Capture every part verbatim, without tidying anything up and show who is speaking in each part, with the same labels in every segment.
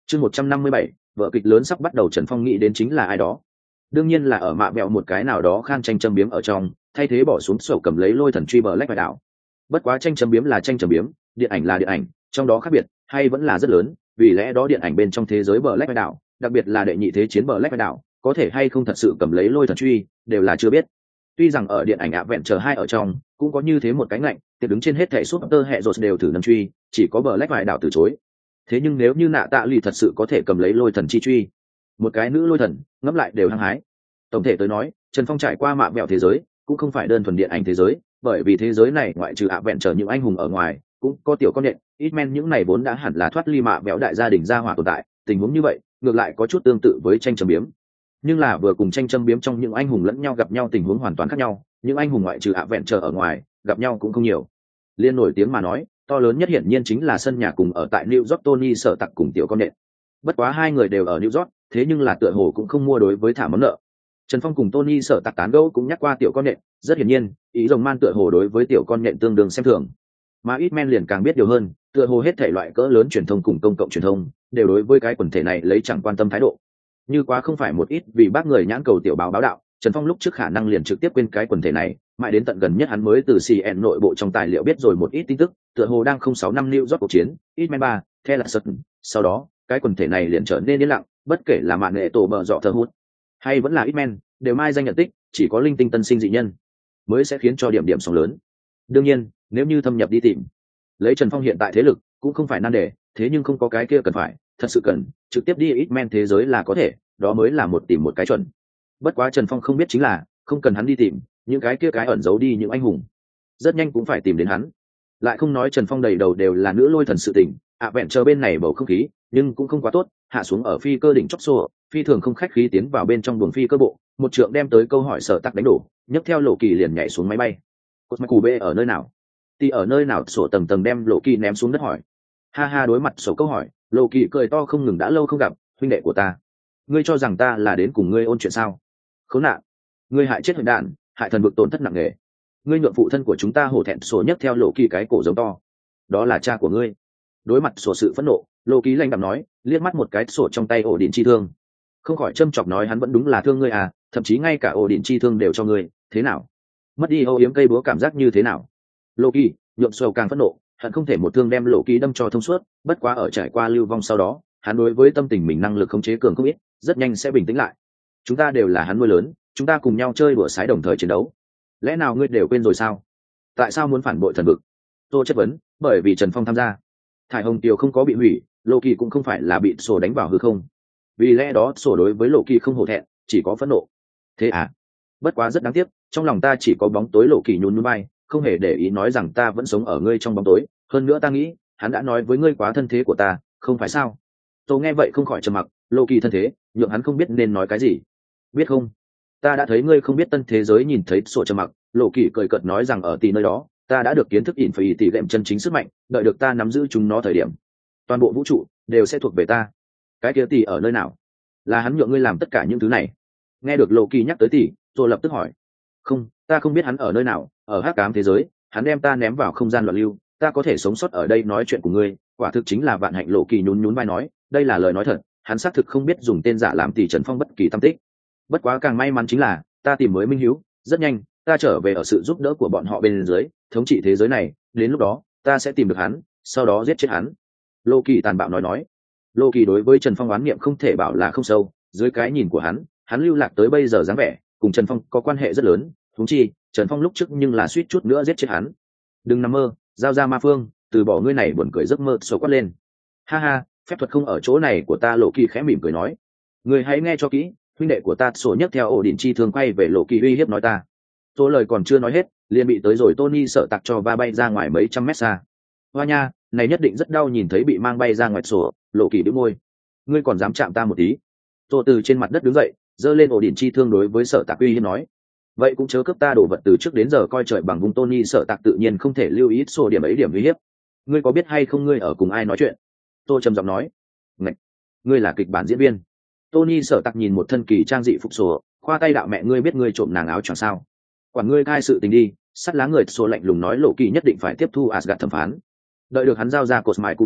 Speaker 1: chương một trăm năm mươi bảy, vở kịch lớn sắp bắt đầu. Trần Phong nghĩ đến chính là ai đó, đương nhiên là ở mạ mẹo một cái nào đó khang tranh châm biếm ở trong, thay thế bỏ xuống sổ cầm lấy lôi thần truy bờ lách đảo. Bất quá tranh châm biếm là tranh châm biếm, điện ảnh là điện ảnh, trong đó khác biệt hay vẫn là rất lớn, vì lẽ đó điện ảnh bên trong thế giới bờ lách đảo, đặc biệt là đệ nhị thế chiến bờ lách đảo, có thể hay không thật sự cầm lấy lôi thần truy đều là chưa biết. Tuy rằng ở điện ảnh ạ vẹn chờ hai ở trong cũng có như thế một cái ngạnh, tiếp đứng trên hết thảy súp tơ hệ rột đều thử nâng truy, chỉ có bờ lách đảo từ chối. Thế nhưng nếu như nạ tạ lì thật sự có thể cầm lấy lôi thần chi truy, một cái nữ lôi thần ngẫm lại đều hăng hái. Tổng thể tới nói, Trần Phong trải qua mạ mẹo thế giới cũng không phải đơn thuần điện ảnh thế giới, bởi vì thế giới này ngoại trừ ạ vẹn chờ những anh hùng ở ngoài, cũng có tiểu con nhện, ít men những này vốn đã hẳn là thoát ly mạ mẹo đại gia đình gia hỏa tồn tại. Tình huống như vậy ngược lại có chút tương tự với tranh châm biếm, nhưng là vừa cùng tranh châm biếm trong những anh hùng lẫn nhau gặp nhau tình huống hoàn toàn khác nhau. Những anh hùng ngoại trừ ạ vẹn chờ ở ngoài gặp nhau cũng không nhiều. Liên nổi tiếng mà nói, to lớn nhất hiển nhiên chính là sân nhà cùng ở tại New York Tony sở tặc cùng tiểu con nện. Bất quá hai người đều ở New York, thế nhưng là tựa hồ cũng không mua đối với thả món nợ. Trần Phong cùng Tony sở tặc tán gẫu cũng nhắc qua tiểu con nện, rất hiển nhiên ý rồng man tựa hồ đối với tiểu con nện tương đương xem thường, mà ít men liền càng biết điều hơn, tựa hồ hết thể loại cỡ lớn truyền thông cùng công cộng truyền thông đều đối với cái quần thể này lấy chẳng quan tâm thái độ. Như quá không phải một ít vì bác người nhãn cầu tiểu báo báo đạo, Trần Phong lúc trước khả năng liền trực tiếp quên cái quần thể này, mãi đến tận gần nhất hắn mới từ xê en en nội bộ trong tài liệu biết rồi một ít tin tức, tựa hồ đang không sáu năm New York cuộc chiến, Hitman ba, The là Sutton. Sau đó, cái quần thể này liền trở nên yên lặng, bất kể là mạng nghệ tổ bờ dọ thờ hút, hay vẫn là Hitman, đều mai danh nhận tích, chỉ có linh tinh tân sinh dị nhân mới sẽ khiến cho điểm điểm sóng lớn. Đương nhiên, nếu như thâm nhập đi tìm, lấy Trần Phong hiện tại thế lực, cũng không phải nan đề, thế nhưng không có cái kia cần phải, thật sự cần, trực tiếp đi Hitman thế giới là có thể, đó mới là một tìm một cái chuẩn. Bất quá Trần Phong không biết chính là, không cần hắn đi tìm, những cái kia cái ẩn giấu đi những anh hùng, rất nhanh cũng phải tìm đến hắn. Lại không nói Trần Phong đầy đầu đều là nữ lôi thần sự tình, ạ vẹn chờ bên này bầu không khí, nhưng cũng không quá tốt, hạ xuống ở phi cơ đỉnh chóp xô, phi thường không khách khí tiến vào bên trong buồng phi cơ bộ, một trượng đem tới câu hỏi sở tắc đánh đổ, nhấc theo Lộ Kỳ liền nhảy xuống máy bay. Cột mạch cù bê ở nơi nào? Thì ở nơi nào? Sổ tầng tầng đem Lộ Kỳ ném xuống đất hỏi. Ha ha, đối mặt sổ câu hỏi, Lộ Kỳ cười to không ngừng, đã lâu không gặp, huynh đệ của ta, ngươi cho rằng ta là đến cùng ngươi ôn chuyện sao? Khốn nạn, ngươi hại chết huyện đạn, hại thần vực tổn thất nặng nề, ngươi nhượng phụ thân của chúng ta hổ thẹn. Sổ nhấc theo Lộ Kỳ cái cổ giống to, đó là cha của ngươi. Đối mặt sổ sự phẫn nộ, Lộ Kỳ lạnh đạm nói, liếc mắt một cái sổ trong tay ổ điện chi thương, không khỏi châm chọc nói, hắn vẫn đúng là thương ngươi à, thậm chí ngay cả ổ điện chi thương đều cho ngươi, thế nào? Mất đi âu yếm cây búa cảm giác như thế nào? Lộ Kỳ nhượng sổ càng phẫn nộ, hận không thể một thương đem Lộ Kỳ đâm cho thông suốt. Bất quá ở trải qua lưu vong sau đó, hắn đối với tâm tình mình năng lực khống chế cường không ít, rất nhanh sẽ bình tĩnh lại. Chúng ta đều là hắn nuôi lớn, chúng ta cùng nhau chơi đùa sái đồng thời chiến đấu, lẽ nào ngươi đều quên rồi sao? Tại sao muốn phản bội thần vực? Tôi chất vấn, bởi vì Trần Phong tham gia, thải hồng tiều không có bị hủy, Lộ Kỳ cũng không phải là bị sổ đánh vào hư không, vì lẽ đó sổ đối với Lộ Kỳ không hổ thẹn, chỉ có phẫn nộ. Thế à? Bất quá rất đáng tiếc, trong lòng ta chỉ có bóng tối. Lộ Kỳ nhún nhún vai, không hề để ý nói rằng ta vẫn sống ở ngươi trong bóng tối, hơn nữa ta nghĩ hắn đã nói với ngươi quá thân thế của ta, không phải sao? Tôi nghe vậy không khỏi trầm mặc. Lộ Kỳ thân thế nhượng hắn không biết nên nói cái gì. Biết không, ta đã thấy ngươi không biết tân thế giới. Nhìn thấy sổ trầm mặc, Lộ Kỳ cười cợt nói rằng ở tỷ nơi đó ta đã được kiến thức ỉn phải tỷ lệm chân chính sức mạnh, đợi được ta nắm giữ chúng nó thời điểm, toàn bộ vũ trụ đều sẽ thuộc về ta. Cái kia tỷ ở nơi nào? Là hắn nhượng ngươi làm tất cả những thứ này? Nghe được Lộ Kỳ nhắc tới tỷ, tôi lập tức hỏi, không, ta không biết hắn ở nơi nào. Ở hắc ám thế giới, hắn đem ta ném vào không gian loạn lưu, ta có thể sống sót ở đây nói chuyện của ngươi, quả thực chính là vạn hạnh. Lộ Kỳ nhún nhún vai nói, đây là lời nói thật, hắn xác thực không biết dùng tên giả làm tỷ Trần Phong bất kỳ tâm tích. Bất quá càng may mắn chính là ta tìm mới minh hữu, rất nhanh ta trở về ở sự giúp đỡ của bọn họ bên dưới, thống trị thế giới này, đến lúc đó ta sẽ tìm được hắn, sau đó giết chết hắn. Lộ Kỳ tàn bạo nói nói. Lộ Kỳ đối với Trần Phong oán niệm không thể bảo là không sâu, dưới cái nhìn của hắn, hắn lưu lạc tới bây giờ dáng vẻ cùng Trần Phong có quan hệ rất lớn, huống chi Trần Phong lúc trước nhưng là suýt chút nữa giết chết hắn. Đừng nằm mơ, giao ra ma phương, từ bỏ ngươi này buồn cười giấc mơ. Sổ quát lên. Ha ha, phép thuật không ở chỗ này của ta. Lộ Kỳ khẽ mỉm cười nói, ngươi hãy nghe cho kỹ, huynh đệ của ta. Sổ nhấc theo ổ điện chi thương quay về Lộ Kỳ uy hiếp nói, ta. Tôi lời còn chưa nói hết, liền bị tới rồi Tony sợ tặc cho va bay ra ngoài mấy trăm mét xa. Hoa nha, này nhất định rất đau. Nhìn thấy bị mang bay ra ngoài sổ, Lộ Kỳ bĩu môi, ngươi còn dám chạm ta một tí? Tôi từ trên mặt đất đứng dậy, giơ lên ổ điện chi thương đối với sợ tặc uy hiếp nói, vậy cũng chớ cướp ta đồ vật. Từ trước đến giờ coi trời bằng vùng Tony sợ tặc tự nhiên không thể lưu ý sổ điểm ấy điểm uy hiếp. Ngươi có biết hay không ngươi ở cùng ai nói chuyện? Tôi trầm giọng nói. Ngạch, ngươi là kịch bản diễn viên? Tony sợ tặc nhìn một thân kỳ trang dị phục sổ, khoa tay đạo, mẹ ngươi biết ngươi trộm nàng áo choàng sao? Quản ngươi cai sự tình đi. Sắt lá người sổ lạnh lùng nói. Lộ Kỳ nhất định phải tiếp thu Asgard thẩm phán, đợi được hắn giao ra cột mài cú bệ,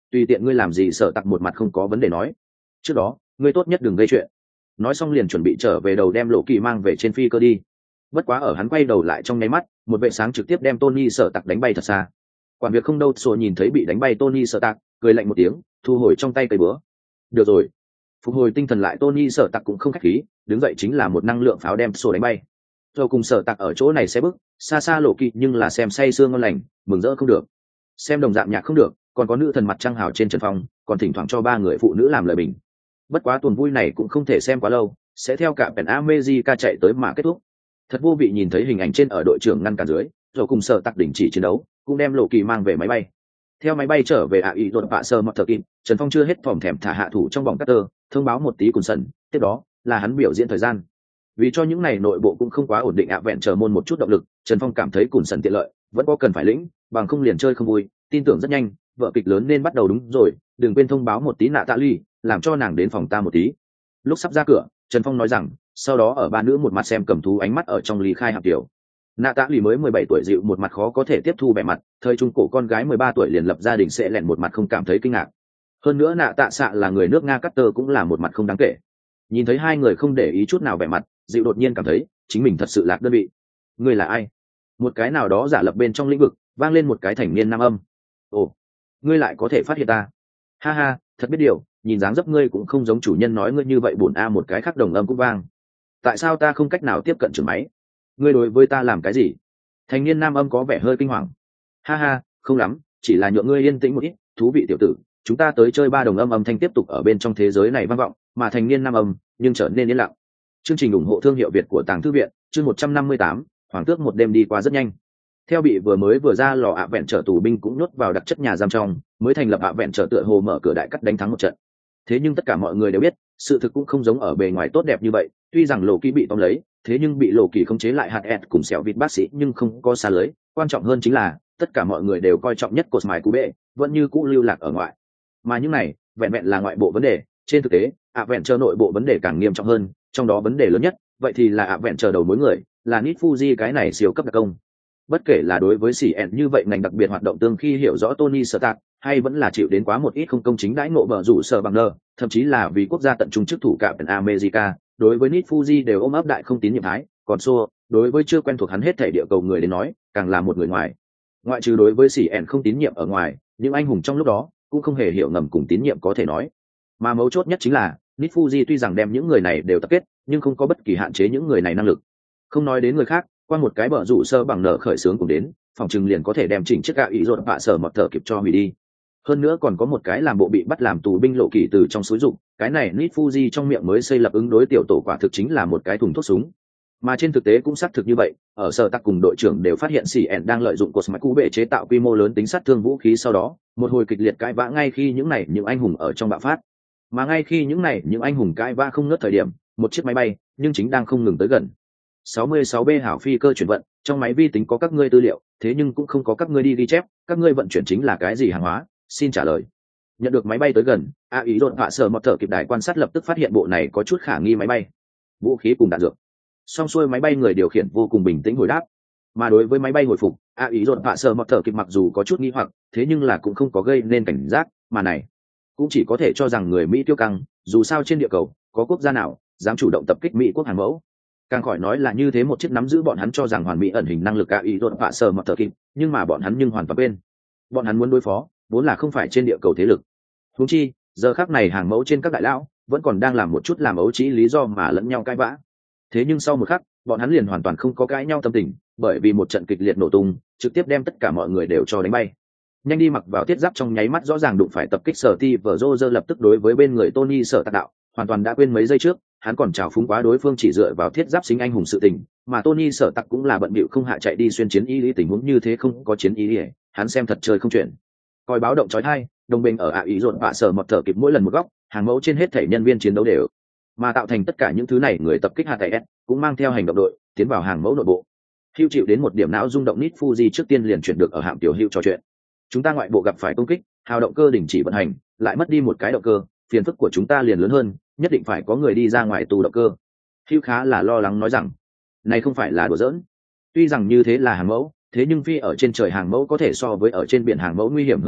Speaker 1: tùy tiện ngươi làm gì Sở Tặc một mặt không có vấn đề nói. Trước đó ngươi tốt nhất đừng gây chuyện. Nói xong liền chuẩn bị trở về đầu đem Lộ Kỳ mang về trên phi cơ đi. Bất quá ở hắn quay đầu lại trong nháy mắt, một vệ sáng trực tiếp đem Tony Sở Tặc đánh bay thật xa. Quản việc không đâu sổ nhìn thấy bị đánh bay Tony Sở Tặc, cười lạnh một tiếng, thu hồi trong tay cây búa. Được rồi. Phục hồi tinh thần lại Tony Sở Tặc cũng không khách khí, đứng dậy chính là một năng lượng pháo đem sổ đánh bay. Rồi cùng Sở Tặc ở chỗ này sẽ bước, xa xa Lộ Kỳ nhưng là xem say sương ngon lành, mừng rỡ không được. Xem đồng dạng nhạc không được, còn có nữ thần mặt trăng hào trên trần phong, còn thỉnh thoảng cho ba người phụ nữ làm lời bình. Bất quá tuần vui này cũng không thể xem quá lâu, sẽ theo cả Pen America chạy tới mà kết thúc. Thật vô vị nhìn thấy hình ảnh trên ở đội trưởng ngăn cản dưới, rồi cùng Sở Tặc đình chỉ chiến đấu, cũng đem Lộ Kỳ mang về máy bay. Theo máy bay trở về ạ ý đột bạ sơ mọt thờ kim, Trần Phong chưa hết phỏng thèm thả hạ thủ trong vòng cutter, thông báo một tí cùng sân, tiếp đó là hắn biểu diễn thời gian. Vì cho những này nội bộ cũng không quá ổn định ạ vẹn chờ môn một chút động lực, Trần Phong cảm thấy cùng sân tiện lợi, vẫn có cần phải lĩnh, bằng không liền chơi không vui, tin tưởng rất nhanh, vợ kịch lớn nên bắt đầu đúng rồi, đừng quên thông báo một tí nạ tạ ly, làm cho nàng đến phòng ta một tí. Lúc sắp ra cửa, Trần Phong nói rằng, sau đó ở ba nữ một mặt xem cầm thú ánh mắt ở trong ly khai hạp tiểu. Nạ tạ lì mới mười bảy tuổi dịu một mặt khó có thể tiếp thu vẻ mặt, thời trung cổ con gái mười ba tuổi liền lập gia đình sẽ lẹn một mặt không cảm thấy kinh ngạc. Hơn nữa nạ tạ xạ là người nước Nga Carter cũng là một mặt không đáng kể. Nhìn thấy hai người không để ý chút nào vẻ mặt, dịu đột nhiên cảm thấy chính mình thật sự lạc đơn vị. Ngươi là ai? Một cái nào đó giả lập bên trong lĩnh vực, vang lên một cái thành niên nam âm. Ồ, ngươi lại có thể phát hiện ta? Ha ha, thật biết điều, nhìn dáng dấp ngươi cũng không giống chủ nhân nói ngươi như vậy buồn a. Một cái khác đồng âm cũng vang. Tại sao ta không cách nào tiếp cận trưởng máy? Ngươi đối với ta làm cái gì? Thành niên nam âm có vẻ hơi kinh hoàng. Ha ha, không lắm, chỉ là nhượng ngươi yên tĩnh một ít, thú vị tiểu tử, chúng ta tới chơi ba đồng âm âm thanh tiếp tục ở bên trong thế giới này vang vọng, mà thành niên nam âm nhưng trở nên yên lặng. Chương trình ủng hộ thương hiệu Việt của Tàng Thư viện, chương một trăm năm mươi tám, Hoàng tước một đêm đi qua rất nhanh. Theo bị vừa mới vừa ra lò ạ vẹn trở tù binh cũng nhốt vào đặc chất nhà giam trong, mới thành lập ạ vẹn trở tựa hồ mở cửa đại cắt đánh thắng một trận. Thế nhưng tất cả mọi người đều biết, sự thực cũng không giống ở bề ngoài tốt đẹp như vậy, tuy rằng Lộ Kỳ bị tóm lấy, thế nhưng bị Lộ Kỳ khống chế lại hạt ẹt cùng xẻo vịt bác sĩ nhưng không có xa lưới, quan trọng hơn chính là tất cả mọi người đều coi trọng nhất cột mài cú bệ vẫn như cũ lưu lạc ở ngoại, mà những này vẹn vẹn là ngoại bộ vấn đề. Trên thực tế ạ vẹn chờ nội bộ vấn đề càng nghiêm trọng hơn, trong đó vấn đề lớn nhất vậy thì là ạ vẹn chờ đầu mối người là Nit Fuji cái này siêu cấp đặc công. Bất kể là đối với xỉ ẹn như vậy ngành đặc biệt hoạt động tương khi hiểu rõ Tony Stark, hay vẫn là chịu đến quá một ít không công chính đãi ngộ bờ rủ sở bằng nơ, thậm chí là vì quốc gia tận trung chức thủ cả Pen America, đối với Nit Fuji đều ôm ấp đại không tín nhiệm thái. Còn xô đối với chưa quen thuộc hắn hết thể địa cầu người đến nói càng là một người ngoài. Ngoại trừ đối với xỉ ẹn không tín nhiệm ở ngoài, những anh hùng trong lúc đó cũng không hề hiểu ngầm cùng tín nhiệm có thể nói. Mà mấu chốt nhất chính là Nit Fuji tuy rằng đem những người này đều tập kết, nhưng không có bất kỳ hạn chế những người này năng lực. Không nói đến người khác, qua một cái bờ rủ sơ bằng nợ khởi sướng cùng đến, phòng trừng liền có thể đem chỉnh chiếc gạo ý rột bạ sở mọt thở kịp cho hủy đi. Hơn nữa còn có một cái làm bộ bị bắt làm tù binh Lộ Kỳ từ trong suối rụng, cái này Nit Fuji trong miệng mới xây lập ứng đối tiểu tổ quả thực chính là một cái thùng thuốc súng. Mà trên thực tế cũng xác thực như vậy, ở Sở Tặc cùng đội trưởng đều phát hiện xỉ ẹn đang lợi dụng cột mạch cú bệ chế tạo quy mô lớn tính sát thương vũ khí, sau đó một hồi kịch liệt cãi vã ngay khi những này những anh hùng ở trong bạo phát. Mà ngay khi những này những anh hùng cãi vã không ngớt thời điểm, một chiếc máy bay nhưng chính đang không ngừng tới gần. sáu mươi sáu B hảo phi cơ chuyển vận, trong máy vi tính có các ngươi tư liệu, thế nhưng cũng không có các ngươi đi ghi chép, các ngươi vận chuyển chính là cái gì hàng hóa, xin trả lời. Nhận được máy bay tới gần, a ý đột hạ sở mọt thở kịp đài quan sát lập tức phát hiện bộ này có chút khả nghi máy bay, vũ khí cùng đạn dược. Song xuôi máy bay người điều khiển vô cùng bình tĩnh hồi đáp. Mà đối với máy bay hồi phục, a ý đột hạ sở mọt thở kịp mặc dù có chút nghi hoặc, thế nhưng là cũng không có gây nên cảnh giác, mà này cũng chỉ có thể cho rằng người Mỹ tiêu căng, dù sao trên địa cầu có quốc gia nào dám chủ động tập kích Mỹ quốc hàng mẫu. Càng khỏi nói là như thế một chiếc nắm giữ bọn hắn cho rằng hoàn mỹ ẩn hình năng lực a ý đột hạ sở mọt thở kịp, nhưng mà bọn hắn nhưng hoàn toàn quên, bọn hắn muốn đối phó vốn là không phải trên địa cầu thế lực. Huống chi giờ khắc này hàng mẫu trên các đại lão vẫn còn đang làm một chút làm ấu trĩ lý do mà lẫn nhau cãi vã. Thế nhưng sau một khắc bọn hắn liền hoàn toàn không có cãi nhau tâm tình, bởi vì một trận kịch liệt nổ tung trực tiếp đem tất cả mọi người đều cho đánh bay. Nhanh đi mặc vào thiết giáp trong nháy mắt rõ ràng đụng phải tập kích Sở Ti vở Roger lập tức đối với bên người Tony Sở Tạc đạo, hoàn toàn đã quên mấy giây trước hắn còn trào phúng quá đối phương chỉ dựa vào thiết giáp sinh anh hùng sự tình, mà Tony Sở Tạc cũng là bận bịu không hạ chạy đi xuyên chiến y lý, tình huống như thế không có chiến y lý, hắn xem thật chơi không chuyện. Coi báo động chói tai, đồng bình ở ạ ý rộn bạ sở mọt thở kịp mỗi lần một góc, hàng mẫu trên hết thể nhân viên chiến đấu đều, mà tạo thành tất cả những thứ này người tập kích hạt s cũng mang theo hành động đội tiến vào hàng mẫu nội bộ. Hưu chịu đến một điểm não rung động, Nit Fuji trước tiên liền chuyển được ở hạm tiểu Hưu trò chuyện. Chúng ta ngoại bộ gặp phải công kích, hào động cơ đình chỉ vận hành, lại mất đi một cái động cơ, phiền phức của chúng ta liền lớn hơn, nhất định phải có người đi ra ngoài tù động cơ. Hưu khá là lo lắng nói rằng, này không phải là đùa giỡn. Tuy rằng như thế là hàng mẫu, thế nhưng phi ở trên trời hàng mẫu có thể so với ở trên biển hàng mẫu nguy hiểm hơn nhiều,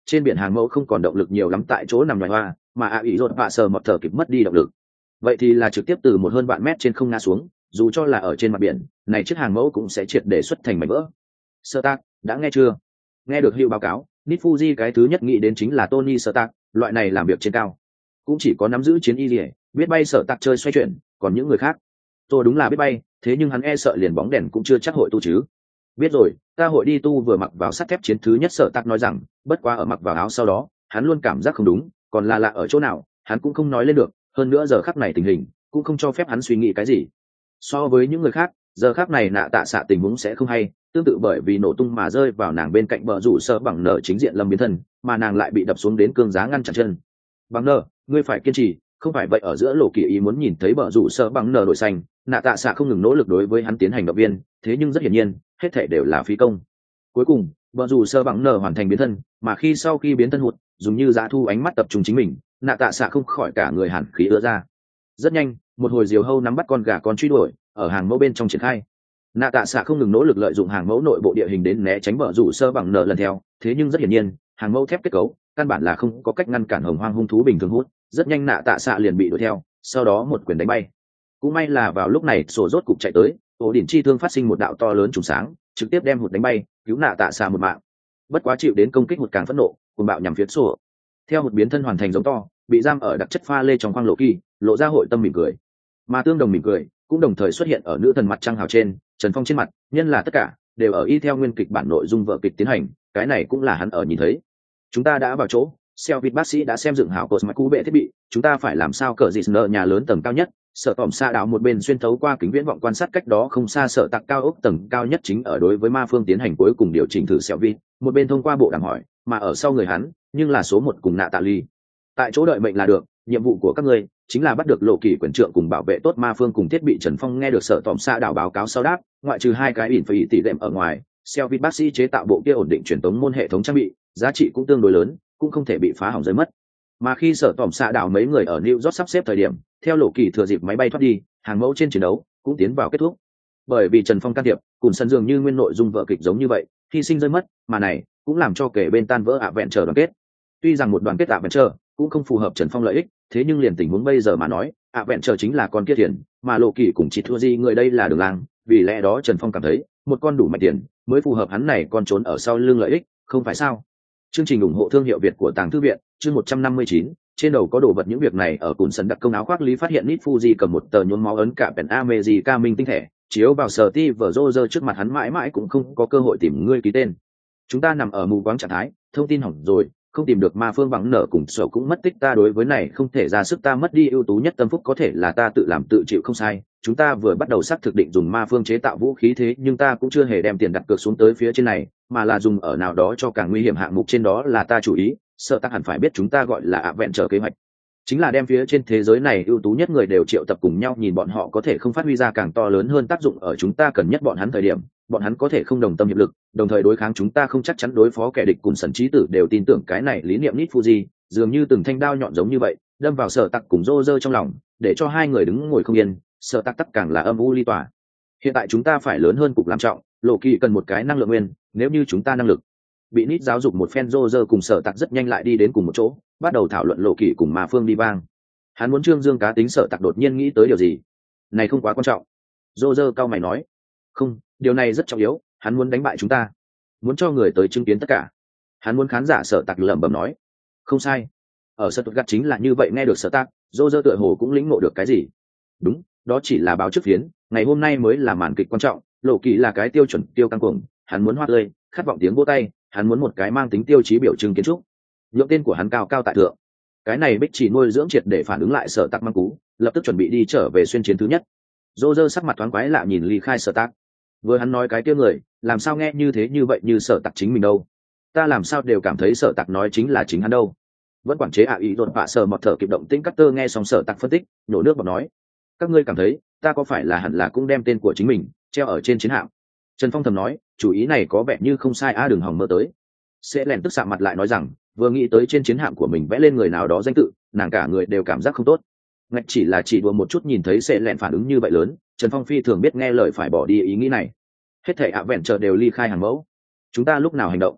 Speaker 1: trên biển hàng mẫu không còn động lực nhiều lắm tại chỗ nằm ngoài hoa, mà ạ ý rột bạ sờ một thở kịp mất đi động lực. Vậy thì là trực tiếp từ một hơn vạn mét trên không ngã xuống, dù cho là ở trên mặt biển, này chiếc hàng mẫu cũng sẽ triệt để xuất thành mảnh vỡ. Stark, đã nghe chưa? Nghe được hiệu báo cáo, Nick Fuji cái thứ nhất nghĩ đến chính là Tony Stark, loại này làm việc trên cao, cũng chỉ có nắm giữ chiến y liễu, biết bay Stark chơi xoay chuyển, còn những người khác, tôi đúng là biết bay, thế nhưng hắn e sợ liền bóng đèn cũng chưa chắc hội tu chứ. Biết rồi, ta hội đi tu. Vừa mặc vào sắt thép chiến thứ nhất Stark nói rằng, bất quá ở mặc vào áo sau đó, hắn luôn cảm giác không đúng, còn là lạ ở chỗ nào, hắn cũng không nói lên được, hơn nữa giờ khắc này tình hình cũng không cho phép hắn suy nghĩ cái gì. So với những người khác, giờ khắc này nạ tạ xạ tình huống sẽ không hay, tương tự bởi vì nổ tung mà rơi vào nàng bên cạnh bờ rủ sơ bằng nở chính diện lâm biến thân, mà nàng lại bị đập xuống đến cương giá ngăn chặn chân. Bằng nở, ngươi phải kiên trì, không phải vậy ở giữa lộ kỳ ý muốn nhìn thấy bờ rủ sơ bằng nở đổi xanh, nạ tạ xạ không ngừng nỗ lực đối với hắn tiến hành động viên, thế nhưng rất hiển nhiên, hết thể đều là phí công. Cuối cùng, bờ rủ sơ bằng nở hoàn thành biến thân, mà khi sau khi biến thân hụt, dùng như dã thu ánh mắt tập trung chính mình, nạ tạ xạ không khỏi cả người hàn khí ứa ra. Rất nhanh, một hồi diều hâu nắm bắt con gà con truy đuổi, ở hàng mẫu bên trong triển khai. Nạ tạ xạ không ngừng nỗ lực lợi dụng hàng mẫu nội bộ địa hình đến né tránh bờ rủ sơ bằng nở lần theo, thế nhưng rất hiển nhiên, hàng mẫu thép kết cấu căn bản là không có cách ngăn cản hồng hoang hung thú bình thường hút. Rất nhanh nạ tạ xạ liền bị đuổi theo, sau đó một quyền đánh bay. Cũng may là vào lúc này sổ rốt cục chạy tới, ổ đỉnh chi thương phát sinh một đạo to lớn trùng sáng, trực tiếp đem hụt đánh bay, cứu nạ tạ xạ một mạng. Bất quá chịu đến công kích hụt càng phẫn nộ, cùng bạo nhằm phía sổ. Theo hụt biến thân hoàn thành giống to, bị giam ở đặc chất pha lê trong khoang lộ kỳ, lộ ra hội tâm mỉm cười, mà tương đồng mỉm cười cũng đồng thời xuất hiện ở nữ thần mặt trăng hào trên, Trần Phong trên mặt, nhân là tất cả đều ở y theo nguyên kịch bản nội dung vở kịch tiến hành, cái này cũng là hắn ở nhìn thấy. Chúng ta đã vào chỗ, Selvit bác sĩ đã xem dựng hảo cột mạch cú bệ thiết bị, chúng ta phải làm sao cờ gì nợ nhà lớn tầng cao nhất. Sở tỏm xa đảo một bên xuyên thấu qua kính viễn vọng quan sát cách đó không xa sở tạc cao ốc tầng cao nhất chính ở đối với ma phương tiến hành cuối cùng điều chỉnh thử Selvit, một bên thông qua bộ đàm hỏi, mà ở sau người hắn nhưng là số một cùng nạ tạ ly. Tại chỗ đợi mệnh là được, nhiệm vụ của các ngươi chính là bắt được lộ kỳ quyền trượng cùng bảo vệ tốt ma phương cùng thiết bị. Trần Phong nghe được sở tỏm xa đảo báo cáo sau đáp, ngoại trừ hai cái ỉn phải tỷ đệm ở ngoài, Selvit bác sĩ chế tạo bộ kia ổn định truyền tống môn hệ thống trang bị, giá trị cũng tương đối lớn, cũng không thể bị phá hỏng rơi mất. Mà khi sở tỏm xạ đảo mấy người ở New York sắp xếp thời điểm, theo lộ kỳ thừa dịp máy bay thoát đi, hàng mẫu trên chiến đấu cũng tiến vào kết thúc. Bởi vì Trần Phong can thiệp, cùng sân dường như nguyên nội dung vở kịch giống như vậy, hy sinh rơi mất, mà này cũng làm cho kể bên tan vỡ ạ vẹn chờ đoàn kết. Tuy rằng một đoàn kết ạ vẹn chờ cũng không phù hợp Trần Phong lợi ích, thế nhưng liền tình huống bây giờ mà nói, ạ vẹn chờ chính là con kia tiền, mà lộ kỳ cùng chỉ thua gì người đây là đường làng, vì lẽ đó Trần Phong cảm thấy một con đủ mạnh tiền mới phù hợp hắn này con trốn ở sau lưng lợi ích, không phải sao? Chương trình ủng hộ thương hiệu Việt của Tàng Thư viện, chương một trăm năm mươi chín, trên đầu có đồ vật. Những việc này ở cùn sân đặc công áo khoác Lý phát hiện Nít Fuji cầm một tờ nhuốm máu ấn cả Pen America minh tinh thể, chiếu vào sở ti vở Roger trước mặt hắn, mãi mãi cũng không có cơ hội tìm ngươi ký tên. Chúng ta nằm ở mù quáng trạng thái, thông tin hỏng rồi, không tìm được ma phương bằng nở cùng sở cũng mất tích. Ta đối với này không thể ra sức, ta mất đi ưu tú nhất tâm phúc, có thể là ta tự làm tự chịu, không sai. Chúng ta vừa bắt đầu xác thực định dùng ma phương chế tạo vũ khí, thế nhưng ta cũng chưa hề đem tiền đặt cược xuống tới phía trên này, mà là dùng ở nào đó cho càng nguy hiểm hạng mục trên, đó là ta chủ ý. Sợ ta hẳn phải biết chúng ta gọi là ạ vẹn trở kế hoạch, chính là đem phía trên thế giới này ưu tú nhất người đều triệu tập cùng nhau, nhìn bọn họ có thể không phát huy ra càng to lớn hơn tác dụng ở chúng ta cần nhất bọn hắn thời điểm, bọn hắn có thể không đồng tâm hiệp lực, đồng thời đối kháng chúng ta không chắc chắn đối phó kẻ địch. Cùng sần trí tử đều tin tưởng cái này lý niệm. Nít Fuji dường như từng thanh đao nhọn giống như vậy đâm vào sở tặc cùng rô rơ trong lòng, để cho hai người đứng ngồi không yên. Sở tặc tắc càng là âm u ly tỏa. Hiện tại chúng ta phải lớn hơn cục làm trọng, lộ kỳ cần một cái năng lượng nguyên, nếu như chúng ta năng lực bị Nít giáo dục một phen, rô rơ cùng sở tặc rất nhanh lại đi đến cùng một chỗ, bắt đầu thảo luận lộ kỳ cùng ma phương đi vang. Hắn muốn trương dương cá tính. Sở tặc đột nhiên nghĩ tới điều gì, này không quá quan trọng. Rô rơ cao mày nói, không, điều này rất trọng yếu, hắn muốn đánh bại chúng ta, muốn cho người tới chứng kiến tất cả, hắn muốn khán giả. Sở tặc lẩm bẩm nói, không sai, ở sật gắt chính là như vậy. Nghe được sở tặc, rô rơ tựa hồ cũng lĩnh ngộ được cái gì. Đúng, đó chỉ là báo trước phiến, ngày hôm nay mới là màn kịch quan trọng. lộ kỳ là cái tiêu chuẩn tiêu căng cuồng, hắn muốn hoa lơi, khát vọng tiếng vỗ tay, hắn muốn một cái mang tính tiêu chí biểu trưng kiến trúc, nhượng tên của hắn cao cao tại thượng. Cái này bích chỉ nuôi dưỡng triệt để phản ứng lại sở tặc mang cú, lập tức chuẩn bị đi trở về xuyên chiến thứ nhất. Rô rơ sắc mặt thoáng quái lạ nhìn ly khai sở tặc. Vừa hắn nói cái kia người làm sao nghe như thế như vậy, như sở tặc chính mình đâu, ta làm sao đều cảm thấy sở tặc nói chính là chính hắn đâu. Vẫn quản chế ạ ý đột bạ sờ mọt thở kịp động tĩnh. Cắt tơ nghe xong sở tặc phân tích, nhổ nước bọt nói, các ngươi cảm thấy ta có phải là hẳn là cũng đem tên của chính mình treo ở trên chiến hạm? Trần Phong thầm nói, chủ ý này có vẻ như không sai a, đừng hòng mơ tới. Sẽ lẻn tức sạm mặt lại nói rằng, vừa nghĩ tới trên chiến hạm của mình vẽ lên người nào đó danh tự, nàng cả người đều cảm giác không tốt. Ngạch chỉ là chỉ đùa một chút, nhìn thấy sẽ lẻn phản ứng như vậy lớn, Trần Phong phi thường biết nghe lời phải bỏ đi ý nghĩ này. Hết thảy ạ vẹn chờ đều ly khai hàng mẫu, chúng ta lúc nào hành động?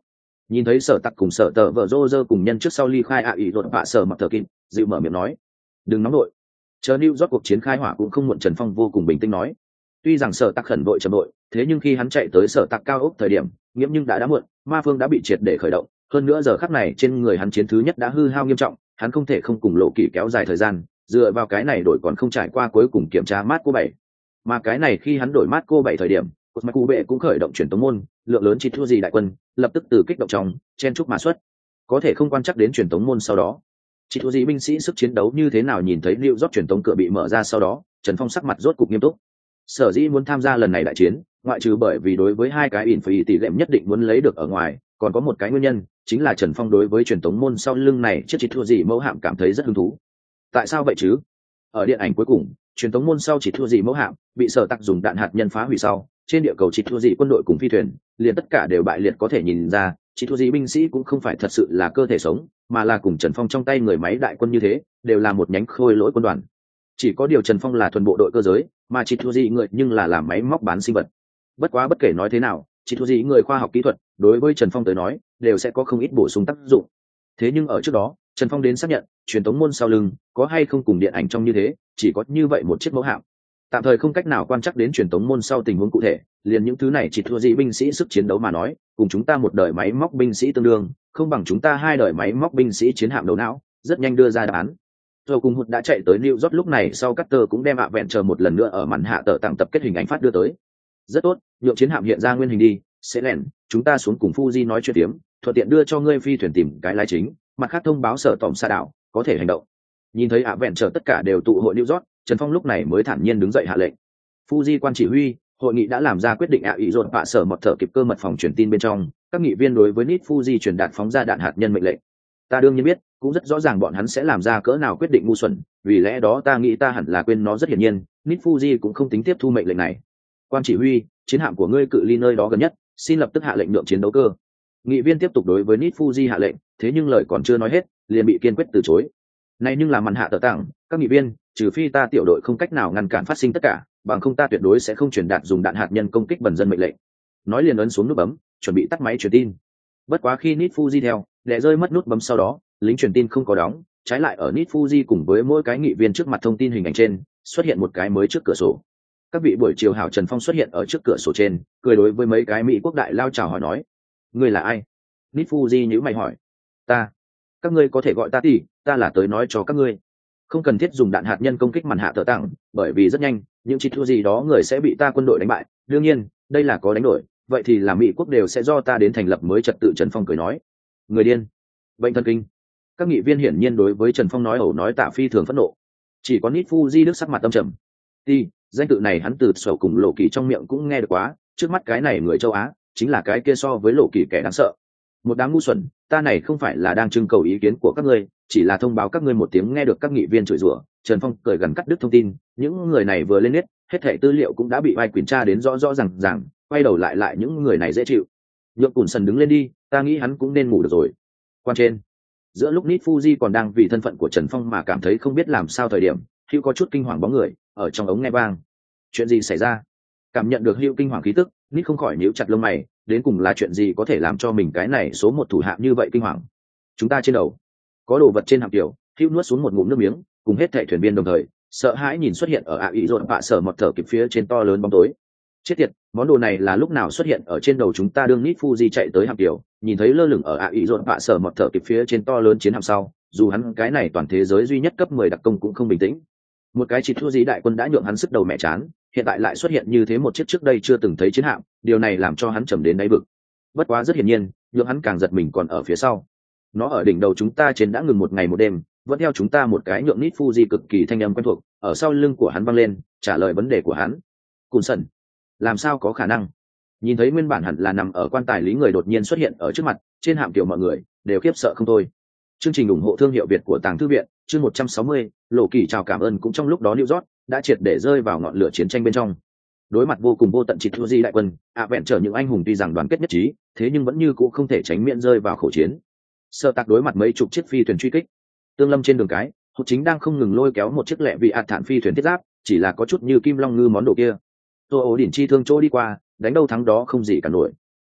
Speaker 1: Nhìn thấy sở tặc cùng sở tờ vợ rô rơ cùng nhân trước sau ly khai ạ ý rột vạ sở mặc thờ kịp, dịu mở miệng nói đừng nóng đội, chờ New York cuộc chiến khai hỏa cũng không muộn. Trần Phong vô cùng bình tĩnh nói, tuy rằng sở tặc khẩn đội chậm đội, thế nhưng khi hắn chạy tới sở tặc cao ốc thời điểm nghiễm nhưng đã đã muộn, ma phương đã bị triệt để khởi động. Hơn nữa giờ khắc này trên người hắn chiến thứ nhất đã hư hao nghiêm trọng, hắn không thể không cùng lộ kỳ kéo dài thời gian, dựa vào cái này đội còn không trải qua cuối cùng kiểm tra mát cô bảy. Mà cái này khi hắn đổi mát cô bảy thời điểm, cột mạch cụ bệ cũng khởi động truyền tống môn, lượng lớn chỉ thua gì đại quân lập tức từ kích động trong chen chúc mà xuất, có thể không quan chắc đến truyền tống môn sau đó chỉ thua gì binh sĩ sức chiến đấu như thế nào. Nhìn thấy New York truyền tống cửa bị mở ra sau đó, Trần Phong sắc mặt rốt cục nghiêm túc. Sở dĩ muốn tham gia lần này đại chiến, ngoại trừ bởi vì đối với hai cái ỉn phải tỷ lệ nhất định muốn lấy được ở ngoài, còn có một cái nguyên nhân chính là Trần Phong đối với truyền tống môn sau lưng này chiếc chỉ thua gì mẫu hạm cảm thấy rất hứng thú. Tại sao vậy chứ? Ở điện ảnh cuối cùng, truyền tống môn sau chỉ thua gì mẫu hạm bị sở tặc dùng đạn hạt nhân phá hủy sau, trên địa cầu chỉ thua gì quân đội cùng phi thuyền liền tất cả đều bại liệt. Có thể nhìn ra chỉ thua gì binh sĩ cũng không phải thật sự là cơ thể sống, mà là cùng Trần Phong trong tay người máy đại quân như thế, đều là một nhánh khôi lỗi quân đoàn. Chỉ có điều Trần Phong là thuần bộ đội cơ giới, mà chỉ thua gì người nhưng là làm máy móc bán sinh vật. Bất quá bất kể nói thế nào, chỉ thua gì người khoa học kỹ thuật đối với Trần Phong tới nói đều sẽ có không ít bổ sung tác dụng. Thế nhưng ở trước đó, Trần Phong đến xác nhận truyền tống môn sau lưng có hay không cùng điện ảnh trong như thế, chỉ có như vậy một chiếc mẫu hạm. Tạm thời không cách nào quan chắc đến truyền tống môn sau tình huống cụ thể, liền những thứ này chỉ thua gì binh sĩ sức chiến đấu mà nói, cùng chúng ta một đời máy móc binh sĩ tương đương, không bằng chúng ta hai đời máy móc binh sĩ chiến hạm đầu não. Rất nhanh đưa ra đáp án. Rồi cùng hụt đã chạy tới New York lúc này, sau Carter cũng đem ạ vẹn chờ một lần nữa ở màn hạ tờ tặng tập kết hình ảnh phát đưa tới. Rất tốt, nhượng chiến hạm hiện ra nguyên hình đi, sẽ lẻn, chúng ta xuống cùng Fuji nói chuyện tiếm, thuận tiện đưa cho ngươi phi thuyền tìm cái lái chính, mặt khác thông báo sở tổng xa đảo có thể hành động. Nhìn thấy ạ vẹn chờ tất cả đều tụ hội New York, Trần Phong lúc này mới thản nhiên đứng dậy hạ lệnh. Fuji quan chỉ huy, hội nghị đã làm ra quyết định. ạ ý dồn bạ sở mọt thở kịp cơ mật phòng truyền tin bên trong, các nghị viên đối với nít Fuji truyền đạt phóng ra đạn hạt nhân mệnh lệnh. Ta đương nhiên biết, cũng rất rõ ràng bọn hắn sẽ làm ra cỡ nào quyết định ngu xuẩn, vì lẽ đó ta nghĩ ta hẳn là quên nó. Rất hiển nhiên, nít Fuji cũng không tính tiếp thu mệnh lệnh này. Quan chỉ huy, chiến hạm của ngươi cự ly nơi đó gần nhất, xin lập tức hạ lệnh nhượng chiến đấu cơ. Nghị viên tiếp tục đối với nít Fuji hạ lệnh, thế nhưng lời còn chưa nói hết liền bị kiên quyết từ chối. Này nhưng là màn hạ tờ tặng, các nghị viên, trừ phi ta tiểu đội không cách nào ngăn cản phát sinh tất cả, bằng không ta tuyệt đối sẽ không truyền đạt dùng đạn hạt nhân công kích bần dân mệnh lệnh. Nói liền ấn xuống nút bấm, chuẩn bị tắt máy truyền tin. Bất quá khi nít Fuji theo lẹ rơi mất nút bấm sau đó, lính truyền tin không có đóng, trái lại ở nít Fuji cùng với mỗi cái nghị viên trước mặt thông tin hình ảnh trên xuất hiện một cái mới trước cửa sổ. Các vị buổi chiều hảo. Trần Phong xuất hiện ở trước cửa sổ trên, cười đối với mấy cái mỹ quốc đại lao chào hỏi nói, ngươi là ai? Nít Fuji nhíu mày hỏi. Ta, các ngươi có thể gọi ta tỷ, ta là tới nói cho các ngươi, không cần thiết dùng đạn hạt nhân công kích màn hạ tờ tặng, bởi vì rất nhanh những chi thua gì đó người sẽ bị ta quân đội đánh bại. Đương nhiên đây là có đánh đổi, vậy thì là mỹ quốc đều sẽ do ta đến thành lập mới trật tự. Trần Phong cười nói, người điên, bệnh thần kinh. Các nghị viên hiển nhiên đối với Trần Phong nói ẩu nói tạ phi thường phẫn nộ, chỉ có nít Fuji đức sắc mặt tâm trầm. Ti, danh tự này hắn từ sổ cùng lộ kỳ trong miệng cũng nghe được quá, trước mắt cái này người châu Á chính là cái kia so với lộ kỳ kẻ đáng sợ. Một đám ngu xuẩn, ta này không phải là đang trưng cầu ý kiến của các ngươi, chỉ là thông báo các ngươi một tiếng. Nghe được các nghị viên chửi rủa, Trần Phong cười gần cắt đứt thông tin. Những người này vừa lên nét, hết thảy tư liệu cũng đã bị vai kiểm tra đến rõ rõ ràng ràng, quay đầu lại lại những người này dễ chịu. Nhượng Cùn Sần đứng lên đi, ta nghĩ hắn cũng nên ngủ được rồi. Quan trên, giữa lúc nít Fuji còn đang vì thân phận của Trần Phong mà cảm thấy không biết làm sao thời điểm, Hữu có chút kinh hoàng bóng người ở trong ống nghe vang. Chuyện gì xảy ra? Cảm nhận được Hữu kinh hoàng khí tức, nít không khỏi nhíu chặt lông mày, đến cùng là chuyện gì có thể làm cho mình cái này số một thủ hạ như vậy kinh hoàng? Chúng ta trên đầu có đồ vật trên hạm tiểu. Hữu nuốt xuống một ngụm nước miếng, cùng hết thảy thuyền viên đồng thời sợ hãi nhìn xuất hiện ở ạ ý rộn bạ sở mọt thở kịp phía trên to lớn bóng tối. Chết tiệt, món đồ này là lúc nào xuất hiện ở trên đầu chúng ta? Đương nít Fuji chạy tới hạm tiểu, nhìn thấy lơ lửng ở ạ ý rộn bạ sở mọt thở kịp phía trên to lớn chiến hạm sau, dù hắn cái này toàn thế giới duy nhất cấp mười đặc công cũng không bình tĩnh. Một cái chỉ thua gì đại quân đã nhượng hắn sức đầu mẹ chán, hiện tại lại xuất hiện như thế một chiếc trước đây chưa từng thấy chiến hạm, điều này làm cho hắn trầm đến đáy vực. Bất quá rất hiển nhiên, nhượng hắn càng giật mình còn ở phía sau. Nó ở đỉnh đầu chúng ta trên đã ngừng một ngày một đêm, vẫn theo chúng ta. Một cái nhượng nít Fuji cực kỳ thanh âm quen thuộc ở sau lưng của hắn vang lên, trả lời vấn đề của hắn. Cùn Sần, làm sao có khả năng? Nhìn thấy nguyên bản hẳn là nằm ở quan tài lý người đột nhiên xuất hiện ở trước mặt, trên hạm tiểu mọi người đều khiếp sợ không thôi. Chương trình ủng hộ thương hiệu Việt của Tàng Thư viện, chương một trăm sáu mươi, Lộ Kỳ chào cảm ơn. Cũng trong lúc đó New York đã triệt để rơi vào ngọn lửa chiến tranh bên trong. Đối mặt vô cùng vô tận chỉ thua di đại quân, ạ vẹn trở những anh hùng tuy rằng đoàn kết nhất trí, thế nhưng vẫn như cũ không thể tránh miễn rơi vào khẩu chiến. Sợ tạc đối mặt mấy chục chiếc phi thuyền truy kích, tương lâm trên đường cái, hụt chính đang không ngừng lôi kéo một chiếc lẹ vị ạt thản phi thuyền thiết giáp, chỉ là có chút như kim long ngư món đồ kia. Tô ố đỉnh chi thương chỗ đi qua, đánh đâu thắng đó không gì cả nổi.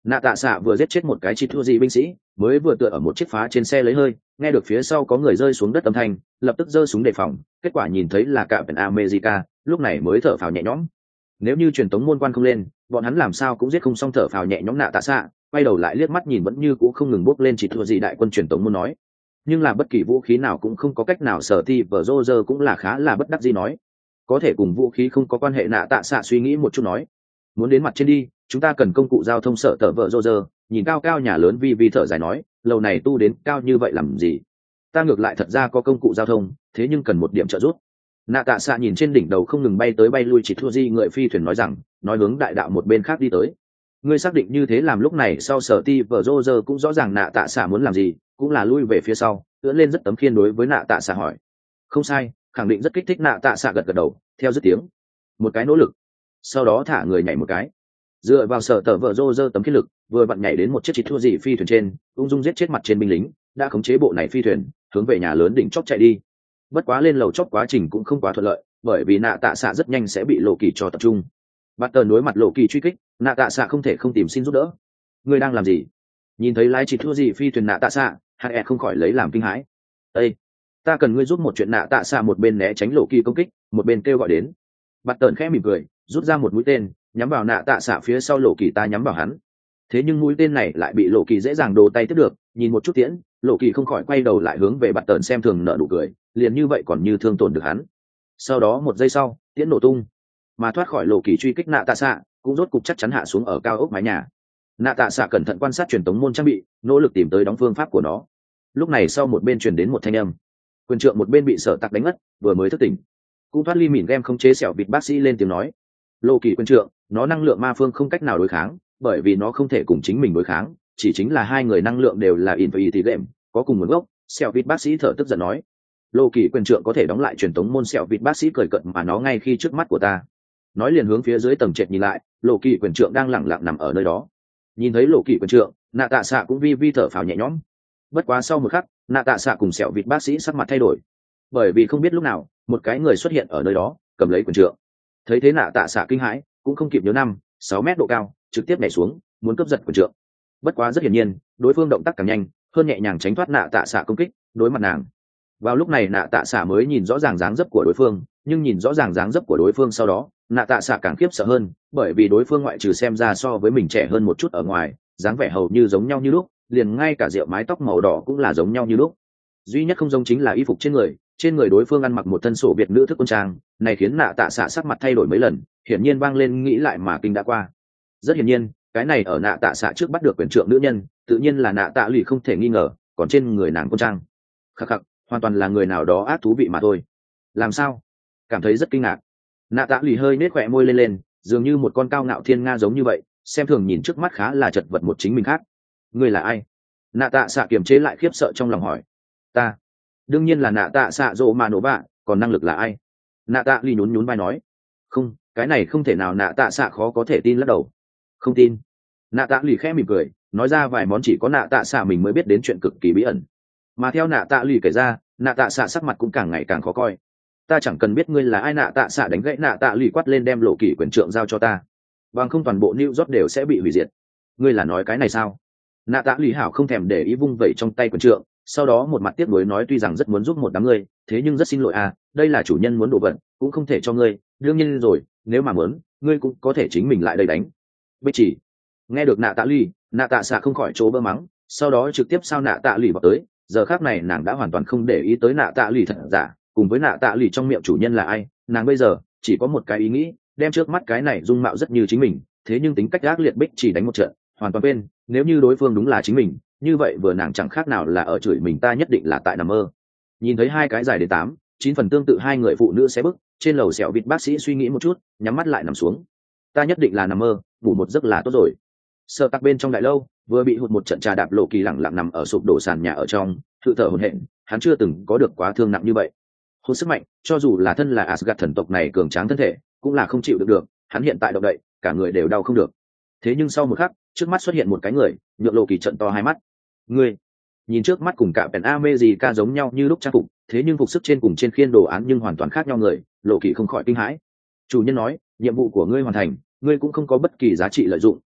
Speaker 1: nạ tạ xạ vừa giết chết một cái chỉ thua gì binh sĩ, mới vừa tựa ở một chiếc phá trên xe lấy hơi, nghe được phía sau có người rơi xuống đất âm thanh, lập tức giơ súng đề phòng, kết quả nhìn thấy là cả Captain America, lúc này mới thở phào nhẹ nhõm. Nếu như truyền tống môn quan không lên, bọn hắn làm sao cũng giết không xong, thở phào nhẹ nhõm nạ tạ xạ, quay đầu lại liếc mắt nhìn vẫn như cũ không ngừng bốc lên chỉ thua gì đại quân truyền tống môn nói. Nhưng là bất kỳ vũ khí nào cũng không có cách nào, sở ti vở rô rơ cũng là khá là bất đắc dĩ nói. Có thể cùng vũ khí không có quan hệ, nạ tạ xạ suy nghĩ một chút nói. Muốn đến mặt trên đi, chúng ta cần công cụ giao thông, sở tờ vợ rô rơ nhìn cao cao nhà lớn vi vi thở dài nói, lầu này tu đến cao như vậy làm gì, ta ngược lại thật ra có công cụ giao thông, thế nhưng cần một điểm trợ giúp. Nạ tạ xạ nhìn trên đỉnh đầu không ngừng bay tới bay lui chỉ thua di người phi thuyền nói rằng, nói hướng đại đạo một bên khác đi tới. Ngươi xác định như thế làm? Lúc này sau sở ti vợ rô rơ cũng rõ ràng nạ tạ xạ muốn làm gì, cũng là lui về phía sau ưỡn lên rất tấm khiên đối với nạ tạ xạ hỏi. Không sai, khẳng định rất kích thích. Nạ tạ xạ gật gật đầu theo dứt tiếng, một cái nỗ lực, sau đó thả người nhảy một cái, dựa vào sở tờ vợ rô rơ tấm khiên lực, vừa vặn nhảy đến một chiếc chỉ thua gì phi thuyền trên, ung dung giết chết mặt trên binh lính, đã khống chế bộ này phi thuyền hướng về nhà lớn đỉnh chóp chạy đi. Bất quá lên lầu chóp quá trình cũng không quá thuận lợi, bởi vì nạ tạ xạ rất nhanh sẽ bị lộ kỳ cho tập trung. Bắt tờ đối mặt lộ kỳ truy kích, nạ tạ xạ không thể không tìm xin giúp đỡ. Ngươi đang làm gì? Nhìn thấy lái chỉ thua gì phi thuyền nạ tạ xạ, hắn e không khỏi lấy làm kinh hãi. Ê, ta cần ngươi giúp một chuyện. Nạ tạ xạ một bên né tránh lộ kỳ công kích, một bên kêu gọi đến. Bắt tờ khẽ mỉm cười, rút ra một mũi tên nhắm vào nạ tạ xạ phía sau lộ kỳ, ta nhắm vào hắn. Thế nhưng mũi tên này lại bị lộ kỳ dễ dàng đồ tay tiếp được, nhìn một chút tiễn, lộ kỳ không khỏi quay đầu lại hướng về bắt tờ xem thường nở nụ cười, liền như vậy còn như thương tổn được hắn. Sau đó một giây sau, tiễn nổ tung, mà thoát khỏi lộ kỳ truy kích nạ tạ xạ cũng rốt cục chắc chắn hạ xuống ở cao ốc mái nhà. Nạ tạ xạ cẩn thận quan sát truyền tống môn trang bị, nỗ lực tìm tới đóng phương pháp của nó. Lúc này sau một bên truyền đến một thanh âm, quyền trượng một bên bị sở tặc đánh ngất, vừa mới thức tỉnh, cũng thoát ly mìn game không chế sẹo vịt bác sĩ lên tiếng nói, lộ kỳ quyền trượng, nó năng lượng ma phương không cách nào đối kháng, bởi vì nó không thể cùng chính mình đối kháng, chỉ chính là hai người năng lượng đều là infinity game, có cùng nguồn gốc. Sẹo vịt bác sĩ thở tức giận nói, lộ kỳ quyền trượng có thể đóng lại truyền tống môn. Sẹo vịt bác sĩ cười cận, mà nó ngay khi trước mắt của ta. Nói liền hướng phía dưới tầng trệt nhìn lại, lộ kỳ quyền trượng đang lẳng lặng nằm ở nơi đó. Nhìn thấy lộ kỳ quyền trượng, nạ tạ xạ cũng vi vi thở phào nhẹ nhõm. Bất quá sau một khắc, nạ tạ xạ cùng sẹo vịt bác sĩ sắc mặt thay đổi, bởi vì không biết lúc nào một cái người xuất hiện ở nơi đó, cầm lấy quyền trượng. Thấy thế nạ tạ xạ kinh hãi, cũng không kịp nhớ năm sáu mét độ cao, trực tiếp nhảy xuống muốn cướp giật quyền trượng. Bất quá rất hiển nhiên, đối phương động tác càng nhanh hơn, nhẹ nhàng tránh thoát nạ tạ xạ công kích. Đối mặt nàng, vào lúc này nạ tạ xạ mới nhìn rõ ràng dáng dấp của đối phương, nhưng nhìn rõ ràng dáng dấp của đối phương sau đó, nạ tạ xạ càng khiếp sợ hơn, bởi vì đối phương ngoại trừ xem ra so với mình trẻ hơn một chút ở ngoài, dáng vẻ hầu như giống nhau như lúc, liền ngay cả rượu mái tóc màu đỏ cũng là giống nhau như lúc. Duy nhất không giống chính là y phục trên người, trên người đối phương ăn mặc một thân sổ biệt nữ thức quân trang, này khiến nạ tạ xạ sắc mặt thay đổi mấy lần, hiển nhiên vang lên nghĩ lại mà kinh đã qua. Rất hiển nhiên, cái này ở nạ tạ xạ trước bắt được quyền trượng nữ nhân, tự nhiên là nạ tạ lì không thể nghi ngờ, còn trên người nàng quân trang, khắc khắc, hoàn toàn là người nào đó ác thú vị mà thôi. Làm sao? Cảm thấy rất kinh ngạc. Nạ tạ lì hơi nết khỏe môi lên lên, dường như một con cao ngạo thiên nga giống như vậy, xem thường nhìn trước mắt khá là chật vật một chính mình khác. Ngươi là ai? Nạ tạ xạ kiềm chế lại khiếp sợ trong lòng hỏi. Ta đương nhiên là nạ tạ xạ rộ mà nổ bạ, còn năng lực là ai? Nạ tạ lì nhún nhún vai nói. Không, cái này không thể nào. Nạ tạ xạ khó có thể tin lắc đầu. Không tin. Nạ tạ lì khẽ mỉm cười, nói ra vài món chỉ có nạ tạ xạ mình mới biết đến chuyện cực kỳ bí ẩn. Mà theo nạ tạ lì kể ra, nạ tạ xạ sắc mặt cũng càng ngày càng khó coi. Ta chẳng cần biết ngươi là ai. Nạ tạ xạ đánh gãy nạ tạ lì quát lên, đem lộ kỷ quyền trượng giao cho ta, bằng không toàn bộ New York đều sẽ bị hủy diệt. Ngươi là nói cái này sao? Nạ tạ lì hảo không thèm để ý vung vẩy trong tay quyền trượng, sau đó một mặt tiếc nuối nói, tuy rằng rất muốn giúp một đám ngươi, thế nhưng rất xin lỗi à, đây là chủ nhân muốn đồ vật, cũng không thể cho ngươi. Đương nhiên rồi, nếu mà muốn, ngươi cũng có thể chính mình lại đây đánh. Bích chỉ. Nghe được nạ tạ lì, nạ tạ xạ không khỏi chỗ bơ mắng, sau đó trực tiếp sao nạ tạ lì vào tới. Giờ khác này nàng đã hoàn toàn không để ý tới nạ tạ lì thật giả, cùng với nạ tạ lì trong miệng chủ nhân là ai. Nàng bây giờ chỉ có một cái ý nghĩ, đem trước mắt cái này dung mạo rất như chính mình, thế nhưng tính cách ác liệt Bích chỉ đánh một trận, hoàn toàn quên, nếu như đối phương đúng là chính mình, như vậy vừa nàng chẳng khác nào là ở chửi mình, ta nhất định là tại nằm mơ. Nhìn thấy hai cái dài đến tám chín phần tương tự hai người phụ nữ xé bức trên lầu, sẹo vịt bác sĩ suy nghĩ một chút, nhắm mắt lại nằm xuống. Ta nhất định là nằm mơ, ngủ một giấc là tốt rồi. Sợ tắc bên trong đại lâu vừa bị hụt một trận trà đạp, lộ kỳ lẳng lặng nằm ở sụp đổ sàn nhà ở trong, tự thở hổn hển. Hắn chưa từng có được quá thương nặng như vậy. Hút sức mạnh, cho dù là thân là Asgard thần tộc này cường tráng thân thể, cũng là không chịu được được. Hắn hiện tại động đậy, cả người đều đau không được. Thế nhưng sau một khắc, trước mắt xuất hiện một cái người, nhượng lộ kỳ trận to hai mắt. Ngươi nhìn trước mắt cùng cả Pen America giống nhau như lúc trang phục, thế nhưng phục sức trên cùng trên khiên đồ án nhưng hoàn toàn khác nhau người, lộ kỳ không khỏi kinh hãi. Chủ nhân nói, nhiệm vụ của ngươi hoàn thành, ngươi cũng không có bất kỳ giá trị lợi dụng,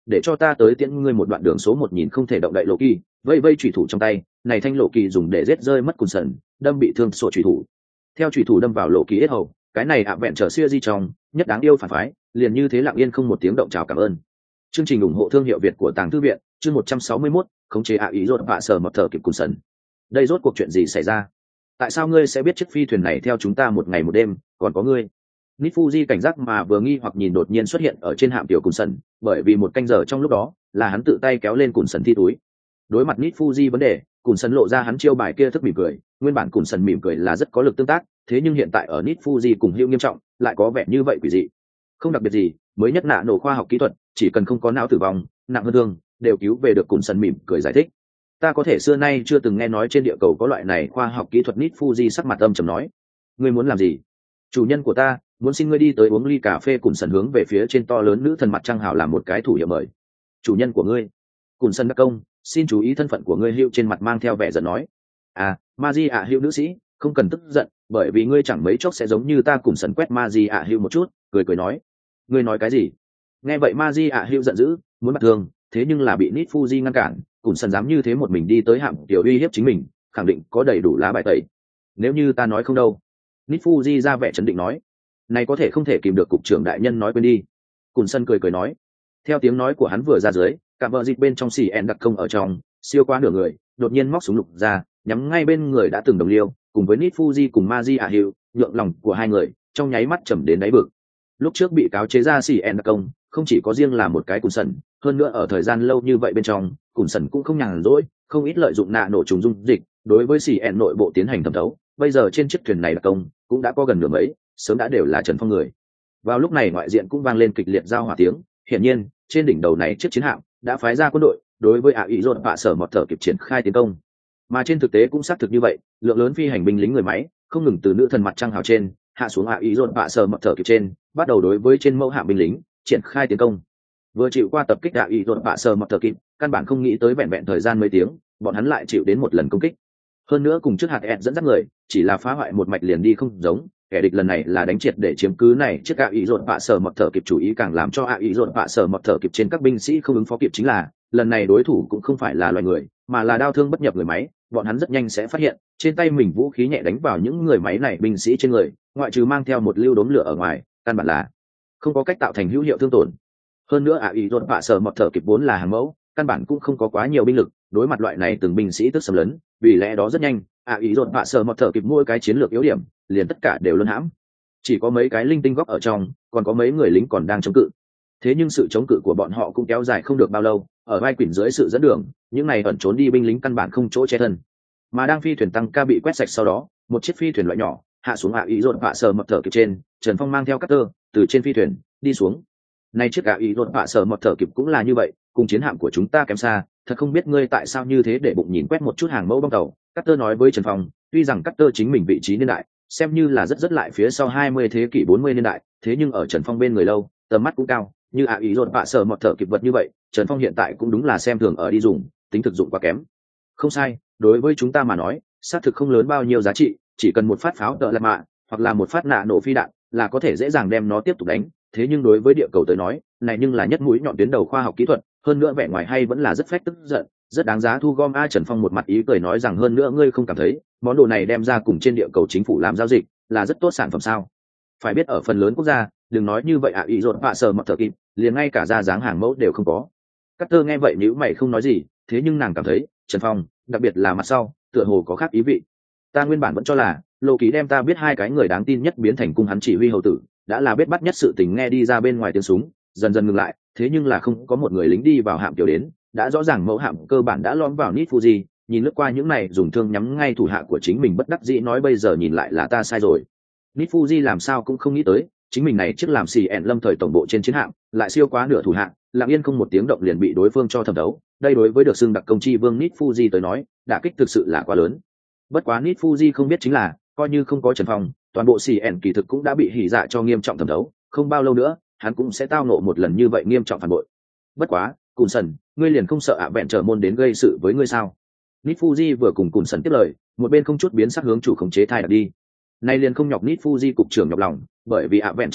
Speaker 1: để cho ta tới tiễn ngươi một đoạn đường số một nhìn không thể động đậy lộ kỳ vây vây thủy thủ trong tay này thanh lộ kỳ dùng để rết rơi mất cùn sần đâm bị thương sổ thủy thủ theo thủy thủ đâm vào lộ kỳ hết hầu cái này ạ vẹn trở xưa di trong nhất đáng yêu phản phái liền như thế lặng yên không một tiếng động chào cảm ơn. Chương trình ủng hộ thương hiệu Việt của Tàng Thư viện, chương một trăm sáu mươi mốt, khống chế ạ ý rốt vạ sở mọt thở kịp cùn sần. Đây rốt cuộc chuyện gì xảy ra? Tại sao ngươi sẽ biết chiếc phi thuyền này theo chúng ta một ngày một đêm, còn có ngươi? Nít Fuji cảnh giác mà vừa nghi hoặc nhìn đột nhiên xuất hiện ở trên hạm tiểu cùn sần, bởi vì một canh giờ trong lúc đó, là hắn tự tay kéo lên cùn sần thi túi. Đối mặt Nít Fuji vấn đề, cùn sần lộ ra hắn chiêu bài kia thức mỉm cười, nguyên bản cùn sần mỉm cười là rất có lực tương tác, thế nhưng hiện tại ở Nít Fuji cùng Hữu nghiêm trọng, lại có vẻ như vậy quỷ dị. Không đặc biệt gì, mới nhất nạ nổ khoa học kỹ thuật, chỉ cần không có não tử vong, nặng hơn thương, đều cứu về được cùn sần mỉm cười giải thích. Ta có thể xưa nay chưa từng nghe nói trên địa cầu có loại này khoa học kỹ thuật. Nít Fuji sắc mặt âm trầm nói, ngươi muốn làm gì? Chủ nhân của ta muốn xin ngươi đi tới uống ly cà phê. Cùn sần hướng về phía trên to lớn nữ thần mặt trăng hào làm một cái thủ hiệu mời. Chủ nhân của ngươi? Cùn sần đắc công, xin chú ý thân phận của ngươi. Hữu trên mặt mang theo vẻ giận nói, à Maji ạ Hữu nữ sĩ, không cần tức giận, bởi vì ngươi chẳng mấy chốc sẽ giống như ta. Cùn sần quét Maji ạ Hữu một chút, cười cười nói, ngươi nói cái gì? Nghe vậy Maji ạ Hữu giận dữ, muốn bắt thương, thế nhưng là bị Nít Fuji ngăn cản. Cùn sần dám như thế một mình đi tới hạm tiểu uy hiếp chính mình, khẳng định có đầy đủ lá bài tẩy. Nếu như ta nói không đâu? Nít Fuji ra vẻ chấn định nói, này có thể không thể kìm được cục trưởng đại nhân nói quên đi. Cùn sần cười cười nói, theo tiếng nói của hắn vừa ra dưới, cả vợ dịch bên trong xì en đặc công ở trong siêu qua nửa người đột nhiên móc súng lục ra nhắm ngay bên người đã từng đồng liêu cùng với Nít Fuji cùng Maji ạ Hữu, nhượng lòng của hai người trong nháy mắt trầm đến đáy vực. Lúc trước bị cáo chế ra xì en đặc công không chỉ có riêng là một cái cùn sần, hơn nữa ở thời gian lâu như vậy bên trong cùn sần cũng không nhàn rỗi, không ít lợi dụng nạ nổ trùng dung dịch đối với xì en nội bộ tiến hành thẩm thấu. Bây giờ trên chiếc thuyền này đặc công cũng đã có gần nửa mấy, sớm đã đều là Trần Phong người. Vào lúc này ngoại diện cũng vang lên kịch liệt giao hỏa tiếng, hiển nhiên trên đỉnh đầu này chiếc chiến hạm đã phái ra quân đội đối với ạ ý rốt vạ sở mọt thở kịp triển khai tiến công. Mà trên thực tế cũng xác thực như vậy, lượng lớn phi hành binh lính người máy không ngừng từ nữ thần mặt trăng hào trên hạ xuống ạ ý rốt vạ sở mọt thở kịp trên, bắt đầu đối với trên mẫu hạm binh lính triển khai tiến công. Vừa chịu qua tập kích ạ ý rốt vạ sở mọt thở kịp, căn bản không nghĩ tới vẹn vẹn thời gian mấy tiếng, bọn hắn lại chịu đến một lần công kích. Hơn nữa cùng trước hạt ẹt dẫn dắt người chỉ là phá hoại một mạch liền đi không giống, kẻ địch lần này là đánh triệt để chiếm cứ này trước ạ ý rốt vạ sở mọt thở kịp. Chủ ý càng làm cho ạ ý rốt vạ sở mọt thở kịp trên các binh sĩ không ứng phó kịp chính là lần này đối thủ cũng không phải là loài người, mà là đao thương bất nhập người máy. Bọn hắn rất nhanh sẽ phát hiện trên tay mình vũ khí nhẹ đánh vào những người máy này binh sĩ trên người, ngoại trừ mang theo một lưu đốm lửa ở ngoài, căn bản là không có cách tạo thành hữu hiệu thương tổn. Hơn nữa ạ ý rốt vạ sở mọt thở kịp vốn là hàng mẫu, căn bản cũng không có quá nhiều binh lực đối mặt loại này từng binh sĩ tức xâm lấn, vì lẽ đó rất nhanh ạ ý rốt vạ sở mọt thở kịp mỗi cái chiến lược yếu điểm liền tất cả đều luân hãm, chỉ có mấy cái linh tinh góc ở trong còn có mấy người lính còn đang chống cự. Thế nhưng sự chống cự của bọn họ cũng kéo dài không được bao lâu, ở vai quỷ dưới sự dẫn đường, những này ẩn trốn đi binh lính căn bản không chỗ che thân. Mà đang phi thuyền tăng ca bị quét sạch sau đó, một chiếc phi thuyền loại nhỏ hạ xuống ạ ý rốt vạ sở mọt thở kịp trên. Trần Phong mang theo Carter từ trên phi thuyền đi xuống. Này chiếc ạ ý rốt vạ sở mọt thở kịp cũng là như vậy, cùng chiến hạm của chúng ta kém xa, thật không biết ngươi tại sao như thế để bụng nhìn quét một chút hàng mẫu bong tàu. Carter nói với Trần Phong, tuy rằng Carter chính mình vị trí niên đại xem như là rất rất lại phía sau hai mươi thế kỷ bốn mươi niên đại, thế nhưng ở Trần Phong bên người lâu, tầm mắt cũng cao, như ạ ý rốt vạ sở mọt thở kịp vật như vậy, Trần Phong hiện tại cũng đúng là xem thường ở đi dùng, tính thực dụng quá kém. Không sai, đối với chúng ta mà nói, xác thực không lớn bao nhiêu giá trị, chỉ cần một phát pháo tợ lạt mạ hoặc là một phát nạ nổ phi đạn là có thể dễ dàng đem nó tiếp tục đánh. Thế nhưng đối với địa cầu tới nói, này nhưng là nhất mũi nhọn tuyến đầu khoa học kỹ thuật, hơn nữa vẻ ngoài hay vẫn là rất phách tức giận, rất đáng giá thu gom. A Trần Phong một mặt ý cười nói rằng, hơn nữa ngươi không cảm thấy món đồ này đem ra cùng trên địa cầu chính phủ làm giao dịch là rất tốt sản phẩm sao? Phải biết ở phần lớn quốc gia, đừng nói như vậy ạ ý rốt vạ sở mọt thở kịp, liền ngay cả ra dáng hàng mẫu đều không có. Carter nghe vậy nhíu mày không nói gì, thế nhưng nàng cảm thấy Trần Phong, đặc biệt là mặt sau, tựa hồ có khác ý vị. Ta nguyên bản vẫn cho là Lộ Ký đem ta biết hai cái người đáng tin nhất biến thành cung hắn chỉ huy hầu tử, đã là biết bắt nhất sự tình. Nghe đi ra bên ngoài tiếng súng dần dần ngừng lại, thế nhưng là không có một người lính đi vào hạm tiểu đến, đã rõ ràng mẫu hạm cơ bản đã lõm vào Nít Fuji. Nhìn lướt qua những này dùng thương nhắm ngay thủ hạ của chính mình, bất đắc dĩ nói, bây giờ nhìn lại là ta sai rồi. Nít Fuji làm sao cũng không nghĩ tới chính mình này trước làm xì ẻn lâm thời tổng bộ trên chiến hạm lại siêu quá nửa thủ hạng, lặng yên không một tiếng động liền bị đối phương cho thẩm đấu. Đây đối với được xưng đặc công chi vương Nít Fuji tới nói, đả kích thực sự là quá lớn. Bất quá Nít Fuji không biết chính là, coi như không có Trần Phong, toàn bộ xì ẻn kỳ thực cũng đã bị hỉ dạ cho nghiêm trọng thẩm đấu, không bao lâu nữa hắn cũng sẽ tao nộ một lần như vậy nghiêm trọng phản bội. Bất quá Cùn Sần, ngươi liền không sợ ạ vẹn trở môn đến gây sự với ngươi sao? Nít Fuji vừa cùng Cùn Sần tiếp lời, một bên không chút biến sắc hướng chủ khống chế thai đặt đi. Nay liền không nhọc Nít Fuji cục trưởng nhọc lòng, bởi vì ạ vẹn trở môn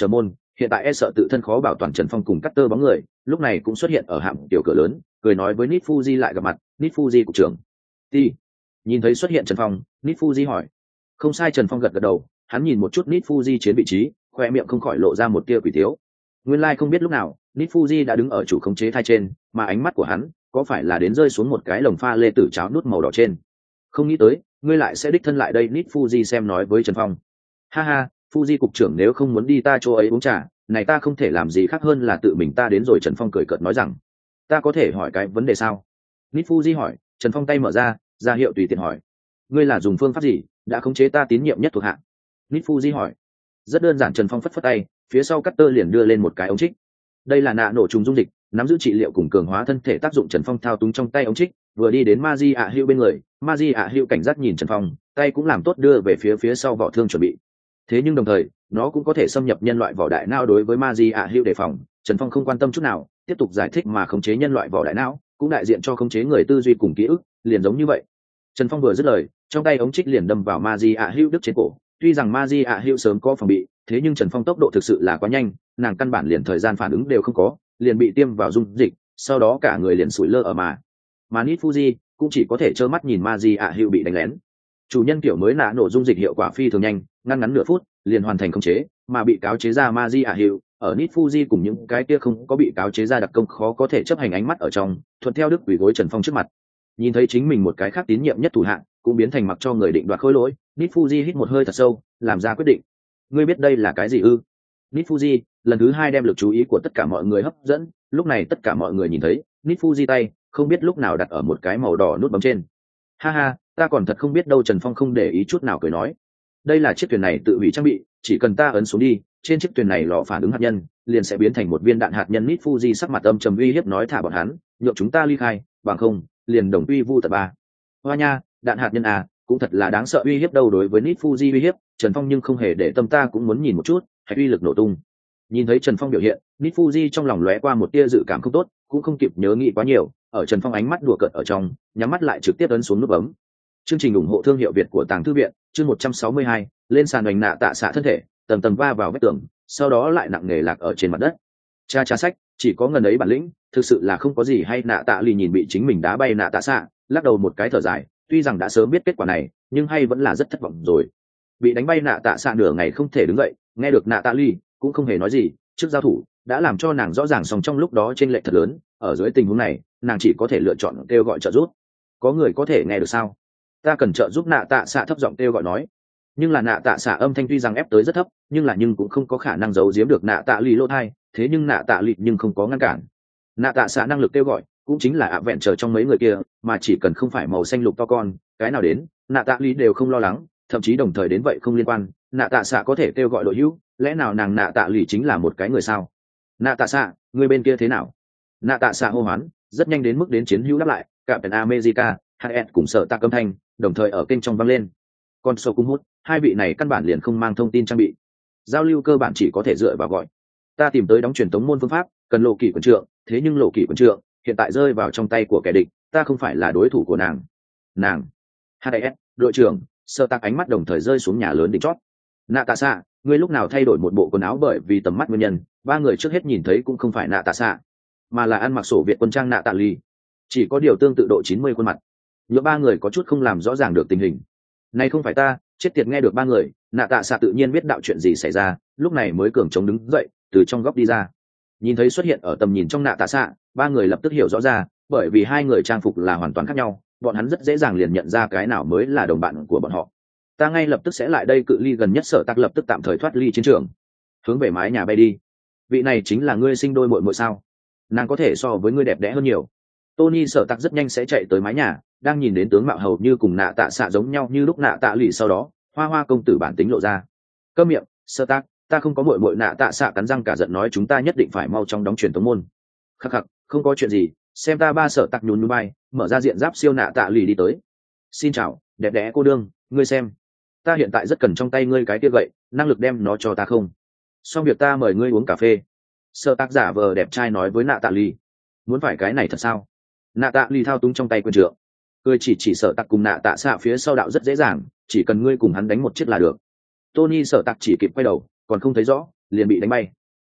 Speaker 1: hiện tại e sợ tự thân khó bảo toàn Trần Phong cùng Cutter bóng người, lúc này cũng xuất hiện ở hạm tiểu cửa lớn, cười nói với Nit Fuji lại gặp mặt. Nit Fuji cục trưởng. Ti. Nhìn thấy xuất hiện Trần Phong, Nit Fuji hỏi. Không sai, Trần Phong gật gật đầu, hắn nhìn một chút Nit Fuji chiến vị trí, khoe miệng không khỏi lộ ra một tia quỷ thiếu. Nguyên lai like không biết lúc nào, Nit Fuji đã đứng ở chủ khống chế thai trên, mà ánh mắt của hắn có phải là đến rơi xuống một cái lồng pha lê tử cháo nút màu đỏ trên. Không nghĩ tới, ngươi lại sẽ đích thân lại đây. Nit Fuji xem nói với Trần Phong. Ha ha, Fuji cục trưởng nếu không muốn đi ta chỗ ấy uống trà, này ta không thể làm gì khác hơn là tự mình ta đến rồi. Trần Phong cười cợt nói rằng. Ta có thể hỏi cái vấn đề sao? Nit Fuji hỏi. Trần Phong tay mở ra, ra hiệu tùy tiện hỏi. Ngươi là dùng phương pháp gì đã khống chế ta tín nhiệm nhất thuộc hạ? Nit Fuji hỏi. Rất đơn giản. Trần Phong phất phất tay, phía sau Cutter liền đưa lên một cái ống trích. Đây là nạ nổ trùng dung dịch, nắm giữ trị liệu cùng cường hóa thân thể tác dụng. Trần Phong thao túng trong tay ống trích, vừa đi đến Maji ạ Hữu bên người. Maji ạ Hữu cảnh giác nhìn Trần Phong, tay cũng làm tốt đưa về phía phía sau vỏ thương chuẩn bị. Thế nhưng đồng thời, nó cũng có thể xâm nhập nhân loại vỏ đại não. Đối với Maji ạ Hữu đề phòng, Trần Phong không quan tâm chút nào, tiếp tục giải thích mà khống chế nhân loại vỏ đại não, cũng đại diện cho khống chế người tư duy cùng ký ức, liền giống như vậy. Trần Phong vừa dứt lời, trong tay ống trích liền đâm vào Maji ạ Hữu đứt trên cổ. Tuy rằng Maji ạ Hữu sớm có phòng bị, thế nhưng Trần Phong tốc độ thực sự là quá nhanh, nàng căn bản liền thời gian phản ứng đều không có, liền bị tiêm vào dung dịch, sau đó cả người liền sủi lơ ở mà. Mà Nit Fuji cũng chỉ có thể trơ mắt nhìn Maji ạ Hữu bị đánh lén. Chủ nhân kiểu mới nạ nổ dung dịch hiệu quả phi thường nhanh, ngăn ngắn nửa phút liền hoàn thành khống chế, mà bị cáo chế ra Maji ạ Hữu ở Nit Fuji cùng những cái kia không có bị cáo chế ra đặc công khó có thể chấp hành ánh mắt ở trong, thuận theo đức quỷ gối Trần Phong trước mặt. Nhìn thấy chính mình một cái khác tín nhiệm nhất thủ hạng cũng biến thành mặc cho người định đoạt khối lỗi, Nit Fuji hít một hơi thật sâu, làm ra quyết định. Ngươi biết đây là cái gì ư? Nit Fuji lần thứ hai đem lực chú ý của tất cả mọi người hấp dẫn, lúc này tất cả mọi người nhìn thấy Nit Fuji tay không biết lúc nào đặt ở một cái màu đỏ nút bấm trên. Ha ha, ta còn thật không biết đâu. Trần Phong không để ý chút nào cười nói. Đây là chiếc thuyền này tự hủy trang bị, chỉ cần ta ấn xuống đi, trên chiếc thuyền này lò phản ứng hạt nhân liền sẽ biến thành một viên đạn hạt nhân. Nit Fuji sắc mặt âm trầm uy hiếp nói, thả bọn hắn, nhượng chúng ta ly khai, bằng không liền đồng uy vu tật ba. Hoa nha, đạn hạt nhân à, cũng thật là đáng sợ uy hiếp đâu. Đối với Nit Fuji uy hiếp, Trần Phong nhưng không hề để tâm, ta cũng muốn nhìn một chút hay uy lực nổ tung. Nhìn thấy Trần Phong biểu hiện, Nit Fuji trong lòng lóe qua một tia dự cảm không tốt, cũng không kịp nhớ nghĩ quá nhiều, ở Trần Phong ánh mắt đùa cợt ở trong, nhắm mắt lại trực tiếp ấn xuống nút bấm. Chương trình ủng hộ thương hiệu Việt của Tàng Thư viện, chương một trăm sáu mươi hai, lên sàn hoành nạ tạ xạ thân thể, tầm tầm va vào vách tường, sau đó lại nặng nề lạc ở trên mặt đất. Cha cha sách, chỉ có ngần ấy bản lĩnh, thực sự là không có gì hay. Nạ tạ lì nhìn bị chính mình đá bay nạ tạ xạ, lắc đầu một cái thở dài, tuy rằng đã sớm biết kết quả này, nhưng hay vẫn là rất thất vọng rồi. Bị đánh bay nạ tạ xạ nửa ngày không thể đứng dậy, nghe được nạ tạ lì cũng không hề nói gì, trước giao thủ đã làm cho nàng rõ ràng song trong lúc đó trên lệch thật lớn. Ở dưới tình huống này, nàng chỉ có thể lựa chọn kêu gọi trợ giúp. Có người có thể nghe được sao? Ta cần trợ giúp. Nạ tạ xạ thấp giọng kêu gọi nói. Nhưng là nạ tạ xạ âm thanh tuy rằng ép tới rất thấp, nhưng là nhưng cũng không có khả năng giấu giếm được nạ tạ lì lỗ thai. Thế nhưng nạ tạ lì nhưng không có ngăn cản. Nạ tạ xạ năng lực kêu gọi cũng chính là ạ vẹn chờ trong mấy người kia, mà chỉ cần không phải màu xanh lục to con, cái nào đến nạ tạ lì đều không lo lắng, thậm chí đồng thời đến vậy không liên quan. Nạ tạ xạ có thể kêu gọi đội hữu, lẽ nào nàng nạ tạ lì chính là một cái người sao? Nạ tạ xạ, người bên kia thế nào? Nạ tạ xạ hô hoán, rất nhanh đến mức đến chiến hữu đáp lại, Captain America, hát ét cùng sợ tạ âm thanh đồng thời ở kênh trong vang lên. Còn sâu cung hút, hai vị này căn bản liền không mang thông tin trang bị, giao lưu cơ bản chỉ có thể dựa vào gọi. Ta tìm tới đóng truyền tống môn phương pháp, cần lộ kỷ quần trượng, thế nhưng lộ kỷ quần trượng hiện tại rơi vào trong tay của kẻ địch, ta không phải là đối thủ của nàng. Nàng, hát ét, đội trưởng, sợ tạ ánh mắt đồng thời rơi xuống nhà lớn đỉnh chót. Nạ tạ xạ, ngươi lúc nào thay đổi một bộ quần áo? Bởi vì tầm mắt nguyên nhân, ba người trước hết nhìn thấy cũng không phải nạ tạ xạ, mà là ăn mặc sổ Việt quân trang nạ tạ lì, chỉ có điều tương tự độ chín mươi khuôn mặt. Nhớ ba người có chút không làm rõ ràng được tình hình. Này không phải ta, chết tiệt. Nghe được ba người, nạ tạ xạ tự nhiên biết đạo chuyện gì xảy ra, lúc này mới cường chống đứng dậy, từ trong góc đi ra. Nhìn thấy xuất hiện ở tầm nhìn trong nạ tạ xạ, ba người lập tức hiểu rõ ra, bởi vì hai người trang phục là hoàn toàn khác nhau, bọn hắn rất dễ dàng liền nhận ra cái nào mới là đồng bạn của bọn họ. Ta ngay lập tức sẽ lại đây. Cự ly gần nhất Sở Tạc lập tức tạm thời thoát ly chiến trường, hướng về mái nhà bay đi. Vị này chính là ngươi sinh đôi muội muội sao? Nàng có thể so với ngươi đẹp đẽ hơn nhiều. Tony Sở Tạc rất nhanh sẽ chạy tới mái nhà, đang nhìn đến tướng mạo hầu như cùng nạ tạ xạ giống nhau như lúc nạ tạ lì, sau đó hoa hoa công tử bản tính lộ ra. Câm miệng, Sở Tạc, ta không có muội muội. Nạ tạ xạ cắn răng cả giận nói, chúng ta nhất định phải mau chóng đóng truyền tống môn. Khắc khắc, không có chuyện gì, xem ta. Ba Sở Tạc nhún nhún bay, mở ra diện giáp siêu nạ tạ lì đi tới. Xin chào, đẹp đẽ cô đương, ngươi xem, ta hiện tại rất cần trong tay ngươi cái kia gậy, năng lực đem nó cho ta không? Xong việc ta mời ngươi uống cà phê. Sở Tạc giả vờ đẹp trai nói với nạ tạ lì. Muốn phải cái này thật sao? Nạ tạ lì thao túng trong tay quyền trượng, cười chỉ chỉ Sở Tạc cùng nạ tạ xạ phía sau đạo, rất dễ dàng, chỉ cần ngươi cùng hắn đánh một chiếc là được. Tony Sở Tạc chỉ kịp quay đầu, còn không thấy rõ, liền bị đánh bay.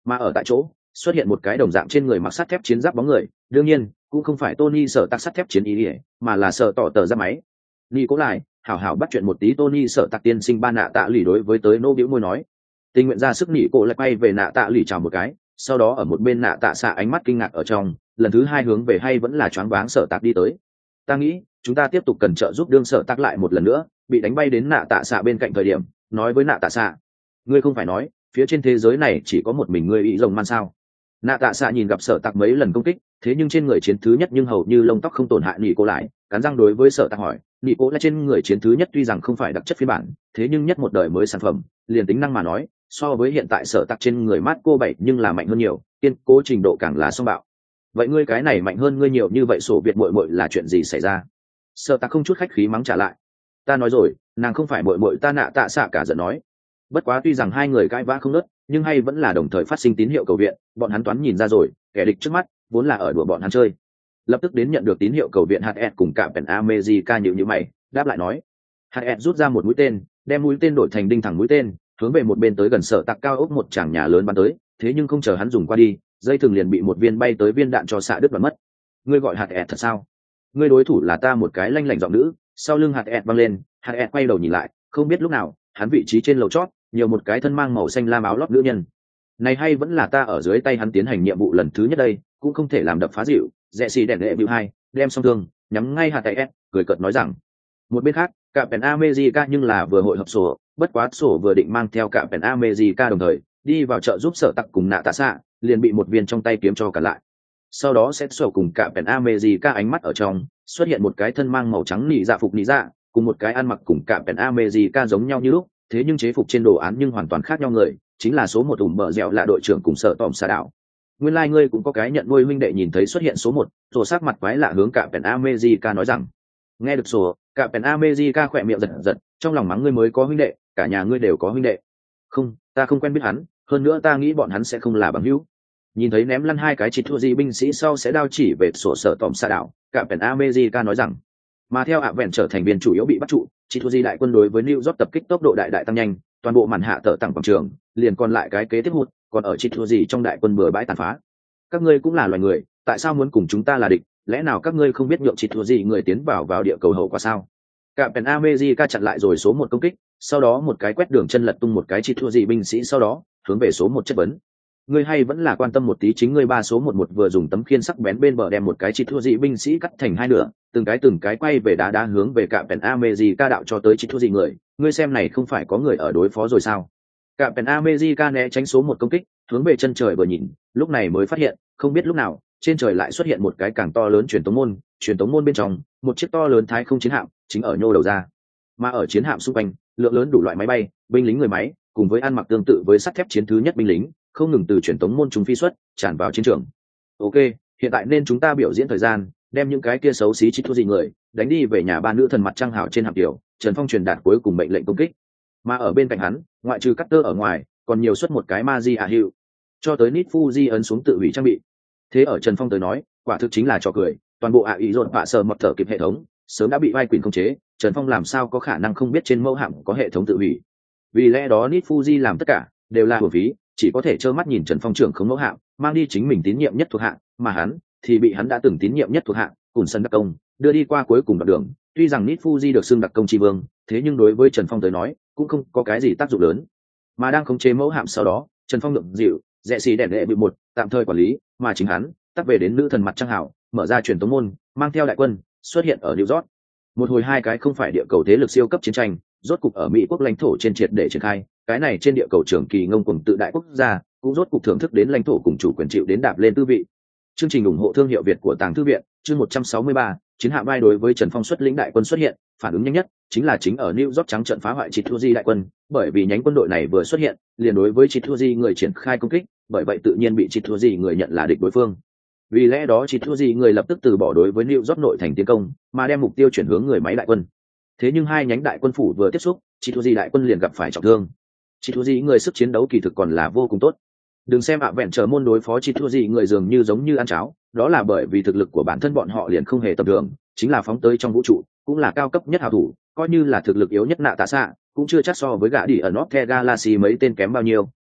Speaker 1: mà ở tại chỗ xuất hiện một cái đồng dạng trên người mặc sắt thép chiến giáp bóng người, đương nhiên cũng không phải Tony Sở Tạc sắt thép chiến ý ỉa, mà là Sở Tỏ Tờ ra máy. Đi cố lại, hảo hảo bắt chuyện một tí. Tony Sở Tạc tiên sinh ba nạ tạ lì đối với tới nô bĩu môi nói, tình nguyện ra sức nỉ cổ lại quay về nạ tạ lì chào một cái, sau đó ở một bên nạ tạ xạ ánh mắt kinh ngạc ở trong, lần thứ hai hướng về hay vẫn là choáng váng Sở Tạc đi tới. Ta nghĩ chúng ta tiếp tục cần trợ giúp đương Sở Tạc lại một lần nữa, bị đánh bay đến nạ tạ xạ bên cạnh thời điểm, nói với nạ tạ xạ, ngươi không phải nói phía trên thế giới này chỉ có một mình ngươi ý rồng man sao? Nạ tạ xạ nhìn gặp Sở Tạc mấy lần công kích, thế nhưng trên người chiến thứ nhất nhưng hầu như lông tóc không tổn hại. Nị cô lại cắn răng đối với Sở Tạc hỏi, Nị cô là trên người chiến thứ nhất tuy rằng không phải đặc chất phiên bản, thế nhưng nhất một đời mới sản phẩm, liền tính năng mà nói so với hiện tại Sở Tạc trên người mát cô bảy nhưng là mạnh hơn nhiều, kiên cố trình độ càng là song bạo. Vậy ngươi cái này mạnh hơn ngươi nhiều như vậy, sổ biệt muội muội là chuyện gì xảy ra? Sở Tạc không chút khách khí mắng trả lại, ta nói rồi nàng không phải muội muội ta. Nạ tạ xạ cả giận nói, bất quá tuy rằng hai người cãi vã không nớt, nhưng hay vẫn là đồng thời phát sinh tín hiệu cầu viện. Bọn hắn toán nhìn ra rồi, kẻ địch trước mắt vốn là ở đùa bọn hắn chơi. Lập tức đến nhận được tín hiệu cầu viện, hát ét cùng cả Pen America nhíu nhíu mày, đáp lại nói, hát ét rút ra một mũi tên, đem mũi tên đổi thành đinh thẳng mũi tên, hướng về một bên tới gần Sở Tạc cao ốc một tràng nhà lớn bắn tới. Thế nhưng không chờ hắn dùng qua đi, dây thừng liền bị một viên bay tới viên đạn cho xạ đứt đoạn mất. Ngươi gọi hát ét thật sao? Ngươi đối thủ là ta? Một cái lanh lảnh giọng nữ sau lưng hát ét vang lên. hát ét quay đầu nhìn lại, không biết lúc nào hắn vị trí trên lầu chót nhiều một cái thân mang màu xanh lam áo lót nữ nhân. Này hay vẫn là ta ở dưới tay hắn tiến hành nhiệm vụ lần thứ nhất đây, cũng không thể làm đập phá dịu. Rẽ xì đèn đệ bịu hai đem song thương nhắm ngay hạt ét, cười cợt nói rằng. Một bên khác cả Pen America nhưng là vừa hội hợp sổ, bất quá sổ vừa định mang theo cả Pen America đồng thời đi vào chợ giúp Sở Tạc cùng nạ tạ xạ, liền bị một viên trong tay kiếm cho cả lại. Sau đó sẽ sổ cùng cả Pen America ánh mắt ở trong xuất hiện một cái thân mang màu trắng nị dạ phục nị dạ, cùng một cái ăn mặc cùng cả Pen America giống nhau như lúc, thế nhưng chế phục trên đồ án nhưng hoàn toàn khác nhau người, chính là số một ủm bờ dẻo là đội trưởng cùng Sở Tòm xà đảo. Nguyên lai like ngươi cũng có cái nhận nuôi huynh đệ. Nhìn thấy xuất hiện số một, rồi sắc mặt quái lạ hướng cả Pen America nói rằng. Nghe được số, cả Pen America khỏe miệng giật giật, trong lòng mắng, ngươi mới có huynh đệ, cả nhà ngươi đều có huynh đệ. Không, ta không quen biết hắn, hơn nữa ta nghĩ bọn hắn sẽ không là bằng hữu. Nhìn thấy ném lăn hai cái chỉ thua gì binh sĩ sau sẽ đao chỉ về sổ Sở Tòm xà đảo, cả Pen America nói rằng. Mà theo ạ vẹn trở thành viên chủ yếu bị bắt trụ, chỉ thua gì đại quân đối với New York tập kích tốc độ đại đại tăng nhanh, toàn bộ màn hạ tở tặng quảng trường liền còn lại cái kế tiếp hụt, còn ở chỉ thua gì trong đại quân bừa bãi tàn phá. Các ngươi cũng là loài người, tại sao muốn cùng chúng ta là địch? Lẽ nào các ngươi không biết nhượng chỉ thua gì người tiến vào vào địa cầu hậu quả sao? Cả Pen America chặn lại rồi số một công kích, sau đó một cái quét đường chân lật tung một cái chỉ thua gì binh sĩ, sau đó hướng về số một chất vấn. Ngươi hay vẫn là quan tâm một tí chính ngươi. Ba số một một vừa dùng tấm khiên sắc bén bên bờ đem một cái chỉ thua gì binh sĩ cắt thành hai nửa, từng cái từng cái quay về đá đá hướng về cả Pen America đạo cho tới chỉ thua gì người. Ngươi xem này không phải có người ở đối phó rồi sao? Cả Pen America né tránh số một công kích, hướng về chân trời vừa nhìn, lúc này mới phát hiện, không biết lúc nào trên trời lại xuất hiện một cái càng to lớn truyền tống môn. Truyền tống môn bên trong một chiếc to lớn thái không chiến hạm chính ở nhô đầu ra, mà ở chiến hạm xung quanh lượng lớn đủ loại máy bay, binh lính người máy cùng với ăn mặc tương tự với sắt thép chiến thứ nhất binh lính không ngừng từ truyền tống môn chúng phi xuất tràn vào chiến trường. Ok, hiện tại nên chúng ta biểu diễn thời gian, đem những cái kia xấu xí chỉ thua gì người đánh đi về nhà. Ba nữ thần mặt trăng hào trên hạm tiểu Trần Phong truyền đạt cuối cùng mệnh lệnh công kích, mà ở bên cạnh hắn ngoại trừ Cutter ở ngoài còn nhiều xuất một cái Maji A Hữu, cho tới Nit Fuji ấn xuống tự hủy trang bị. Thế ở Trần Phong tới nói quả thực chính là trò cười, toàn bộ ạ ý dồn bạ sờ mọt thở kịp hệ thống sớm đã bị vai quyền khống chế, Trần Phong làm sao có khả năng không biết trên mẫu hạm có hệ thống tự hủy? Vì lẽ đó Nit Fuji làm tất cả đều là hưởng phí, chỉ có thể trơ mắt nhìn Trần Phong trưởng không mẫu hạm mang đi chính mình tín nhiệm nhất thuộc hạng, mà hắn thì bị hắn đã từng tín nhiệm nhất thuộc hạng cùng sân đặc công đưa đi qua cuối cùng đoạn đường. Tuy rằng Nit Fuji được xưng đặc công tri vương, thế nhưng đối với Trần Phong tới nói cũng không có cái gì tác dụng lớn. Mà đang khống chế mẫu hạm sau đó, Trần Phong lượng dịu rẽ xì đèn đệ bị một tạm thời quản lý, mà chính hắn tắt về đến nữ thần mặt trăng hảo, mở ra truyền tống môn, mang theo đại quân xuất hiện ở New York. Một hồi hai cái không phải địa cầu thế lực siêu cấp chiến tranh rốt cục ở Mỹ quốc lãnh thổ trên triệt để triển khai, cái này trên địa cầu trường kỳ ngông cuồng tự đại quốc gia cũng rốt cục thưởng thức đến lãnh thổ cùng chủ quyền chịu đến đạp lên tư vị. Chương trình ủng hộ thương hiệu Việt của Tàng Thư viện, chương một trăm sáu mươi ba, chiến hạm vai đối với Trần Phong xuất lĩnh đại quân xuất hiện, phản ứng nhanh nhất chính là chính ở New York trắng trận phá hoại Chithuji đại quân, bởi vì nhánh quân đội này vừa xuất hiện, liền đối với Chithuji người triển khai công kích, bởi vậy tự nhiên bị Chithuji người nhận là địch đối phương. Vì lẽ đó Chithuji người lập tức từ bỏ đối với New York nội thành tiến công, mà đem mục tiêu chuyển hướng người máy đại quân. Thế nhưng hai nhánh đại quân phủ vừa tiếp xúc, Chithuji đại quân liền gặp phải trọng thương. Chithuji người sức chiến đấu kỳ thực còn là vô cùng tốt. Đừng xem ạ vẹn trở môn đối phó Chithuji người dường như giống như ăn cháo, đó là bởi vì thực lực của bản thân bọn họ liền không hề tầm thường, chính là phóng tới trong vũ trụ, cũng là cao cấp nhất hảo thủ, coi như là thực lực yếu nhất nạ tạ xạ, cũng chưa chắc so với gã đi ở North Galaxy mấy tên kém bao nhiêu,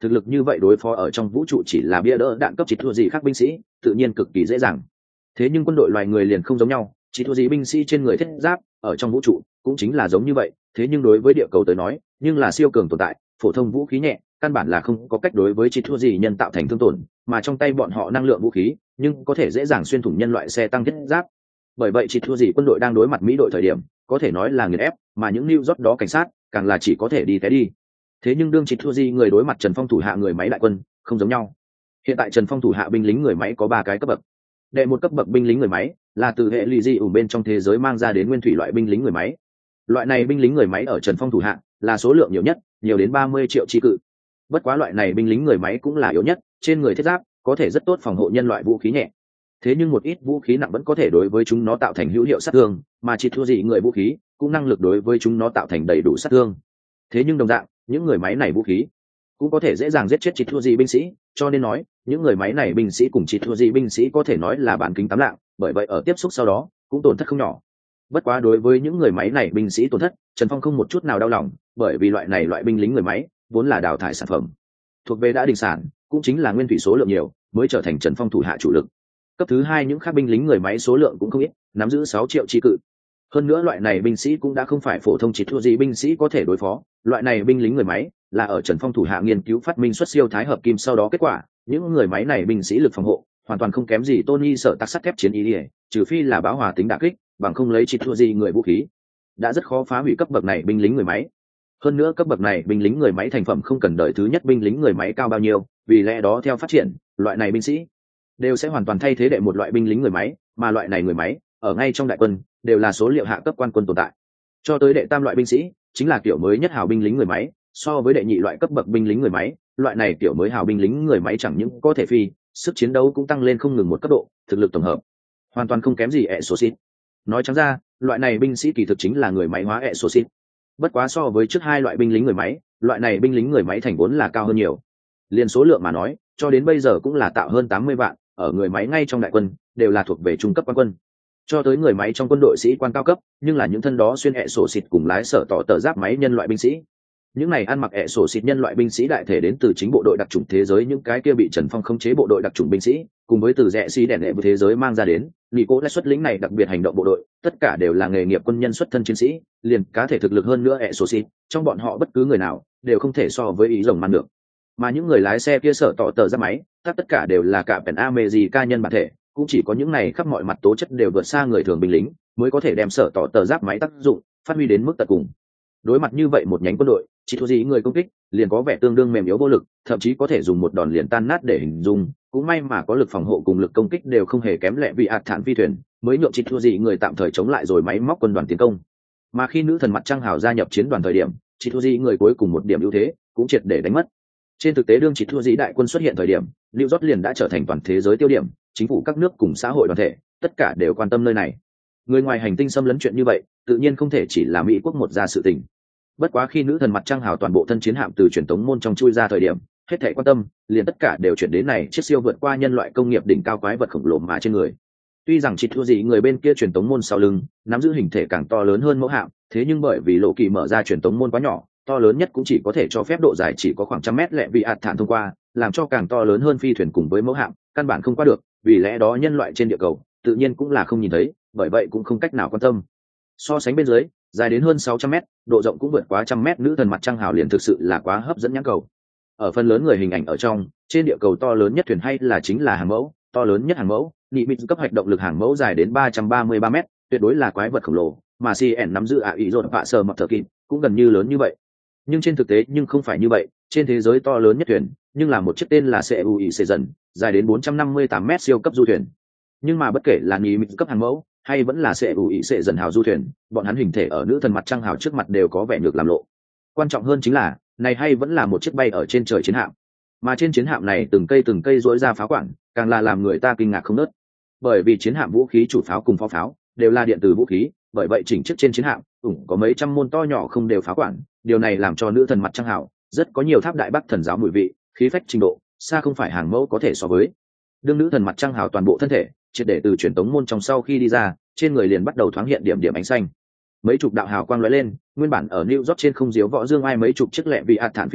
Speaker 1: thực lực như vậy đối phó ở trong vũ trụ chỉ là bia đỡ đạn cấp chỉ thua gì khác binh sĩ tự nhiên cực kỳ dễ dàng. Thế nhưng quân đội loài người liền không giống nhau, chỉ thua gì binh sĩ trên người thiết giáp ở trong vũ trụ cũng chính là giống như vậy, thế nhưng đối với địa cầu tới nói nhưng là siêu cường tồn tại, phổ thông vũ khí nhẹ căn bản là không có cách đối với chỉ thua gì nhân tạo thành thương tổn, mà trong tay bọn họ năng lượng vũ khí nhưng có thể dễ dàng xuyên thủng nhân loại xe tăng thiết giáp. Bởi vậy chỉ thua gì quân đội đang đối mặt Mỹ đội thời điểm có thể nói là nghiền ép, mà những New York đó cảnh sát càng là chỉ có thể đi té đi. Thế nhưng đương chỉ thua gì người đối mặt Trần Phong thủ hạ người máy đại quân không giống nhau. Hiện tại Trần Phong thủ hạ binh lính người máy có ba cái cấp bậc. Đệ một cấp bậc binh lính người máy là từ hệ lụy dị ủng bên trong thế giới mang ra đến nguyên thủy loại binh lính người máy. Loại này binh lính người máy ở Trần Phong thủ hạ là số lượng nhiều nhất, nhiều đến ba mươi triệu chi cự. Bất quá loại này binh lính người máy cũng là yếu nhất, trên người thiết giáp có thể rất tốt phòng hộ nhân loại vũ khí nhẹ. Thế nhưng một ít vũ khí nặng vẫn có thể đối với chúng nó tạo thành hữu hiệu sát thương, mà chỉ thua gì người vũ khí cũng năng lực đối với chúng nó tạo thành đầy đủ sát thương. Thế nhưng đồng dạng, những người máy này vũ khí cũng có thể dễ dàng giết chết chỉ thua gì binh sĩ, cho nên nói những người máy này binh sĩ cùng chỉ thua gì binh sĩ có thể nói là bản kính tám lạng, bởi vậy ở tiếp xúc sau đó cũng tổn thất không nhỏ. Bất quá đối với những người máy này binh sĩ tổn thất, Trần Phong không một chút nào đau lòng, bởi vì loại này loại binh lính người máy vốn là đào thải sản phẩm, thuộc về đã đình sản, cũng chính là nguyên thủy số lượng nhiều mới trở thành Trần Phong thủ hạ chủ lực. Cấp thứ hai những khác binh lính người máy số lượng cũng không ít, nắm giữ sáu triệu chi cự. Hơn nữa loại này binh sĩ cũng đã không phải phổ thông chỉ thua gì binh sĩ có thể đối phó, loại này binh lính người máy là ở Trần Phong thủ hạ nghiên cứu phát minh xuất siêu thái hợp kim, sau đó kết quả những người máy này binh sĩ lực phòng hộ hoàn toàn không kém gì Tony sợ tắc sắt thép chiến ý, trừ phi là bão hòa tính đả kích, bằng không lấy chỉ thua gì người vũ khí đã rất khó phá hủy cấp bậc này binh lính người máy. Hơn nữa cấp bậc này binh lính người máy thành phẩm không cần đợi thứ nhất binh lính người máy cao bao nhiêu, vì lẽ đó theo phát triển loại này binh sĩ đều sẽ hoàn toàn thay thế đệ một loại binh lính người máy, mà loại này người máy ở ngay trong đại quân đều là số liệu hạ cấp quan quân tồn tại. Cho tới đệ tam loại binh sĩ chính là kiểu mới nhất hào binh lính người máy, so với đệ nhị loại cấp bậc binh lính người máy, loại này kiểu mới hào binh lính người máy chẳng những có thể phi, sức chiến đấu cũng tăng lên không ngừng một cấp độ, thực lực tổng hợp hoàn toàn không kém gì Exocet. Nói trắng ra, loại này binh sĩ kỳ thực chính là người máy hóa Exocet. Bất quá so với trước hai loại binh lính người máy, loại này binh lính người máy thành vốn là cao hơn nhiều. Liên số lượng mà nói, cho đến bây giờ cũng là tạo hơn tám mươi vạn, ở người máy ngay trong đại quân đều là thuộc về trung cấp quan quân. Cho tới người máy trong quân đội sĩ quan cao cấp, nhưng là những thân đó xuyên ẹ sổ xịt cùng lái sở tỏ tờ giáp máy nhân loại binh sĩ. Những này ăn mặc ẹ sổ xịt nhân loại binh sĩ đại thể đến từ chính bộ đội đặc chủng thế giới, những cái kia bị Trần Phong khống chế bộ đội đặc chủng binh sĩ, cùng với từ rẽ xi đèn lệ của thế giới mang ra đến, nghị cố lại xuất lĩnh này đặc biệt hành động bộ đội, tất cả đều là nghề nghiệp quân nhân xuất thân chiến sĩ, liền cá thể thực lực hơn nữa ẹ sổ xịt, trong bọn họ bất cứ người nào đều không thể so với ý rồng man được. Mà những người lái xe kia sở tỏ tờ giáp máy, tất tất cả đều là cả pèn America nhân bản thể, cũng chỉ có những này khắp mọi mặt tố chất đều vượt xa người thường binh lính mới có thể đem sở tỏ tờ giáp máy tác dụng phát huy đến mức tận cùng. Đối mặt như vậy một nhánh quân đội, chỉ thua gì người công kích liền có vẻ tương đương mềm yếu vô lực, thậm chí có thể dùng một đòn liền tan nát để hình dung. Cũng may mà có lực phòng hộ cùng lực công kích đều không hề kém lẹ vì ạt thản phi thuyền mới nhượng chỉ thua gì người tạm thời chống lại rồi máy móc quân đoàn tiến công. Mà khi nữ thần mặt trăng hào gia nhập chiến đoàn thời điểm, chỉ thua gì người cuối cùng một điểm ưu thế cũng triệt để đánh mất. Trên thực tế đương chỉ thua dĩ đại quân xuất hiện thời điểm, New York liền đã trở thành toàn thế giới tiêu điểm, chính phủ các nước cùng xã hội đoàn thể tất cả đều quan tâm nơi này. Người ngoài hành tinh xâm lấn chuyện như vậy tự nhiên không thể chỉ là Mỹ quốc một ra sự tình. Bất quá khi nữ thần mặt trăng hào toàn bộ thân chiến hạm từ truyền tống môn trong chui ra thời điểm, hết thảy quan tâm liền tất cả đều chuyển đến này chiếc siêu vượt qua nhân loại công nghiệp đỉnh cao quái vật khổng lồ mà trên người. Tuy rằng chỉ thua gì người bên kia truyền tống môn sau lưng nắm giữ hình thể càng to lớn hơn mẫu hạm, thế nhưng bởi vì lộ kỳ mở ra truyền tống môn quá nhỏ, to lớn nhất cũng chỉ có thể cho phép độ dài chỉ có khoảng trăm mét lẹ vì ạt thản thông qua, làm cho càng to lớn hơn phi thuyền cùng với mẫu hạm căn bản không qua được, vì lẽ đó nhân loại trên địa cầu tự nhiên cũng là không nhìn thấy, bởi vậy cũng không cách nào quan tâm. So sánh bên dưới, dài đến hơn sáu trăm mét, độ rộng cũng vượt quá trăm mét nữ thần mặt trăng hào liền thực sự là quá hấp dẫn nhãn cầu. Ở phần lớn người hình ảnh ở trong, trên địa cầu to lớn nhất thuyền hay là chính là hàng mẫu, to lớn nhất hàng mẫu, nhị mịt cấp hạch động lực hàng mẫu dài đến ba trăm ba mươi ba mét, tuyệt đối là quái vật khổng lồ, mà xê en nắm giữ ạ ý rộn vạ sờ mập thở kịp cũng gần như lớn như vậy. Nhưng trên thực tế nhưng không phải như vậy, trên thế giới to lớn nhất thuyền nhưng là một chiếc tên là xê u i xê dần, dài đến bốn trăm năm mươi tám mét siêu cấp du thuyền. Nhưng mà bất kể là nhị mịt cấp hàng mẫu hay vẫn là xê u i xê dần hào du thuyền, bọn hắn hình thể ở nữ thần mặt trăng hào trước mặt đều có vẻ nhược làm lộ. Quan trọng hơn chính là này hay vẫn là một chiếc bay ở trên trời chiến hạm, mà trên chiến hạm này từng cây từng cây rỗi ra pháo quản, càng là làm người ta kinh ngạc không nớt. Bởi vì chiến hạm vũ khí chủ pháo cùng pháo pháo đều là điện tử vũ khí, bởi vậy chỉnh chiếc trên chiến hạm ủng có mấy trăm môn to nhỏ không đều pháo quản, điều này làm cho nữ thần mặt trăng hào rất có nhiều tháp đại bắc thần giáo mùi vị, khí phách trình độ xa không phải hàng mẫu có thể so với. Đương nữ thần mặt trăng hào toàn bộ thân thể triệt để từ truyền tống môn trong sau khi đi ra, trên người liền bắt đầu thoáng hiện điểm điểm ánh xanh. Mấy chục đạo hào quang lóe lên, nguyên bản ở New York trên không diếu võ dương ai mấy chục chiếc lẹ vì ạt thản phi thuyền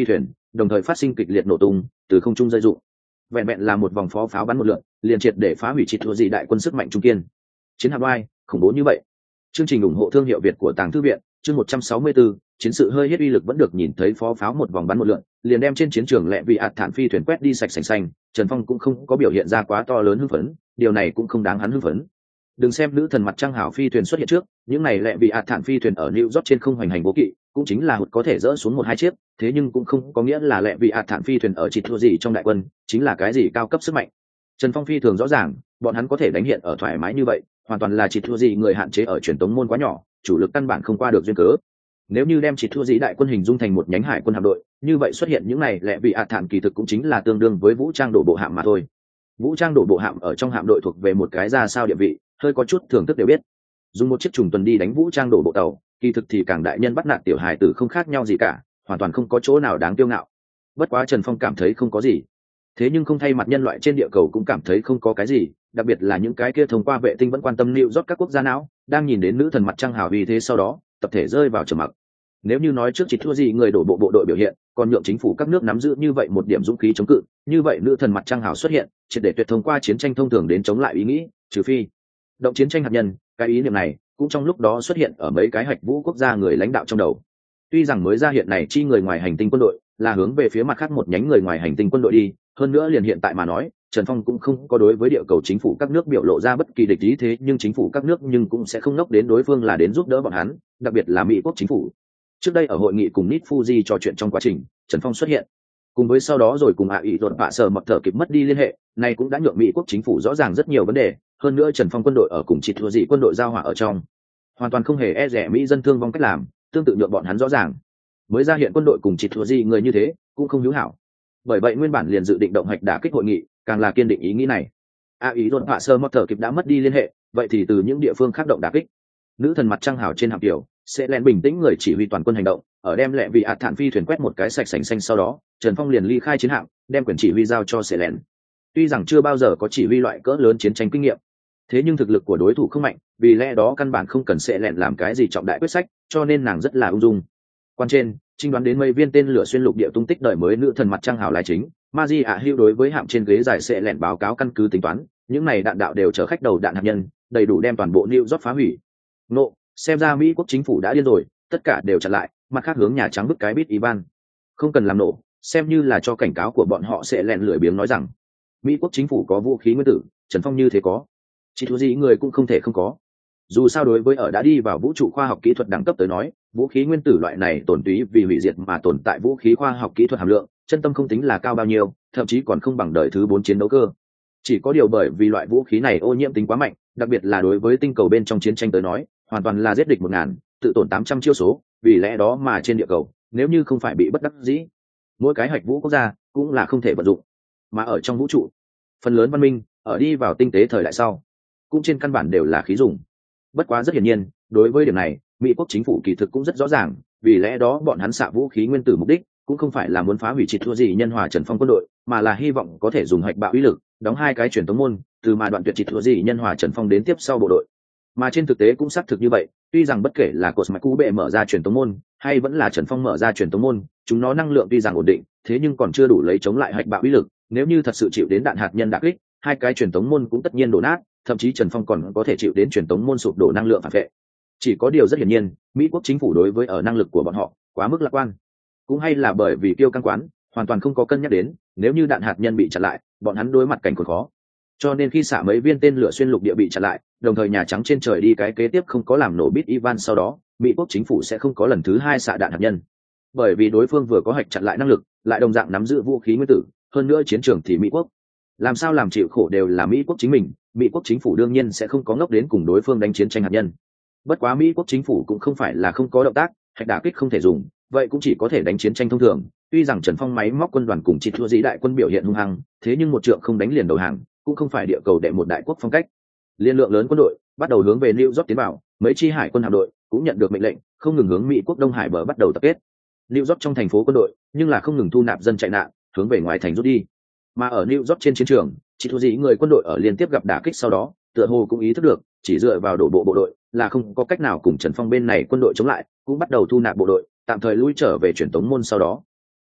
Speaker 1: đồng thời phát sinh kịch liệt nổ tung từ không trung rơi rụng. Vẹn vẹn là một vòng pháo pháo bắn một lượt liền triệt để phá hủy chỉ thua gì đại quân sức mạnh trung kiên. Chiến hạm oai khủng bố như vậy. Chương trình ủng hộ thương hiệu Việt của Tàng Thư viện, chương một trăm sáu mươi tư, chiến sự hơi hết uy lực vẫn được nhìn thấy phó pháo một vòng bắn một lượt liền đem trên chiến trường lẹ vị ạt thản phi thuyền quét đi sạch sành xanh. Trần Phong cũng không có biểu hiện ra quá to lớn hưng phấn, điều này cũng không đáng hắn hưng phấn. Đừng xem nữ thần mặt trăng hảo phi thuyền xuất hiện trước, những này lẹ vị ạt thản phi thuyền ở New York trên không hoành hành vô kỵ, cũng chính là hụt có thể dỡ xuống một hai chiếc, thế nhưng cũng không có nghĩa là lẹ vị ạt thản phi thuyền ở chỉ thua gì trong đại quân chính là cái gì cao cấp sức mạnh. Trần Phong phi thường rõ ràng, bọn hắn có thể đánh hiện ở thoải mái như vậy, hoàn toàn là chỉ thua gì người hạn chế ở truyền tống môn quá nhỏ, chủ lực căn bản không qua được duyên cớ. Nếu như đem chỉ thua gì đại quân hình dung thành một nhánh hải quân hạm đội, như vậy xuất hiện những này lẹ vị ạt thản kỳ thực cũng chính là tương đương với vũ trang đổ bộ hạm mà thôi. Vũ trang đổ bộ hạm ở trong hạm đội thuộc về một cái ra sao địa vị, hơi có chút thưởng thức đều biết. Dùng một chiếc trùng tuần đi đánh vũ trang đổ bộ tàu, kỳ thực thì càng đại nhân bắt nạt tiểu hài tử không khác nhau gì cả, hoàn toàn không có chỗ nào đáng kiêu ngạo. Bất quá Trần Phong cảm thấy không có gì, thế nhưng không thay mặt nhân loại trên địa cầu cũng cảm thấy không có cái gì, đặc biệt là những cái kia thông qua vệ tinh vẫn quan tâm lưu rót các quốc gia não, đang nhìn đến nữ thần mặt trăng hào vì thế sau đó tập thể rơi vào trầm mặc. Nếu như nói trước chỉ thua gì người đổ bộ bộ đội biểu hiện, còn nhượng chính phủ các nước nắm giữ như vậy một điểm dũng khí chống cự, như vậy nữ thần mặt trăng hào xuất hiện, triệt để tuyệt thông qua chiến tranh thông thường đến chống lại ý nghĩ, trừ phi động chiến tranh hạt nhân. Cái ý niệm này cũng trong lúc đó xuất hiện ở mấy cái hạch vũ quốc gia người lãnh đạo trong đầu. Tuy rằng mới ra hiện này chi người ngoài hành tinh quân đội là hướng về phía mặt khác một nhánh người ngoài hành tinh quân đội đi, hơn nữa liền hiện tại mà nói, Trần Phong cũng không có đối với địa cầu chính phủ các nước biểu lộ ra bất kỳ địch ý, thế nhưng chính phủ các nước nhưng cũng sẽ không nốc đến đối phương là đến giúp đỡ bọn hắn, đặc biệt là Mỹ quốc chính phủ. Trước đây ở hội nghị cùng Nit Fuji trò chuyện trong quá trình, Trần Phong xuất hiện, cùng với sau đó rồi cùng ạ ý tuần bạ sở mập thở kịp mất đi liên hệ, này cũng đã nhượng Mỹ quốc chính phủ rõ ràng rất nhiều vấn đề. Hơn nữa Trần Phong quân đội ở cùng chỉ thua gì quân đội giao hỏa ở trong, hoàn toàn không hề e rẻ Mỹ dân thương vong cách làm, tương tự nhượng bọn hắn rõ ràng. Mới ra hiện quân đội cùng chỉ thua gì người như thế, cũng không hữu hảo. Bởi vậy nguyên bản liền dự định động hạch đả kích hội nghị, càng là kiên định ý nghĩ này. A ý tuần bạ sở mập thở kịp đã mất đi liên hệ, vậy thì từ những địa phương khác động đả kích. Nữ thần mặt trăng hào trên hạm tiểu sẽ lén bình tĩnh người chỉ huy toàn quân hành động, ở đem lẹ vị ạt thản phi thuyền quét một cái sạch sành xanh sau đó, Trần Phong liền ly khai chiến hạm, đem quyền chỉ huy giao cho sẽ lén. Tuy rằng chưa bao giờ có chỉ huy loại cỡ lớn chiến tranh kinh nghiệm, thế nhưng thực lực của đối thủ không mạnh, vì lẽ đó căn bản không cần sẽ lén làm cái gì trọng đại quyết sách, cho nên nàng rất là ung dung. Quan trên trinh đoán đến mấy viên tên lửa xuyên lục địa tung tích đời mới nữ thần mặt trăng hào lái chính Maji ạ hữu đối với hạm trên ghế dài sẽ lén báo cáo căn cứ tính toán, những này đạn đạo đều chở khách đầu đạn hạt nhân, đầy đủ đem toàn bộ New York phá hủy. Nộ, xem ra Mỹ quốc chính phủ đã điên rồi, tất cả đều chặn lại, mặt khác hướng Nhà Trắng bức cái bít Ivan. Không cần làm nổ, xem như là cho cảnh cáo của bọn họ. Sẽ lén lười biếng nói rằng, Mỹ quốc chính phủ có vũ khí nguyên tử, Trần Phong như thế có, chỉ thua gì người cũng không thể không có. Dù sao đối với ở đã đi vào vũ trụ khoa học kỹ thuật đẳng cấp tới nói, vũ khí nguyên tử loại này tổn túy vì hủy diệt mà tồn tại vũ khí khoa học kỹ thuật hàm lượng, chân tâm không tính là cao bao nhiêu, thậm chí còn không bằng đời thứ bốn chiến đấu cơ. Chỉ có điều bởi vì loại vũ khí này ô nhiễm tính quá mạnh, đặc biệt là đối với tinh cầu bên trong chiến tranh tới nói, hoàn toàn là giết địch một ngàn, tự tổn tám trăm chiêu số, vì lẽ đó mà trên địa cầu, nếu như không phải bị bất đắc dĩ, mỗi cái hạch vũ quốc gia cũng là không thể vận dụng. Mà ở trong vũ trụ, phần lớn văn minh ở đi vào tinh tế thời đại sau, cũng trên căn bản đều là khí dùng. Bất quá rất hiển nhiên, đối với điểm này, Mỹ quốc chính phủ kỳ thực cũng rất rõ ràng, vì lẽ đó bọn hắn xạ vũ khí nguyên tử mục đích cũng không phải là muốn phá hủy chỉ thua gì nhân hòa Trần Phong quân đội, mà là hy vọng có thể dùng hạch bạo uy lực đóng hai cái truyền tống môn, từ mà đoạn tuyệt chỉ thua gì nhân hòa Trần Phong đến tiếp sau bộ đội. Mà trên thực tế cũng xác thực như vậy, tuy rằng bất kể là cột mạch cũ bệ mở ra truyền tống môn hay vẫn là Trần Phong mở ra truyền tống môn, chúng nó năng lượng tuy rằng ổn định, thế nhưng còn chưa đủ lấy chống lại hạch bạo uy lực. Nếu như thật sự chịu đến đạn hạt nhân đả kích, hai cái truyền tống môn cũng tất nhiên đổ nát, thậm chí Trần Phong còn có thể chịu đến truyền tống môn sụp đổ năng lượng phản vệ. Chỉ có điều rất hiển nhiên, Mỹ quốc chính phủ đối với ở năng lực của bọn họ quá mức lạc quan, cũng hay là bởi vì kiêu căng quán, hoàn toàn không có cân nhắc đến nếu như đạn hạt nhân bị chặn lại, bọn hắn đối mặt cảnh còn khó. Cho nên khi xả mấy viên tên lửa xuyên lục địa bị chặn lại, đồng thời Nhà Trắng trên trời đi cái kế tiếp không có làm nổ bit Ivan, sau đó Mỹ quốc chính phủ sẽ không có lần thứ hai xạ đạn hạt nhân, bởi vì đối phương vừa có hạch chặn lại năng lực, lại đồng dạng nắm giữ vũ khí nguyên tử, hơn nữa chiến trường thì Mỹ quốc làm sao làm chịu khổ đều là Mỹ quốc chính mình. Mỹ quốc chính phủ đương nhiên sẽ không có ngốc đến cùng đối phương đánh chiến tranh hạt nhân. Bất quá Mỹ quốc chính phủ cũng không phải là không có động tác, hạch đả kích không thể dùng, vậy cũng chỉ có thể đánh chiến tranh thông thường. Tuy rằng Trần Phong máy móc quân đoàn cùng chỉ thua dĩ đại quân biểu hiện hung hăng, thế nhưng một trượng không đánh liền đầu hàng, cũng không phải địa cầu đệ một đại quốc phong cách. Liên lượng lớn quân đội bắt đầu hướng về New York tiến vào, mấy chi hải quân hạm đội cũng nhận được mệnh lệnh, không ngừng hướng Mỹ quốc Đông Hải bờ bắt đầu tập kết. New York trong thành phố quân đội, nhưng là không ngừng thu nạp dân chạy nạn, hướng về ngoài thành rút đi. Mà ở New York trên chiến trường, chỉ thua dĩ người quân đội ở liên tiếp gặp đả kích sau đó, tựa hồ cũng ý thức được, chỉ dựa vào đổ bộ bộ đội là không có cách nào cùng Trần Phong bên này quân đội chống lại, cũng bắt đầu thu nạp bộ đội, tạm thời lui trở về truyền tống môn. Sau đó,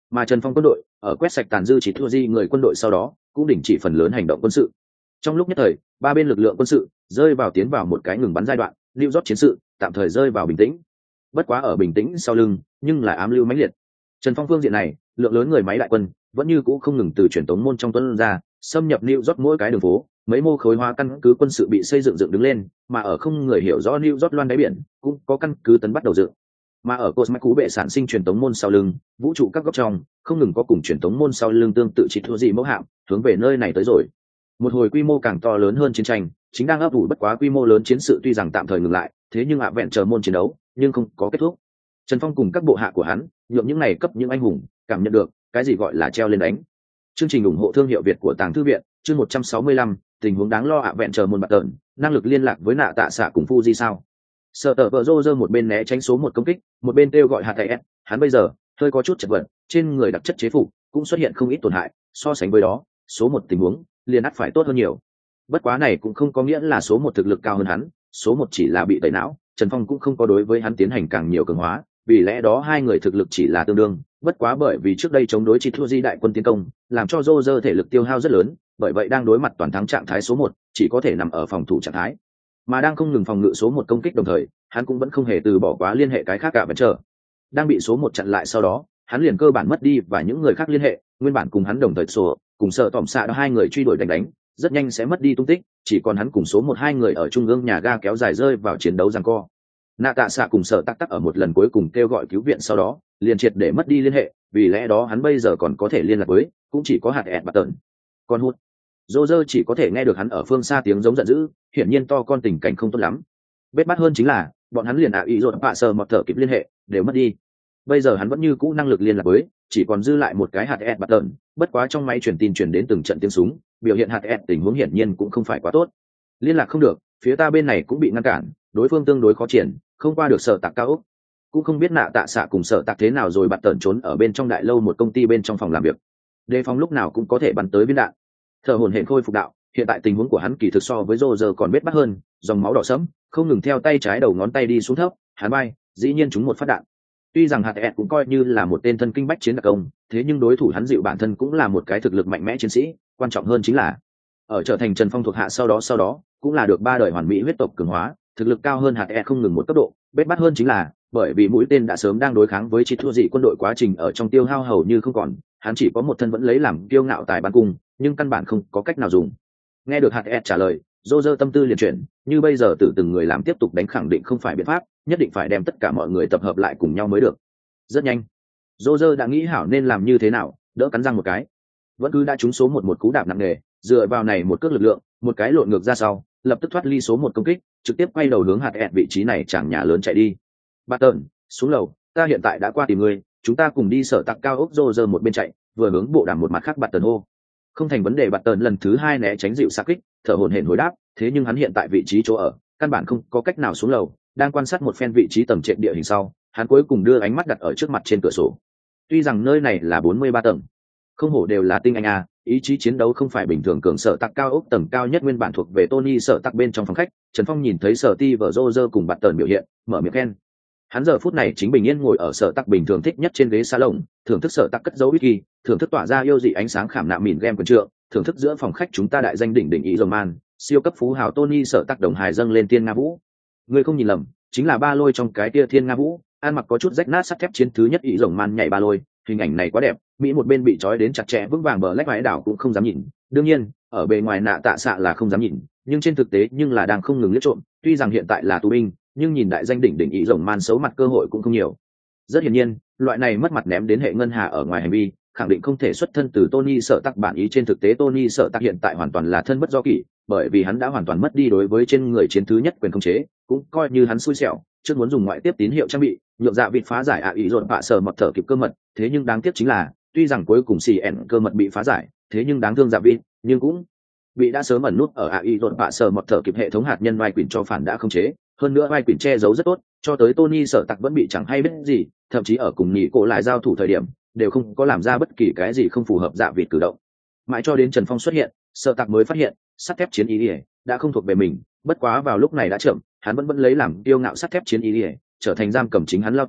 Speaker 1: Mà Trần Phong quân đội ở quét sạch tàn dư chỉ thua di người quân đội sau đó cũng đình chỉ phần lớn hành động quân sự. Trong lúc nhất thời, ba bên lực lượng quân sự rơi vào tiến vào một cái ngừng bắn giai đoạn, lưu rót chiến sự tạm thời rơi vào bình tĩnh. Bất quá ở bình tĩnh sau lưng nhưng là ám lưu mãnh liệt. Trần Phong phương diện này, lượng lớn người máy đại quân vẫn như cũ không ngừng từ truyền tống môn trong tuấn ra, xâm nhập lưu rót mỗi cái đường phố, mấy mô khối hóa căn cứ quân sự bị xây dựng dựng đứng lên, mà ở không người hiểu rõ lưu rót loan đáy biển cũng có căn cứ tấn bắt đầu dựng. Mà ở cột mạch cú bệ sản sinh truyền tống môn sau lưng, vũ trụ các góc trong không ngừng có cùng truyền tống môn sau lưng tương tự chỉ thua gì mẫu hạm hướng về nơi này tới rồi. Một hồi quy mô càng to lớn hơn chiến tranh chính đang ấp ủ, bất quá quy mô lớn chiến sự tuy rằng tạm thời ngừng lại, thế nhưng ạ vẹn chờ môn chiến đấu nhưng không có kết thúc. Trần Phong cùng các bộ hạ của hắn nhượng những này cấp những anh hùng cảm nhận được cái gì gọi là treo lên đánh. Chương trình ủng hộ thương hiệu Việt của Tàng Thư viện, chương một trăm sáu mươi lăm, tình huống đáng lo ạ vẹn chờ môn bạt tợn, năng lực liên lạc với nạ tạ xạ cùng Fuji sao? Sở Tở Vợ Rô Rơ một bên né tránh số một công kích, một bên kêu gọi hạt S, hắn bây giờ hơi có chút chật vật, trên người đặc chất chế phục cũng xuất hiện không ít tổn hại, so sánh với đó, số một tình huống liền ắt phải tốt hơn nhiều. Bất quá này cũng không có nghĩa là số một thực lực cao hơn hắn, số một chỉ là bị tẩy não, Trần Phong cũng không có đối với hắn tiến hành càng nhiều cường hóa, vì lẽ đó hai người thực lực chỉ là tương đương. Bất quá bởi vì trước đây chống đối chi thua di đại quân tiến công, làm cho Rô Rơ thể lực tiêu hao rất lớn, bởi vậy đang đối mặt toàn thắng trạng thái số một, chỉ có thể nằm ở phòng thủ trạng thái. Mà đang không ngừng phòng ngự số một công kích đồng thời, hắn cũng vẫn không hề từ bỏ quá liên hệ cái khác cả vẫn chờ. Đang bị số một chặn lại sau đó, hắn liền cơ bản mất đi và những người khác liên hệ, nguyên bản cùng hắn đồng thời sổ, cùng sợ tỏm xạ hai người truy đuổi đánh đánh, rất nhanh sẽ mất đi tung tích, chỉ còn hắn cùng số một hai người ở trung ương nhà ga kéo dài rơi vào chiến đấu giằng co. Nạ tạ xạ cùng sợ tắc tắc ở một lần cuối cùng kêu gọi cứu viện sau đó, liền triệt để mất đi liên hệ, vì lẽ đó hắn bây giờ còn có thể liên lạc với, cũng chỉ có hạt ẹt bạt tợn. Còn hút, Dô dơ chỉ có thể nghe được hắn ở phương xa tiếng giống giận dữ, hiển nhiên to con tình cảnh không tốt lắm. Bết bát hơn chính là, bọn hắn liền ạ ý rột bạ sờ mọt thở kịp liên hệ, đều mất đi. Bây giờ hắn vẫn như cũ năng lực liên lạc với, chỉ còn dư lại một cái hạt ẹt bạt tợn, bất quá trong máy truyền tin truyền đến từng trận tiếng súng, biểu hiện hạt ẹt tình huống hiển nhiên cũng không phải quá tốt. Liên lạc không được, phía ta bên này cũng bị ngăn cản, đối phương tương đối khó triển, không qua được sở tạc cao ốc. Cũng không biết nạ tạ xạ cùng sở tạc thế nào rồi bạt tợn trốn ở bên trong đại lâu một công ty bên trong phòng làm việc. Đề phòng lúc nào cũng có thể bắn tới viên đạn. Thở hổn hển khôi phục đạo, hiện tại tình huống của hắn kỳ thực so với Rô giờ còn bết bát hơn, dòng máu đỏ sẫm không ngừng theo tay trái đầu ngón tay đi xuống thấp, hắn bay, dĩ nhiên trúng một phát đạn. Tuy rằng hạt ẹt cũng coi như là một tên thân kinh bách chiến đặc công, thế nhưng đối thủ hắn dịu bản thân cũng là một cái thực lực mạnh mẽ chiến sĩ, quan trọng hơn chính là ở trở thành Trần Phong thuộc hạ sau đó sau đó cũng là được ba đời hoàn mỹ huyết tộc cường hóa, thực lực cao hơn hạt ẹt không ngừng một cấp độ. Bết bát hơn chính là bởi vì mũi tên đã sớm đang đối kháng với chi thua dị quân đội, quá trình ở trong tiêu hao hầu như không còn, hắn chỉ có một thân vẫn lấy làm kiêu ngạo tài bắn cung, nhưng căn bản không có cách nào dùng. Nghe được hạt ẹt trả lời, Dô dơ tâm tư liền chuyển, như bây giờ tự từng người làm tiếp tục đánh khẳng định không phải biện pháp, nhất định phải đem tất cả mọi người tập hợp lại cùng nhau mới được. Rất nhanh, Dô dơ đã nghĩ hảo nên làm như thế nào, đỡ cắn răng một cái, vẫn cứ đã trúng số một một cú đạp nặng nề, dựa vào này một cước lực lượng, một cái lộn ngược ra sau, lập tức thoát ly số một công kích, trực tiếp quay đầu hướng hạt ẹt vị trí này chẳng nhà lớn chạy đi. Bà tợn, xuống lầu, ta hiện tại đã qua tìm ngươi, chúng ta cùng đi sở tạc cao ốc. Dô dơ một bên chạy, vừa hướng bộ đàm một mặt khác bạt tần hô. Không thành vấn đề. Bạt tần lần thứ hai né tránh dịu xa kích, thở hổn hển hồi đáp, thế nhưng hắn hiện tại vị trí chỗ ở, căn bản không có cách nào xuống lầu. Đang quan sát một phen vị trí tầng trệt địa hình sau, hắn cuối cùng đưa ánh mắt đặt ở trước mặt trên cửa sổ. Tuy rằng nơi này là bốn mươi ba tầng, không hổ đều là tinh anh a, ý chí chiến đấu không phải bình thường cường. Sở tạc cao ốc tầng cao nhất nguyên bản thuộc về Tony sở tạc bên trong phòng khách. Trần Phong nhìn thấy sở ti vở Rô dơ cùng bạt tần biểu hiện, mở miệng khen. Hắn giờ phút này chính bình yên ngồi ở sở tắc bình thường thích nhất trên ghế salon, thưởng thức sở tắc cất dấu whisky, thưởng thức tỏa ra yêu dị ánh sáng khảm nạm mìn game quần trượng, thưởng thức giữa phòng khách chúng ta đại danh đỉnh đỉnh ý rồng man, siêu cấp phú hào Tony sở tắc đồng hài dâng lên tiên nga vũ. Người không nhìn lầm, chính là ba lôi trong cái tia thiên nga vũ, ăn mặc có chút rách nát sắt thép chiến thứ nhất ý rồng man nhảy ba lôi, hình ảnh này quá đẹp, mỹ một bên bị trói đến chặt chẽ vững vàng bờ lách vải đảo cũng không dám nhìn. Đương nhiên, ở bề ngoài nạ tạ xạ là không dám nhìn, nhưng trên thực tế nhưng là đang không ngừng liếc trộm. Tuy rằng hiện tại là tù binh, nhưng nhìn đại danh đỉnh đỉnh ý rồng man xấu mặt cơ hội cũng không nhiều. Rất hiển nhiên, loại này mất mặt ném đến hệ ngân hà ở ngoài hành vi, khẳng định không thể xuất thân từ Tony sợ tắc bản ý. Trên thực tế Tony sợ tắc hiện tại hoàn toàn là thân bất do kỷ, bởi vì hắn đã hoàn toàn mất đi đối với trên người chiến thứ nhất quyền khống chế, cũng coi như hắn xui xẻo, trước muốn dùng ngoại tiếp tín hiệu trang bị, nhượng dạ vịt phá giải ạ ý rộn bạ sở mật thở kịp cơ mật, thế nhưng đáng tiếc chính là, tuy rằng cuối cùng xì ẻn cơ mật bị phá giải, thế nhưng đáng thương dạ vịt, nhưng cũng bị đã sớm ẩn nút ở ạ ý rộn bạ sở mật thở kịp hệ thống hạt nhân vai quyền cho phản đã khống chế. Hơn nữa vai quyền che giấu rất tốt, cho tới Tony sở tặc vẫn bị chẳng hay biết gì, thậm chí ở cùng nhị cổ lại giao thủ thời điểm đều không có làm ra bất kỳ cái gì không phù hợp dạ vịt cử động. Mãi cho đến Trần Phong xuất hiện, sở tặc mới phát hiện sắt thép chiến ý ỉa đã không thuộc về mình. Bất quá vào lúc này đã chậm, hắn vẫn vẫn lấy làm kiêu ngạo sắt thép chiến ý ỉa trở thành giam cầm chính hắn lao tù,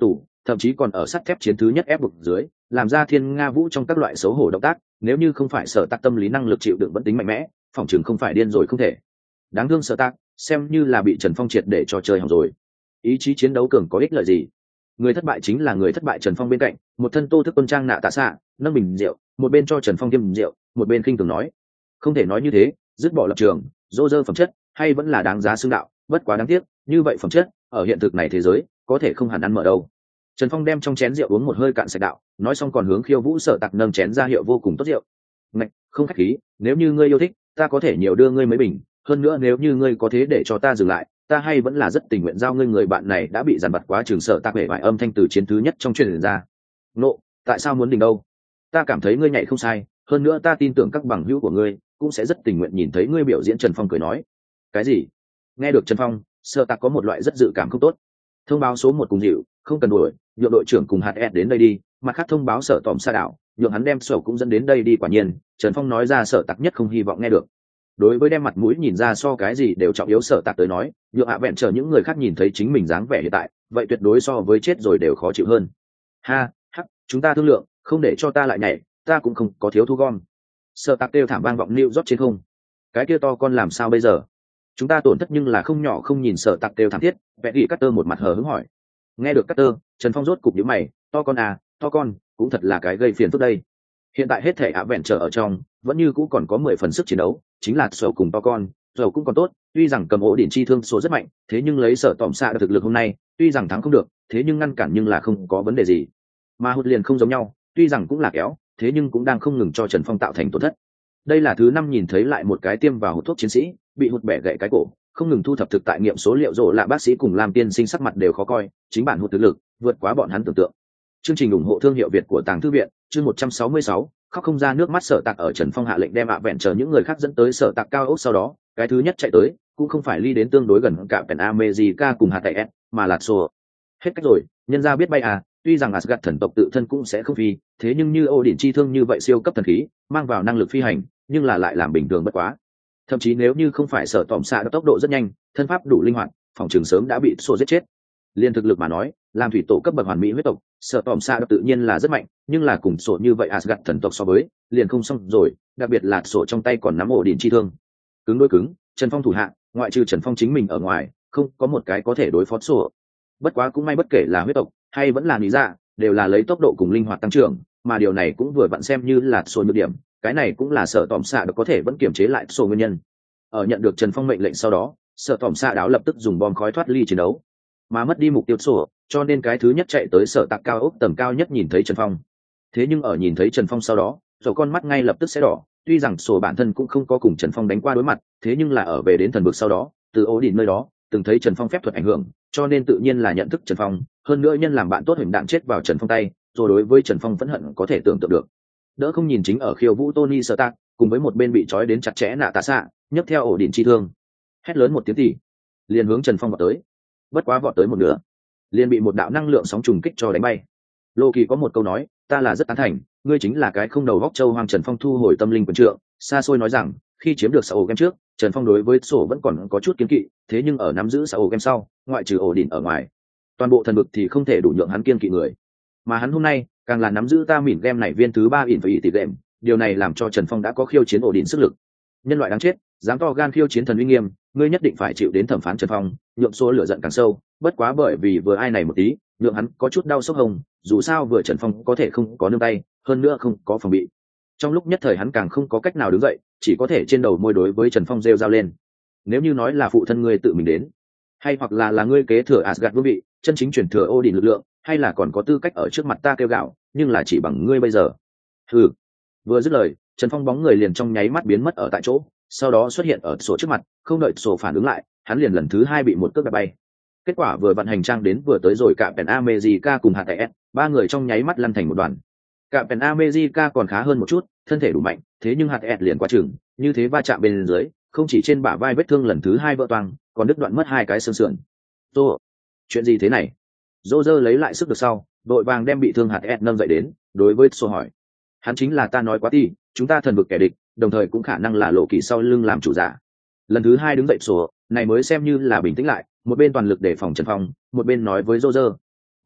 Speaker 1: thậm chí còn ở sắt thép chiến thứ nhất ép buộc dưới làm ra thiên nga vũ trong các loại xấu hổ động tác, nếu như không phải Sở Tạc tâm lý năng lực chịu đựng vẫn tính mạnh mẽ, phòng trường không phải điên rồi không thể. Đáng thương Sở Tạc, xem như là bị Trần Phong triệt để cho chơi hỏng rồi. Ý chí chiến đấu cường có ích lợi gì? Người thất bại chính là người thất bại. Trần Phong bên cạnh một thân tô thức quân trang nạ tạ xạ nâng bình rượu, một bên cho Trần Phong thêm rượu, một bên khinh thường nói: không thể nói như thế, dứt bỏ lập trường, dô dơ phẩm chất hay vẫn là đáng giá xưng đạo, bất quá đáng tiếc, như vậy phẩm chất ở hiện thực này thế giới có thể không hẳn ăn mở đâu. Trần Phong đem trong chén rượu uống một hơi cạn sạch đạo, nói xong còn hướng Khiêu Vũ Sở Tạc nâng chén ra hiệu vô cùng tốt rượu. Ngạch, không khách khí, nếu như ngươi yêu thích, ta có thể nhiều đưa ngươi mấy bình, hơn nữa nếu như ngươi có thế để cho ta dừng lại, ta hay vẫn là rất tình nguyện giao ngươi. Người bạn này đã bị dằn vặt quá, Trường Sở Tạc bể bại âm thanh từ chiến thứ nhất trong truyền ra. Nộ, tại sao muốn đình đâu? Ta cảm thấy ngươi nhảy không sai, hơn nữa ta tin tưởng các bằng hữu của ngươi cũng sẽ rất tình nguyện nhìn thấy ngươi biểu diễn. Trần Phong cười nói. Cái gì? Nghe được Trần Phong, Sở Tạc có một loại rất dự cảm không tốt. Thông báo số một cùng dịu, không cần đuổi, nhượng đội trưởng cùng hạt ed đến đây đi, mặt khác thông báo Sở Tỏm Sa đảo, nhượng hắn đem Sở cũng dẫn đến đây đi. Quả nhiên, Trần Phong nói ra Sở Tạc nhất không hy vọng nghe được. Đối với đem mặt mũi nhìn ra so cái gì đều trọng yếu Sở Tạc tới nói, nhượng ạ vẹn chờ những người khác nhìn thấy chính mình dáng vẻ hiện tại, vậy tuyệt đối so với chết rồi đều khó chịu hơn. Ha, hắc, chúng ta thương lượng, không để cho ta lại nhảy, ta cũng không có thiếu thu gom. Sở Tạc kêu thảm vang vọng New York trên không. Cái kia to con làm sao bây giờ? Chúng ta tổn thất nhưng là không nhỏ. Không nhìn Sở Tạc kêu thảm thiết, vẽ ghi Carter một mặt hờ hững hỏi. Nghe được Carter, Trần Phong rốt cục nhíu mày, to con à, to con, cũng thật là cái gây phiền phức đây. Hiện tại hết thể ạ vẹn trở ở trong, vẫn như cũ còn có mười phần sức chiến đấu, chính là Sở cùng to con, Sở cũng còn tốt, tuy rằng cầm ổ đỉnh chi thương số rất mạnh, thế nhưng lấy Sở Tỏm Xạ thực lực hôm nay, tuy rằng thắng không được, thế nhưng ngăn cản nhưng là không có vấn đề gì. Mà hụt liền không giống nhau, tuy rằng cũng là kéo, thế nhưng cũng đang không ngừng cho Trần Phong tạo thành tổn thất. Đây là thứ năm nhìn thấy lại một cái tiêm vào hụt thuốc chiến sĩ, bị hụt bẻ gãy cái cổ, không ngừng thu thập thực tại nghiệm số liệu rộ là bác sĩ cùng làm tiên sinh sắc mặt đều khó coi, chính bản hụt thực lực vượt quá bọn hắn tưởng tượng. Chương trình ủng hộ thương hiệu Việt của Tàng Thư viện, chương một trăm sáu mươi sáu, khóc không ra nước mắt. Sở Tạc ở Trần Phong hạ lệnh đem ạ vẹn chờ những người khác dẫn tới Sở Tạc cao ốc sau đó, cái thứ nhất chạy tới, cũng không phải ly đến tương đối gần cả Pen America cùng hạt tại S, mà là Sô. Hết cách rồi, nhân gia biết bay à, tuy rằng Asgard thần tộc tự thân cũng sẽ không phi, thế nhưng như Odin chi thương như vậy siêu cấp thần khí, mang vào năng lực phi hành, nhưng là lại làm bình thường bất quá. Thậm chí nếu như không phải Sở Tỏm Xạ tốc độ rất nhanh, thân pháp đủ linh hoạt, phòng trường sớm đã bị Sô giết chết. Liên thực lực mà nói, làm thủy tổ cấp bậc hoàn mỹ huyết tộc, Sở Tỏm Xạ tự nhiên là rất mạnh, nhưng là cùng Sô như vậy Asgard thần tộc so với, liền không xong rồi, đặc biệt là Sô trong tay còn nắm Odin chi thương. Cứng đối cứng, Trần Phong thủ hạ, ngoại trừ Trần Phong chính mình ở ngoài, không có một cái có thể đối phó Sô. Bất quá cũng may bất kể là huyết tộc hay vẫn là lý dạ, đều là lấy tốc độ cùng linh hoạt tăng trưởng, mà điều này cũng vừa vặn xem như là Sô nhược điểm, cái này cũng là Sở Tỏm Xạ được có thể vẫn kiềm chế lại Sô nguyên nhân. Ở nhận được Trần Phong mệnh lệnh sau đó, Sở Tỏm Xạ đáo lập tức dùng bom khói thoát ly chiến đấu, mà mất đi mục tiêu Sô, cho nên cái thứ nhất chạy tới Sở Tạc cao ốc tầng cao nhất nhìn thấy Trần Phong. Thế nhưng ở nhìn thấy Trần Phong sau đó, Sô con mắt ngay lập tức sẽ đỏ, tuy rằng Sô bản thân cũng không có cùng Trần Phong đánh qua đối mặt, thế nhưng là ở về đến thần vực sau đó, từ ố đỉnh nơi đó, từng thấy Trần Phong phép thuật ảnh hưởng, cho nên tự nhiên là nhận thức Trần Phong, hơn nữa nhân làm bạn tốt hình đạn chết vào Trần Phong tay, rồi đối với Trần Phong phẫn hận có thể tưởng tượng được. Đỡ không nhìn chính ở khiêu vũ Tony Stark, cùng với một bên bị trói đến chặt chẽ nạ tạ xạ, nhấc theo ổ đỉnh chi thương, hét lớn một tiếng thì liền hướng Trần Phong vọt tới. Bất quá vọt tới một nửa, liền bị một đạo năng lượng sóng trùng kích cho đánh bay. Lô Kỳ có một câu nói, ta là rất tán thành, ngươi chính là cái không đầu góc châu hoang. Trần Phong thu hồi tâm linh quyền trượng, xa xôi nói rằng, khi chiếm được Sao game trước, Trần Phong đối với sổ vẫn còn có chút kiên kỵ, thế nhưng ở nắm giữ Sao game sau, ngoại trừ ổ đỉnh ở ngoài, toàn bộ thần vực thì không thể đủ nhượng hắn kiên kỵ người. Mà hắn hôm nay, càng là nắm giữ ta mỉn game này viên thứ ba ỉn phải tỷ game, điều này làm cho Trần Phong đã có khiêu chiến ổ đỉnh sức lực. Nhân loại đáng chết, dám to gan khiêu chiến thần uy nghiêm, ngươi nhất định phải chịu đến thẩm phán. Trần Phong nhượng số lửa giận càng sâu, bất quá bởi vì vừa ai này một tí, nhượng hắn có chút đau sốc hồng, dù sao vừa Trần Phong có thể không có nương tay, hơn nữa không có phòng bị. Trong lúc nhất thời hắn càng không có cách nào đứng dậy, chỉ có thể trên đầu môi đối với Trần Phong rêu rao lên. Nếu như nói là phụ thân ngươi tự mình đến, hay hoặc là là ngươi kế thừa Asgard vương vị, chân chính truyền thừa Odin lực lượng, hay là còn có tư cách ở trước mặt ta kêu gạo, nhưng là chỉ bằng ngươi bây giờ. Hừ. Vừa dứt lời, Trần Phong bóng người liền trong nháy mắt biến mất ở tại chỗ, sau đó xuất hiện ở sổ trước mặt, không đợi sổ phản ứng lại, hắn liền lần thứ hai bị một cước đạp bay. Kết quả vừa vận hành trang đến vừa tới rồi cả Pen America cùng hạt tại S, ba người trong nháy mắt lăn thành một đoàn. Cả Pen America còn khá hơn một chút, thân thể đủ mạnh, thế nhưng hạt S liền quá chừng, như thế va chạm bên dưới, không chỉ trên bả vai vết thương lần thứ hai vỡ toang, còn đứt đoạn mất hai cái xương sườn. Tô, chuyện gì thế này? Roger lấy lại sức được sau, đội vàng đem bị thương hạt S nâng dậy đến, đối với Sô hỏi. Hắn chính là ta nói quá ti, chúng ta thần vực kẻ địch, đồng thời cũng khả năng là lộ kỳ sau lưng làm chủ giả. Lần thứ hai đứng dậy Sô, này mới xem như là bình tĩnh lại, một bên toàn lực để phòng Trần Phong, một bên nói với Roger.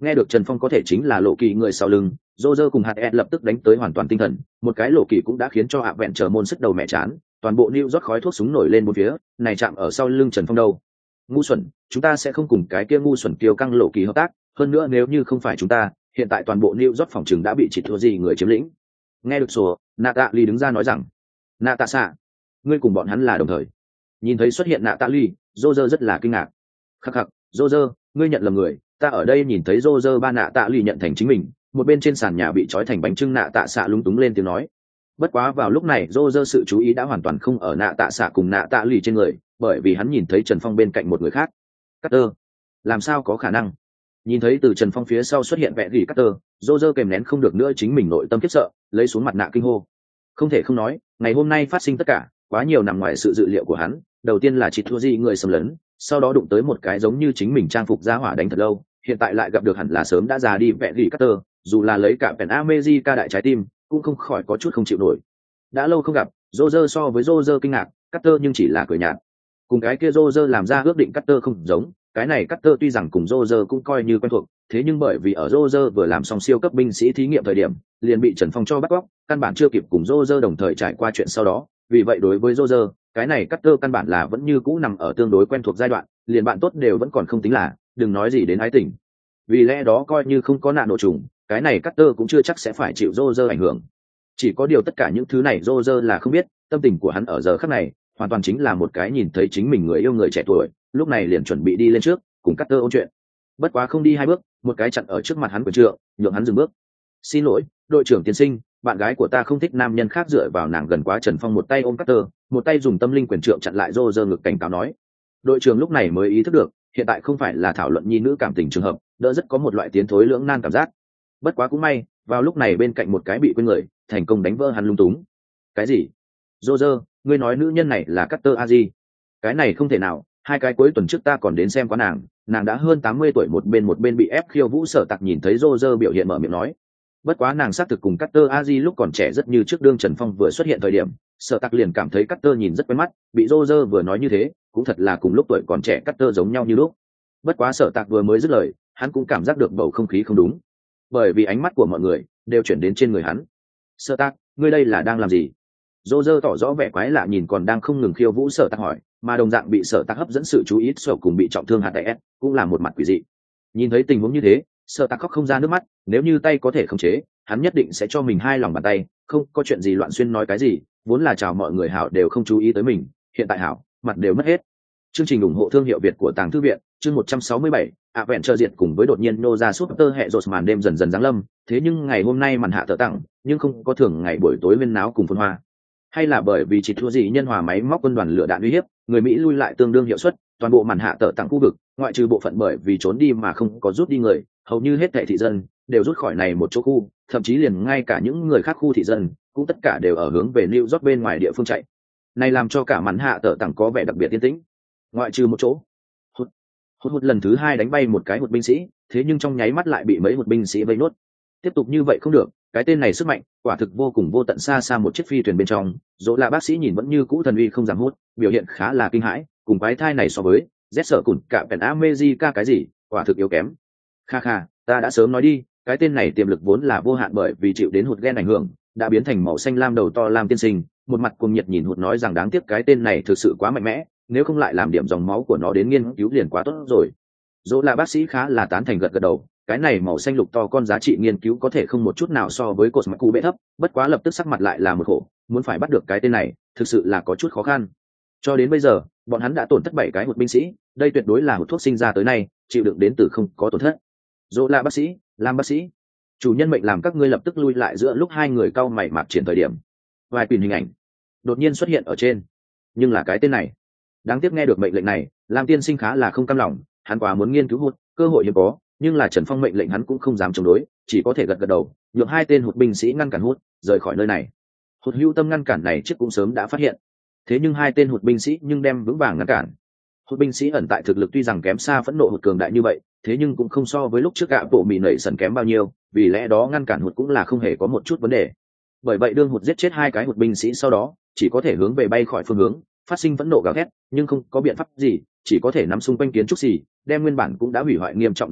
Speaker 1: Nghe được Trần Phong có thể chính là lộ kỳ người sau lưng, Roger cùng hạt ed lập tức đánh tới hoàn toàn tinh thần, một cái lộ kỳ cũng đã khiến cho ạ vẹn trở môn sức đầu mẹ chán, toàn bộ New rót khói thuốc súng nổi lên một phía, này chạm ở sau lưng Trần Phong đâu. Ngu xuẩn, chúng ta sẽ không cùng cái kia ngu xuẩn kiêu căng lộ kỳ hợp tác, hơn nữa nếu như không phải chúng ta, hiện tại toàn bộ New rót phòng trường đã bị chỉ thua gì người chiếm lĩnh. Nghe được sổ, Natalie đứng ra nói rằng, Natasha, ngươi cùng bọn hắn là đồng thời. Nhìn thấy xuất hiện Natalie, Roger rất là kinh ngạc. Khắc khắc, Roger, ngươi nhận lầm người, ta ở đây nhìn thấy Roger ba Natalie nhận thành chính mình, một bên trên sàn nhà bị trói thành bánh trưng nạ tạ xạ lúng túng lên tiếng nói. Bất quá vào lúc này Roger sự chú ý đã hoàn toàn không ở nạ tạ xạ cùng nạ tạ lì trên người, bởi vì hắn nhìn thấy Trần Phong bên cạnh một người khác. Carter, làm sao có khả năng? Nhìn thấy từ Trần Phong phía sau xuất hiện vẻ gỉ Carter, Roger kèm nén không được nữa chính mình nội tâm khiếp sợ, lấy xuống mặt nạ kinh hô. Không thể không nói, ngày hôm nay phát sinh tất cả, quá nhiều nằm ngoài sự dự liệu của hắn. Đầu tiên là chỉ thua gì người xâm lấn, sau đó đụng tới một cái giống như chính mình trang phục ra hỏa đánh thật lâu, hiện tại lại gặp được hẳn là sớm đã già đi vẻ gỉ Carter, dù là lấy cả Pen America đại trái tim, cũng không khỏi có chút không chịu nổi. Đã lâu không gặp, Roger so với Roger kinh ngạc, Carter nhưng chỉ là cười nhạt. Cùng cái kia Roger làm ra ước định Carter không giống, cái này Carter tuy rằng cùng Roger cũng coi như quen thuộc, thế nhưng bởi vì ở Roger vừa làm xong siêu cấp binh sĩ thí nghiệm thời điểm, liền bị Trần Phong cho bắt cóc, căn bản chưa kịp cùng Roger đồng thời trải qua chuyện sau đó, vì vậy đối với Roger, cái này Carter căn bản là vẫn như cũ nằm ở tương đối quen thuộc giai đoạn, liền bạn tốt đều vẫn còn không tính là, đừng nói gì đến ái tình. Vì lẽ đó coi như không có nạn nổ trùng, cái này Carter cũng chưa chắc sẽ phải chịu Roger ảnh hưởng. Chỉ có điều tất cả những thứ này Roger là không biết, tâm tình của hắn ở giờ khắc này, hoàn toàn chính là một cái nhìn thấy chính mình người yêu người trẻ tuổi, lúc này liền chuẩn bị đi lên trước, cùng Carter ôn chuyện. Bất quá không đi hai bước, một cái chặn ở trước mặt hắn quyền trượng, nhượng hắn dừng bước. "Xin lỗi, đội trưởng tiên sinh, bạn gái của ta không thích nam nhân khác dựa vào nàng gần quá." Trần Phong một tay ôm Carter, một tay dùng tâm linh quyền trượng chặn lại Roger ngực cảnh cáo nói. Đội trưởng lúc này mới ý thức được, hiện tại không phải là thảo luận nhi nữ cảm tình trường hợp, đỡ rất có một loại tiến thối lưỡng nan cảm giác. Bất quá cũng may, vào lúc này bên cạnh một cái bị quên người, thành công đánh vỡ hắn lung túng. "Cái gì? Roger, ngươi nói nữ nhân này là Carter Aji?" "Cái này không thể nào, hai cái cuối tuần trước ta còn đến xem quá nàng, nàng đã hơn tám mươi tuổi." Một bên một bên bị ép khiêu vũ Sở Tặc nhìn thấy Roger biểu hiện mở miệng nói. Bất quá nàng xác thực cùng Carter Aji lúc còn trẻ rất như trước đương Trần Phong vừa xuất hiện thời điểm, Sở Tặc liền cảm thấy Carter nhìn rất quen mắt, bị Roger vừa nói như thế, cũng thật là cùng lúc tuổi còn trẻ Carter giống nhau như lúc. Bất quá Sở Tặc vừa mới dứt lời, hắn cũng cảm giác được bầu không khí không đúng, bởi vì ánh mắt của mọi người đều chuyển đến trên người hắn. "Sở Tặc, ngươi đây là đang làm gì?" Roger tỏ rõ vẻ quái lạ nhìn còn đang không ngừng khiêu vũ Sở Tặc hỏi, mà đồng dạng bị Sở Tặc hấp dẫn sự chú ý Sở cùng bị trọng thương hạt đại S, cũng là một mặt quỷ dị. Nhìn thấy tình huống như thế, Sở Tặc khóc không ra nước mắt, nếu như tay có thể khống chế, hắn nhất định sẽ cho mình hai lòng bàn tay, không có chuyện gì loạn xuyên nói cái gì, vốn là chào mọi người hảo đều không chú ý tới mình, hiện tại hảo, mặt đều mất hết. Chương trình ủng hộ thương hiệu Việt của Tàng Thư viện, chương một trăm sáu mươi bảy, ạ vẹn chờ diệt cùng với đột nhiên nô ra suốt tơ hệ rột màn đêm dần dần giáng lâm, thế nhưng ngày hôm nay màn hạ tở tặng, nhưng không có thường ngày buổi tối viên náo cùng phồn hoa. Hay là bởi vì chỉ thua gì nhân hòa máy móc quân đoàn lửa đạn uy hiếp, người Mỹ lui lại tương đương hiệu suất, toàn bộ màn hạ tở tặng khu vực, ngoại trừ bộ phận bởi vì trốn đi mà không có rút đi người, hầu như hết thảy thị dân đều rút khỏi này một chỗ khu, thậm chí liền ngay cả những người khác khu thị dân cũng tất cả đều ở hướng về New York bên ngoài địa phương chạy. Này làm cho cả màn hạ tở tặng có vẻ đặc biệt yên tĩnh. Ngoại trừ một chỗ, hút hút hút lần thứ hai đánh bay một cái hụt binh sĩ, thế nhưng trong nháy mắt lại bị mấy hụt binh sĩ vây nốt. Tiếp tục như vậy không được, cái tên này sức mạnh quả thực vô cùng vô tận. Xa xa một chiếc phi thuyền bên trong, dỗ là bác sĩ nhìn vẫn như cũ thần uy không giảm hút, biểu hiện khá là kinh hãi, cùng quái thai này so với rét sợ cùn cả Pen America cái gì quả thực yếu kém. Kha kha, ta đã sớm nói đi, cái tên này tiềm lực vốn là vô hạn, bởi vì chịu đến hụt gen ảnh hưởng đã biến thành màu xanh lam đầu to lam tiên sinh. Một mặt cuồng nhiệt nhìn hụt nói rằng đáng tiếc cái tên này thực sự quá mạnh mẽ, nếu không lại làm điểm dòng máu của nó đến nghiên cứu liền quá tốt rồi. Dỗ là bác sĩ khá là tán thành gật gật đầu, cái này màu xanh lục to con giá trị nghiên cứu có thể không một chút nào so với cột mạch cụ bệ thấp, bất quá lập tức sắc mặt lại là một khổ, muốn phải bắt được cái tên này thực sự là có chút khó khăn. Cho đến bây giờ bọn hắn đã tổn thất bảy cái hụt binh sĩ, đây tuyệt đối là hụt thuốc sinh ra tới nay chịu đựng đến từ không có tổn thất. Dỗ là bác sĩ, làm bác sĩ, chủ nhân mệnh làm các ngươi lập tức lui lại. Giữa lúc hai người cau mày mạc triển thời điểm, vài quyền hình ảnh đột nhiên xuất hiện ở trên, nhưng là cái tên này. Đáng tiếc nghe được mệnh lệnh này, Lam tiên sinh khá là không cam lòng, hắn quá muốn nghiên cứu hụt, cơ hội hiếm có, nhưng là Trần Phong mệnh lệnh hắn cũng không dám chống đối, chỉ có thể gật gật đầu, nhượng hai tên hụt binh sĩ ngăn cản hụt rời khỏi nơi này. Hụt hữu tâm ngăn cản này trước cũng sớm đã phát hiện, thế nhưng hai tên hụt binh sĩ nhưng đem vững vàng ngăn cản. Hụt binh sĩ ẩn tại thực lực tuy rằng kém xa phẫn nộ hụt cường đại như vậy, thế nhưng cũng không so với lúc trước gạ bộ mì nảy sần kém bao nhiêu, vì lẽ đó ngăn cản hụt cũng là không hề có một chút vấn đề. Bởi vậy đương hụt giết chết hai cái hụt binh sĩ sau đó, chỉ có thể hướng về bay khỏi phương hướng, phát sinh phẫn nộ gào thét, nhưng không có biện pháp gì, chỉ có thể nắm xung quanh kiến trúc xì, đem nguyên bản cũng đã hủy hoại nghiêm trọng đường phố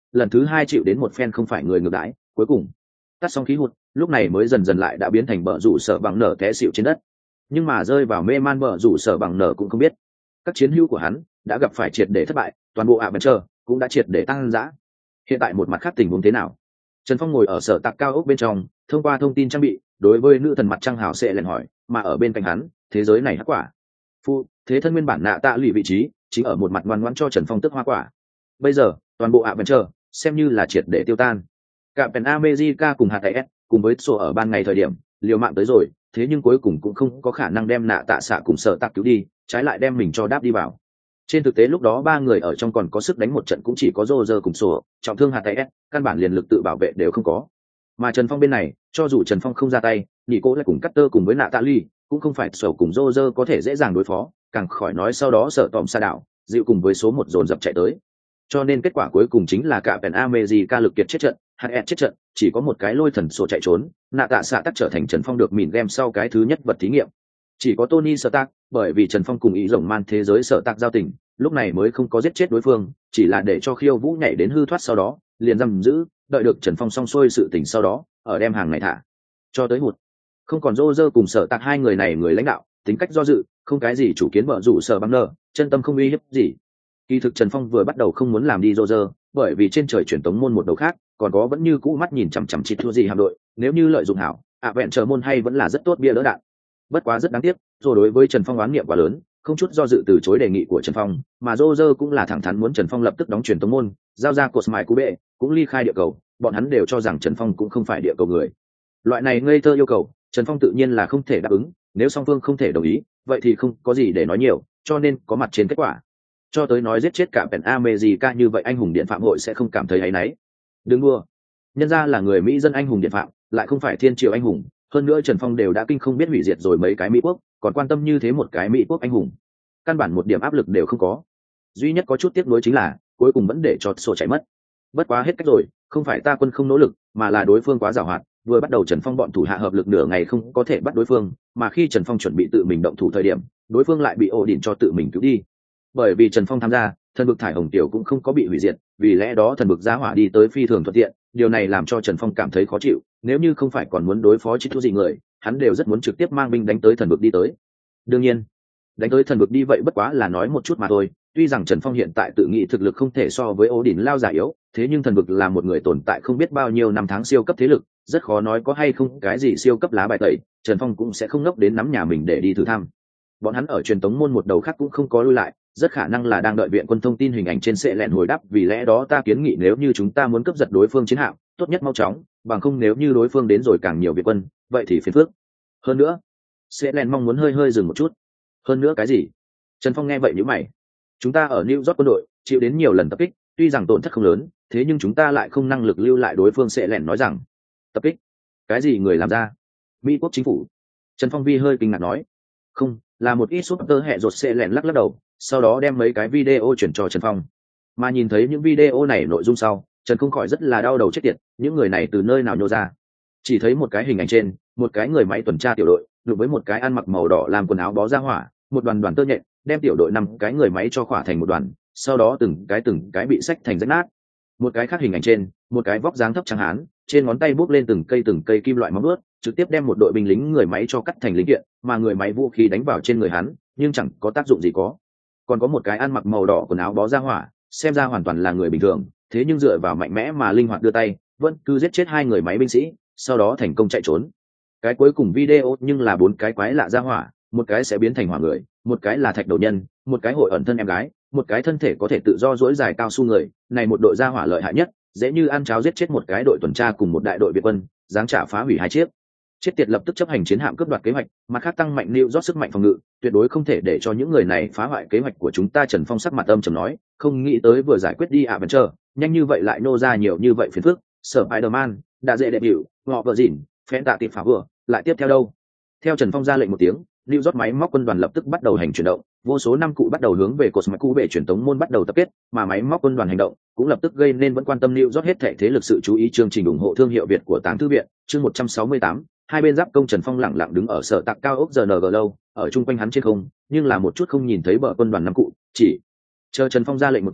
Speaker 1: lần thứ hai chịu đến một phen không phải người ngược đãi, cuối cùng tắt xong khí hụt, lúc này mới dần dần lại đã biến thành bờ rủ sở bằng nở té xịu trên đất. Nhưng mà rơi vào mê man bờ rủ sở bằng nở cũng không biết các chiến hữu của hắn đã gặp phải triệt để thất bại, toàn bộ ạ bần chờ cũng đã triệt để tăng dã. Hiện tại một mặt khác tình huống thế nào? Trần Phong ngồi ở sở tạc cao ốc bên trong, thông qua thông tin trang bị đối với nữ thần mặt trăng hào sẽ lên hỏi, mà ở bên cạnh hắn thế giới này hắc quả phu thế thân nguyên bản nạ tạ lụy vị trí chính ở một mặt ngoan ngoãn cho Trần Phong tức hoa quả. Bây giờ toàn bộ ạ bần chờ xem như là triệt để tiêu tan. Cả Pen America cùng hạt s cùng với sổ ở ban ngày thời điểm liều mạng tới rồi, thế nhưng cuối cùng cũng không có khả năng đem nạ tạ xạ cùng sở tạc cứu đi, trái lại đem mình cho đáp đi vào. Trên thực tế lúc đó ba người ở trong còn có sức đánh một trận cũng chỉ có Roger cùng sổ, trọng thương hạt s căn bản liền lực tự bảo vệ đều không có. Mà Trần Phong bên này, cho dù Trần Phong không ra tay, nhị cố lại cùng Cutter cùng với nạ tạ ly cũng không phải sổ cùng Roger có thể dễ dàng đối phó, càng khỏi nói sau đó sở tòm xa đảo dịu cùng với số một dồn dập chạy tới. Cho nên kết quả cuối cùng chính là cả Pen America lực kiệt chết trận, hát ét chết trận, chỉ có một cái lôi thần sổ chạy trốn, nạ tạ xạ tắc trở thành Trần Phong được mìn game sau cái thứ nhất vật thí nghiệm. Chỉ có Tony Stark, bởi vì Trần Phong cùng ý rồng man thế giới Stark giao tình, lúc này mới không có giết chết đối phương, chỉ là để cho Khiêu Vũ nhảy đến hư thoát sau đó, liền giam giữ, đợi được Trần Phong xong xuôi sự tình sau đó, ở đem hàng này thả. Cho tới một, không còn Roger cùng Stark hai người này người lãnh đạo, tính cách do dự, không cái gì chủ kiến vợ rủ sở băng nơ, chân tâm không uy hiếp gì. Kỳ thực Trần Phong vừa bắt đầu không muốn làm đi Roger, bởi vì trên trời chuyển tống môn một đầu khác, còn có vẫn như cũ mắt nhìn chằm chằm chít thua gì hạm đội, nếu như lợi dụng hảo, ạ vẹn chờ môn hay vẫn là rất tốt bia đỡ đạn. Bất quá rất đáng tiếc, rồi đối với Trần Phong oán niệm quá lớn, không chút do dự từ chối đề nghị của Trần Phong, mà Roger cũng là thẳng thắn muốn Trần Phong lập tức đóng truyền tống môn, giao ra cột mài cú bệ, cũng ly khai địa cầu, bọn hắn đều cho rằng Trần Phong cũng không phải địa cầu người. Loại này ngây thơ yêu cầu, Trần Phong tự nhiên là không thể đáp ứng, nếu song phương không thể đồng ý, vậy thì không có gì để nói nhiều, cho nên có mặt trên kết quả. Cho tới nói giết chết cả Pen America như vậy anh hùng điện phạm hội sẽ không cảm thấy áy náy. Đừng đua, nhân ra là người Mỹ dân anh hùng điện phạm, lại không phải thiên triều anh hùng, hơn nữa Trần Phong đều đã kinh không biết hủy diệt rồi mấy cái Mỹ quốc, còn quan tâm như thế một cái Mỹ quốc anh hùng, căn bản một điểm áp lực đều không có. Duy nhất có chút tiếc nuối chính là cuối cùng vẫn để cho sổ chạy mất. Bất quá hết cách rồi, không phải ta quân không nỗ lực, mà là đối phương quá giàu hoạt, vừa bắt đầu Trần Phong bọn thủ hạ hợp lực nửa ngày không có thể bắt đối phương, mà khi Trần Phong chuẩn bị tự mình động thủ thời điểm, đối phương lại bị ổ đỉnh cho tự mình cứu đi. Bởi vì Trần Phong tham gia, thần vực thải hồng tiểu cũng không có bị hủy diệt, vì lẽ đó thần vực giá hỏa đi tới phi thường thuận tiện, điều này làm cho Trần Phong cảm thấy khó chịu, nếu như không phải còn muốn đối phó chít thu gì người, hắn đều rất muốn trực tiếp mang binh đánh tới thần vực đi tới. Đương nhiên, đánh tới thần vực đi vậy bất quá là nói một chút mà thôi, tuy rằng Trần Phong hiện tại tự nghĩ thực lực không thể so với ổ đỉnh lao giả yếu, thế nhưng thần vực là một người tồn tại không biết bao nhiêu năm tháng siêu cấp thế lực, rất khó nói có hay không cái gì siêu cấp lá bài tẩy, Trần Phong cũng sẽ không ngốc đến nắm nhà mình để đi thử thăm. Bọn hắn ở truyền tống môn một đầu khác cũng không có lui lại, rất khả năng là đang đợi viện quân thông tin hình ảnh trên sẽ lẹn hồi đáp, vì lẽ đó ta kiến nghị nếu như chúng ta muốn cướp giật đối phương chiến hạm, tốt nhất mau chóng, bằng không nếu như đối phương đến rồi càng nhiều viện quân, vậy thì phiền phức. Hơn nữa, sẽ lẹn mong muốn hơi hơi dừng một chút. Hơn nữa cái gì? Trần Phong nghe vậy nhíu mày. Chúng ta ở New York quân đội chịu đến nhiều lần tập kích, tuy rằng tổn thất không lớn, thế nhưng chúng ta lại không năng lực lưu lại đối phương sẽ lẹn nói rằng tập kích. Cái gì người làm ra? Mỹ quốc chính phủ. Trần Phong vi hơi kinh ngạc nói. Không, là một ít súp tơ hẹ rột sẽ lẹn lắc lắc đầu, sau đó đem mấy cái video chuyển cho Trần Phong. Mà nhìn thấy những video này nội dung sau, Trần không khỏi rất là đau đầu chết tiệt, những người này từ nơi nào nhô ra? Chỉ thấy một cái hình ảnh trên, một cái người máy tuần tra tiểu đội, đụng với một cái ăn mặc màu đỏ làm quần áo bó ra hỏa, một đoàn đoàn tơ nhện, đem tiểu đội năm cái người máy cho khỏa thành một đoàn, sau đó từng cái từng cái bị xách thành rách nát. Một cái khác hình ảnh trên, một cái vóc dáng thấp trắng hán, trên ngón tay buốc lên từng cây từng cây kim loại móng vuốt, trực tiếp đem một đội binh lính người máy cho cắt thành linh kiện, mà người máy vũ khí đánh vào trên người hắn, nhưng chẳng có tác dụng gì có. Còn có một cái ăn mặc màu đỏ quần áo bó ra hỏa, xem ra hoàn toàn là người bình thường, thế nhưng dựa vào mạnh mẽ mà linh hoạt đưa tay, vẫn cứ giết chết hai người máy binh sĩ, sau đó thành công chạy trốn. Cái cuối cùng video nhưng là bốn cái quái lạ ra hỏa, một cái sẽ biến thành hỏa người, một cái là thạch đầu nhân, một cái hội ẩn thân em gái, một cái thân thể có thể tự do duỗi dài cao su người, này một đội ra hỏa lợi hại nhất, dễ như ăn cháo giết chết một cái đội tuần tra cùng một đại đội việt quân, giáng trả phá hủy hai chiếc. Chết tiệt lập tức chấp hành chiến hạm cướp đoạt kế hoạch, mặt khác tăng mạnh lưu rót sức mạnh phòng ngự, tuyệt đối không thể để cho những người này phá hoại kế hoạch của chúng ta. Trần Phong sắc mặt âm trầm nói, không nghĩ tới vừa giải quyết đi ạ vẫn chờ, nhanh như vậy lại nô ra nhiều như vậy phiền phức. Sở Spider-Man đã dễ đệ biểu, họ vợ dỉn, phén tạ tiệp phá vừa, lại tiếp theo đâu? Theo Trần Phong ra lệnh một tiếng, lưu rót máy móc quân đoàn lập tức bắt đầu hành chuyển động, vô số năm cụ bắt đầu hướng về cột mạch cũ bệ truyền tống môn bắt đầu tập kết, mà máy móc quân đoàn hành động cũng lập tức gây nên vẫn quan tâm lưu rót hết thể thế lực sự chú ý. Chương trình ủng hộ thương hiệu Việt của Táng Thư viện, chương một trăm sáu mươi tám, hai bên giáp công. Trần Phong lặng lặng đứng ở sở tạc cao ốc giê en giê lâu, ở chung quanh hắn trên không, nhưng là một chút không nhìn thấy bờ quân đoàn năm cụ, chỉ chờ Trần Phong ra lệnh một tiếng,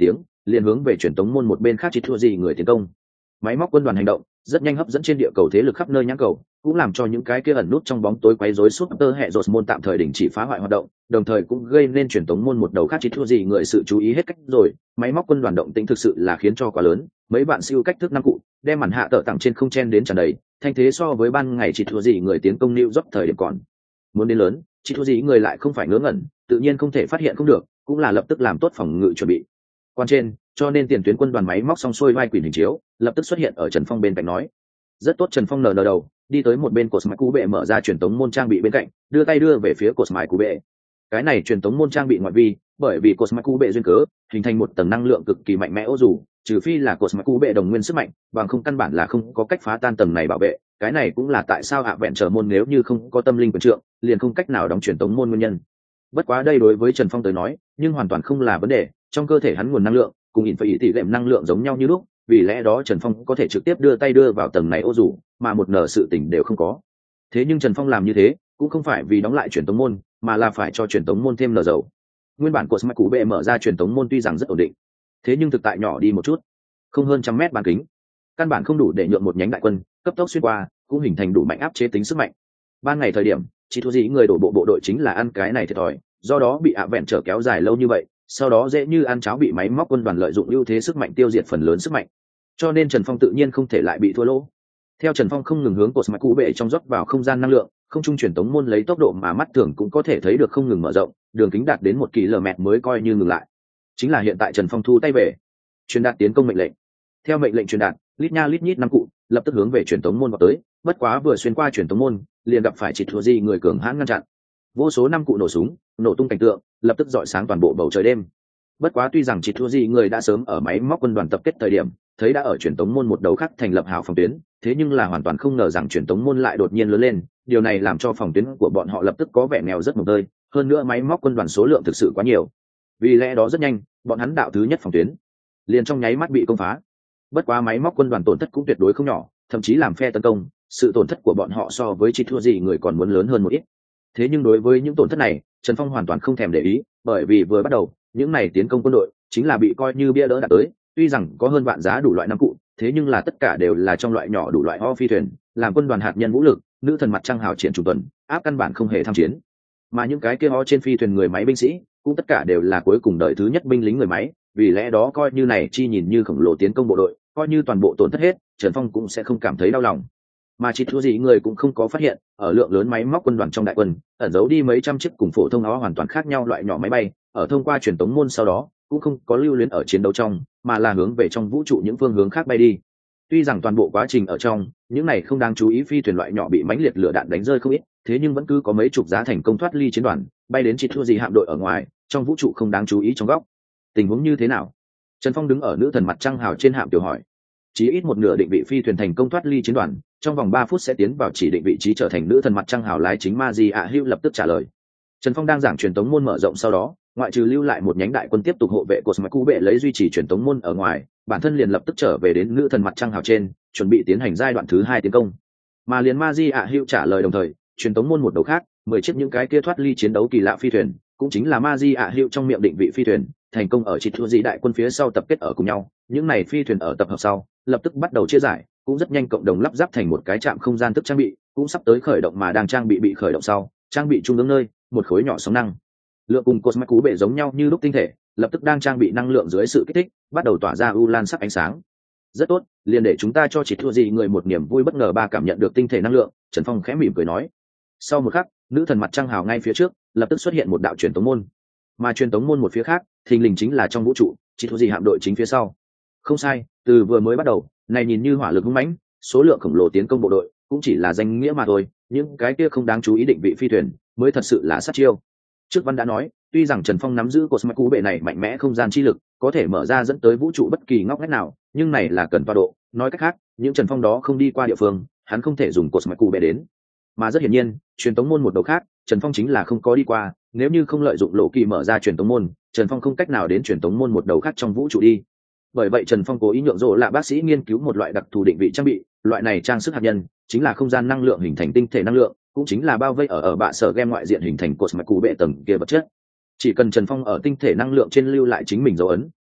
Speaker 1: liền hướng về truyền tống môn một bên khác chỉ thua gì người tiến công. Máy móc quân đoàn hành động rất nhanh hấp dẫn trên địa cầu thế lực khắp nơi nhãn cầu, cũng làm cho những cái kia ẩn nút trong bóng tối quấy rối suốt tơ hệ rột môn tạm thời đình chỉ phá hoại hoạt động, đồng thời cũng gây nên truyền tống môn một đầu khác chỉ thua gì người sự chú ý hết cách rồi. Máy móc quân đoàn động tĩnh thực sự là khiến cho quá lớn, mấy bạn siêu cách thức năm cụ đem màn hạ tợ tặng trên không chen đến tràn đầy, thanh thế so với ban ngày chỉ thua gì người tiến công New York thời điểm còn muốn đến lớn. Chỉ thua gì người lại không phải ngớ ngẩn, tự nhiên không thể phát hiện không được, cũng là lập tức làm tốt phòng ngự chuẩn bị. Quan trên, cho nên tiền tuyến quân đoàn máy móc xong xuôi vai quỷ hình chiếu, lập tức xuất hiện ở Trần Phong bên cạnh nói. Rất tốt. Trần Phong nở nở đầu, đi tới một bên cột mạch cú bệ mở ra truyền tống môn trang bị bên cạnh, đưa tay đưa về phía cột mạch cú bệ. Cái này truyền tống môn trang bị ngoại vi, bởi vì cột mạch cú bệ duyên cớ, hình thành một tầng năng lượng cực kỳ mạnh mẽ ô dù, trừ phi là cột mạch cú bệ đồng nguyên sức mạnh, bằng không căn bản là không có cách phá tan tầng này bảo vệ. Cái này cũng là tại sao hạ vẹn trở môn nếu như không có tâm linh quyền trượng, liền không cách nào đóng truyền tống môn nguyên nhân. Bất quá đây đối với Trần Phong tới nói, nhưng hoàn toàn không là vấn đề, trong cơ thể hắn nguồn năng lượng cùng ỉn phải tỷ lệ năng lượng giống nhau như lúc, vì lẽ đó Trần Phong có thể trực tiếp đưa tay đưa vào tầng này ô dù, mà một nở sự tình đều không có. Thế nhưng Trần Phong làm như thế cũng không phải vì đóng lại truyền tống môn, mà là phải cho truyền tống môn thêm nở dầu. Nguyên bản của Smart Cú Bệ mở ra truyền tống môn tuy rằng rất ổn định, thế nhưng thực tại nhỏ đi một chút, không hơn trăm mét bán kính, căn bản không đủ để nhượng một nhánh đại quân cấp tốc xuyên qua, cũng hình thành đủ mạnh áp chế tính sức mạnh. Ban ngày thời điểm, chỉ thua gì người đổ bộ bộ đội chính là ăn cái này thiệt thòi, do đó bị ạ vẹn trở kéo dài lâu như vậy, sau đó dễ như ăn cháo bị máy móc quân đoàn lợi dụng ưu thế sức mạnh tiêu diệt phần lớn sức mạnh, cho nên Trần Phong tự nhiên không thể lại bị thua lỗ. Theo Trần Phong không ngừng hướng cột mạch cũ bệ trong rót vào không gian năng lượng, không trung truyền tống môn lấy tốc độ mà mắt thường cũng có thể thấy được không ngừng mở rộng, đường kính đạt đến một km mới coi như ngừng lại. Chính là hiện tại Trần Phong thu tay về, truyền đạt tiến công mệnh lệnh. Theo mệnh lệnh truyền đạt, lít nha lít nhít năm cụ lập tức hướng về truyền tống môn vào tới, bất quá vừa xuyên qua truyền tống môn, liền gặp phải chỉ thua gì người cường hãn ngăn chặn. Vô số năm cụ nổ súng, nổ tung cảnh tượng, lập tức rọi sáng toàn bộ bầu trời đêm. Bất quá tuy rằng chỉ thua gì người đã sớm ở máy móc quân đoàn tập kết thời điểm, thấy đã ở truyền tống môn một đầu khác thành lập hào phòng tuyến, thế nhưng là hoàn toàn không ngờ rằng truyền tống môn lại đột nhiên lớn lên, điều này làm cho phòng tuyến của bọn họ lập tức có vẻ nghèo rất mồng tơi, hơn nữa máy móc quân đoàn số lượng thực sự quá nhiều. Vì lẽ đó rất nhanh, bọn hắn đạo thứ nhất phòng tuyến liền trong nháy mắt bị công phá. Bất quá máy móc quân đoàn tổn thất cũng tuyệt đối không nhỏ, thậm chí làm phe tấn công, sự tổn thất của bọn họ so với chỉ thua gì người còn muốn lớn hơn một ít. Thế nhưng đối với những tổn thất này, Trần Phong hoàn toàn không thèm để ý, bởi vì vừa bắt đầu, những này tiến công quân đội chính là bị coi như bia đỡ đạt tới, tuy rằng có hơn vạn giá đủ loại năm cụ, thế nhưng là tất cả đều là trong loại nhỏ đủ loại ho phi thuyền, làm quân đoàn hạt nhân vũ lực, nữ thần mặt trăng hào triển trùng tuần, áp căn bản không hề tham chiến. Mà những cái kia ho trên phi thuyền người máy binh sĩ, cũng tất cả đều là cuối cùng đời thứ nhất binh lính người máy, vì lẽ đó coi như này chi nhìn như khổng lồ tiến công bộ đội, coi như toàn bộ tổn thất hết, Trần Phong cũng sẽ không cảm thấy đau lòng. Mà chỉ thua gì người cũng không có phát hiện, ở lượng lớn máy móc quân đoàn trong đại quân, ẩn giấu đi mấy trăm chiếc cùng phổ thông nó hoàn toàn khác nhau loại nhỏ máy bay, ở thông qua truyền tống môn sau đó, cũng không có lưu luyến ở chiến đấu trong, mà là hướng về trong vũ trụ những phương hướng khác bay đi. Tuy rằng toàn bộ quá trình ở trong, những này không đáng chú ý phi thuyền loại nhỏ bị mãnh liệt lửa đạn đánh rơi không ít, thế nhưng vẫn cứ có mấy chục giá thành công thoát ly chiến đoàn, bay đến chỉ thua gì hạm đội ở ngoài, trong vũ trụ không đáng chú ý trong góc. Tình huống như thế nào? Trần Phong đứng ở nữ thần mặt trăng hào trên hạm tiểu hỏi. Chỉ ít một nửa định vị phi thuyền thành công thoát ly chiến đoàn, trong vòng ba phút sẽ tiến vào chỉ định vị trí trở thành nữ thần mặt trăng hào lái chính Maji ạ Hữu lập tức trả lời. Trần Phong đang giảng truyền tống môn mở rộng sau đó, ngoại trừ lưu lại một nhánh đại quân tiếp tục hộ vệ của Smart Cú Bệ lấy duy trì truyền tống môn ở ngoài, bản thân liền lập tức trở về đến nữ thần mặt trăng hào trên, chuẩn bị tiến hành giai đoạn thứ hai tiến công. Mà liền Maji ạ Hữu trả lời đồng thời, truyền tống môn một đầu khác, mười chiếc những cái kia thoát ly chiến đấu kỳ lạ phi thuyền, cũng chính là Maji ạ Hữu trong miệng định vị phi thuyền, thành công ở chỉ thua gì đại quân phía sau tập kết ở cùng nhau. Những này phi thuyền ở tập hợp sau, lập tức bắt đầu chia giải, cũng rất nhanh cộng đồng lắp ráp thành một cái trạm không gian tức trang bị, cũng sắp tới khởi động mà đang trang bị bị khởi động sau, trang bị trung ương nơi, một khối nhỏ sóng năng lượng cùng Cosmic Cú Bệ giống nhau như lúc tinh thể, lập tức đang trang bị năng lượng dưới sự kích thích, bắt đầu tỏa ra u lan sắc ánh sáng. Rất tốt, liền để chúng ta cho chỉ thua gì người một niềm vui bất ngờ ba cảm nhận được tinh thể năng lượng, Trần Phong khẽ mỉm cười nói. Sau một khắc, nữ thần mặt trăng hào ngay phía trước, lập tức xuất hiện một đạo truyền tống môn. Mà truyền tống môn một phía khác, thình lình chính là trong vũ trụ, chỉ thua gì hạm đội chính phía sau. Không sai, từ vừa mới bắt đầu, này nhìn như hỏa lực hung mãnh, số lượng khổng lồ tiến công bộ đội, cũng chỉ là danh nghĩa mà thôi, những cái kia không đáng chú ý định vị phi thuyền, mới thật sự là sát chiêu. Trước Văn đã nói, tuy rằng Trần Phong nắm giữ của Smart Cú Bệ này mạnh mẽ không gian chi lực, có thể mở ra dẫn tới vũ trụ bất kỳ ngóc ngách nào, nhưng này là cần toa độ, nói cách khác, những Trần Phong đó không đi qua địa phương, hắn không thể dùng của Smart Cú Bệ đến. Mà rất hiển nhiên, truyền tống môn một đầu khác, Trần Phong chính là không có đi qua, nếu như không lợi dụng lộ kỳ mở ra truyền tống môn, Trần Phong không cách nào đến truyền tống môn một đầu khác trong vũ trụ đi. Bởi vậy Trần Phong cố ý nhượng rộ là bác sĩ nghiên cứu một loại đặc thù định vị trang bị, loại này trang sức hạt nhân chính là không gian năng lượng hình thành tinh thể năng lượng, cũng chính là bao vây ở ở bạ sở game ngoại diện hình thành cột mạch cụ bệ tầng kia vật chất. Chỉ cần Trần Phong ở tinh thể năng lượng trên lưu lại chính mình dấu ấn,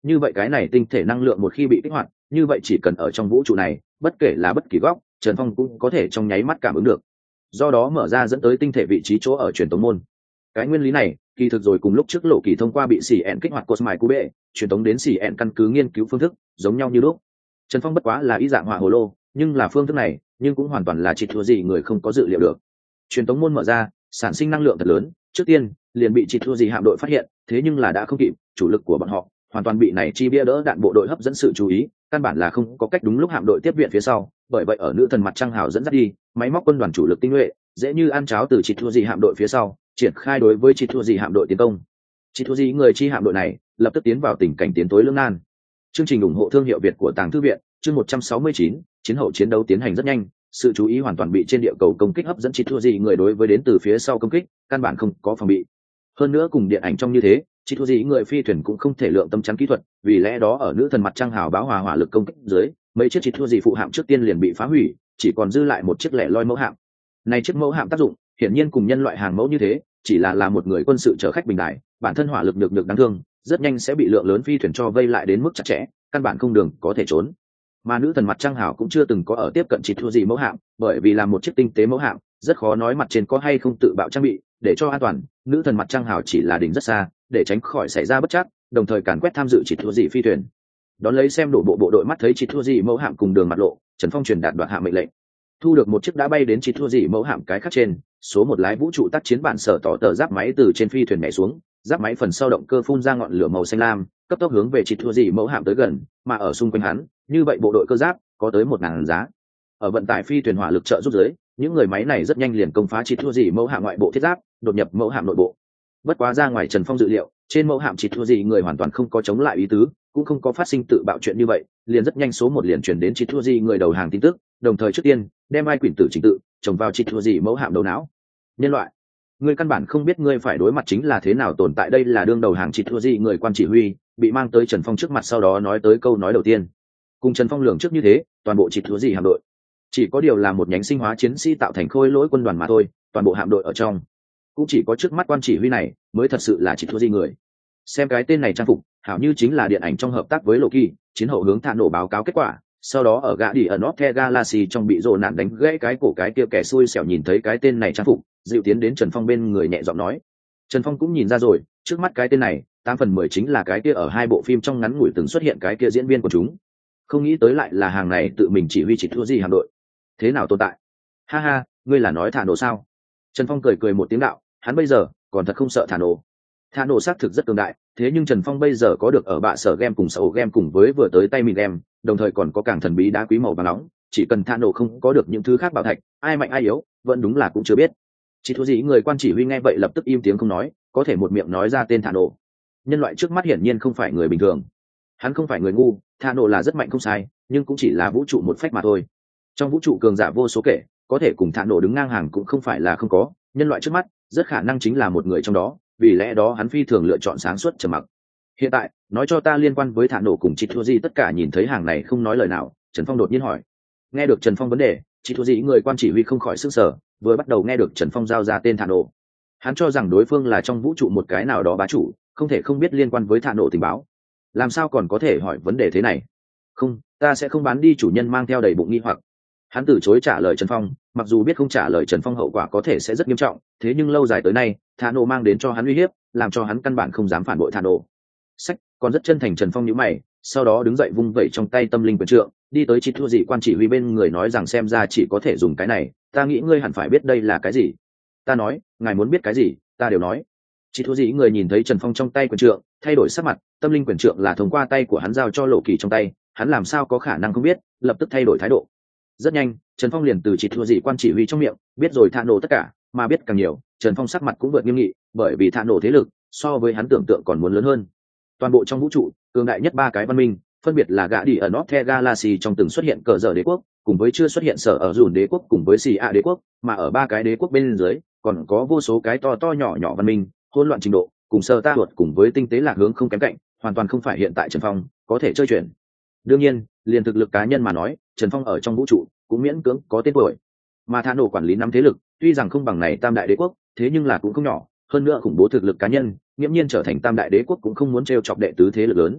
Speaker 1: như vậy cái này tinh thể năng lượng một khi bị kích hoạt, như vậy chỉ cần ở trong vũ trụ này, bất kể là bất kỳ góc, Trần Phong cũng có thể trong nháy mắt cảm ứng được. Do đó mở ra dẫn tới tinh thể vị trí chỗ ở truyền tống môn. Cái nguyên lý này, kỳ thực rồi cùng lúc trước Lộ Kỳ thông qua bị xỉ ẹn kích hoạt Cosmic Cube, truyền tống đến xỉ ẹn căn cứ nghiên cứu phương thức, giống nhau như lúc. Trần Phong bất quá là ý dạng hỏa hồ lô, nhưng là phương thức này, nhưng cũng hoàn toàn là chỉ thua gì người không có dự liệu được. Truyền tống môn mở ra, sản sinh năng lượng thật lớn, trước tiên liền bị chỉ thua gì hạm đội phát hiện, thế nhưng là đã không kịp, chủ lực của bọn họ hoàn toàn bị này chi bia đỡ đạn bộ đội hấp dẫn sự chú ý, căn bản là không có cách đúng lúc hạm đội tiếp viện phía sau, bởi vậy ở nữ thần mặt trăng hào dẫn dắt đi, máy móc quân đoàn chủ lực tinh nhuệ, dễ như ăn cháo từ chỉ thua gì hạm đội phía sau, triển khai đối với chỉ thua gì hạm đội tiến công. Chỉ thua gì người chi hạm đội này, lập tức tiến vào tình cảnh tiến tối lưỡng nan. Chương trình ủng hộ thương hiệu Việt của Tàng Thư viện, chương một trăm sáu mươi chín, chiến hậu chiến đấu tiến hành rất nhanh, sự chú ý hoàn toàn bị trên địa cầu công kích hấp dẫn, chỉ thua gì người đối với đến từ phía sau công kích, căn bản không có phòng bị. Hơn nữa cùng điện ảnh trong như thế, chỉ thua gì người phi thuyền cũng không thể lượng tâm chắn kỹ thuật, vì lẽ đó ở nữ thần mặt trăng hào báo hòa hỏa lực công kích dưới, mấy chiếc chỉ thua gì phụ hạm trước tiên liền bị phá hủy, chỉ còn dư lại một chiếc lẻ loi mẫu hạm. Này chiếc mẫu hạm tác dụng, hiển nhiên cùng nhân loại hàng mẫu như thế, chỉ là là một người quân sự chở khách bình đại, bản thân hỏa lực được được đáng thương, rất nhanh sẽ bị lượng lớn phi thuyền cho vây lại đến mức chặt chẽ, căn bản không đường có thể trốn. Mà nữ thần mặt trăng hào cũng chưa từng có ở tiếp cận chỉ thua gì mẫu hạm, bởi vì là một chiếc tinh tế mẫu hạm, rất khó nói mặt trên có hay không tự bạo trang bị, để cho an toàn, nữ thần mặt trăng hào chỉ là đỉnh rất xa, để tránh khỏi xảy ra bất trắc, đồng thời càn quét tham dự chỉ thua gì phi thuyền. Đón lấy xem đổ bộ bộ đội mắt thấy chỉ thua gì mẫu hạm cùng đường mặt lộ, Trần Phong truyền đạt đoạn hạ mệnh lệnh, thu được một chiếc đã bay đến chỉ thua gì mẫu hạm cái khác trên, số một lái vũ trụ tác chiến bản sở tỏ tờ giáp máy từ trên phi thuyền nhảy xuống, giáp máy phần sau động cơ phun ra ngọn lửa màu xanh lam, cấp tốc hướng về chỉ thua gì mẫu hạm tới gần, mà ở xung quanh hắn, như vậy bộ đội cơ giáp có tới một ngàn giá. Ở vận tải phi thuyền hỏa lực trợ giúp dưới, những người máy này rất nhanh liền công phá chỉ thua gì mẫu hạm ngoại bộ thiết giáp, đột nhập mẫu hạm nội bộ. Bất quá ra ngoài Trần Phong dự liệu, trên mẫu hạm chỉ thua gì người hoàn toàn không có chống lại ý tứ, cũng không có phát sinh tự bạo chuyện như vậy, liền rất nhanh số một liền chuyển đến chỉ thua gì người đầu hàng tin tức, đồng thời trước tiên đem ai quyển tử trình tự trồng vào chỉ thua gì mẫu hạm đầu não. Nhân loại, ngươi căn bản không biết ngươi phải đối mặt chính là thế nào tồn tại, đây là đương đầu hàng chỉ thua gì người quan chỉ huy bị mang tới Trần Phong trước mặt, sau đó nói tới câu nói đầu tiên. Cùng Trần Phong lường trước như thế, toàn bộ chỉ thua gì hạm đội chỉ có điều là một nhánh sinh hóa chiến sĩ tạo thành khôi lỗi quân đoàn mà thôi, toàn bộ hạm đội ở trong cũng chỉ có trước mắt quan chỉ huy này mới thật sự là chỉ thua gì người. Xem cái tên này trang phục hảo như chính là điện ảnh trong hợp tác với Loki, chiến hậu hướng thả nổ báo cáo kết quả, sau đó ở gã đi ở North Galaxy trong bị rồ nạn đánh gãy cái cổ cái kia kẻ xui xẻo nhìn thấy cái tên này trang phục, dịu tiến đến Trần Phong bên người nhẹ giọng nói. Trần Phong cũng nhìn ra rồi, trước mắt cái tên này tám phần mười chính là cái kia ở hai bộ phim trong ngắn ngủi từng xuất hiện cái kia diễn viên của chúng, không nghĩ tới lại là hàng này tự mình chỉ huy chỉ thua gì hạm đội, thế nào tồn tại. Ha ha, ngươi là nói thả nổ sao? Trần Phong cười cười một tiếng đạo, hắn bây giờ còn thật không sợ thả nổ. Thả nổ xác thực rất cường đại, thế nhưng Trần Phong bây giờ có được ở bạ sở game cùng sở game cùng với vừa tới tay mình game, đồng thời còn có càng thần bí đá quý màu vàng nóng, chỉ cần thả nổ không có được những thứ khác bảo thạch, ai mạnh ai yếu vẫn đúng là cũng chưa biết. Chỉ thua gì người quan chỉ huy nghe vậy lập tức im tiếng không nói, có thể một miệng nói ra tên thả nổ. Nhân loại trước mắt hiển nhiên không phải người bình thường, hắn không phải người ngu, thả nổ là rất mạnh không sai, nhưng cũng chỉ là vũ trụ một phách mà thôi. Trong vũ trụ cường giả vô số kể, có thể cùng thả nổ đứng ngang hàng cũng không phải là không có, nhân loại trước mắt rất khả năng chính là một người trong đó, vì lẽ đó hắn phi thường lựa chọn sáng suốt trầm mặc. Hiện tại nói cho ta liên quan với thả nổ cùng chị thua gì tất cả. Nhìn thấy hàng này không nói lời nào, Trần Phong đột nhiên hỏi. Nghe được Trần Phong vấn đề, chị thua gì người quan chỉ huy không khỏi sức sở, vừa bắt đầu nghe được Trần Phong giao ra tên thả nổ, hắn cho rằng đối phương là trong vũ trụ một cái nào đó bá chủ, không thể không biết liên quan với thả nổ tình báo, làm sao còn có thể hỏi vấn đề thế này. Không, ta sẽ không bán đi. Chủ nhân mang theo đầy bụng nghi hoặc, hắn từ chối trả lời Trần Phong, mặc dù biết không trả lời Trần Phong hậu quả có thể sẽ rất nghiêm trọng, thế nhưng lâu dài tới nay thả nổ mang đến cho hắn uy hiếp, làm cho hắn căn bản không dám phản bội thả nổ. Sách, còn rất chân thành. Trần Phong nhíu mày, sau đó đứng dậy vung vẩy trong tay tâm linh quyền trượng, đi tới chỉ thua gì quan chỉ huy bên người nói rằng xem ra chỉ có thể dùng cái này, ta nghĩ ngươi hẳn phải biết đây là cái gì. Ta nói, ngài muốn biết cái gì, ta đều nói. Chỉ thua gì người nhìn thấy Trần Phong trong tay quyền trượng, thay đổi sắc mặt, tâm linh quyền trượng là thông qua tay của hắn giao cho Lộ Kỳ trong tay, hắn làm sao có khả năng không biết, lập tức thay đổi thái độ. Rất nhanh, Trần Phong liền từ chỉ thua gì quan chỉ huy trong miệng biết rồi thả nổ tất cả, mà biết càng nhiều, Trần Phong sắc mặt cũng vượt nghiêm nghị, bởi vì thả nổ thế lực so với hắn tưởng tượng còn muốn lớn hơn. Toàn bộ trong vũ trụ, cường đại nhất ba cái văn minh, phân biệt là gã đi ở North Galaxy trong từng xuất hiện cờ dở đế quốc, cùng với chưa xuất hiện sở ở dùn đế quốc cùng với xì ạ đế quốc, mà ở ba cái đế quốc bên dưới còn có vô số cái to to nhỏ nhỏ văn minh, hỗn loạn trình độ cùng sơ ta luật cùng với tinh tế lạc hướng không kém cạnh, hoàn toàn không phải hiện tại Trần Phong có thể chơi chuyển. Đương nhiên, liền thực lực cá nhân mà nói, Trần Phong ở trong vũ trụ cũng miễn cưỡng có tên tuổi, mà thả nổ quản lý năm thế lực tuy rằng không bằng này tam đại đế quốc, thế nhưng là cũng không nhỏ, hơn nữa khủng bố thực lực cá nhân, nghiễm nhiên trở thành tam đại đế quốc cũng không muốn trêu chọc đệ tứ thế lực lớn.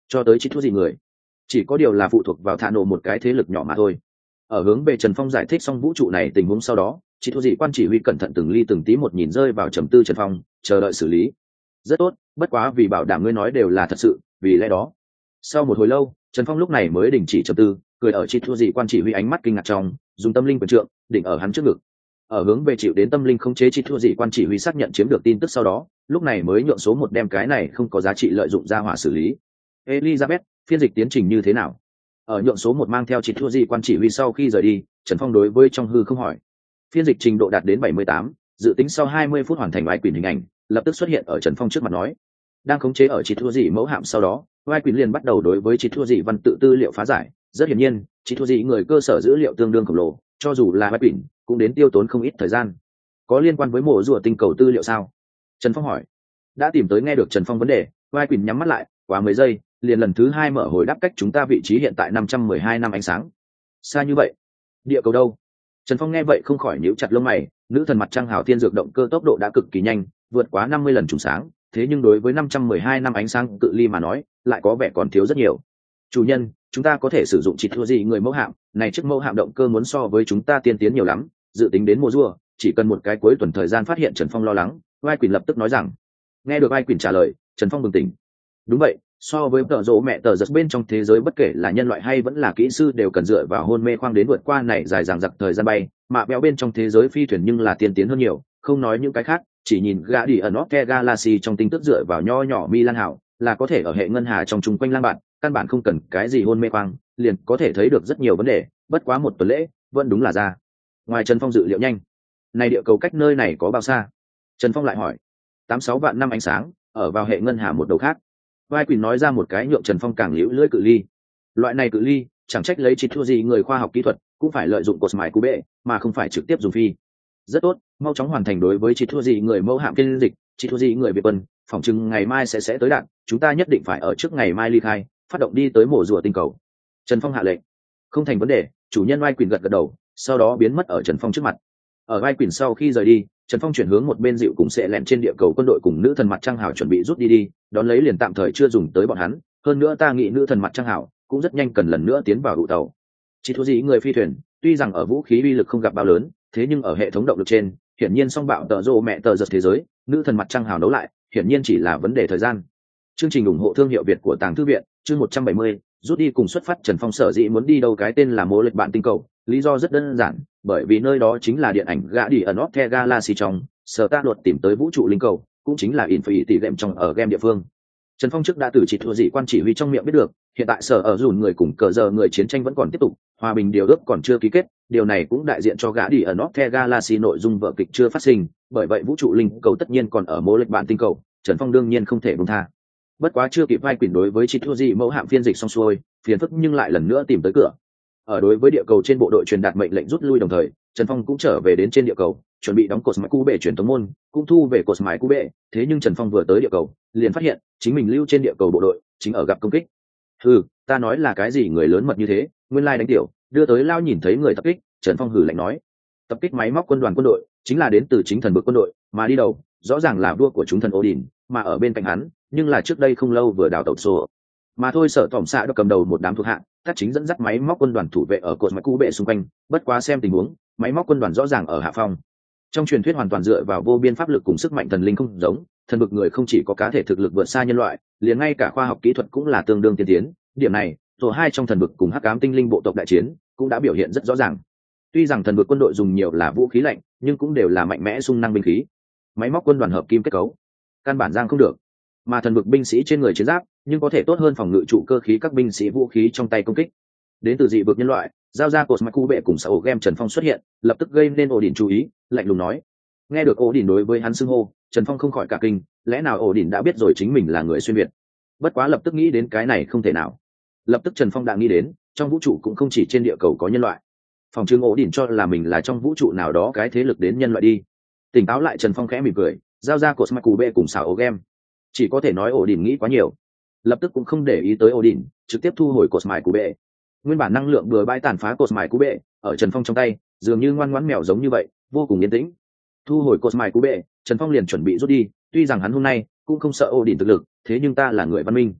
Speaker 1: cho tới chỉ thua gì người, chỉ có điều là phụ thuộc vào thả nổ một cái thế lực nhỏ mà thôi. Ở hướng về Trần Phong giải thích xong vũ trụ này tình huống sau đó, chỉ thua gì quan chỉ huy cẩn thận từng ly từng tí một nhìn rơi vào trầm tư Trần Phong, chờ đợi xử lý. Rất tốt, bất quá vì bảo đảm ngươi nói đều là thật sự, vì lẽ đó. Sau một hồi lâu, Trần Phong lúc này mới đình chỉ trầm tư, cười ở chỉ thua gì quan chỉ huy ánh mắt kinh ngạc trong, dùng tâm linh quyền trượng định ở hắn trước ngực. Ở hướng về chịu đến tâm linh khống chế chỉ thua gì quan chỉ huy xác nhận chiếm được tin tức sau đó, lúc này mới nhượng số một đem cái này không có giá trị lợi dụng ra hỏa xử lý. Elizabeth, phiên dịch tiến trình như thế nào? Ở nhượng số một mang theo chỉ thua gì quan chỉ huy sau khi rời đi, Trần Phong đối với trong hư không hỏi. Phiên dịch trình độ đạt đến bảy mươi tám, dự tính sau hai mươi phút hoàn thành oai quyền hình ảnh, lập tức xuất hiện ở Trần Phong trước mặt nói. Đang khống chế ở chỉ thua gì mẫu hạm sau đó, oai quyền liền bắt đầu đối với chỉ thua gì văn tự tư liệu phá giải. Rất hiển nhiên, chỉ thua gì người cơ sở dữ liệu tương đương khổng lồ, cho dù là oai quyền cũng đến tiêu tốn không ít thời gian. Có liên quan với mộ rùa tinh cầu tư liệu sao? Trần Phong hỏi. Đã tìm tới nghe được Trần Phong vấn đề, oai quyền nhắm mắt lại, quá mười giây, liền lần thứ hai mở hồi đáp cách chúng ta vị trí hiện tại năm trăm mười hai năm ánh sáng. Xa như vậy, địa cầu đâu? Trần Phong nghe vậy không khỏi nhíu chặt lông mày, nữ thần mặt trăng hào thiên dược động cơ tốc độ đã cực kỳ nhanh, vượt quá năm mươi lần trùng sáng, thế nhưng đối với năm trăm mười hai năm ánh sáng cự ly mà nói, lại có vẻ còn thiếu rất nhiều. Chủ nhân, chúng ta có thể sử dụng chỉ thua gì người mẫu hạm, này chiếc mẫu hạm động cơ muốn so với chúng ta tiên tiến nhiều lắm, dự tính đến mùa rùa, chỉ cần một cái cuối tuần thời gian phát hiện Trần Phong lo lắng, Vai Quỳnh lập tức nói rằng. Nghe được Vai Quỳnh trả lời, Trần Phong bừng tỉnh. Đúng vậy, so với tờ rỗ mẹ tờ giật bên trong thế giới bất kể là nhân loại hay vẫn là kỹ sư đều cần dựa vào hôn mê khoang đến vượt qua này dài dằng dặc thời gian bay, mà béo bên trong thế giới phi thuyền nhưng là tiên tiến hơn nhiều, không nói những cái khác, chỉ nhìn gã đi ở North Galaxy trong tinh tức dựa vào nho nhỏ Milan hảo, là có thể ở hệ ngân hà trong chung quanh lang bạn, căn bản không cần cái gì hôn mê khoang, liền có thể thấy được rất nhiều vấn đề, bất quá một tuần lễ, vẫn đúng là ra. Ngoài Trần Phong dự liệu nhanh, này địa cầu cách nơi này có bao xa? Trần Phong lại hỏi. tám sáu vạn năm ánh sáng, ở vào hệ ngân hà một đầu khác. Vai Quỳnh nói ra một cái nhượng Trần Phong càng liễu lưỡi cự ly. Loại này cự ly, chẳng trách lấy chỉ thua gì người khoa học kỹ thuật, cũng phải lợi dụng cột mài cú bệ, mà không phải trực tiếp dùng phi. Rất tốt, mau chóng hoàn thành đối với chỉ thua gì người mẫu hạm phiên dịch, chỉ thua gì người Việt quân, phỏng chừng ngày mai sẽ sẽ tới đạn, chúng ta nhất định phải ở trước ngày mai ly khai, phát động đi tới mổ rùa tinh cầu. Trần Phong hạ lệnh. Không thành vấn đề, chủ nhân Vai Quỳnh gật gật đầu, sau đó biến mất ở Trần Phong trước mặt. Ở Vai Quỳnh sau khi rời đi, Trần Phong chuyển hướng một bên dịu cùng sẽ lẹn trên địa cầu quân đội cùng nữ thần mặt trăng hào chuẩn bị rút đi đi, đón lấy liền tạm thời chưa dùng tới bọn hắn, hơn nữa ta nghĩ nữ thần mặt trăng hào cũng rất nhanh cần lần nữa tiến vào hụ tàu. Chỉ thua gì người phi thuyền, tuy rằng ở vũ khí uy lực không gặp bao lớn, thế nhưng ở hệ thống động lực trên, hiển nhiên song bạo tờ rô mẹ tờ giật thế giới, nữ thần mặt trăng hào đấu lại, hiển nhiên chỉ là vấn đề thời gian. Chương trình ủng hộ thương hiệu Việt của Tàng Thư viện, chương một trăm bảy mươi, rút đi cùng xuất phát. Trần Phong sở dĩ muốn đi đâu cái tên là mô lệch bạn tinh cầu, lý do rất đơn giản, bởi vì nơi đó chính là điện ảnh gã đi ở North Galaxy trong, sở ta luật tìm tới vũ trụ linh cầu, cũng chính là Infinity Game trong ở game địa phương. Trần Phong trước đã từ chỉ thua dị quan chỉ huy trong miệng biết được, hiện tại sở ở dùn người cùng cờ giờ người chiến tranh vẫn còn tiếp tục, hòa bình điều ước còn chưa ký kết, điều này cũng đại diện cho gã đi ở North Galaxy nội dung vở kịch chưa phát sinh, bởi vậy vũ trụ linh cầu tất nhiên còn ở mô lệch bạn tinh cầu, Trần Phong đương nhiên không thể buông tha. Bất quá chưa kịp vai quyền đối với chỉ thua dị mẫu hạm phiên dịch xong xuôi, phiền phức nhưng lại lần nữa tìm tới cửa. Ở đối với địa cầu trên bộ đội truyền đạt mệnh lệnh rút lui đồng thời, Trần Phong cũng trở về đến trên địa cầu, chuẩn bị đóng cột mái cu bệ truyền tống môn, cũng thu về cột mái cu bệ. Thế nhưng Trần Phong vừa tới địa cầu, liền phát hiện chính mình lưu trên địa cầu bộ đội chính ở gặp công kích. Hừ, ta nói là cái gì người lớn mật như thế, nguyên lai đánh tiểu, đưa tới lao nhìn thấy người tập kích. Trần Phong hừ lạnh nói, tập kích máy móc quân đoàn quân đội chính là đến từ chính thần bực quân đội, mà đi đầu rõ ràng là vua của chúng thần Odin, mà ở bên cạnh hắn, nhưng là trước đây không lâu vừa đào tẩu sổ. Mà thôi sở tỏm xạ đã cầm đầu một đám thuộc hạ, tác chính dẫn dắt máy móc quân đoàn thủ vệ ở cột mái cu bệ xung quanh, bất quá xem tình huống, máy móc quân đoàn rõ ràng ở hạ phong. Trong truyền thuyết hoàn toàn dựa vào vô biên pháp lực cùng sức mạnh thần linh không giống, thần bực người không chỉ có cá thể thực lực vượt xa nhân loại, liền ngay cả khoa học kỹ thuật cũng là tương đương tiên tiến. Điểm này, tổ hai trong thần bực cùng hắc ám tinh linh bộ tộc đại chiến cũng đã biểu hiện rất rõ ràng. Tuy rằng thần bực quân đội dùng nhiều là vũ khí lạnh, nhưng cũng đều là mạnh mẽ xung năng binh khí. Máy móc quân đoàn hợp kim kết cấu, căn bản giang không được. Mà thần bực binh sĩ trên người chiến giáp, nhưng có thể tốt hơn phòng ngự trụ cơ khí các binh sĩ vũ khí trong tay công kích. Đến từ dị vực nhân loại, giao ra cột mạch cu bệ cùng sáu game Trần Phong xuất hiện, lập tức gây nên ổ đỉnh chú ý, lạnh lùng nói. Nghe được ổ đỉnh đối với hắn xưng hô, Trần Phong không khỏi cả kinh, lẽ nào ổ đỉnh đã biết rồi chính mình là người xuyên việt? Bất quá lập tức nghĩ đến cái này không thể nào. Lập tức Trần Phong đã nghĩ đến, trong vũ trụ cũng không chỉ trên địa cầu có nhân loại. Phòng trưng ổ đỉnh cho là mình là trong vũ trụ nào đó cái thế lực đến nhân loại đi. Tỉnh táo lại Trần Phong khẽ mỉm cười, giao ra cột mạch cu bệ cùng sáu game. Chỉ có thể nói ổ đỉnh nghĩ quá nhiều, lập tức cũng không để ý tới ổ đỉnh, trực tiếp thu hồi cột mài cú bệ. Nguyên bản năng lượng bừa bãi tàn phá cột mài cú bệ ở Trần Phong trong tay, dường như ngoan ngoãn mèo giống như vậy, vô cùng yên tĩnh. Thu hồi cột mài cú bệ, Trần Phong liền chuẩn bị rút đi. Tuy rằng hắn hôm nay cũng không sợ ổ đỉnh thực lực, thế nhưng ta là người văn minh,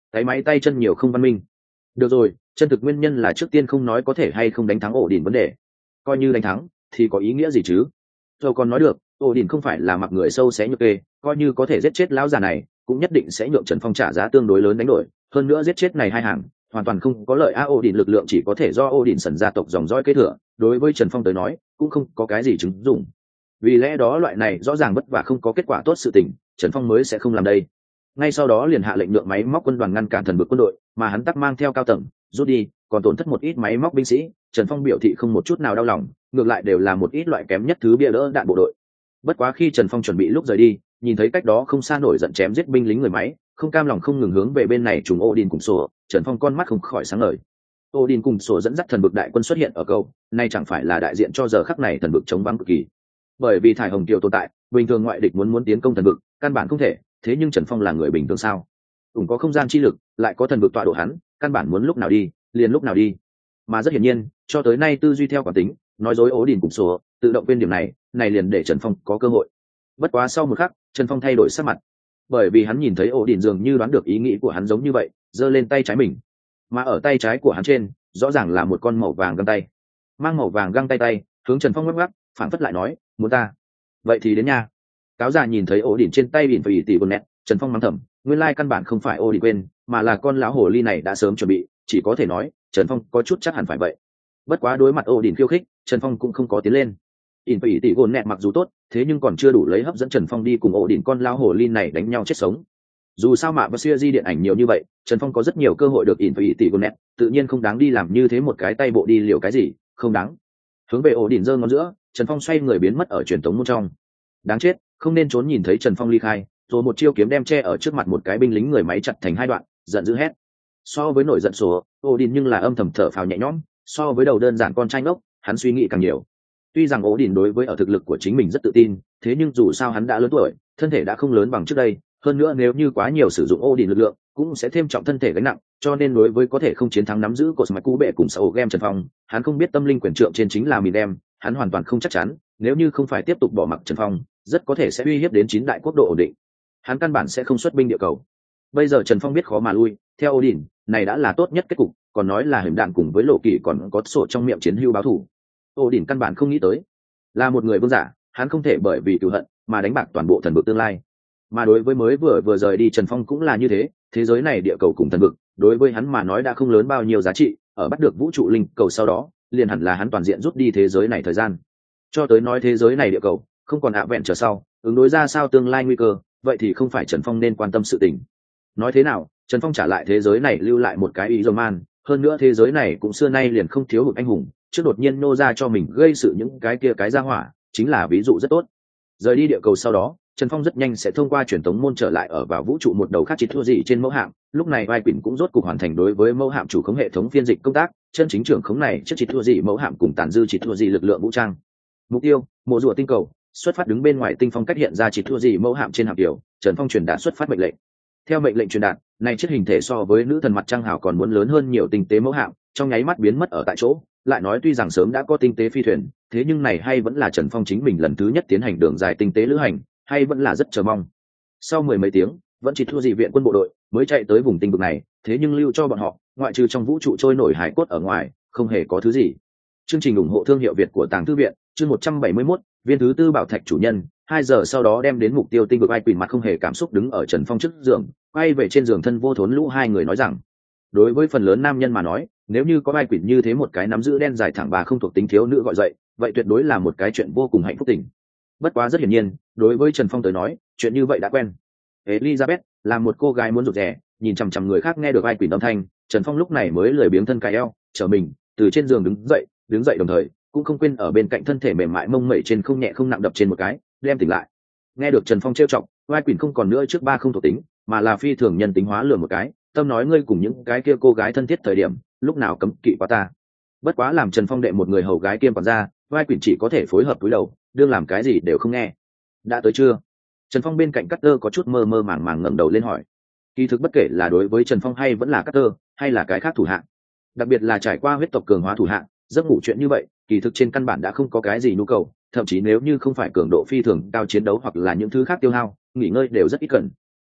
Speaker 1: cái máy tay chân nhiều không văn minh. Được rồi, chân thực nguyên nhân là trước tiên không nói có thể hay không đánh thắng ổ đỉnh vấn đề, coi như đánh thắng thì có ý nghĩa gì chứ. Rồi còn nói được, ổ đỉnh không phải là mặc người sâu xé nhược kê, coi như có thể giết chết lão già này cũng nhất định sẽ nhượng Trần Phong trả giá tương đối lớn đánh đổi, hơn nữa giết chết này hai hàng hoàn toàn không có lợi. A ổ đỉnh lực lượng chỉ có thể do ổ đỉnh sần gia tộc dòng dõi kế thừa, đối với Trần Phong tới nói cũng không có cái gì chứng dụng. Vì lẽ đó loại này rõ ràng bất vả không có kết quả tốt sự tình, Trần Phong mới sẽ không làm đây. Ngay sau đó liền hạ lệnh nhượng máy móc quân đoàn ngăn cản thần vực quân đội, mà hắn tắc mang theo cao tầng rút đi, còn tổn thất một ít máy móc binh sĩ. Trần Phong biểu thị không một chút nào đau lòng, ngược lại đều là một ít loại kém nhất thứ bia đỡ đạn bộ đội. Bất quá khi Trần Phong chuẩn bị lúc rời đi, nhìn thấy cách đó không xa nổi giận chém giết binh lính người máy, không cam lòng không ngừng hướng về bên này trùng Odin cùng sổ, Trần Phong con mắt không khỏi sáng ngời. Odin cùng sổ dẫn dắt thần vực đại quân xuất hiện ở câu, nay chẳng phải là đại diện cho giờ khắc này thần vực chống vắng cực kỳ. Bởi vì thải hồng tiêu tồn tại, bình thường ngoại địch muốn muốn tiến công thần vực, căn bản không thể, thế nhưng Trần Phong là người bình thường sao? Cũng có không gian chi lực, lại có thần vực tọa độ hắn, căn bản muốn lúc nào đi, liền lúc nào đi. Mà rất hiển nhiên, cho tới nay tư duy theo quán tính, nói dối Odin cùng sổ, tự động quên điểm này, này liền để Trần Phong có cơ hội. Bất quá sau một khắc, Trần Phong thay đổi sắc mặt, bởi vì hắn nhìn thấy Odin dường như đoán được ý nghĩ của hắn giống như vậy, giơ lên tay trái mình, mà ở tay trái của hắn trên, rõ ràng là một con màu vàng găng tay, mang màu vàng găng tay tay, hướng Trần Phong ngắc ngắc, phản phất lại nói, muốn ta, vậy thì đến nha. Cáo già nhìn thấy Odin trên tay bỉn phải tỷ bồn nét, Trần Phong mắng thầm, nguyên lai căn bản không phải Odin quên, mà là con lão hồ ly này đã sớm chuẩn bị, chỉ có thể nói, Trần Phong có chút chắc hẳn phải vậy. Bất quá đối mặt Odin khiêu khích, Trần Phong cũng không có tiến lên. In phải tỷ gồn nẹt mặc dù tốt, thế nhưng còn chưa đủ lấy hấp dẫn Trần Phong đi cùng ổ đỉnh con lao hồ ly này đánh nhau chết sống. Dù sao mạ và siêu di điện ảnh nhiều như vậy, Trần Phong có rất nhiều cơ hội được in phải tỷ gồn nẹt, tự nhiên không đáng đi làm như thế một cái tay bộ đi liều cái gì, không đáng. Hướng về ổ đỉnh giơ ngón giữa, Trần Phong xoay người biến mất ở truyền tống môn trong. Đáng chết, không nên trốn nhìn thấy Trần Phong ly khai, rồi một chiêu kiếm đem che ở trước mặt một cái binh lính người máy chặt thành hai đoạn, giận dữ hét. So với nổi giận sổ, ổ đỉnh nhưng là âm thầm thở phào nhẹ nhõm, so với đầu đơn giản con trai ngốc, hắn suy nghĩ càng nhiều. Tuy rằng ổ đỉnh đối với ở thực lực của chính mình rất tự tin, thế nhưng dù sao hắn đã lớn tuổi, thân thể đã không lớn bằng trước đây, hơn nữa nếu như quá nhiều sử dụng ổ đỉnh lực lượng cũng sẽ thêm trọng thân thể gánh nặng, cho nên đối với có thể không chiến thắng nắm giữ của Smite cú bệ cùng Saul game Trần Phong, hắn không biết tâm linh quyền trượng trên chính là mình đem, hắn hoàn toàn không chắc chắn, nếu như không phải tiếp tục bỏ mặc Trần Phong, rất có thể sẽ uy hiếp đến chín đại quốc độ ổn định. Hắn căn bản sẽ không xuất binh địa cầu. Bây giờ Trần Phong biết khó mà lui, theo Odin, này đã là tốt nhất kết cục, còn nói là hiểm đạn cùng với lộ kỳ còn có sổ trong miệng chiến hưu báo thủ. Odin căn bản không nghĩ tới, là một người vương giả, hắn không thể bởi vì cừu hận mà đánh bạc toàn bộ thần vực tương lai. Mà đối với mới vừa vừa rời đi Trần Phong cũng là như thế, thế giới này địa cầu cùng thần vực, đối với hắn mà nói đã không lớn bao nhiêu giá trị, ở bắt được vũ trụ linh cầu sau đó, liền hẳn là hắn toàn diện rút đi thế giới này thời gian. Cho tới nói thế giới này địa cầu, không còn ạ vẹn trở sau, ứng đối ra sao tương lai nguy cơ, vậy thì không phải Trần Phong nên quan tâm sự tình. Nói thế nào, Trần Phong trả lại thế giới này lưu lại một cái ý dòng man, hơn nữa thế giới này cũng xưa nay liền không thiếu hụt anh hùng, trước đột nhiên nô ra cho mình gây sự những cái kia cái ra hỏa, chính là ví dụ rất tốt. Rời đi địa cầu sau đó, Trần Phong rất nhanh sẽ thông qua truyền tống môn trở lại ở vào vũ trụ một đầu khác chỉ thua gì trên mẫu hạm, lúc này vai quỷ cũng rốt cục hoàn thành đối với mẫu hạm chủ khống hệ thống phiên dịch công tác, chân chính trưởng khống này trước chỉ thua gì mẫu hạm cùng tàn dư chỉ thua gì lực lượng vũ trang. Mục tiêu, mộ rùa tinh cầu, xuất phát đứng bên ngoài tinh phong cách hiện ra chỉ thua gì mẫu hạm trên hạm điều, Trần Phong truyền đạt xuất phát mệnh lệnh. Theo mệnh lệnh truyền đạt, này chiếc hình thể so với nữ thần mặt trăng hào còn muốn lớn hơn nhiều tinh tế mẫu hạm, trong nháy mắt biến mất ở tại chỗ, lại nói tuy rằng sớm đã có tinh tế phi thuyền, thế nhưng này hay vẫn là Trần Phong chính mình lần thứ nhất tiến hành đường dài tinh tế lữ hành, hay vẫn là rất chờ mong. Sau mười mấy tiếng, vẫn chỉ thua gì viện quân bộ đội mới chạy tới vùng tinh vực này, thế nhưng lưu cho bọn họ, ngoại trừ trong vũ trụ trôi nổi hải cốt ở ngoài, không hề có thứ gì. Chương trình ủng hộ thương hiệu Việt của Tàng Thư viện, chương một trăm bảy mươi mốt, viên thứ tư bảo thạch chủ nhân, hai giờ sau đó đem đến mục tiêu tinh vực ai quỷ mặt không hề cảm xúc đứng ở Trần Phong trước giường, quay về trên giường thân vô thốn lũ hai người nói rằng, đối với phần lớn nam nhân mà nói, nếu như có ai quỷ như thế một cái nắm giữ đen dài thẳng bà không thuộc tính thiếu nữ gọi dậy, vậy tuyệt đối là một cái chuyện vô cùng hạnh phúc tình. Bất quá rất hiển nhiên, đối với Trần Phong tới nói, chuyện như vậy đã quen. Elizabeth là một cô gái muốn rụt rè, nhìn chằm chằm người khác nghe được ai quỷ âm thanh, Trần Phong lúc này mới lười biếng thân cài eo, trở mình từ trên giường đứng dậy, đứng dậy đồng thời cũng không quên ở bên cạnh thân thể mềm mại mông mẩy trên không nhẹ không nặng đập trên một cái, đem tỉnh lại. Nghe được Trần Phong trêu chọc, ai quỷ không còn nữa trước ba không thuộc tính, mà là phi thường nhân tính hóa lừa một cái, tâm nói ngươi cùng những cái kia cô gái thân thiết thời điểm, lúc nào cấm kỵ quá ta. Bất quá làm Trần Phong đệ một người hầu gái kiêm quản gia, vai quỷ chỉ có thể phối hợp túi đầu, đương làm cái gì đều không nghe. Đã tới chưa? Trần Phong bên cạnh Cutter có chút mơ mơ màng màng ngẩng đầu lên hỏi. Kỳ thực bất kể là đối với Trần Phong hay vẫn là Cutter, hay là cái khác thủ hạng, đặc biệt là trải qua huyết tộc cường hóa thủ hạng, giấc ngủ chuyện như vậy, kỳ thực trên căn bản đã không có cái gì nhu cầu, thậm chí nếu như không phải cường độ phi thường cao chiến đấu hoặc là những thứ khác tiêu hao, nghỉ ngơi đều rất ít cần.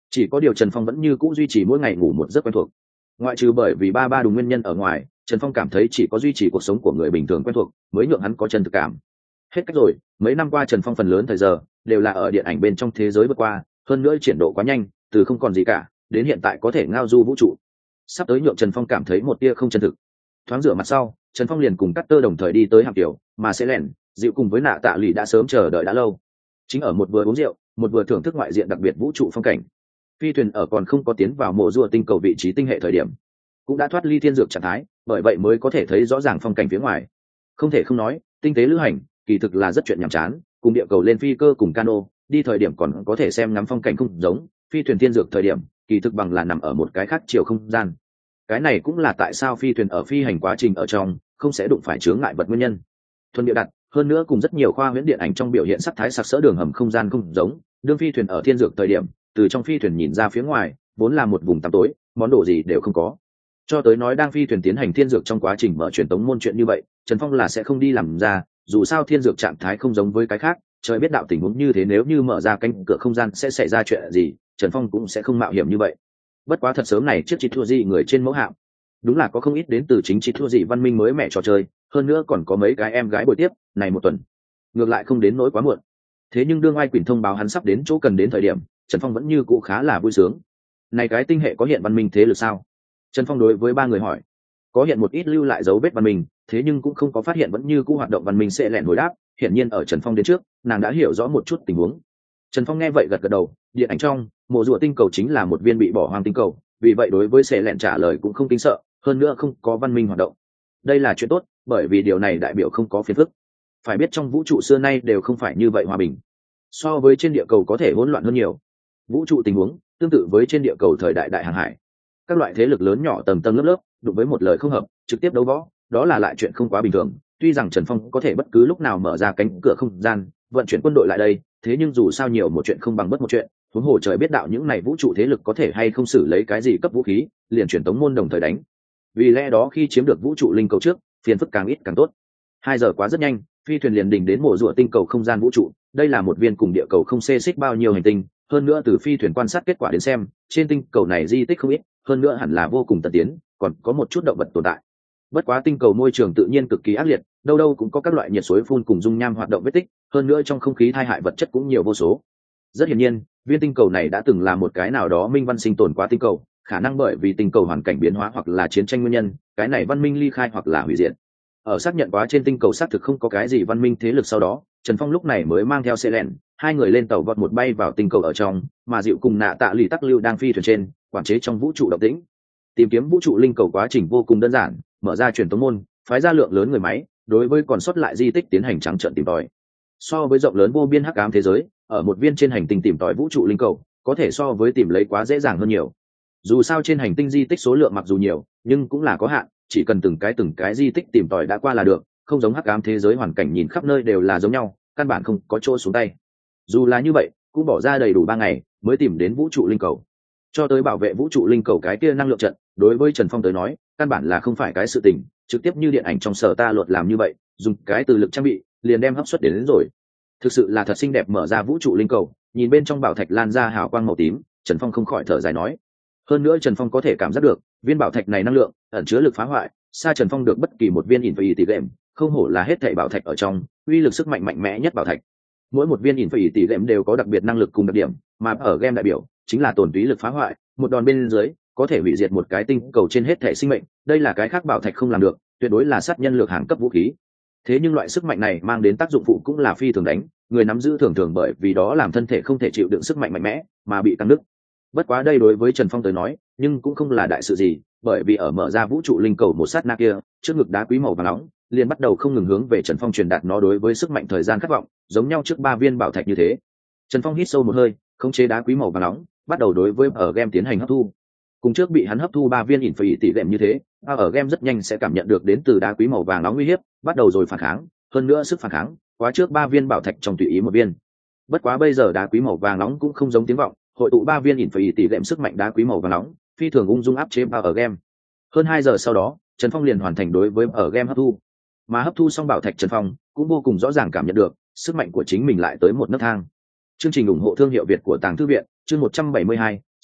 Speaker 1: Chỉ có điều Trần Phong vẫn như cũ duy trì mỗi ngày ngủ một giấc quen thuộc. Ngoại trừ bởi vì ba ba đúng nguyên nhân ở ngoài, Trần Phong cảm thấy chỉ có duy trì cuộc sống của người bình thường quen thuộc mới nhượng hắn có chân thực cảm. Hết cách rồi, mấy năm qua Trần Phong phần lớn thời giờ đều là ở điện ảnh bên trong thế giới vượt qua, hơn nữa triển độ quá nhanh, từ không còn gì cả đến hiện tại có thể ngao du vũ trụ, sắp tới nhượng Trần Phong cảm thấy một tia không chân thực. Thoáng rửa mặt sau, Trần Phong liền cùng Carter đồng thời đi tới hạm tiểu, mà sẽ lẻn dịu cùng với nạ tạ lì đã sớm chờ đợi đã lâu, chính ở một vừa uống rượu một vừa thưởng thức ngoại diện đặc biệt vũ trụ phong cảnh. Phi thuyền ở còn không có tiến vào mộ rùa tinh cầu vị trí tinh hệ thời điểm cũng đã thoát ly thiên dược trạng thái, bởi vậy mới có thể thấy rõ ràng phong cảnh phía ngoài. Không thể không nói, tinh tế lữ hành kỳ thực là rất chuyện nhàm chán, cùng địa cầu lên phi cơ cùng cano đi thời điểm còn có thể xem ngắm phong cảnh không giống, phi thuyền thiên dược thời điểm kỳ thực bằng là nằm ở một cái khác chiều không gian. Cái này cũng là tại sao phi thuyền ở phi hành quá trình ở trong không sẽ đụng phải chướng ngại vật nguyên nhân. Thuần địa đặt, hơn nữa cùng rất nhiều khoa huyễn điện ảnh trong biểu hiện sắc thái sặc sỡ đường hầm không gian không giống, đương phi thuyền ở thiên dược thời điểm, từ trong phi thuyền nhìn ra phía ngoài vốn là một vùng tăm tối, món đồ gì đều không có. Cho tới nói đang phi thuyền tiến hành thiên dược trong quá trình mở truyền tống môn chuyện như vậy, Trần Phong là sẽ không đi làm ra, dù sao thiên dược trạng thái không giống với cái khác, trời biết đạo tình huống như thế nếu như mở ra cánh cửa không gian sẽ xảy ra chuyện gì, Trần Phong cũng sẽ không mạo hiểm như vậy. Bất quá thật sớm này chiếc chỉ thua gì người trên mẫu hạm, đúng là có không ít đến từ chính chỉ thua gì văn minh mới mẹ trò chơi, hơn nữa còn có mấy cái em gái buổi tiếp này một tuần, ngược lại không đến nỗi quá muộn. Thế nhưng đương Ai Quỳnh thông báo hắn sắp đến chỗ cần đến thời điểm, Trần Phong vẫn như cũ khá là vui sướng. Này cái tinh hệ có hiện văn minh thế lực sao? Trần Phong đối với ba người hỏi. Có hiện một ít lưu lại dấu vết văn minh, thế nhưng cũng không có phát hiện vẫn như cũ hoạt động văn minh sẽ lẹn hồi đáp. Hiển nhiên ở Trần Phong đến trước, nàng đã hiểu rõ một chút tình huống. Trần Phong nghe vậy gật gật đầu, điện ảnh trong mộ rùa tinh cầu chính là một viên bị bỏ hoang tinh cầu, vì vậy đối với sẽ lẹn trả lời cũng không kinh sợ, hơn nữa không có văn minh hoạt động. Đây là chuyện tốt, bởi vì điều này đại biểu không có phiền phức. Phải biết trong vũ trụ xưa nay đều không phải như vậy hòa bình, so với trên địa cầu có thể hỗn loạn hơn nhiều. Vũ trụ tình huống tương tự với trên địa cầu thời đại đại hàng hải, các loại thế lực lớn nhỏ tầng tầng lớp lớp đụng với một lời không hợp trực tiếp đấu võ, đó là lại chuyện không quá bình thường. Tuy rằng Trần Phong có thể bất cứ lúc nào mở ra cánh cửa không gian vận chuyển quân đội lại đây, thế nhưng dù sao nhiều một chuyện không bằng bất một chuyện, huống hồ trời biết đạo những này vũ trụ thế lực có thể hay không xử lấy cái gì cấp vũ khí liền chuyển tống môn đồng thời đánh. Vì lẽ đó khi chiếm được vũ trụ linh cầu trước, phiền phức càng ít càng tốt. Hai giờ quá rất nhanh, phi thuyền liền đỉnh đến mộ rùa tinh cầu không gian vũ trụ. Đây là một viên cùng địa cầu không xê xích bao nhiêu hành tinh, hơn nữa từ phi thuyền quan sát kết quả đến xem, trên tinh cầu này di tích không ít, hơn nữa hẳn là vô cùng tân tiến, còn có một chút động vật tồn tại. Bất quá tinh cầu môi trường tự nhiên cực kỳ ác liệt, đâu đâu cũng có các loại nhiệt suối phun cùng dung nham hoạt động vết tích, hơn nữa trong không khí thai hại vật chất cũng nhiều vô số. Rất hiển nhiên, viên tinh cầu này đã từng là một cái nào đó minh văn sinh tồn quá tinh cầu, khả năng bởi vì tinh cầu hoàn cảnh biến hóa hoặc là chiến tranh nguyên nhân, cái này văn minh ly khai hoặc là hủy diệt. Ở xác nhận quá trên tinh cầu xác thực không có cái gì văn minh thế lực sau đó, Trần Phong lúc này mới mang theo xe lẹn, hai người lên tàu vọt một bay vào tinh cầu ở trong, mà Dịu cùng Nạ Tạ Lì tắc lưu đang phi thuyền trên, quản chế trong vũ trụ động tĩnh. Tìm kiếm vũ trụ linh cầu quá trình vô cùng đơn giản, mở ra truyền tống môn, phái ra lượng lớn người máy, đối với còn sót lại di tích tiến hành trắng trợn tìm tòi. So với rộng lớn vô biên hắc ám thế giới, ở một viên trên hành tinh tìm tòi vũ trụ linh cầu, có thể so với tìm lấy quá dễ dàng hơn nhiều. Dù sao trên hành tinh di tích số lượng mặc dù nhiều, nhưng cũng là có hạn, chỉ cần từng cái từng cái di tích tìm tòi đã qua là được, không giống hắc ám thế giới hoàn cảnh nhìn khắp nơi đều là giống nhau, căn bản không có chỗ xuống tay. Dù là như vậy, cũng bỏ ra đầy đủ ba ngày mới tìm đến vũ trụ linh cầu. Cho tới bảo vệ vũ trụ linh cầu cái kia năng lượng trận, đối với Trần Phong tới nói, căn bản là không phải cái sự tình, trực tiếp như điện ảnh trong Sở Ta Luật làm như vậy, dùng cái từ lực trang bị, liền đem hấp suất đến, đến rồi. Thực sự là thật xinh đẹp. Mở ra vũ trụ linh cầu, nhìn bên trong bảo thạch lan ra hào quang màu tím, Trần Phong không khỏi thở dài nói. Hơn nữa Trần Phong có thể cảm giác được, viên bảo thạch này năng lượng ẩn chứa lực phá hoại, xa Trần Phong được bất kỳ một viên Infinity Gem, không hổ là hết thảy bảo thạch ở trong, uy lực sức mạnh mạnh mẽ nhất bảo thạch. Mỗi một viên Infinity Gem đều có đặc biệt năng lực cùng đặc điểm, mà ở game đại biểu chính là tổn túy lực phá hoại, một đòn bên dưới có thể hủy diệt một cái tinh cầu trên hết thảy sinh mệnh, đây là cái khác bảo thạch không làm được, tuyệt đối là sát nhân lược hàng cấp vũ khí. Thế nhưng loại sức mạnh này mang đến tác dụng phụ cũng là phi thường đánh, người nắm giữ thường thường bởi vì đó làm thân thể không thể chịu đựng sức mạnh mạnh mẽ mà bị căng nứt. Bất quá đây đối với Trần Phong tới nói, nhưng cũng không là đại sự gì, bởi vì ở mở ra vũ trụ linh cầu một sát na kia, trước ngực đá quý màu vàng nóng liền bắt đầu không ngừng hướng về Trần Phong truyền đạt nó đối với sức mạnh thời gian khát vọng, giống nhau trước ba viên bảo thạch như thế. Trần Phong hít sâu một hơi, khống chế đá quý màu vàng nóng, bắt đầu đối với ở game tiến hành hấp thu. Cùng trước bị hắn hấp thu ba viên Infinity Gem như thế, ở game rất nhanh sẽ cảm nhận được đến từ đá quý màu vàng nóng uy hiếp, bắt đầu rồi phản kháng, hơn nữa sức phản kháng quá trước ba viên bảo thạch trong tùy ý một viên. Bất quá bây giờ đá quý màu vàng nóng cũng không giống tiếng vọng, hội tụ ba viên Infinity Gem sức mạnh đá quý màu vàng nóng, phi thường ung dung áp chế ở game. Hơn hai giờ sau đó, Trần Phong liền hoàn thành đối với ở game hấp thu. Mà hấp thu xong bảo thạch, Trần Phong cũng vô cùng rõ ràng cảm nhận được sức mạnh của chính mình lại tới một nấc thang. Chương trình ủng hộ thương hiệu Việt của Tàng Thư viện, chương một trăm bảy mươi hai,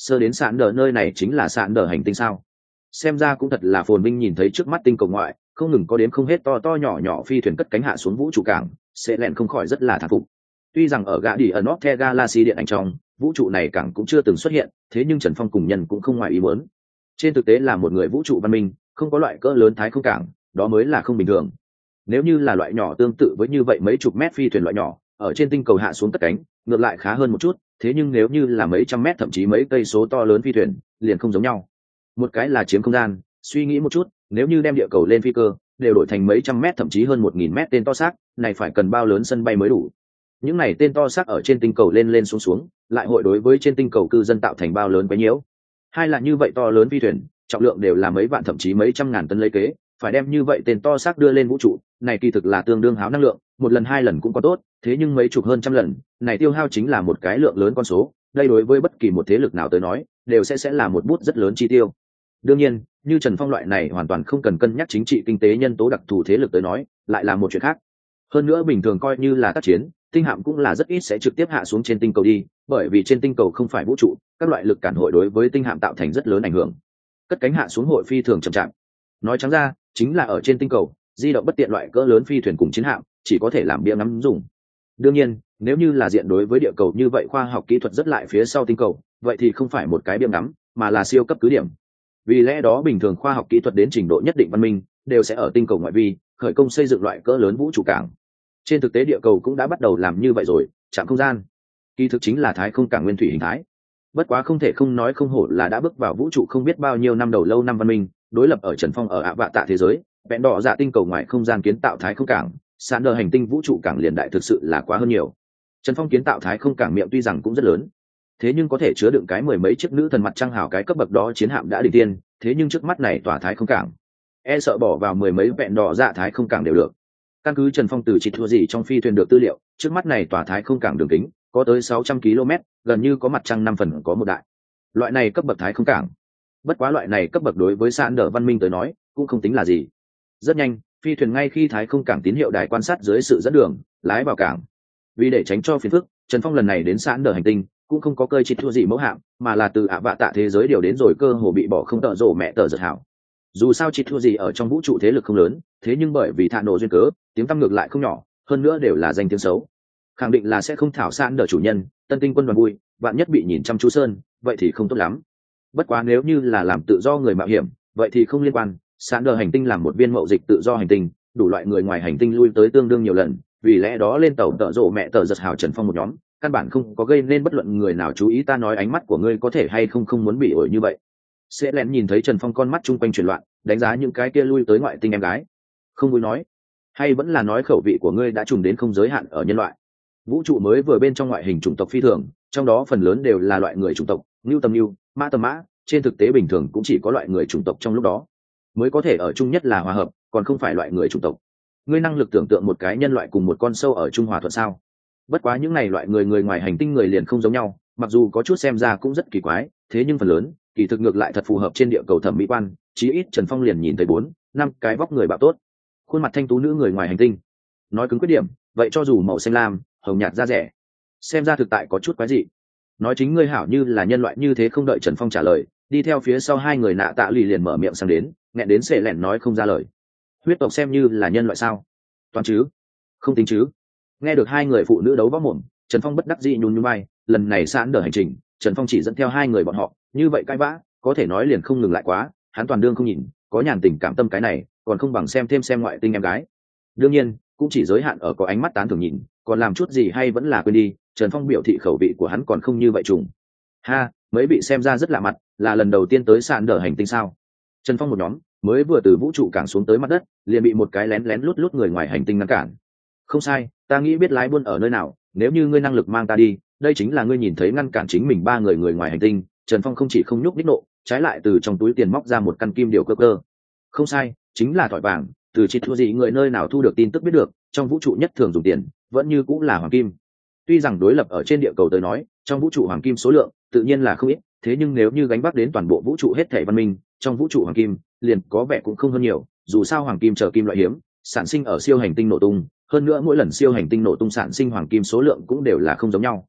Speaker 1: sơ đến sạn đờ nơi này chính là sạn đờ hành tinh sao? Xem ra cũng thật là phồn vinh, nhìn thấy trước mắt tinh cầu ngoại không ngừng có đếm không hết to to nhỏ nhỏ phi thuyền cất cánh hạ xuống vũ trụ cảng, sẽ lẹn không khỏi rất là thán phục. Tuy rằng ở gã đi ở North Galaxy điện ảnh trong vũ trụ này cảng cũng chưa từng xuất hiện, thế nhưng Trần Phong cùng nhân cũng không ngoài ý muốn. Trên thực tế là một người vũ trụ văn minh, không có loại cỡ lớn thái không cảng, đó mới là không bình thường. Nếu như là loại nhỏ tương tự với như vậy mấy chục mét phi thuyền loại nhỏ ở trên tinh cầu hạ xuống cất cánh, ngược lại khá hơn một chút, thế nhưng nếu như là mấy trăm mét thậm chí mấy cây số to lớn phi thuyền, liền không giống nhau. Một cái là chiếm không gian, suy nghĩ một chút, nếu như đem địa cầu lên phi cơ đều đổi thành mấy trăm mét thậm chí hơn một nghìn mét tên to xác, này phải cần bao lớn sân bay mới đủ. Những này tên to xác ở trên tinh cầu lên lên xuống xuống, lại hội đối với trên tinh cầu cư dân tạo thành bao lớn quấy nhiễu. Hai là như vậy to lớn phi thuyền, trọng lượng đều là mấy vạn thậm chí mấy trăm ngàn tấn lấy kế, phải đem như vậy tên to xác đưa lên vũ trụ, này kỳ thực là tương đương háo năng lượng, một lần hai lần cũng có tốt, thế nhưng mấy chục hơn trăm lần, này tiêu hao chính là một cái lượng lớn con số, đây đối với bất kỳ một thế lực nào tới nói, đều sẽ sẽ là một bút rất lớn chi tiêu. Đương nhiên, như Trần Phong loại này hoàn toàn không cần cân nhắc chính trị kinh tế nhân tố đặc thù thế lực tới nói, lại là một chuyện khác. Hơn nữa bình thường coi như là tác chiến, tinh hạm cũng là rất ít sẽ trực tiếp hạ xuống trên tinh cầu đi, bởi vì trên tinh cầu không phải vũ trụ, các loại lực cản hội đối với tinh hạm tạo thành rất lớn ảnh hưởng. Cất cánh hạ xuống hội phi thường chậm chạp. Nói trắng ra, chính là ở trên tinh cầu, di động bất tiện loại cỡ lớn phi thuyền cùng chiến hạm, chỉ có thể làm bia ngắm dùng. Đương nhiên, nếu như là diện đối với địa cầu như vậy khoa học kỹ thuật rất lại phía sau tinh cầu, vậy thì không phải một cái bia ngắm, mà là siêu cấp cứ điểm. Vì lẽ đó bình thường khoa học kỹ thuật đến trình độ nhất định văn minh, đều sẽ ở tinh cầu ngoại vi khởi công xây dựng loại cỡ lớn vũ trụ cảng. Trên thực tế địa cầu cũng đã bắt đầu làm như vậy rồi, trạm không gian kỳ thực chính là thái không cảng nguyên thủy hình thái. Bất quá không thể không nói không hổ là đã bước vào vũ trụ không biết bao nhiêu năm đầu lâu năm văn minh, đối lập ở Trần Phong ở ạ vạ tạ thế giới, vẹn đỏ dạ tinh cầu ngoài không gian kiến tạo thái không cảng, sàn đờ hành tinh vũ trụ cảng liền đại thực sự là quá hơn nhiều. Trần Phong kiến tạo thái không cảng miệng tuy rằng cũng rất lớn, thế nhưng có thể chứa đựng cái mười mấy chiếc nữ thần mặt trăng hào cái cấp bậc đó chiến hạm đã đỉnh tiên, thế nhưng trước mắt này tòa thái không cảng, e sợ bỏ vào mười mấy vẹn đỏ dạ thái không cảng đều được. Căn cứ Trần Phong từ chỉ thua gì trong phi thuyền được tư liệu, trước mắt này tòa thái không cảng đường kính có tới sáu trăm ki lô mét, gần như có mặt trăng năm phần có một đại. Loại này cấp bậc thái không cảng. Bất quá loại này cấp bậc đối với sạn đờ văn minh tới nói, cũng không tính là gì. Rất nhanh, phi thuyền ngay khi thái không cảng tín hiệu đài quan sát dưới sự dẫn đường, lái vào cảng. Vì để tránh cho phiền phức, Trần Phong lần này đến sạn đờ hành tinh, cũng không có cơ chỉ thua gì mẫu hạm, mà là từ ạ vạ tạ thế giới điều đến rồi cơ hồ bị bỏ không tợ rổ mẹ tờ giật hảo. Dù sao chỉ thua gì ở trong vũ trụ thế lực không lớn, thế nhưng bởi vì thạ nổ duyên cớ, tiếng tăm ngược lại không nhỏ, hơn nữa đều là danh tiếng xấu. Khẳng định là sẽ không thảo sạn đờ chủ nhân, tân tinh quân đoàn vui, vạn nhất bị nhìn chăm chú sơn, vậy thì không tốt lắm. Bất quá nếu như là làm tự do người mạo hiểm, vậy thì không liên quan, sạn đờ hành tinh làm một viên mậu dịch tự do hành tinh, đủ loại người ngoài hành tinh lui tới tương đương nhiều lần, vì lẽ đó lên tàu tợ rộ mẹ tờ giật hào Trần Phong một nhóm, căn bản không có gây nên bất luận người nào chú ý. Ta nói ánh mắt của ngươi có thể hay không không muốn bị ổi như vậy. Sẽ lén nhìn thấy Trần Phong con mắt chung quanh chuyển loạn, đánh giá những cái kia lui tới ngoại tinh em gái. Không vui nói, hay vẫn là nói khẩu vị của ngươi đã trùng đến không giới hạn ở nhân loại. Vũ trụ mới vừa bên trong ngoại hình chủng tộc phi thường, trong đó phần lớn đều là loại người chủng tộc, Ngưu tầm Ngưu, Mã tầm Mã, trên thực tế bình thường cũng chỉ có loại người chủng tộc trong lúc đó mới có thể ở chung nhất là hòa hợp, còn không phải loại người chủng tộc. Ngươi năng lực tưởng tượng một cái nhân loại cùng một con sâu ở chung hòa thuận sao? Bất quá những này loại người người ngoài hành tinh người liền không giống nhau, mặc dù có chút xem ra cũng rất kỳ quái, thế nhưng phần lớn kỳ thực ngược lại thật phù hợp trên địa cầu thẩm mỹ quan, chí ít Trần Phong liền nhìn thấy bốn, năm cái vóc người bạo tốt, khuôn mặt thanh tú nữ người ngoài hành tinh. Nói cứng quyết điểm, vậy cho dù màu xanh lam, hồng nhạt da rẻ, xem ra thực tại có chút quái dị. Nói chính ngươi hảo như là nhân loại như thế. Không đợi Trần Phong trả lời, đi theo phía sau hai người nạ tạ lì liền mở miệng sang đến, nghẹn đến sệ lẹn nói không ra lời. Huyết tộc xem như là nhân loại sao? Toàn chứ? Không tính chứ? Nghe được hai người phụ nữ đấu võ mồm, Trần Phong bất đắc dĩ nhún nhún vai, lần này sẵn đỡ hành trình, Trần Phong chỉ dẫn theo hai người bọn họ, như vậy cãi vã, có thể nói liền không ngừng lại quá, hắn toàn đương không nhìn, có nhàn tình cảm tâm cái này, còn không bằng xem thêm xem ngoại tinh em gái. Đương nhiên, cũng chỉ giới hạn ở có ánh mắt tán thưởng nhìn, còn làm chút gì hay vẫn là quên đi. Trần Phong biểu thị khẩu vị của hắn còn không như vậy trùng. Ha, mấy vị xem ra rất lạ mặt, là lần đầu tiên tới sàn đỡ hành tinh sao? Trần Phong một nhóm mới vừa từ vũ trụ cảng xuống tới mặt đất, liền bị một cái lén lén lút lút người ngoài hành tinh ngăn cản. Không sai, ta nghĩ biết lái buôn ở nơi nào, nếu như ngươi năng lực mang ta đi, đây chính là ngươi nhìn thấy ngăn cản chính mình ba người người ngoài hành tinh. Trần Phong không chỉ không nhúc nhích nộ, trái lại từ trong túi tiền móc ra một căn kim điều cơ cơ. Không sai, chính là thỏi vàng, từ chỉ thua gì người nơi nào thu được tin tức biết được, trong vũ trụ nhất thường dùng tiền, vẫn như cũng là hoàng kim. Tuy rằng đối lập ở trên địa cầu tới nói, trong vũ trụ hoàng kim số lượng tự nhiên là không ít, thế nhưng nếu như gánh vác đến toàn bộ vũ trụ hết thảy văn minh, trong vũ trụ hoàng kim liền có vẻ cũng không hơn nhiều. Dù sao hoàng kim chờ kim loại hiếm, sản sinh ở siêu hành tinh nổ tung, hơn nữa mỗi lần siêu hành tinh nổ tung sản sinh hoàng kim số lượng cũng đều là không giống nhau.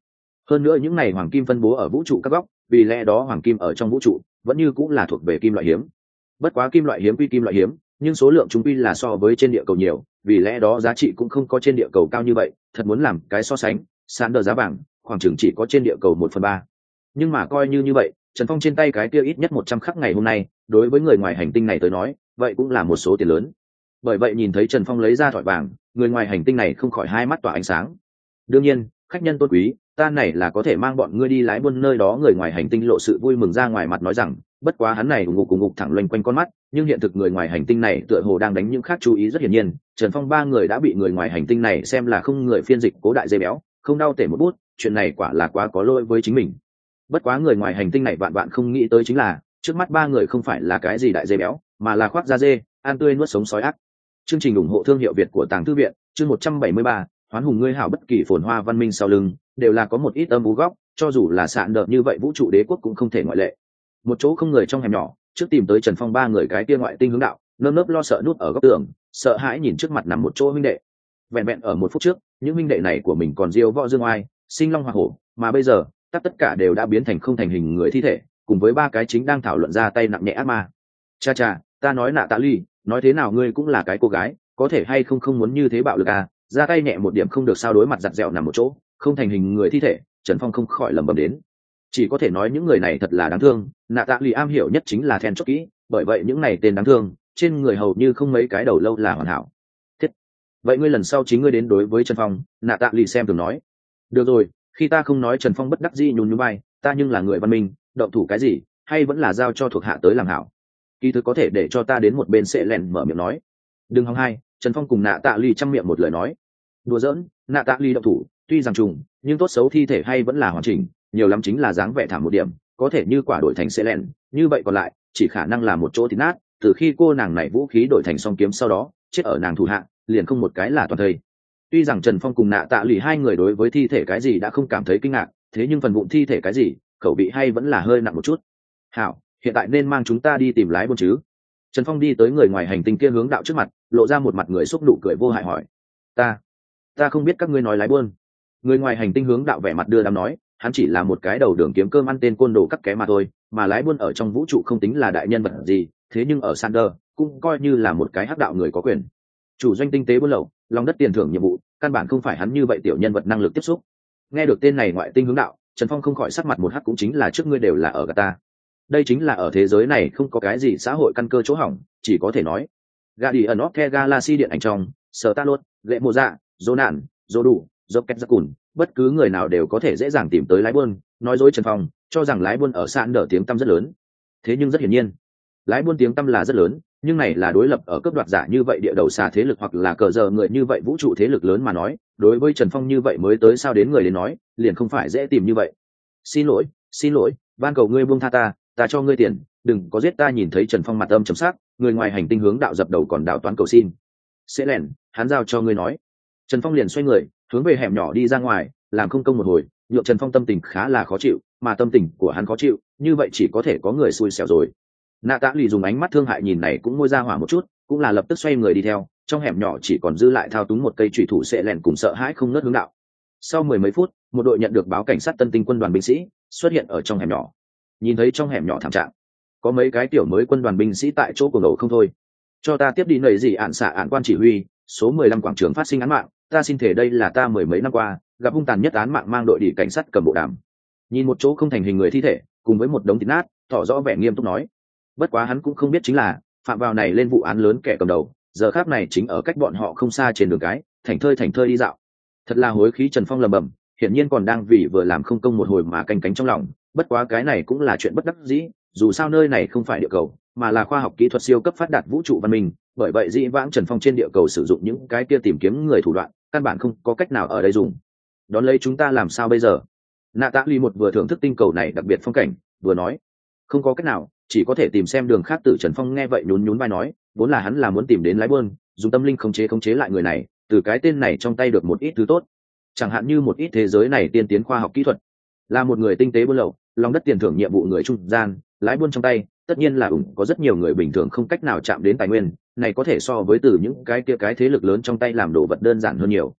Speaker 1: hơn nữa những này hoàng kim phân bố ở vũ trụ các góc, vì lẽ đó hoàng kim ở trong vũ trụ vẫn như cũng là thuộc về kim loại hiếm. Bất quá kim loại hiếm quy kim loại hiếm, nhưng số lượng chúng quy là so với trên địa cầu nhiều, vì lẽ đó giá trị cũng không có trên địa cầu cao như vậy. Thật muốn làm cái so sánh, sàn đờ giá vàng khoảng chừng chỉ có trên địa cầu một phần ba. Nhưng mà coi như như vậy, Trần Phong trên tay cái kia ít nhất một trăm khắc ngày hôm nay, đối với người ngoài hành tinh này tới nói, vậy cũng là một số tiền lớn. Bởi vậy nhìn thấy Trần Phong lấy ra thỏi vàng, người ngoài hành tinh này không khỏi hai mắt tỏa ánh sáng. Đương nhiên, khách nhân tôn quý, ta này là có thể mang bọn ngươi đi lái buôn nơi đó. Người ngoài hành tinh lộ sự vui mừng ra ngoài mặt nói rằng, bất quá hắn này ủng ngục cùng ngục thẳng loanh quanh con mắt, nhưng hiện thực người ngoài hành tinh này tựa hồ đang đánh những khác chú ý rất hiển nhiên. Trần Phong ba người đã bị người ngoài hành tinh này xem là không người phiên dịch cố đại dây béo, không đau tể một bút, chuyện này quả là quá có lỗi với chính mình. Bất quá người ngoài hành tinh này vạn vạn không nghĩ tới chính là, trước mắt ba người không phải là cái gì đại dây béo, mà là khoác da dê, ăn tươi nuốt sống sói ác. Chương trình ủng hộ thương hiệu Việt của Tàng Thư viện, chương một trăm bảy mươi ba, hoán hùng ngươi hảo. Bất kỳ phồn hoa văn minh sau lưng đều là có một ít âm u góc, cho dù là sạn đợt như vậy vũ trụ đế quốc cũng không thể ngoại lệ. Một chỗ không người trong hẻm nhỏ, trước tìm tới Trần Phong ba người cái kia ngoại tinh hướng đạo, nơm nớp lo sợ núp ở góc tường, sợ hãi nhìn trước mặt nằm một chỗ huynh đệ. Vẹn vẹn ở một phút trước, những huynh đệ này của mình còn diêu võ dương oai, sinh long hoa hổ, mà bây giờ, tất tất cả đều đã biến thành không thành hình người thi thể, cùng với ba cái chính đang thảo luận ra tay nặng nhẹ ác ma. Cha cha, ta nói nạ Tạ Ly, nói thế nào ngươi cũng là cái cô gái, có thể hay không không muốn như thế bạo lực à, ra tay nhẹ một điểm không được sao. Đối mặt giặt dẹo nằm một chỗ không thành hình người thi thể, Trần Phong không khỏi lẩm bẩm đến, chỉ có thể nói những người này thật là đáng thương. Nạ Tạ Ly am hiểu nhất chính là then chốt kỹ, bởi vậy những này tên đáng thương trên người hầu như không mấy cái đầu lâu là hoàn hảo. Thiết, vậy ngươi lần sau chính ngươi đến đối với Trần Phong. Nạ Tạ Ly xem thường nói. Được rồi, khi ta không nói. Trần Phong bất đắc dĩ nhún nhún vai, ta nhưng là người văn minh, động thủ cái gì hay vẫn là giao cho thuộc hạ tới làm hảo. Kỳ thực có thể để cho ta đến một bên sẽ lèn mở miệng nói. Đừng hòng hai. Trần Phong cùng Nạ Tạ Ly chăm miệng một lời nói. Đùa giỡn, Nạ Tạ Ly động thủ tuy rằng trùng, nhưng tốt xấu thi thể hay vẫn là hoàn chỉnh, nhiều lắm chính là dáng vẻ thảm một điểm, có thể như quả đổi thành sẽ lèn, như vậy còn lại chỉ khả năng là một chỗ thịt nát. Từ khi cô nàng này vũ khí đổi thành song kiếm sau đó chết ở nàng thủ hạ, liền không một cái là toàn thây. Tuy rằng Trần Phong cùng Nạ Tạ Ly hai người đối với thi thể cái gì đã không cảm thấy kinh ngạc, thế nhưng phần vụn thi thể cái gì khẩu vị hay vẫn là hơi nặng một chút. Hảo, hiện tại nên mang chúng ta đi tìm lái buôn chứ. Trần Phong đi tới người ngoài hành tinh kia hướng đạo trước mặt, lộ ra một mặt người xúc nụ cười vô hại hỏi, ta ta không biết các ngươi nói lái buôn. Người ngoài hành tinh hướng đạo vẻ mặt đưa đám nói, hắn chỉ là một cái đầu đường kiếm cơm ăn tên côn đồ cắt ké mà thôi, mà lái buôn ở trong vũ trụ không tính là đại nhân vật gì, thế nhưng ở Sander cũng coi như là một cái hắc đạo người có quyền, chủ doanh tinh tế buôn lậu, lòng đất tiền thưởng nhiệm vụ, căn bản không phải hắn như vậy tiểu nhân vật năng lực tiếp xúc. Nghe được tên này ngoại tinh hướng đạo, Trần Phong không khỏi sắc mặt một hắc, cũng chính là trước ngươi đều là ở gà ta. Đây chính là ở thế giới này không có cái gì xã hội căn cơ chỗ hỏng, chỉ có thể nói gà đi ở North The Galaxy điện ảnh trong, sở ta luôn lệ mộ dạ, dỗ nạn, dỗ đủ, dỗ két giặc cùn, bất cứ người nào đều có thể dễ dàng tìm tới lái buôn. Nói dối Trần Phong cho rằng lái buôn ở sạn đỡ tiếng tăm rất lớn, thế nhưng rất hiển nhiên lái buôn tiếng tăm là rất lớn, nhưng này là đối lập ở cấp đoạt giả như vậy địa đầu xà thế lực hoặc là cờ giờ người như vậy vũ trụ thế lực lớn mà nói, đối với Trần Phong như vậy mới tới sao đến người đến nói liền không phải dễ tìm như vậy. Xin lỗi, xin lỗi, van cầu ngươi buông tha ta, ta cho ngươi tiền, đừng có giết ta. Nhìn thấy Trần Phong mặt âm trầm sắc, người ngoài hành tinh hướng đạo dập đầu còn đạo toán cầu xin. Sẽ lẻn, hắn giao cho ngươi nói. Trần Phong liền xoay người hướng về hẻm nhỏ đi ra ngoài, làm không công một hồi, nhượng Trần Phong tâm tình khá là khó chịu, mà tâm tình của hắn khó chịu như vậy chỉ có thể có người xui xẻo rồi. Nạ Tạ Lì dùng ánh mắt thương hại nhìn này cũng môi ra hỏa một chút, cũng là lập tức xoay người đi theo. Trong hẻm nhỏ chỉ còn dư lại thao túng một cây chủy thủ sẽ lẻn cùng sợ hãi không ngớt hướng đạo. Sau mười mấy phút, một đội nhận được báo cảnh sát tân tinh quân đoàn binh sĩ xuất hiện ở trong hẻm nhỏ. Nhìn thấy trong hẻm nhỏ thảm trạng, có mấy cái tiểu mới quân đoàn binh sĩ tại chỗ cuồng nổ không thôi. Cho ta tiếp đi nầy gì ạn xạ ạn quan chỉ huy, số mười lăm quảng trường phát sinh án mạng, ta xin thể đây là ta mười mấy năm qua gặp hung tàn nhất án mạng, mang đội đi cảnh sát cầm bộ đàm. Nhìn một chỗ không thành hình người thi thể cùng với một đống thịt nát, tỏ rõ vẻ nghiêm túc nói. Bất quá hắn cũng không biết chính là phạm vào này lên vụ án lớn kẻ cầm đầu giờ khác này chính ở cách bọn họ không xa trên đường cái, thành thơi thành thơi đi dạo. Thật là hối khí. Trần Phong lầm bầm, hiển nhiên còn đang vì vừa làm không công một hồi mà canh cánh trong lòng. Bất quá cái này cũng là chuyện bất đắc dĩ, dù sao nơi này không phải địa cầu mà là khoa học kỹ thuật siêu cấp phát đạt vũ trụ văn minh, bởi vậy dĩ vãng Trần Phong trên địa cầu sử dụng những cái kia tìm kiếm người thủ đoạn căn bản không có cách nào ở đây dùng. Đón lấy chúng ta làm sao bây giờ? Nạ Tạ Ly một vừa thưởng thức tinh cầu này đặc biệt phong cảnh, vừa nói, không có cách nào, chỉ có thể tìm xem đường khác. Từ Trần Phong nghe vậy nhún nhún vai nói, vốn là hắn là muốn tìm đến lái buôn, dùng tâm linh khống chế khống chế lại người này, từ cái tên này trong tay được một ít thứ tốt, chẳng hạn như một ít thế giới này tiên tiến khoa học kỹ thuật, là một người tinh tế buôn lậu, lòng đất tiền thưởng nhiệm vụ người trung gian, lái buôn trong tay tất nhiên là ủng có rất nhiều người bình thường không cách nào chạm đến tài nguyên này, có thể so với từ những cái kia cái thế lực lớn trong tay làm đồ vật đơn giản hơn nhiều.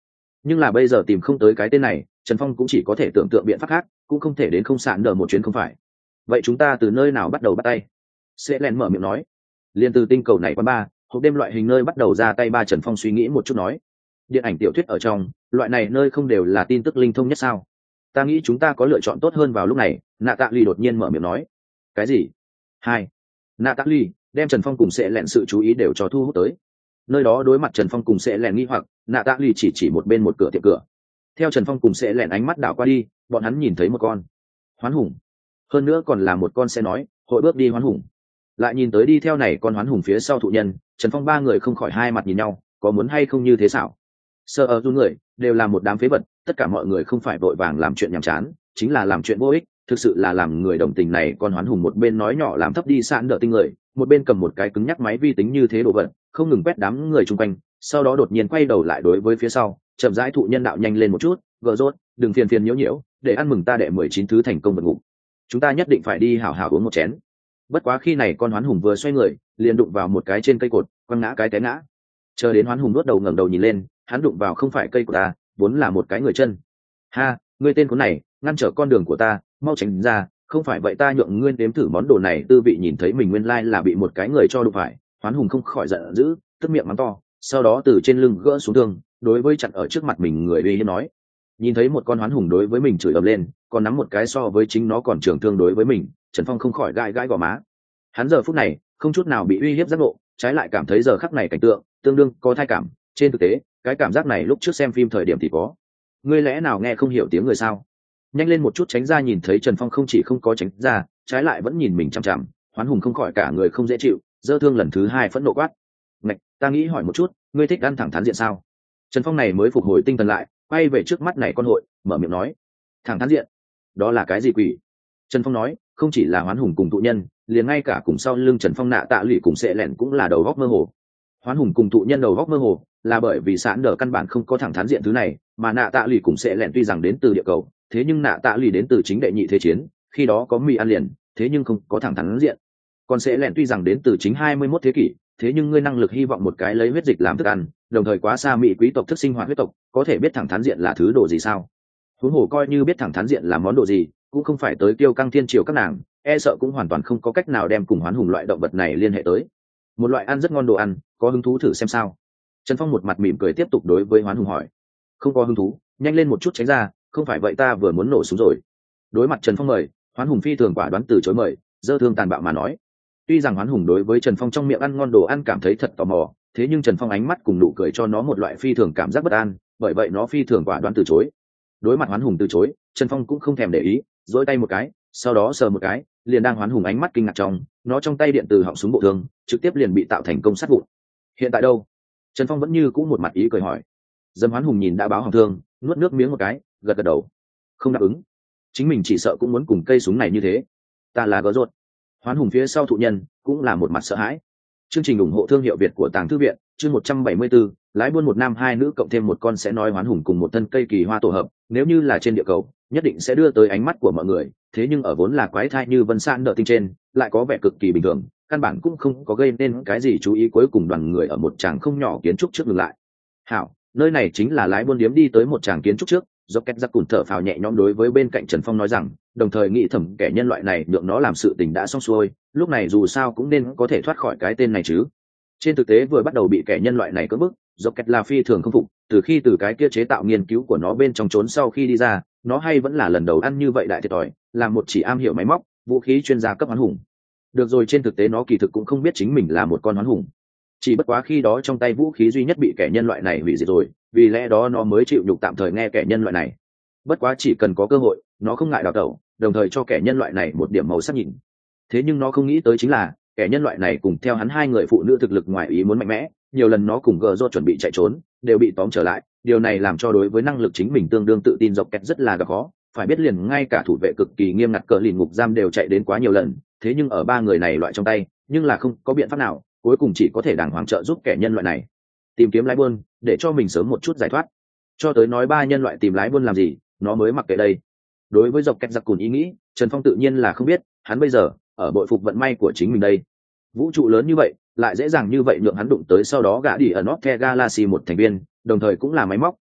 Speaker 1: nhưng là bây giờ tìm không tới cái tên này, Trần Phong cũng chỉ có thể tưởng tượng biện pháp khác, cũng không thể đến không sạn đờ một chuyến không phải. Vậy chúng ta từ nơi nào bắt đầu bắt tay? Sẽ len mở miệng nói. Liên từ tinh cầu này qua ba hộp đêm loại hình nơi bắt đầu ra tay. Ba Trần Phong suy nghĩ một chút nói, điện ảnh tiểu thuyết ở trong loại này nơi không đều là tin tức linh thông nhất sao? Ta nghĩ chúng ta có lựa chọn tốt hơn vào lúc này. Nạ Tạ Ly đột nhiên mở miệng nói. Cái gì? Hai. Nạ Tạ Ly đem Trần Phong cùng sẽ lẹn sự chú ý đều cho thu hút tới. Nơi đó đối mặt Trần Phong cùng sẽ lẹn nghi hoặc, Nạ Tạ Ly chỉ chỉ một bên một cửa tiệm cửa. Theo Trần Phong cùng sẽ lẹn ánh mắt đảo qua đi, bọn hắn nhìn thấy một con hoán hùng, hơn nữa còn là một con sẽ nói hội bước đi hoán hùng. Lại nhìn tới đi theo này con hoán hùng phía sau thụ nhân, Trần Phong ba người không khỏi hai mặt nhìn nhau, có muốn hay không như thế xảo. Sợ ở run người đều là một đám phế vật, tất cả mọi người không phải vội vàng làm chuyện nhàm chán, chính là làm chuyện vô ích, thực sự là làm người đồng tình. Này con hoán hùng một bên nói nhỏ làm thấp đi sạn đỡ tinh người, một bên cầm một cái cứng nhắc máy vi tính như thế đồ vật, không ngừng quét đám người chung quanh, sau đó đột nhiên quay đầu lại đối với phía sau chậm rãi thụ nhân đạo nhanh lên một chút, gờ rốt đừng phiền phiền nhiễu nhiễu, để ăn mừng ta đệ mười chín thứ thành công vượt ngục, chúng ta nhất định phải đi hảo hảo uống một chén. Bất quá khi này con hoán hùng vừa xoay người liền đụng vào một cái trên cây cột, quăng ngã cái té ngã. Chờ đến hoán hùng nuốt đầu ngẩng đầu nhìn lên, hắn đụng vào không phải cây của ta, vốn là một cái người chân. Ha, ngươi tên khốn này ngăn trở con đường của ta, mau tránh ra, không phải vậy ta nhượng ngươi nếm thử món đồ này tư vị. Nhìn thấy mình nguyên lai là bị một cái người cho đụng phải, hoán hùng không khỏi giận dữ, tức miệng mắng to, sau đó từ trên lưng gỡ xuống thương, đối với chặn ở trước mặt mình người uy hiếp nói. Nhìn thấy một con hoán hùng đối với mình chửi ầm lên, còn nắm một cái so với chính nó còn trường thương đối với mình, Trần Phong không khỏi gai gai gò má. Hắn giờ phút này không chút nào bị uy hiếp giác ngộ, trái lại cảm thấy giờ khắc này cảnh tượng tương đương có thai cảm. Trên thực tế cái cảm giác này lúc trước xem phim thời điểm thì có. Ngươi lẽ nào nghe không hiểu tiếng người sao? Nhanh lên một chút tránh ra. Nhìn thấy Trần Phong không chỉ không có tránh ra, trái lại vẫn nhìn mình chằm chằm, hoán hùng không khỏi cả người không dễ chịu, giơ thương lần thứ hai phẫn nộ quát. Ngạch, ta nghĩ hỏi một chút, ngươi thích ăn thẳng thắn diện sao? Trần Phong này mới phục hồi tinh thần lại, quay về trước mắt này con hội, mở miệng nói. Thẳng thắn diện? Đó là cái gì quỷ? Trần Phong nói, không chỉ là hoán hùng cùng tụ nhân, liền ngay cả cùng sau lưng Trần Phong Nạ Tạ Lụy cùng sẽ lẹn cũng là đầu góc mơ hồ. Hoán hùng cùng tụ nhân đầu góc mơ hồ là bởi vì sạn đờ căn bản không có thẳng thắn diện thứ này, mà Nạ Tạ Lụy cùng sẽ lẹn tuy rằng đến từ địa cầu, thế nhưng Nạ Tạ Lụy đến từ chính đệ nhị thế chiến, khi đó có mì ăn liền, thế nhưng không có thẳng thắn diện. Còn sẽ lẹn tuy rằng đến từ chính hai mươi mốt thế kỷ, thế nhưng ngươi năng lực hy vọng một cái lấy huyết dịch làm thức ăn, đồng thời quá xa mỹ quý tộc thức sinh hoạt huyết tộc, có thể biết thẳng thắn diện là thứ đồ gì sao? Huống hồ coi như biết thẳng thắn diện là món đồ gì, cũng không phải tới tiêu căng thiên triều các nàng, e sợ cũng hoàn toàn không có cách nào đem cùng hoán hùng loại động vật này liên hệ tới. Một loại ăn rất ngon đồ ăn, có hứng thú thử xem sao? Trần Phong một mặt mỉm cười tiếp tục đối với hoán hùng hỏi. Không có hứng thú, nhanh lên một chút tránh ra, không phải vậy ta vừa muốn nổ súng rồi. Đối mặt Trần Phong mời, hoán hùng phi thường quả đoán từ chối mời, dơ thương tàn bạo mà nói. Tuy rằng hoán hùng đối với Trần Phong trong miệng ăn ngon đồ ăn cảm thấy thật tò mò, thế nhưng Trần Phong ánh mắt cùng nụ cười cho nó một loại phi thường cảm giác bất an, bởi vậy nó phi thường quả đoán từ chối. Đối mặt hoán hùng từ chối, Trần Phong cũng không thèm để ý, giơ tay một cái, sau đó sờ một cái, liền đang hoán hùng ánh mắt kinh ngạc trong, nó trong tay điện từ họng súng bộ thương, trực tiếp liền bị tạo thành công sát vụn. Hiện tại đâu? Trần Phong vẫn như cũ một mặt ý cười hỏi. Dâm hoán hùng nhìn đã báo hỏng thương, nuốt nước miếng một cái, gật gật đầu, không đáp ứng. Chính mình chỉ sợ cũng muốn cùng cây súng này như thế. Ta là gỡ ruột. Hoán hùng phía sau thụ nhân cũng là một mặt sợ hãi. Chương trình ủng hộ thương hiệu Việt của Tàng Thư viện, chương một trăm bảy mươi tư, lái buôn một nam hai nữ cộng thêm một con sẽ nói hoán hùng cùng một thân cây kỳ hoa tổ hợp, nếu như là trên địa cầu, nhất định sẽ đưa tới ánh mắt của mọi người, thế nhưng ở vốn là quái thai như Vân San Đợ Tinh trên, lại có vẻ cực kỳ bình thường, căn bản cũng không có gây nên cái gì chú ý. Cuối cùng đoàn người ở một tràng không nhỏ kiến trúc trước dừng lại. Hảo, nơi này chính là lái buôn điếm. Đi tới một tràng kiến trúc trước, do két giặc cùn thở phào nhẹ nhõm đối với bên cạnh Trần Phong nói rằng, đồng thời nghĩ thầm kẻ nhân loại này nhượng nó làm sự tình đã xong xuôi, lúc này dù sao cũng nên có thể thoát khỏi cái tên này chứ. Trên thực tế vừa bắt đầu bị kẻ nhân loại này cưỡng bức, do két là phi thường không phục, từ khi từ cái kia chế tạo nghiên cứu của nó bên trong trốn sau khi đi ra, nó hay vẫn là lần đầu ăn như vậy đại thiệt thòi, là một chỉ am hiểu máy móc, vũ khí chuyên gia cấp hoán hùng. Được rồi, trên thực tế nó kỳ thực cũng không biết chính mình là một con hoán hùng, chỉ bất quá khi đó trong tay vũ khí duy nhất bị kẻ nhân loại này hủy diệt rồi, vì lẽ đó nó mới chịu nhục tạm thời nghe kẻ nhân loại này. Bất quá chỉ cần có cơ hội, nó không ngại đào tẩu, đồng thời cho kẻ nhân loại này một điểm màu sắc nhìn. Thế nhưng nó không nghĩ tới chính là kẻ nhân loại này cùng theo hắn hai người phụ nữ thực lực ngoài ý muốn mạnh mẽ, nhiều lần nó cùng gờ do chuẩn bị chạy trốn đều bị tóm trở lại, điều này làm cho đối với năng lực chính mình tương đương tự tin dọc kẹt rất là gặp khó. Phải biết liền ngay cả thủ vệ cực kỳ nghiêm ngặt cờ lìn ngục giam đều chạy đến quá nhiều lần, thế nhưng ở ba người này loại trong tay nhưng là không có biện pháp nào, cuối cùng chỉ có thể đàng hoàng trợ giúp kẻ nhân loại này tìm kiếm lái buôn để cho mình sớm một chút giải thoát. Cho tới nói ba nhân loại tìm lái buôn làm gì, nó mới mặc kệ đây. Đối với dọc kẹt giặc cùn ý nghĩ, Trần Phong tự nhiên là không biết, hắn bây giờ ở bội phục vận may của chính mình đây. Vũ trụ lớn như vậy, lại dễ dàng như vậy nhượng hắn đụng tới sau đó gã đi ở North Galaxy một thành viên, đồng thời cũng là máy móc,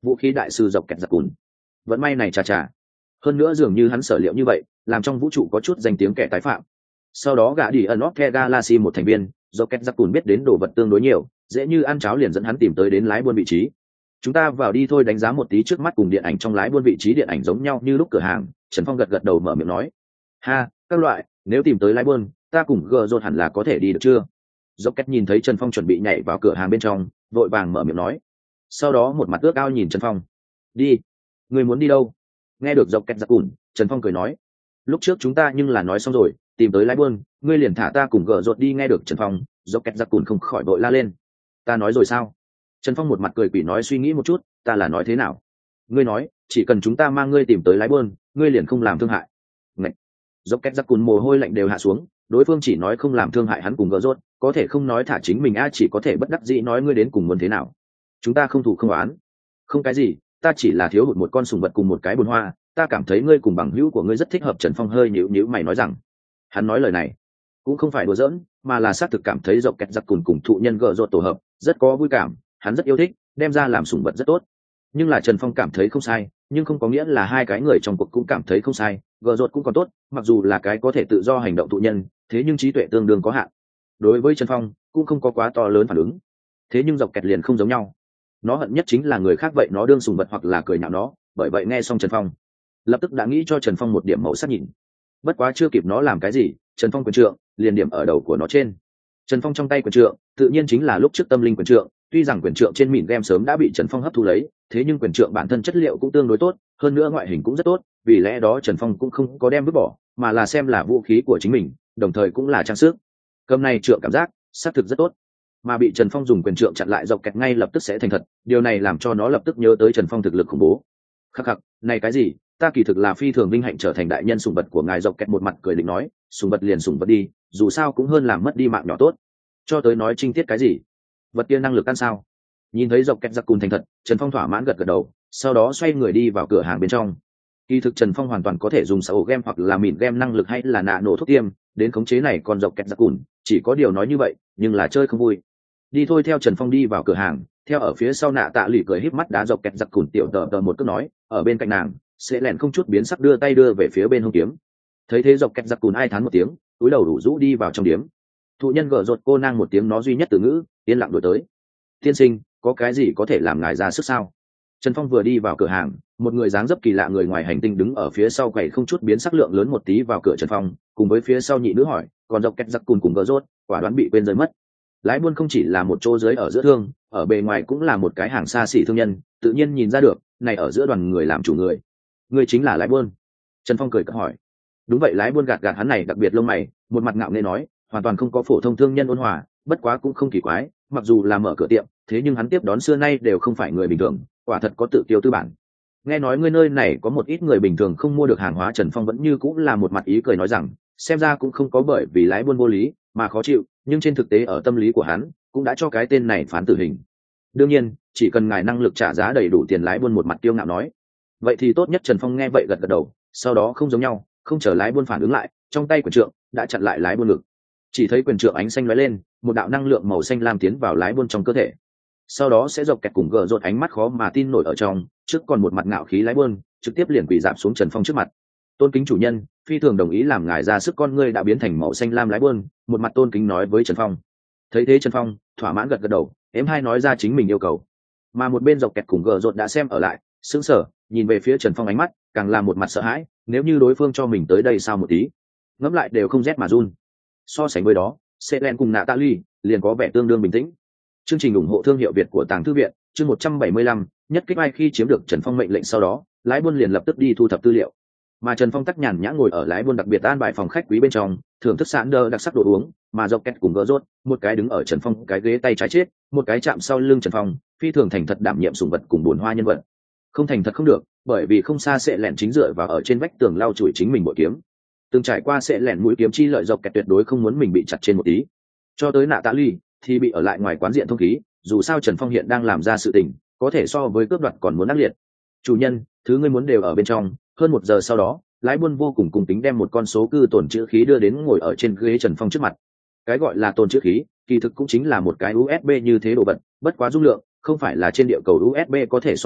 Speaker 1: vũ khí đại sư dọc kẹt giặc cùn. Vẫn may này chà chà, hơn nữa dường như hắn sở liệu như vậy, làm trong vũ trụ có chút danh tiếng kẻ tái phạm. Sau đó gã đi ẩn óc the galaxy một thành viên dọc kẹt giặc cùn biết đến đồ vật tương đối nhiều, dễ như ăn cháo liền dẫn hắn tìm tới đến lái buôn vị trí. Chúng ta vào đi thôi. Đánh giá một tí trước mắt cùng điện ảnh trong lái buôn vị trí điện ảnh giống nhau như lúc cửa hàng, Trần Phong gật gật đầu mở miệng nói, ha, các loại, nếu tìm tới lái buôn, ta cùng gờ rột hẳn là có thể đi được chưa? Dốc Két nhìn thấy Trần Phong chuẩn bị nhảy vào cửa hàng bên trong, vội vàng mở miệng nói. Sau đó một mặt ước ao nhìn Trần Phong. Đi. Người muốn đi đâu? Nghe được Dốc Két giặc cùn, Trần Phong cười nói. Lúc trước chúng ta nhưng là nói xong rồi, tìm tới lái buôn, ngươi liền thả ta cùng gờ rột đi. Nghe được Trần Phong, Dốc Két giặc cùn không khỏi vội la lên. Ta nói rồi sao? Trần Phong một mặt cười quỷ nói, suy nghĩ một chút, ta là nói thế nào? Ngươi nói, chỉ cần chúng ta mang ngươi tìm tới lái buôn, ngươi liền không làm thương hại. Ngậy. Dốc Két giặc cùn mồ hôi lạnh đều hạ xuống, đối phương chỉ nói không làm thương hại hắn cùng gỡ rốt, có thể không nói thả chính mình a, chỉ có thể bất đắc dĩ nói ngươi đến cùng muốn thế nào. Chúng ta không thủ không oán. Không cái gì, ta chỉ là thiếu hụt một con sùng vật cùng một cái bồn hoa, ta cảm thấy ngươi cùng bằng hữu của ngươi rất thích hợp. Trần Phong hơi nhíu nhíu mày nói rằng, hắn nói lời này cũng không phải đùa giỡn, mà là xác thực cảm thấy Dốc Két giặc cùn cùng thụ nhân gỡ rốt tổ hợp, rất có vui cảm, hắn rất yêu thích, đem ra làm sùng vật rất tốt. Nhưng là Trần Phong cảm thấy không sai, nhưng không có nghĩa là hai cái người trong cuộc cũng cảm thấy không sai. Gờ rột cũng còn tốt, mặc dù là cái có thể tự do hành động thụ nhân, thế nhưng trí tuệ tương đương có hạn. Đối với Trần Phong cũng không có quá to lớn phản ứng. Thế nhưng Dọc Kẹt liền không giống nhau, nó hận nhất chính là người khác vậy nó đương sùng vật hoặc là cười nhạo nó. Bởi vậy nghe xong Trần Phong, lập tức đã nghĩ cho Trần Phong một điểm màu sắc nhìn. Bất quá chưa kịp nó làm cái gì, Trần Phong quyền trượng liền điểm ở đầu của nó trên. Trần Phong trong tay quyền trượng tự nhiên chính là lúc trước tâm linh quyền trượng. Tuy rằng quyền trượng trên mìn game sớm đã bị Trần Phong hấp thu lấy, thế nhưng quyền trượng bản thân chất liệu cũng tương đối tốt, hơn nữa ngoại hình cũng rất tốt, vì lẽ đó Trần Phong cũng không có đem vứt bỏ, mà là xem là vũ khí của chính mình, đồng thời cũng là trang sức. Cầm này trượng cảm giác xác thực rất tốt, mà bị Trần Phong dùng quyền trượng chặn lại Dọc Kẹt ngay lập tức sẽ thành thật, điều này làm cho nó lập tức nhớ tới Trần Phong thực lực khủng bố. Khắc khắc, này cái gì, ta kỳ thực là phi thường vinh hạnh trở thành đại nhân sủng vật của ngài. Dọc Kẹt một mặt cười định nói, sủng vật liền sủng vật đi, dù sao cũng hơn làm mất đi mạng nhỏ tốt. Cho tới nói trinh tiết cái gì, vật kia năng lực ăn sao? Nhìn thấy Dọc Kẹt giặc cùn thành thật, Trần Phong thỏa mãn gật gật đầu, sau đó xoay người đi vào cửa hàng bên trong. Kỳ thực Trần Phong hoàn toàn có thể dùng sầu game hoặc là mìn game năng lực hay là nạ nổ thuốc tiêm đến khống chế này còn Dọc Kẹt giặc cùn, chỉ có điều nói như vậy, nhưng là chơi không vui. Đi thôi. Theo Trần Phong đi vào cửa hàng, theo ở phía sau nạ tạ lụy cười híp mắt đá Dọc Kẹt giặc cùn tiểu tờ tờ một cước nói, ở bên cạnh nàng, sẽ lẹn không chút biến sắc đưa tay đưa về phía bên hông kiếm. Thấy thế Dọc Kẹt giặc cùn ai thán một tiếng, túi đầu đủ rũ đi vào trong điếm. Thụ nhân gở rột cô nang một tiếng nó duy nhất từ ngữ, yên lặng đổi tới. Tiên sinh, có cái gì có thể làm ngài ra sức sao? Trần Phong vừa đi vào cửa hàng, một người dáng dấp kỳ lạ người ngoài hành tinh đứng ở phía sau quầy không chút biến sắc lượng lớn một tí vào cửa Trần Phong, cùng với phía sau nhị nữ hỏi, còn Dọc Kẹt giặc cùn cùng gỡ rốt, quả đoán bị quên rơi mất. Lái buôn không chỉ là một chỗ dưới ở giữa thương, ở bề ngoài cũng là một cái hàng xa xỉ thương nhân, tự nhiên nhìn ra được, này ở giữa đoàn người làm chủ người, người chính là lái buôn. Trần Phong cười cợt hỏi. Đúng vậy. Lái buôn gạt gạt hắn này đặc biệt lông mày, một mặt ngạo nghễ nói, hoàn toàn không có phổ thông thương nhân ôn hòa, bất quá cũng không kỳ quái, mặc dù là mở cửa tiệm, thế nhưng hắn tiếp đón xưa nay đều không phải người bình thường, quả thật có tự tiêu tư bản. Nghe nói ngươi nơi này có một ít người bình thường không mua được hàng hóa. Trần Phong vẫn như cũng là một mặt ý cười nói rằng, xem ra cũng không có bởi vì lái buôn vô lý mà khó chịu, nhưng trên thực tế ở tâm lý của hắn cũng đã cho cái tên này phán tử hình. Đương nhiên, chỉ cần ngài năng lực trả giá đầy đủ tiền. Lái buôn một mặt tiêu ngạo nói. Vậy thì tốt nhất. Trần Phong nghe vậy gật gật đầu, sau đó không giống nhau, không chờ lái buôn phản ứng lại, trong tay quyền trượng đã chặn lại lái buôn ngực. Chỉ thấy quyền trượng ánh xanh lóe lên, một đạo năng lượng màu xanh lam tiến vào lái buôn trong cơ thể. Sau đó sẽ Dọc Kẹt cùng gờ rột ánh mắt khó mà tin nổi ở trong, trước còn một mặt ngạo khí lái buôn, trực tiếp liền quỳ dạp xuống Trần Phong trước mặt. Tôn kính chủ nhân, phi thường đồng ý làm ngài ra sức. Con ngươi đã biến thành màu xanh lam lái buôn, một mặt tôn kính nói với Trần Phong. Thấy thế Trần Phong thỏa mãn gật gật đầu, em hai nói ra chính mình yêu cầu. Mà một bên Dọc Kẹt cùng gờ rột đã xem ở lại, sững sờ nhìn về phía Trần Phong, ánh mắt càng là một mặt sợ hãi, nếu như đối phương cho mình tới đây sao một tí, ngẫm lại đều không rét mà run. So sánh với đó, Selen cùng Natalie liền có vẻ tương đương bình tĩnh. Chương trình ủng hộ thương hiệu Việt của Tàng Thư viện, chương một trăm bảy mươi lăm, nhất kích ai. Khi chiếm được Trần Phong mệnh lệnh sau đó, lái buôn liền lập tức đi thu thập tư liệu, mà Trần Phong tắc nhàn nhã ngồi ở lái buôn đặc biệt an bài phòng khách quý bên trong, thưởng thức sẵn đơ đặc sắc đồ uống, mà Dọc Kẹt cùng gỡ rốt, một cái đứng ở Trần Phong cái ghế tay trái chết, một cái chạm sau lưng Trần Phong, phi thường thành thật đảm nhiệm sủng vật cùng buồn hoa nhân vật. Không thành thật không được, bởi vì không xa sẽ lẻn chính dựa vào ở trên vách tường lau chùi chính mình bội kiếm. Từng trải qua sẽ lẻn mũi kiếm chi lợi Dọc Kẹt tuyệt đối không muốn mình bị chặt trên một tí. Cho tới nạ tạ ly thì bị ở lại ngoài quán diện thông khí, dù sao Trần Phong hiện đang làm ra sự tình, có thể so với cướp đoạt còn muốn ác liệt. Chủ nhân, thứ ngươi muốn đều ở bên trong. Hơn một giờ sau đó, lái buôn vô cùng cùng tính đem một con số cư tồn chữ khí đưa đến ngồi ở trên ghế Trần Phong trước mặt. Cái gọi là tồn chữ khí, kỳ thực cũng chính là một cái u ét bê như thế đồ vật, bất quá dung lượng không phải là trên địa cầu u ét bê có thể so sánh,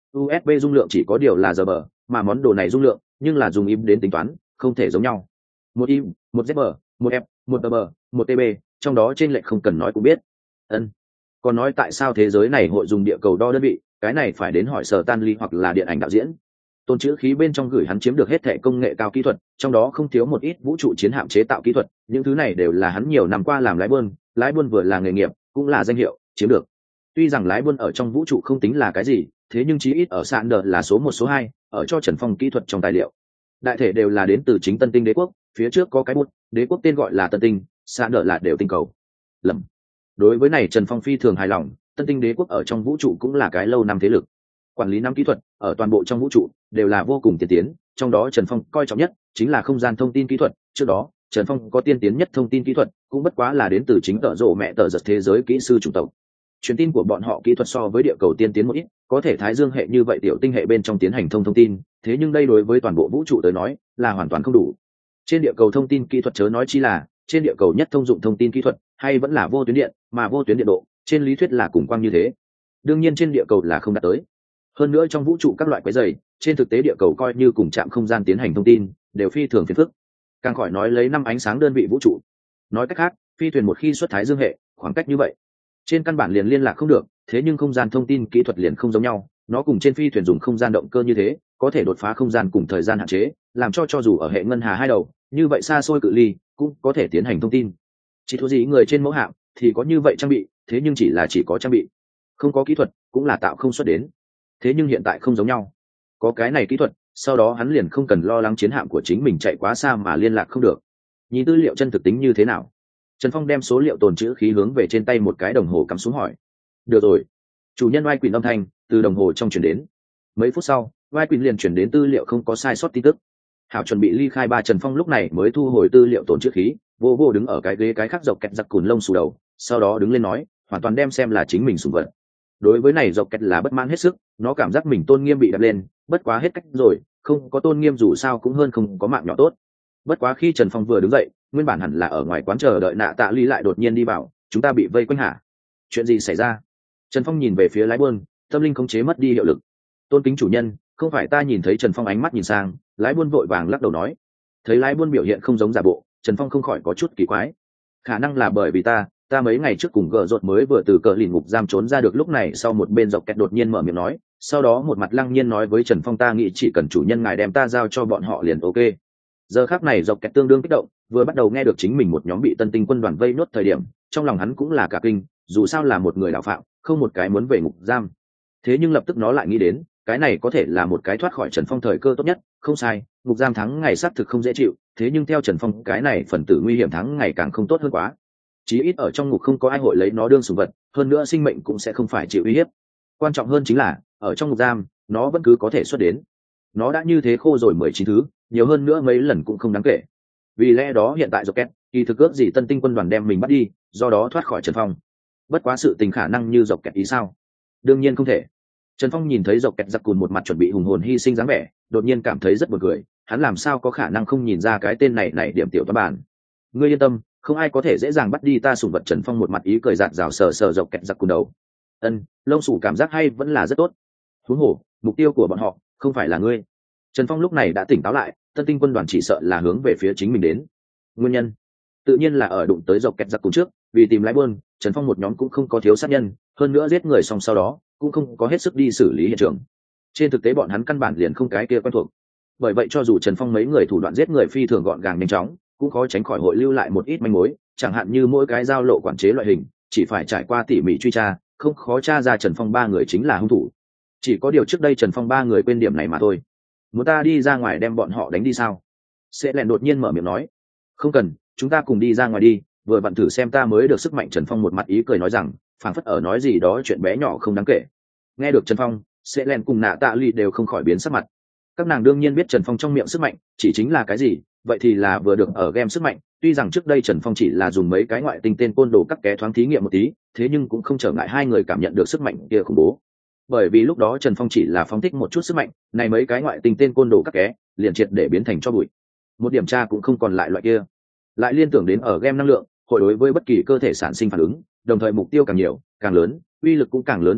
Speaker 1: u ét bê dung lượng chỉ có điều là giờ bờ, mà món đồ này dung lượng nhưng là dùng im đến tính toán, không thể giống nhau. Một im, một zb, một f, một tb, một tb, trong đó trên lệch không cần nói cũng biết. Ân. Còn nói tại sao thế giới này hội dùng địa cầu đo đơn vị, cái này phải đến hỏi Sở Tan Ly hoặc là điện ảnh đạo diễn. Tôn chữ khí bên trong gửi hắn chiếm được hết thệ công nghệ cao kỹ thuật, trong đó không thiếu một ít vũ trụ chiến hạm chế tạo kỹ thuật, những thứ này đều là hắn nhiều năm qua làm lái buôn, lái buôn vừa là nghề nghiệp, cũng là danh hiệu, chiếm được. Tuy rằng lái buôn ở trong vũ trụ không tính là cái gì, thế nhưng chí ít ở sạn đờ là số một số hai, ở cho Trần Phong kỹ thuật trong tài liệu. Đại thể đều là đến từ chính Tân Tinh Đế quốc, phía trước có cái bút, đế quốc tên gọi là Tân Tinh, sạn đờ là đều tinh cầu. Lầm. Đối với này Trần Phong phi thường hài lòng, Tân Tinh Đế quốc ở trong vũ trụ cũng là cái lâu năm thế lực. Quản lý năm kỹ thuật ở toàn bộ trong vũ trụ đều là vô cùng tiên tiến, trong đó Trần Phong coi trọng nhất chính là không gian thông tin kỹ thuật. Trước đó Trần Phong có tiên tiến nhất thông tin kỹ thuật, cũng bất quá là đến từ chính tợ rộ mẹ tợ giật thế giới kỹ sư chủng tộc. Truyền tin của bọn họ kỹ thuật so với địa cầu tiên tiến một ít, có thể thái dương hệ như vậy tiểu tinh hệ bên trong tiến hành thông thông tin, thế nhưng đây đối với toàn bộ vũ trụ tới nói là hoàn toàn không đủ. Trên địa cầu thông tin kỹ thuật chớ nói chi là trên địa cầu nhất thông dụng thông tin kỹ thuật hay vẫn là vô tuyến điện, mà vô tuyến điện độ trên lý thuyết là cùng quang như thế, đương nhiên trên địa cầu là không đạt tới. Hơn nữa trong vũ trụ các loại quái dày, trên thực tế địa cầu coi như cùng chạm không gian tiến hành thông tin đều phi thường phiền phức, càng khỏi nói lấy năm ánh sáng đơn vị vũ trụ. Nói cách khác, phi thuyền một khi xuất thái dương hệ khoảng cách như vậy trên căn bản liền liên lạc không được, thế nhưng không gian thông tin kỹ thuật liền không giống nhau, nó cùng trên phi thuyền dùng không gian động cơ như thế, có thể đột phá không gian cùng thời gian hạn chế, làm cho cho dù ở hệ ngân hà hai đầu như vậy xa xôi cự ly cũng có thể tiến hành thông tin. Chỉ thua gì người trên mẫu hạm thì có như vậy trang bị, thế nhưng chỉ là chỉ có trang bị, không có kỹ thuật cũng là tạo không xuất đến. Thế nhưng hiện tại không giống nhau, có cái này kỹ thuật, sau đó hắn liền không cần lo lắng chiến hạm của chính mình chạy quá xa mà liên lạc không được. Nhìn tư liệu chân thực tính như thế nào? Trần Phong đem số liệu tồn trữ khí hướng về trên tay một cái đồng hồ cắm xuống hỏi. Được rồi. Chủ nhân Oai Quỳnh âm thanh từ đồng hồ trong chuyển đến. Mấy phút sau, Oai Quỳnh liền chuyển đến tư liệu không có sai sót tin tức. Hảo chuẩn bị ly khai ba Trần Phong lúc này mới thu hồi tư liệu tồn trữ khí, vô vô đứng ở cái ghế cái khác dọc kẹt giặc cùn lông xù đầu, sau đó đứng lên nói, hoàn toàn đem xem là chính mình sủng vật. Đối với này dọc kẹt là bất mãn hết sức, nó cảm giác mình tôn nghiêm bị đập lên, bất quá hết cách rồi, không có tôn nghiêm dù sao cũng hơn không có mạng nhỏ tốt. Bất quá khi Trần Phong vừa đứng dậy, nguyên bản hẳn là ở ngoài quán chờ đợi nạ tạ ly lại đột nhiên đi vào, chúng ta bị vây quanh hả? Chuyện gì xảy ra? Trần Phong nhìn về phía lái buôn, tâm linh khống chế mất đi hiệu lực. Tôn kính chủ nhân, không phải ta nhìn thấy. Trần Phong ánh mắt nhìn sang, lái buôn vội vàng lắc đầu nói. Thấy lái buôn biểu hiện không giống giả bộ, Trần Phong không khỏi có chút kỳ quái. Khả năng là bởi vì ta, ta mấy ngày trước cùng gờ rột mới vừa từ cờ lìn ngục giam trốn ra được, lúc này sau một bên dọc kẹt đột nhiên mở miệng nói, sau đó một mặt lăng nhiên nói với Trần Phong, ta nghĩ chỉ cần chủ nhân ngài đem ta giao cho bọn họ liền ok. Giờ khắc này dọc kẹt tương đương kích động, vừa bắt đầu nghe được chính mình một nhóm bị Tân Tinh quân đoàn vây nốt thời điểm, trong lòng hắn cũng là cả kinh, dù sao là một người đạo phạm, không một cái muốn về ngục giam. Thế nhưng lập tức nó lại nghĩ đến, cái này có thể là một cái thoát khỏi Trần Phong thời cơ tốt nhất, không sai, ngục giam thắng ngày xác thực không dễ chịu, thế nhưng theo Trần Phong cái này phần tử nguy hiểm thắng ngày càng không tốt hơn quá. Chí ít ở trong ngục không có ai hội lấy nó đương sủng vật, hơn nữa sinh mệnh cũng sẽ không phải chịu uy hiếp. Quan trọng hơn chính là, ở trong ngục giam, nó vẫn cứ có thể xuất đến. Nó đã như thế khô rồi mười chín thứ, nhiều hơn nữa mấy lần cũng không đáng kể. Vì lẽ đó hiện tại Rocket, kỳ thực ước gì Tân Tinh quân đoàn đem mình bắt đi, do đó thoát khỏi Trần Phong. Bất quá sự tình khả năng như Rocket ý sao? Đương nhiên không thể. Trần Phong nhìn thấy Rocket giặc cùn một mặt chuẩn bị hùng hồn hy sinh dáng vẻ, đột nhiên cảm thấy rất buồn cười, hắn làm sao có khả năng không nhìn ra cái tên này này điểm tiểu toán bản. Ngươi yên tâm, không ai có thể dễ dàng bắt đi ta sủng vật. Trần Phong một mặt ý cười rạng rào sờ sờ Rocket giặc cùn đầu. Ân, lông sủ cảm giác hay vẫn là rất tốt. Huống hồ, mục tiêu của bọn họ không phải là ngươi. Trần Phong lúc này đã tỉnh táo lại, Tân Tinh quân đoàn chỉ sợ là hướng về phía chính mình đến. Nguyên nhân tự nhiên là ở đụng tới dọc kẹt giặc cùng trước, vì tìm lái buôn, Trần Phong một nhóm cũng không có thiếu sát nhân, hơn nữa giết người xong sau đó cũng không có hết sức đi xử lý hiện trường. Trên thực tế bọn hắn căn bản liền không cái kia quen thuộc. Bởi vậy cho dù Trần Phong mấy người thủ đoạn giết người phi thường gọn gàng nhanh chóng, cũng khó tránh khỏi hội lưu lại một ít manh mối, chẳng hạn như mỗi cái giao lộ quản chế loại hình, chỉ phải trải qua tỉ mỉ truy tra, không khó tra ra Trần Phong ba người chính là hung thủ. Chỉ có điều trước đây Trần Phong ba người quên điểm này mà thôi. Muốn ta đi ra ngoài đem bọn họ đánh đi sao? Sẽ lẹn đột nhiên mở miệng nói. Không cần, chúng ta cùng đi ra ngoài đi, vừa vặn thử xem ta mới được sức mạnh. Trần Phong một mặt ý cười nói rằng, phảng phất ở nói gì đó chuyện bé nhỏ không đáng kể. Nghe được Trần Phong, sẽ lẹn cùng nạ tạ lụy đều không khỏi biến sắc mặt. Các nàng đương nhiên biết Trần Phong trong miệng sức mạnh chỉ chính là cái gì, vậy thì là vừa được ở game sức mạnh. Tuy rằng trước đây Trần Phong chỉ là dùng mấy cái ngoại tinh tên côn đồ các ké thoáng thí nghiệm một tí, thế nhưng cũng không trở ngại hai người cảm nhận được sức mạnh kia khủng bố. Bởi vì lúc đó Trần Phong chỉ là phóng thích một chút sức mạnh, này mấy cái ngoại tinh tên côn đồ các ké liền triệt để biến thành cho bụi, một điểm tra cũng không còn lại loại kia. Lại liên tưởng đến ở game năng lượng hội đối với bất kỳ cơ thể sản sinh phản ứng, đồng thời mục tiêu càng nhiều càng lớn, uy lực cũng càng lớn đặc tính,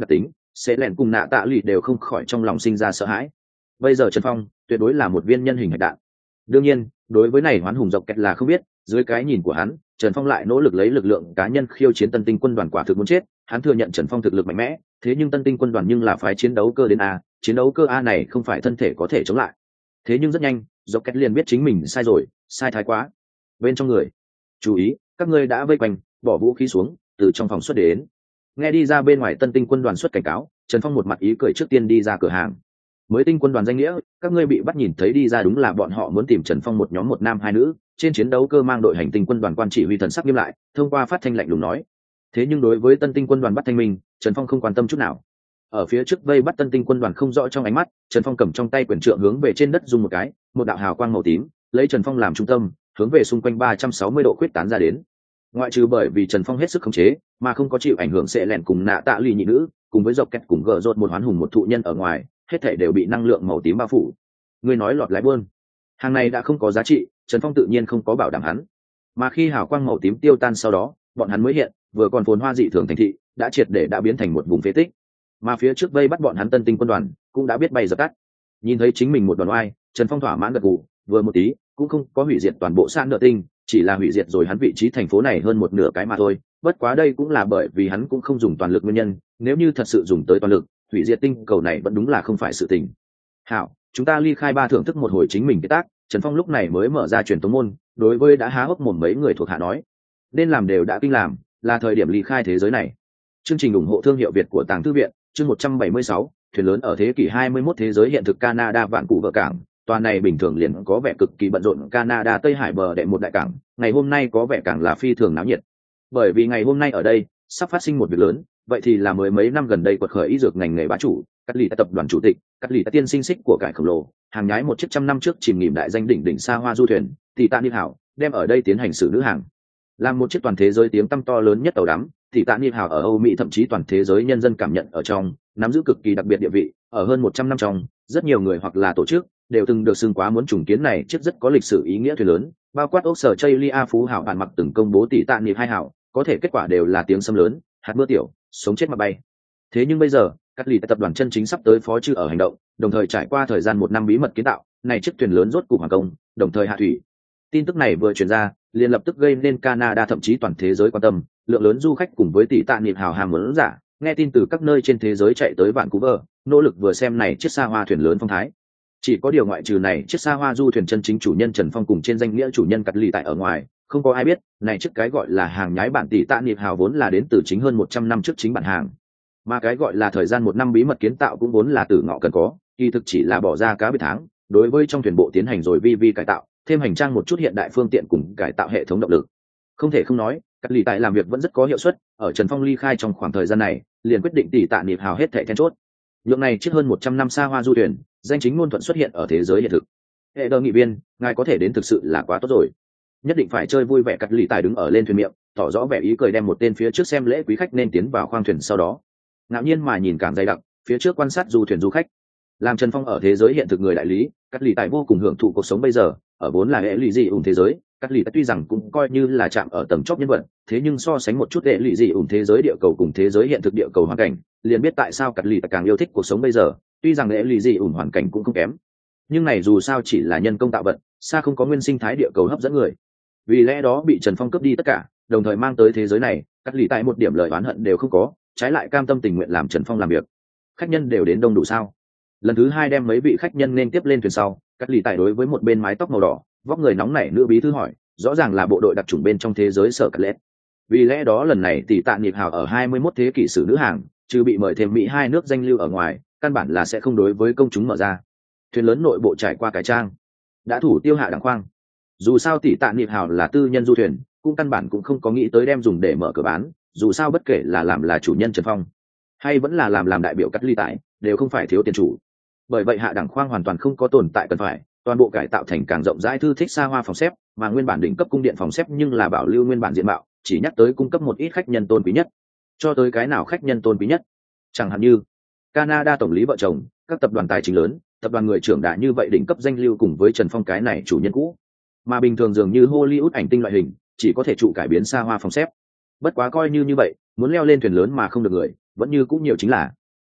Speaker 1: sẽ lẹn cùng nạ tạ lụy đều không khỏi trong lòng sinh ra sợ hãi. Bây giờ Trần Phong tuyệt đối là một viên nhân hình hạch đạn. Đương nhiên đối với này Hoán Hùng dọc kẹt là không biết, dưới cái nhìn của hắn Trần Phong lại nỗ lực lấy lực lượng cá nhân khiêu chiến Tân Tinh quân đoàn, quả thực muốn chết. Hắn thừa nhận Trần Phong thực lực mạnh mẽ, thế nhưng Tân Tinh quân đoàn nhưng là phái chiến đấu cơ đến a, chiến đấu cơ a này không phải thân thể có thể chống lại. Thế nhưng rất nhanh dọc kẹt liền biết chính mình sai rồi, sai thái quá. Bên trong người chú ý, các ngươi đã vây quanh, bỏ vũ khí xuống, từ trong phòng xuất đến. Nghe đi ra bên ngoài Tân Tinh quân đoàn xuất cảnh cáo, Trần Phong một mặt ý cười trước tiên đi ra cửa hàng. Mới Tinh quân đoàn danh nghĩa, các ngươi bị bắt nhìn thấy đi ra đúng là bọn họ muốn tìm Trần Phong một nhóm một nam hai nữ, trên chiến đấu cơ mang đội hành tinh quân đoàn quan chỉ huy thần sắc nghiêm lại, thông qua phát thanh lạnh lùng nói. Thế nhưng đối với Tân Tinh quân đoàn bắt thanh minh, Trần Phong không quan tâm chút nào. Ở phía trước vây bắt Tân Tinh quân đoàn không rõ trong ánh mắt, Trần Phong cầm trong tay quyền trượng hướng về trên đất dùng một cái, một đạo hào quang màu tím, lấy Trần Phong làm trung tâm, hướng về xung quanh ba trăm sáu mươi độ khuyết tán ra đến. Ngoại trừ bởi vì Trần Phong hết sức khống chế, mà không có chịu ảnh hưởng sẽ lẹn cùng nạ tạ lì nhị nữ, cùng với dọc kẹt cùng gờ rột một Hoán Hùng một thụ nhân ở ngoài, hết thảy đều bị năng lượng màu tím bao phủ. Người nói lọt lái buôn, hàng này đã không có giá trị, Trần Phong tự nhiên không có bảo đảm hắn. Mà khi hào quang màu tím tiêu tan sau đó, bọn hắn mới hiện, vừa còn phồn hoa dị thường thành thị, đã triệt để đã biến thành một vùng phế tích. Mà phía trước vây bắt bọn hắn Tân Tinh quân đoàn, cũng đã biết bay dập tắt. Nhìn thấy chính mình một đoàn oai, Trần Phong thỏa mãn gật gù, vừa một tí, cũng không có hủy diệt toàn bộ san nợ tinh, chỉ là hủy diệt rồi hắn vị trí thành phố này hơn một nửa cái mà thôi. Bất quá đây cũng là bởi vì hắn cũng không dùng toàn lực nguyên nhân, nếu như thật sự dùng tới toàn lực, hủy diệt tinh cầu này vẫn đúng là không phải sự tình. Hảo, chúng ta ly khai ba thưởng thức một hồi chính mình cái tác. Trần Phong lúc này mới mở ra truyền tống môn, đối với đã há hốc mồm mấy người thuộc hạ nói, nên làm đều đã kinh làm, là thời điểm ly khai thế giới này. Chương trình ủng hộ thương hiệu Việt của Tàng Thư viện, chương một trăm bảy mươi sáu, thuyền lớn ở thế kỷ hai mươi mốt thế giới hiện thực Canada vạn cụ vợ cảng. Tòa này bình thường liền có vẻ cực kỳ bận rộn Canada Tây Hải bờ đệ một đại cảng, ngày hôm nay có vẻ càng là phi thường náo nhiệt. Bởi vì ngày hôm nay ở đây sắp phát sinh một việc lớn, vậy thì là mới mấy năm gần đây quật khởi y dược ngành nghề bá chủ, Cát Lì tập đoàn chủ tịch, Cát Lì tiên sinh xích của cải khổng lồ, hàng nhái một chiếc trăm năm trước chìm nghỉm đại danh đỉnh đỉnh xa hoa du thuyền, thì tạ niệm hảo, đem ở đây tiến hành xử nữ hàng. Làm một chiếc toàn thế giới tiếng tăm to lớn nhất tàu đắm, thì tạ niệm hảo ở Âu Mỹ thậm chí toàn thế giới nhân dân cảm nhận ở trong, nắm giữ cực kỳ đặc biệt địa vị, ở hơn một trăm năm trong, rất nhiều người hoặc là tổ chức đều từng được xưng quá muốn trùng kiến này chiếc rất có lịch sử ý nghĩa thuyền lớn, bao quát ốc sở Chaylia phú hảo bản mặc từng công bố tỷ tạ niệm hai hảo, có thể kết quả đều là tiếng sấm lớn, hạt mưa tiểu, sống chết mà bay. Thế nhưng bây giờ, Cát Lì tập đoàn chân chính sắp tới phó chư ở hành động, đồng thời trải qua thời gian một năm bí mật kiến tạo, này chiếc thuyền lớn rốt cục hoàn công, đồng thời hạ thủy. Tin tức này vừa truyền ra, liền lập tức gây nên Canada thậm chí toàn thế giới quan tâm, lượng lớn du khách cùng với tỷ tạ niệm hào hàm muốn giả, nghe tin từ các nơi trên thế giới chạy tới Vancouver, nỗ lực vừa xem này chiếc xa hoa thuyền lớn phong thái. Chỉ có điều ngoại trừ này chiếc xa hoa du thuyền chân chính chủ nhân Trần Phong cùng trên danh nghĩa chủ nhân Cát Lì tại ở ngoài, không có ai biết, này chiếc cái gọi là hàng nhái bản tỷ tạ niệm hào vốn là đến từ chính hơn một trăm năm trước chính bản hàng. Mà cái gọi là thời gian một năm bí mật kiến tạo cũng vốn là từ ngọ cần có, kỳ thực chỉ là bỏ ra cá biệt tháng, đối với trong thuyền bộ tiến hành rồi vi vi cải tạo, thêm hành trang một chút hiện đại phương tiện cùng cải tạo hệ thống động lực. Không thể không nói, Cát Lì tại làm việc vẫn rất có hiệu suất, ở Trần Phong ly khai trong khoảng thời gian này, liền quyết định tỷ tạ niệm hào hết thảy then chốt. Nhượng này trước hơn một trăm năm xa hoa du thuyền, danh chính ngôn thuận xuất hiện ở thế giới hiện thực. Hệ đờ nghị viên, ngài có thể đến thực sự là quá tốt rồi. Nhất định phải chơi vui vẻ. Cát Lì tài đứng ở lên thuyền miệng, tỏ rõ vẻ ý cười đem một tên phía trước xem lễ quý khách nên tiến vào khoang thuyền sau đó. Ngạo nhiên mà nhìn càng dày đặc, phía trước quan sát du thuyền du khách. Làm Trần Phong ở thế giới hiện thực người đại lý, Cát Lì tài vô cùng hưởng thụ cuộc sống bây giờ, ở vốn là hệ lụy dị ủng thế giới, Cát Lì tuy rằng cũng coi như là chạm ở tầng chóp nhân vật, thế nhưng so sánh một chút hệ lụy dị ủng thế giới địa cầu cùng thế giới hiện thực địa cầu hoàn cảnh, liền biết tại sao Cát Lì càng yêu thích cuộc sống bây giờ. Tuy rằng hệ lụy dị ủng hoàn cảnh cũng không kém, nhưng này dù sao chỉ là nhân công tạo vật, xa không có nguyên sinh thái địa cầu hấp dẫn người. Vì lẽ đó bị Trần Phong cướp đi tất cả, đồng thời mang tới thế giới này, Cát Lì tại một điểm lời oán hận đều không có, trái lại cam tâm tình nguyện làm Trần Phong làm việc. Khách nhân đều đến đông đủ sao? Lần thứ hai đem mấy vị khách nhân nên tiếp lên thuyền sau, Cát Lì tại đối với một bên mái tóc màu đỏ, vóc người nóng nảy nữ bí thư hỏi, rõ ràng là bộ đội đặc chủng bên trong thế giới sở Cát Lét. Vì lẽ đó lần này tỷ tạ niệm hào ở hai mươi mốt thế kỷ sử nữ hàng, trừ bị mời thêm Mỹ hai nước danh lưu ở ngoài, căn bản là sẽ không đối với công chúng mở ra. Thuyền lớn nội bộ trải qua cải trang, đã thủ tiêu hạ đẳng khoang. Dù sao tỷ tạ niệm hào là tư nhân du thuyền, cũng căn bản cũng không có nghĩ tới đem dùng để mở cửa bán, dù sao bất kể là làm là chủ nhân Trần Phong hay vẫn là làm làm đại biểu Cát Lì tại, đều không phải thiếu tiền chủ. Bởi vậy hạ đẳng khoang hoàn toàn không có tồn tại cần phải, toàn bộ cải tạo thành càng rộng rãi thư thích xa hoa phòng xếp, mà nguyên bản đỉnh cấp cung điện phòng xếp nhưng là bảo lưu nguyên bản diện mạo, chỉ nhắc tới cung cấp một ít khách nhân tôn quý nhất. Cho tới cái nào khách nhân tôn quý nhất? Chẳng hạn như Canada tổng lý vợ chồng, các tập đoàn tài chính lớn, tập đoàn người trưởng đã như vậy đỉnh cấp danh lưu cùng với Trần Phong cái này chủ nhân cũ. Mà bình thường dường như Hollywood ảnh tinh loại hình, chỉ có thể trụ cải biến xa hoa phòng xếp. Bất quá coi như như vậy, muốn leo lên thuyền lớn mà không được người, vẫn như cũng nhiều chính là.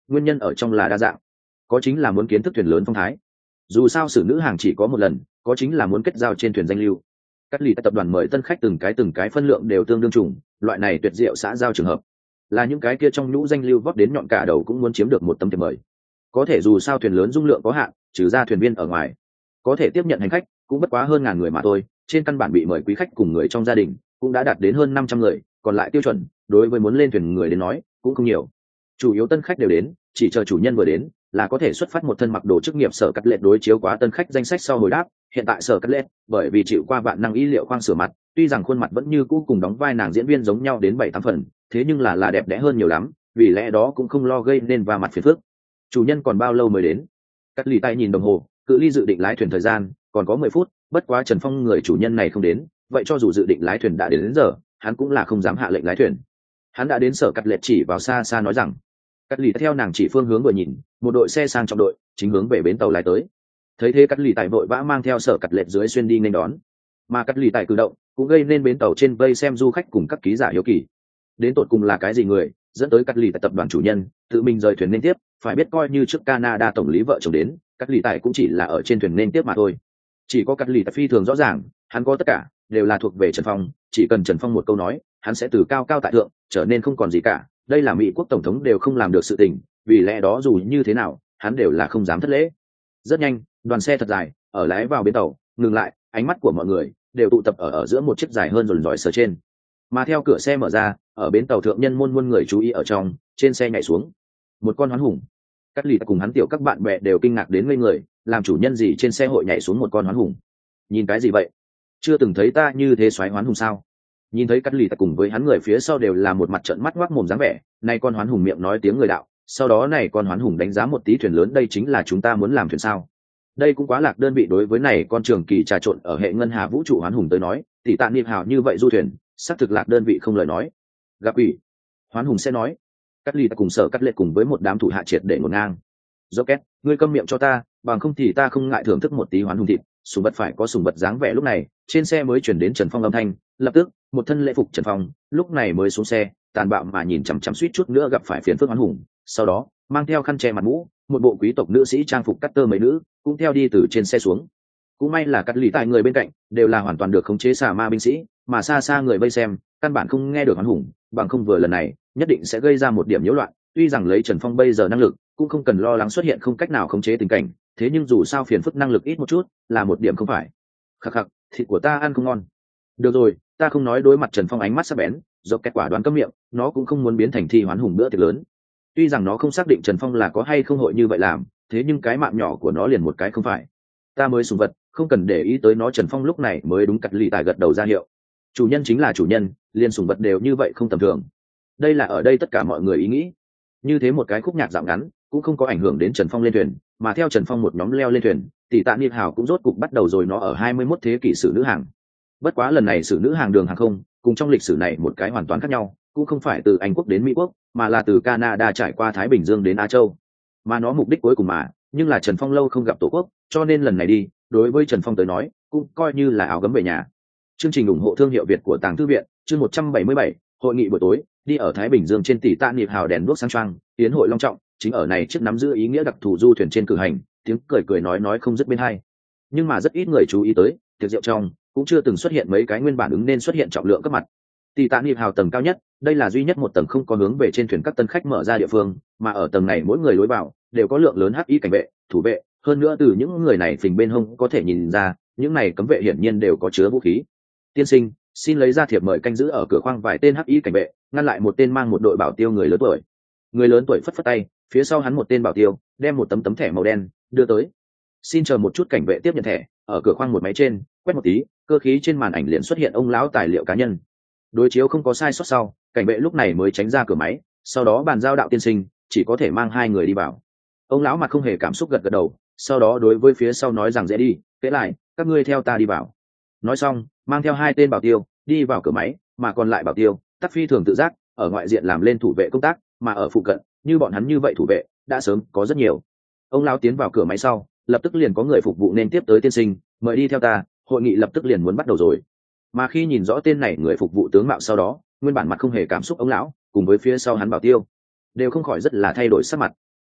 Speaker 1: nguyên nhân ở trong là đa dạng, có chính là muốn kiến thức thuyền lớn phong thái, dù sao xử nữ hàng chỉ có một lần, có chính là muốn kết giao trên thuyền danh lưu. Cắt lì tập đoàn mời tân khách từng cái từng cái phân lượng đều tương đương trùng, loại này tuyệt diệu xã giao trường hợp là những cái kia trong nhũ danh lưu vót đến nhọn cả đầu cũng muốn chiếm được một tấm thiệp mời. Có thể dù sao thuyền lớn dung lượng có hạn, trừ ra thuyền viên ở ngoài có thể tiếp nhận hành khách cũng bất quá hơn ngàn người mà thôi, trên căn bản bị mời quý khách cùng người trong gia đình cũng đã đạt đến hơn năm trăm người, còn lại tiêu chuẩn đối với muốn lên thuyền người đến nói cũng không nhiều. Chủ yếu tân khách đều đến, chỉ chờ chủ nhân vừa đến là có thể xuất phát một thân mặc đồ chức nghiệp. Sở Cắt Lệ đối chiếu quá tân khách danh sách sau hồi đáp, hiện tại Sở Cắt Lệ bởi vì chịu qua vạn năng y liệu khoang sửa mặt, tuy rằng khuôn mặt vẫn như cũ cùng đóng vai nàng diễn viên giống nhau đến bảy tám phần, thế nhưng là là đẹp đẽ hơn nhiều lắm, vì lẽ đó cũng không lo gây nên va mặt phiền phức. Chủ nhân còn bao lâu mới đến? Cắt lì tay nhìn đồng hồ, cự ly dự định lái thuyền thời gian còn có mười phút, bất quá Trần Phong người chủ nhân này không đến, vậy cho dù dự định lái thuyền đã đến, đến giờ hắn cũng là không dám hạ lệnh lái thuyền. Hắn đã đến. Sở Cắt Lệ chỉ vào xa xa nói rằng. Cắt lì theo nàng chỉ phương hướng vừa nhìn, một đội xe sang trọng đội chính hướng về bến tàu lái tới. Thấy thế Cắt lì tại vội vã mang theo Sở Cắt Lệ dưới xuyên đi nên đón, mà Cắt lì tại cử động cũng gây nên bến tàu trên vây xem du khách cùng các ký giả hiếu kỳ. Đến tột cùng là cái gì người dẫn tới Cắt lì tại tập đoàn chủ nhân tự mình rời thuyền nên tiếp? Phải biết coi như trước Canada tổng lý vợ chồng đến, Cắt lì tại cũng chỉ là ở trên thuyền nên tiếp mà thôi. Chỉ có Cắt lì tại phi thường rõ ràng, hắn có tất cả đều là thuộc về Trần Phong, chỉ cần Trần Phong một câu nói, hắn sẽ từ cao cao tại thượng trở nên không còn gì cả. Đây là Mỹ quốc tổng thống đều không làm được sự tình, vì lẽ đó dù như thế nào hắn đều là không dám thất lễ. Rất nhanh, đoàn xe thật dài ở lái vào bến tàu ngừng lại, ánh mắt của mọi người đều tụ tập ở ở giữa một chiếc dài hơn rồn rỏi sờ trên. Mà theo cửa xe mở ra, ở bến tàu thượng nhân muôn muôn người chú ý ở trong, trên xe nhảy xuống một con hoán hùng. Cắt lì cùng hắn tiểu các bạn bè đều kinh ngạc đến ngây người, làm chủ nhân gì trên xe hội nhảy xuống một con hoán hùng? Nhìn cái gì vậy? Chưa từng thấy ta như thế xoáy hoán hùng sao? Nhìn thấy Cắt lì cùng với hắn người phía sau đều là một mặt trợn mắt ngoác mồm dáng vẻ, nay con hoán hùng miệng nói tiếng người đạo, sau đó này con hoán hùng đánh giá một tí thuyền lớn, đây chính là chúng ta muốn làm thuyền sao? Đây cũng quá lạc đơn vị. đối với này con trường kỳ trà trộn ở hệ ngân hà vũ trụ hoán hùng tới nói, tỷ tạ niệm hào như vậy du thuyền xác thực lạc đơn vị không lời nói. Gặp ủy, hoán hùng sẽ nói. Cắt lì cùng Sở Cắt Lệ cùng với một đám thủ hạ triệt để ngổn ngang. Rocket, ngươi câm miệng cho ta, bằng không thì ta không ngại thưởng thức một tí hoán hùng thịt. Sùng vật phải có sùng vật dáng vẻ. Lúc này trên xe mới chuyển đến Trần Phong âm thanh, lập tức một thân lễ phục Trần Phong lúc này mới xuống xe, tàn bạo mà nhìn chằm chằm suýt chút nữa gặp phải phiền phức hoán hùng, sau đó mang theo khăn che mặt mũ, một bộ quý tộc nữ sĩ trang phục cắt tơ mấy nữ cũng theo đi từ trên xe xuống. Cũng may là Cắt lì tại người bên cạnh đều là hoàn toàn được khống chế xà ma binh sĩ, mà xa xa người vây xem căn bản không nghe được hoán hùng, bằng không vừa lần này nhất định sẽ gây ra một điểm nhiễu loạn. Tuy rằng lấy Trần Phong bây giờ năng lực cũng không cần lo lắng xuất hiện không cách nào khống chế tình cảnh, thế nhưng dù sao phiền phức năng lực ít một chút là một điểm không phải. Khắc khắc, thịt của ta ăn không ngon. Được rồi, ta không nói. Đối mặt Trần Phong ánh mắt sắc bén, dọc kết quả đoán cấm miệng, nó cũng không muốn biến thành thi hoán hùng bữa tiệc lớn. Tuy rằng nó không xác định Trần Phong là có hay không hội như vậy làm, thế nhưng cái mạng nhỏ của nó liền một cái không phải. Ta mới sùng vật, không cần để ý tới nó. Trần Phong lúc này mới đúng Cắt lì tài gật đầu ra hiệu. Chủ nhân chính là chủ nhân, liền sùng vật đều như vậy không tầm thường. Đây là ở đây tất cả mọi người ý nghĩ. Như thế một cái khúc nhạc dạo ngắn cũng không có ảnh hưởng đến Trần Phong lên thuyền, mà theo Trần Phong một nhóm leo lên thuyền, tỷ tạ niệm hào cũng rốt cục bắt đầu rồi. Nó ở hai mươi mốt thế kỷ sử nữ hàng. Bất quá lần này sử nữ hàng đường hàng không cùng trong lịch sử này một cái hoàn toàn khác nhau, cũng không phải từ Anh quốc đến Mỹ quốc, mà là từ Canada trải qua Thái Bình Dương đến Á Châu. Mà nó mục đích cuối cùng mà, nhưng là Trần Phong lâu không gặp tổ quốc, cho nên lần này đi, đối với Trần Phong tới nói, cũng coi như là áo gấm về nhà. Chương trình ủng hộ thương hiệu Việt của Tàng Thư viện, chương một trăm bảy mươi bảy, hội nghị buổi tối, đi ở Thái Bình Dương trên tỷ tạ niệm hào đèn đuốc sáng choang, tiến hội long trọng, chính ở này chiếc nắm giữ ý nghĩa đặc thù du thuyền trên cử hành, tiếng cười cười nói nói không dứt bên hai. Nhưng mà rất ít người chú ý tới, tiệc rượu trong cũng chưa từng xuất hiện mấy cái nguyên bản ứng nên xuất hiện trọng lượng cấp mặt. Tỷ tạ niệm hào tầng cao nhất, đây là duy nhất một tầng không có hướng về trên thuyền các tân khách mở ra địa phương, mà ở tầng này mỗi người lối vào đều có lượng lớn hắc y cảnh vệ, thủ vệ, hơn nữa từ những người này phình bên hông có thể nhìn ra, những này cấm vệ hiển nhiên đều có chứa vũ khí. Tiên sinh, xin lấy ra thiệp mời canh giữ ở cửa khoang vài tên hắc y cảnh vệ, ngăn lại một tên mang một đội bảo tiêu người lớn tuổi. Người lớn tuổi phất phất tay, phía sau hắn một tên bảo tiêu đem một tấm tấm thẻ màu đen đưa tới. Xin chờ một chút. Cảnh vệ tiếp nhận thẻ, ở cửa khoang một máy trên quét một tí, cơ khí trên màn ảnh liền xuất hiện ông lão tài liệu cá nhân. Đối chiếu không có sai sót sau, cảnh vệ lúc này mới tránh ra cửa máy, sau đó bàn giao đạo tiên sinh chỉ có thể mang hai người đi vào. Ông lão mặt không hề cảm xúc gật gật đầu, sau đó đối với phía sau nói rằng dễ đi, kể lại, các ngươi theo ta đi vào. Nói xong, mang theo hai tên bảo tiêu đi vào cửa máy, mà còn lại bảo tiêu tắc phi thường tự giác ở ngoại diện làm lên thủ vệ công tác, mà ở phụ cận như bọn hắn như vậy thủ vệ đã sớm có rất nhiều. Ông lão tiến vào cửa máy sau, lập tức liền có người phục vụ nên tiếp tới tiên sinh, mời đi theo ta, hội nghị lập tức liền muốn bắt đầu rồi. Mà khi nhìn rõ tên này người phục vụ tướng mạo sau đó, nguyên bản mặt không hề cảm xúc ông lão cùng với phía sau hắn bảo tiêu đều không khỏi rất là thay đổi sắc mặt.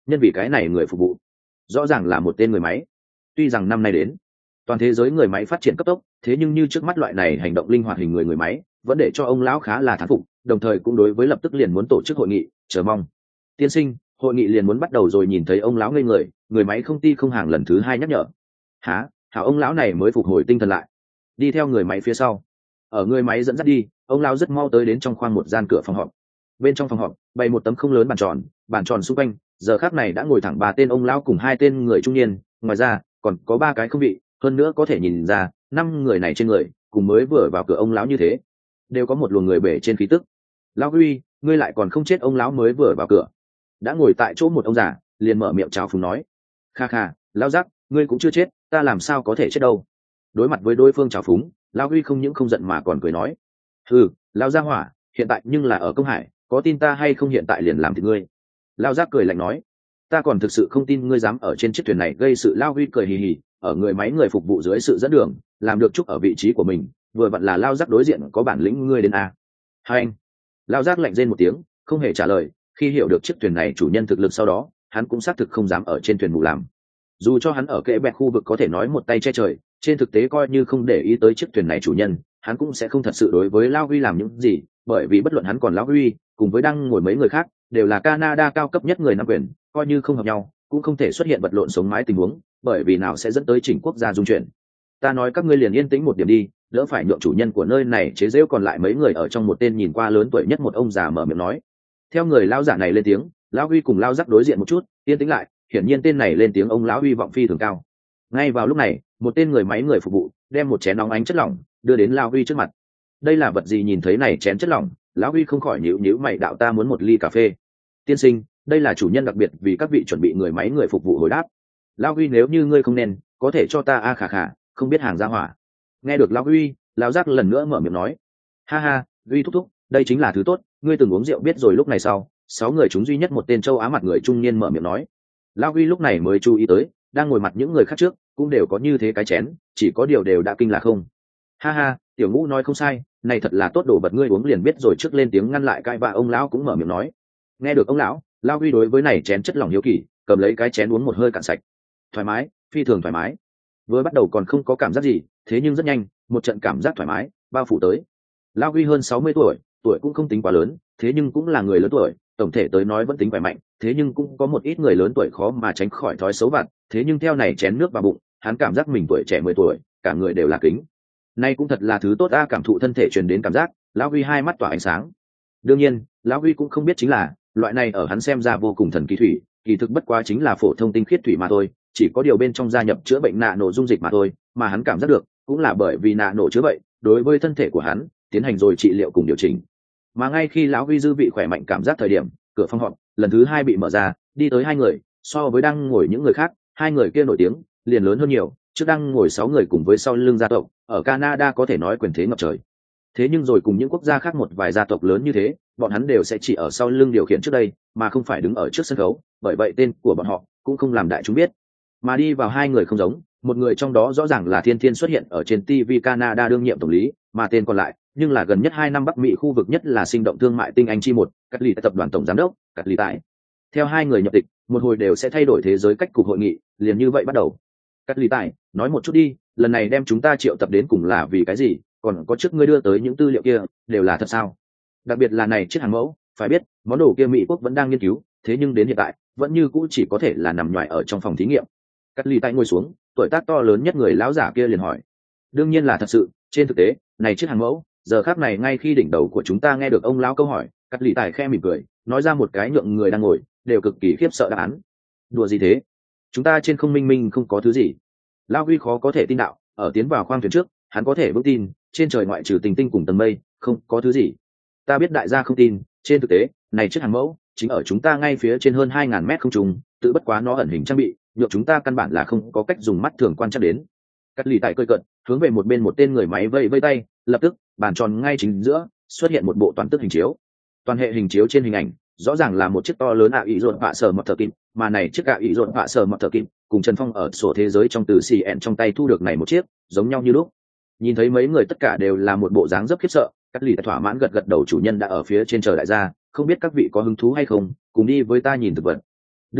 Speaker 1: nhân vì cái này người phục vụ rõ ràng là một tên người máy. Tuy rằng năm nay đến toàn thế giới người máy phát triển cấp tốc, thế nhưng như trước mắt loại này hành động linh hoạt hình người người máy vẫn để cho ông lão khá là thán phục, đồng thời cũng đối với lập tức liền muốn tổ chức hội nghị chờ mong. Tiên sinh, hội nghị liền muốn bắt đầu rồi. Nhìn thấy ông lão ngây người, người máy không ti không hàng lần thứ hai nhắc nhở. Hả? Hảo, ông lão này mới phục hồi tinh thần lại, đi theo người máy phía sau. Ở người máy dẫn dắt đi, ông lão rất mau tới đến trong khoang một gian cửa phòng họp. Bên trong phòng họp bày một tấm không lớn bàn tròn, bàn tròn xung quanh giờ khác này đã ngồi thẳng ba tên ông lão cùng hai tên người trung niên, ngoài ra còn có ba cái không vị, hơn nữa có thể nhìn ra năm người này trên người cùng mới vừa vào cửa ông lão như thế đều có một luồng người bể trên khí tức. Lão Huy, ngươi lại còn không chết? Ông lão mới vừa vào cửa đã ngồi tại chỗ một ông già liền mở miệng chào phúng nói. Kha kha, lão giác, ngươi cũng chưa chết, ta làm sao có thể chết đâu. Đối mặt với đối phương chào phúng, Lão Huy không những không giận mà còn cười nói. Ừ, lão gia hỏa, hiện tại nhưng là ở công hải, có tin ta hay không hiện tại liền làm thịt ngươi. Lão giác cười lạnh nói. Ta còn thực sự không tin ngươi dám ở trên chiếc thuyền này gây sự. Lão Huy cười hì hì, ở người máy người phục vụ dưới sự dẫn đường làm được chúc ở vị trí của mình, vừa vặn là Lão giác đối diện có bản lĩnh ngươi đến a. Hai anh. Lão giác lạnh rên một tiếng không hề trả lời. Khi hiểu được chiếc thuyền này chủ nhân thực lực sau đó, hắn cũng xác thực không dám ở trên thuyền mù làm. Dù cho hắn ở kẽ bẹt khu vực có thể nói một tay che trời, trên thực tế coi như không để ý tới chiếc thuyền này chủ nhân, hắn cũng sẽ không thật sự đối với Lão Huy làm những gì, bởi vì bất luận hắn còn Lão Huy cùng với đang ngồi mấy người khác đều là Canada cao cấp nhất người nắm quyền, coi như không hợp nhau cũng không thể xuất hiện vật lộn sống mái tình huống, bởi vì nào sẽ dẫn tới chỉnh quốc gia dung chuyển. Ta nói các ngươi liền yên tĩnh một điểm đi, đỡ phải nhượng chủ nhân của nơi này chế giễu. Còn lại mấy người ở trong một tên nhìn qua lớn tuổi nhất một ông già mở miệng nói. Theo người lão giả này lên tiếng, Lão Huy cùng Lão Giác đối diện một chút, yên tĩnh lại. Hiển nhiên tên này lên tiếng ông lão hy vọng phi thường cao. Ngay vào lúc này, một tên người máy người phục vụ đem một chén nóng ánh chất lỏng đưa đến Lão Huy trước mặt. Đây là vật gì? Nhìn thấy này chén chất lỏng, Lão Huy không khỏi nhíu nhíu mày, đạo ta muốn một ly cà phê. Tiên sinh, đây là chủ nhân đặc biệt vì các vị chuẩn bị. Người máy người phục vụ hồi đáp. Lão Huy, nếu như ngươi không nên, có thể cho ta a. Khả khả, không biết hàng ra hỏa. Nghe được Lão Huy, Lão Giác lần nữa mở miệng nói. Ha ha, Huy thúc thúc, đây chính là thứ tốt, ngươi từng uống rượu biết rồi. Lúc này sau sáu người chúng duy nhất một tên châu Á mặt người trung niên mở miệng nói. Lão Huy lúc này mới chú ý tới đang ngồi mặt những người khác trước cũng đều có như thế cái chén, chỉ có điều đều đã kinh là không. Ha ha, tiểu ngũ nói không sai, này thật là tốt đồ vật, ngươi uống liền biết rồi. Trước lên tiếng ngăn lại cãi vã ông lão cũng mở miệng nói. Nghe được ông lão, Lão Huy đối với này chén chất lỏng hiếu kỳ, cầm lấy cái chén uống một hơi cạn sạch. Thoải mái, phi thường thoải mái. Vừa bắt đầu còn không có cảm giác gì, thế nhưng rất nhanh một trận cảm giác thoải mái bao phủ tới. Lão Huy hơn sáu mươi tuổi, tuổi cũng không tính quá lớn, thế nhưng cũng là người lớn tuổi, tổng thể tới nói vẫn tính khỏe mạnh, thế nhưng cũng có một ít người lớn tuổi khó mà tránh khỏi thói xấu vặt. Thế nhưng theo này chén nước vào bụng, hắn cảm giác mình tuổi trẻ mười tuổi, cả người đều là kính. Nay cũng thật là thứ tốt a. Cảm thụ thân thể truyền đến cảm giác, Lão Huy hai mắt tỏa ánh sáng. Đương nhiên, Lão Huy cũng không biết chính là loại này ở hắn xem ra vô cùng thần kỳ thủy, kỳ thực bất quá chính là phổ thông tinh khiết thủy mà thôi, chỉ có điều bên trong gia nhập chữa bệnh nạ nổ dung dịch mà thôi. Mà hắn cảm giác được cũng là bởi vì nạ nổ chữa bệnh đối với thân thể của hắn tiến hành rồi trị liệu cùng điều chỉnh. Mà ngay khi Lão Huy dư vị khỏe mạnh cảm giác thời điểm, cửa phòng họp lần thứ hai bị mở ra, đi tới hai người. So với đang ngồi những người khác, hai người kia nổi tiếng liền lớn hơn nhiều. Trước đang ngồi sáu người cùng với sau lưng gia tộc ở Canada có thể nói quyền thế ngập trời, thế nhưng rồi cùng những quốc gia khác một vài gia tộc lớn như thế, bọn hắn đều sẽ chỉ ở sau lưng điều khiển trước đây mà không phải đứng ở trước sân khấu, bởi vậy tên của bọn họ cũng không làm đại chúng biết. Mà đi vào hai người không giống, một người trong đó rõ ràng là thiên thiên xuất hiện ở trên ti vi Canada đương nhiệm tổng lý, mà tên còn lại nhưng là gần nhất hai năm Bắc Mỹ khu vực nhất là sinh động thương mại tinh anh chi một, Cát Lì tại tập đoàn tổng giám đốc, Cát Lì tại. Theo hai người nhập tịch, một hồi đều sẽ thay đổi thế giới cách cục hội nghị, liền như vậy bắt đầu. Cát Lì tại, nói một chút đi, lần này đem chúng ta triệu tập đến cùng là vì cái gì? Còn có trước ngươi đưa tới những tư liệu kia đều là thật sao? Đặc biệt là này chiếc hàng mẫu, phải biết món đồ kia Mỹ quốc vẫn đang nghiên cứu, thế nhưng đến hiện tại vẫn như cũ chỉ có thể là nằm nhoài ở trong phòng thí nghiệm. Cát Lì tại ngồi xuống, tuổi tác to lớn nhất người lão giả kia liền hỏi. Đương nhiên là thật sự, trên thực tế này chiếc hàng mẫu giờ khác này ngay khi đỉnh đầu của chúng ta. Nghe được ông lão câu hỏi, Cát Lì tại khe mỉm cười, nói ra một cái nhượng người đang ngồi đều cực kỳ khiếp sợ đáp án. Đùa gì thế? Chúng ta trên không minh minh không có thứ gì. Lão Huy khó có thể tin đạo, ở tiến vào khoang thuyền trước hắn có thể vững tin trên trời ngoại trừ tinh tinh cùng tầng mây không có thứ gì. Ta biết đại gia không tin, trên thực tế này chiếc hàng mẫu chính ở chúng ta ngay phía trên hơn hai ngàn mét không trung, tự bất quá nó ẩn hình trang bị nhượng chúng ta căn bản là không có cách dùng mắt thường quan trắc đến. Cát Lì tại cười cợt, hướng về một bên một tên người máy vây vây tay, lập tức bàn tròn ngay chính giữa xuất hiện một bộ toàn tức hình chiếu. Toàn hệ hình chiếu trên hình ảnh rõ ràng là một chiếc to lớn ạ ý rộn vạ sở mọt thờ kim, mà này chiếc ạ ý rộn vạ sở mọt thờ kim cùng Trần Phong ở sổ thế giới trong từ xê en trong tay thu được này một chiếc giống nhau như lúc. Nhìn thấy mấy người tất cả đều là một bộ dáng rất khiếp sợ, Cát Lì thỏa mãn gật gật đầu, chủ nhân đã ở phía trên chờ đại gia, không biết các vị có hứng thú hay không cùng đi với ta nhìn thực vật. Đương nhiên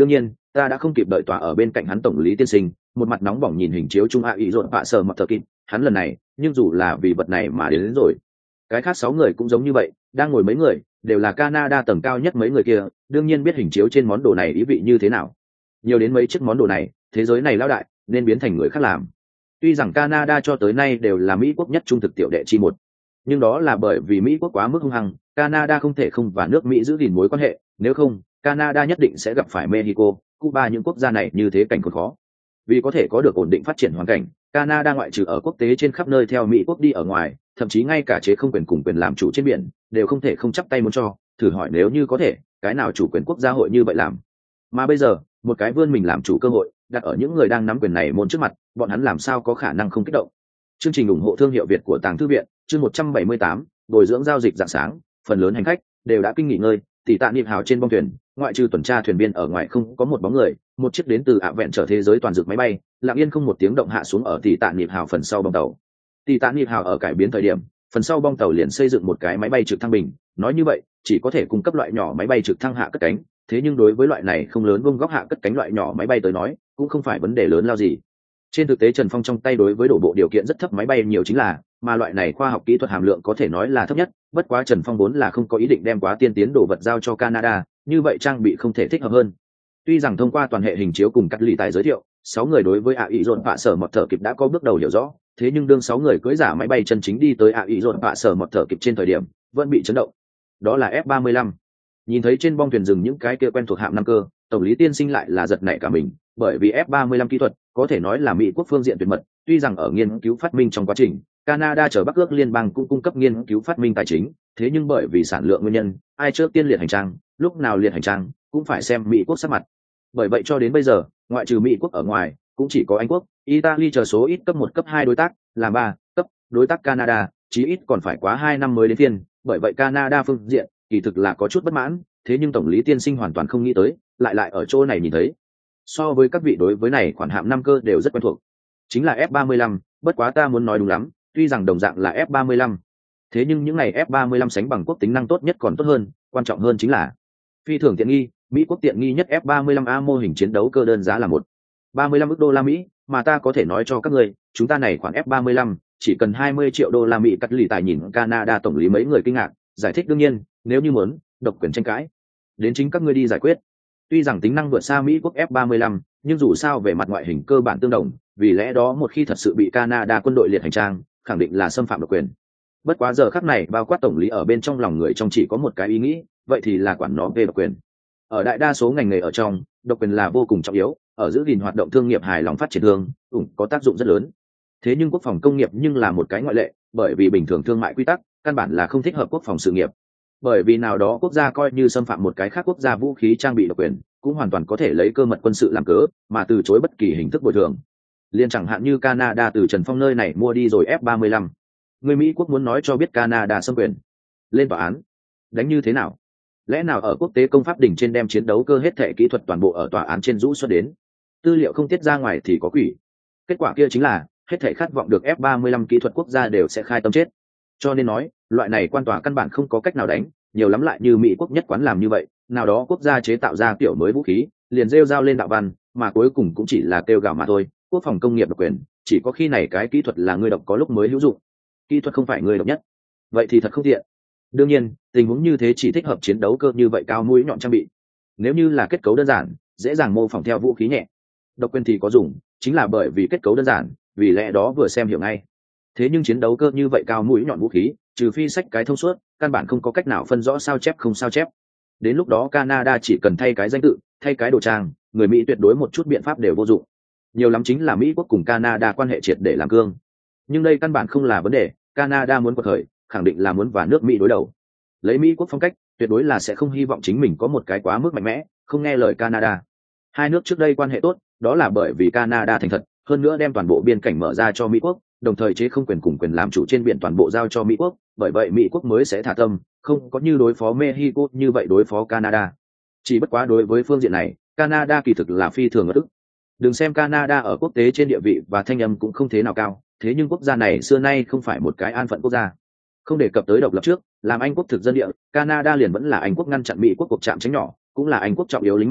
Speaker 1: ta đã không kịp đợi tòa ở bên cạnh hắn tổng lý tiên sinh một mặt nóng bỏng nhìn hình chiếu trung a ý rộn bạ sờ mọt thờ kịp hắn lần này nhưng dù là vì vật này mà đến, đến rồi. Cái khác sáu người cũng giống như vậy, đang ngồi mấy người đều là Canada tầng cao nhất mấy người kia, đương nhiên biết hình chiếu trên món đồ này ý vị như thế nào. Nhiều đến mấy chiếc món đồ này, thế giới này lão đại nên biến thành người khác làm. Tuy rằng Canada cho tới nay đều là Mỹ quốc nhất trung thực tiểu đệ chi một, nhưng đó là bởi vì Mỹ quốc quá mức hung hăng, Canada không thể không và nước Mỹ giữ gìn mối quan hệ, nếu không, Canada nhất định sẽ gặp phải Mexico, Cuba những quốc gia này như thế cảnh khốn khó. Vì có thể có được ổn định phát triển hoàn cảnh, Canada ngoại trừ ở quốc tế trên khắp nơi theo Mỹ quốc đi ở ngoài, thậm chí ngay cả chế không quyền cùng quyền làm chủ trên biển đều không thể không chắp tay muốn cho. Thử hỏi nếu như có thể, cái nào chủ quyền quốc gia hội như vậy làm? Mà bây giờ, một cái vươn mình làm chủ cơ hội đặt ở những người đang nắm quyền này môn trước mặt, bọn hắn làm sao có khả năng không kích động? Chương trình ủng hộ thương hiệu Việt của Tàng Thư viện, chương một trăm bảy mươi tám, bồi dưỡng giao dịch rạng sáng, phần lớn hành khách đều đã kinh nghỉ ngơi, tỷ tạ niệm hào trên bong thuyền, ngoại trừ tuần tra thuyền viên ở ngoài không có một bóng người, một chiếc đến từ ạ vẹn trở thế giới toàn dược máy bay, lặng yên không một tiếng động hạ xuống ở tỷ tạ niệm hào phần sau bong tàu. Tỷ tạ niệm hào ở cải biến thời điểm, phần sau bong tàu liền xây dựng một cái máy bay trực thăng bình, nói như vậy, chỉ có thể cung cấp loại nhỏ máy bay trực thăng hạ cất cánh, thế nhưng đối với loại này không lớn vuông góc hạ cất cánh loại nhỏ máy bay tới nói, cũng không phải vấn đề lớn lao gì. Trên thực tế Trần Phong trong tay đối với đổ bộ điều kiện rất thấp máy bay nhiều chính là, mà loại này khoa học kỹ thuật hàm lượng có thể nói là thấp nhất, bất quá Trần Phong vốn là không có ý định đem quá tiên tiến đồ vật giao cho Canada, như vậy trang bị không thể thích hợp hơn. Tuy rằng thông qua toàn hệ hình chiếu cùng cắt lì tài giới thiệu, sáu người đối với ạ ý dồn bạ sở mọt thở kịp đã có bước đầu hiểu rõ, thế nhưng đương sáu người cưỡi giả máy bay chân chính đi tới ạ ý dồn bạ sở mọt thở kịp trên thời điểm, vẫn bị chấn động. Đó là F ba mươi lăm. Nhìn thấy trên bong thuyền rừng những cái kia quen thuộc hạm năm cơ, tổng lý tiên sinh lại là giật nảy cả mình, bởi vì F ba mươi lăm kỹ thuật có thể nói là Mỹ quốc phương diện tuyệt mật, tuy rằng ở nghiên cứu phát minh trong quá trình, Canada chờ Bắc ước liên bang cũng cung cấp nghiên cứu phát minh tài chính, thế nhưng bởi vì sản lượng nguyên nhân, ai trước tiên liệt hành trang, lúc nào liệt hành trang, cũng phải xem Mỹ quốc sắc mặt. Bởi vậy cho đến bây giờ, ngoại trừ Mỹ quốc ở ngoài, cũng chỉ có Anh quốc, Italy chờ số ít cấp một cấp hai đối tác, làm ba cấp đối tác Canada, chí ít còn phải quá hai năm mới đến phiên, bởi vậy Canada phương diện kỳ thực là có chút bất mãn, thế nhưng tổng lý tiên sinh hoàn toàn không nghĩ tới, lại lại ở chỗ này nhìn thấy. So với các vị đối với này khoản hạm năm cơ đều rất quen thuộc, chính là F ba mươi lăm, bất quá ta muốn nói đúng lắm, tuy rằng đồng dạng là F ba mươi lăm, thế nhưng những này F ba mươi lăm sánh bằng quốc tính năng tốt nhất còn tốt hơn, quan trọng hơn chính là phi thường tiện nghi, Mỹ quốc tiện nghi nhất F ba mươi lăm A mô hình chiến đấu cơ đơn giá là một ba mươi lăm ức đô la Mỹ, mà ta có thể nói cho các người, chúng ta này khoản F ba mươi lăm chỉ cần hai mươi triệu đô la Mỹ. Cắt lì tài nhìn Canada tổng lý mấy người kinh ngạc, giải thích đương nhiên, nếu như muốn độc quyền tranh cãi, đến chính các ngươi đi giải quyết. Tuy rằng tính năng vượt xa Mỹ quốc F ba mươi lăm, nhưng dù sao về mặt ngoại hình cơ bản tương đồng, vì lẽ đó một khi thật sự bị Canada quân đội liệt hành trang, khẳng định là xâm phạm độc quyền. Bất quá giờ khắc này bao quát tổng lý ở bên trong lòng người trong chỉ có một cái ý nghĩ, vậy thì là quản nó về độc quyền. Ở đại đa số ngành nghề ở trong, độc quyền là vô cùng trọng yếu, ở giữ gìn hoạt động thương nghiệp hài lòng phát triển thương, cũng có tác dụng rất lớn. Thế nhưng quốc phòng công nghiệp nhưng là một cái ngoại lệ, bởi vì bình thường thương mại quy tắc, căn bản là không thích hợp quốc phòng sự nghiệp. Bởi vì nào đó quốc gia coi như xâm phạm một cái khác quốc gia vũ khí trang bị độc quyền, cũng hoàn toàn có thể lấy cơ mật quân sự làm cớ mà từ chối bất kỳ hình thức bồi thường. Liên chẳng hạn như Canada từ Trần Phong nơi này mua đi rồi F ba mươi lăm, người Mỹ quốc muốn nói cho biết Canada xâm quyền, lên tòa án đánh như thế nào? Lẽ nào ở quốc tế công pháp đỉnh trên đem chiến đấu cơ hết thể kỹ thuật toàn bộ ở tòa án trên rũ xuất đến, tư liệu không tiết ra ngoài thì có quỷ. Kết quả kia chính là hết thể khát vọng được F ba mươi lăm kỹ thuật quốc gia đều sẽ khai tâm chết. Cho nên nói, loại này quan tòa căn bản không có cách nào đánh, nhiều lắm lại như Mỹ quốc nhất quán làm như vậy, nào đó quốc gia chế tạo ra kiểu mới vũ khí, liền rêu rao lên đạo văn, mà cuối cùng cũng chỉ là kêu gào mà thôi. Quốc phòng công nghiệp độc quyền, chỉ có khi này cái kỹ thuật là người độc có lúc mới hữu dụng, kỹ thuật không phải người độc nhất, vậy thì thật không tiện. Đương nhiên, tình huống như thế chỉ thích hợp chiến đấu cơ như vậy cao mũi nhọn trang bị. Nếu như là kết cấu đơn giản, dễ dàng mô phỏng theo vũ khí nhẹ, độc quyền thì có dùng, chính là bởi vì kết cấu đơn giản, vì lẽ đó vừa xem hiểu ngay. Thế nhưng chiến đấu cơ như vậy cao mũi nhọn vũ khí, trừ phi sách cái thông suốt, căn bản không có cách nào phân rõ sao chép không sao chép. Đến lúc đó Canada chỉ cần thay cái danh tự, thay cái đồ trang, người Mỹ tuyệt đối một chút biện pháp đều vô dụng. Nhiều lắm chính là Mỹ quốc cùng Canada quan hệ triệt để làm cương. Nhưng đây căn bản không là vấn đề, Canada muốn quật khởi, khẳng định là muốn và nước Mỹ đối đầu. Lấy Mỹ quốc phong cách, tuyệt đối là sẽ không hy vọng chính mình có một cái quá mức mạnh mẽ, không nghe lời Canada. Hai nước trước đây quan hệ tốt, đó là bởi vì Canada thành thật, hơn nữa đem toàn bộ biên cảnh mở ra cho Mỹ quốc, đồng thời chế không quyền cùng quyền làm chủ trên biển toàn bộ giao cho Mỹ quốc, bởi vậy Mỹ quốc mới sẽ thả tâm, không có như đối phó Mexico như vậy đối phó Canada. Chỉ bất quá đối với phương diện này, Canada kỳ thực là phi thường ngất ức. Đừng xem Canada ở quốc tế trên địa vị và thanh âm cũng không thế nào cao, thế nhưng quốc gia này xưa nay không phải một cái an phận quốc gia. Không đề cập tới độc lập trước, làm Anh quốc thực dân địa, Canada liền vẫn là Anh quốc ngăn chặn Mỹ quốc cuộc chạm tránh nhỏ, cũng là Anh quốc trọng yếu lính mà,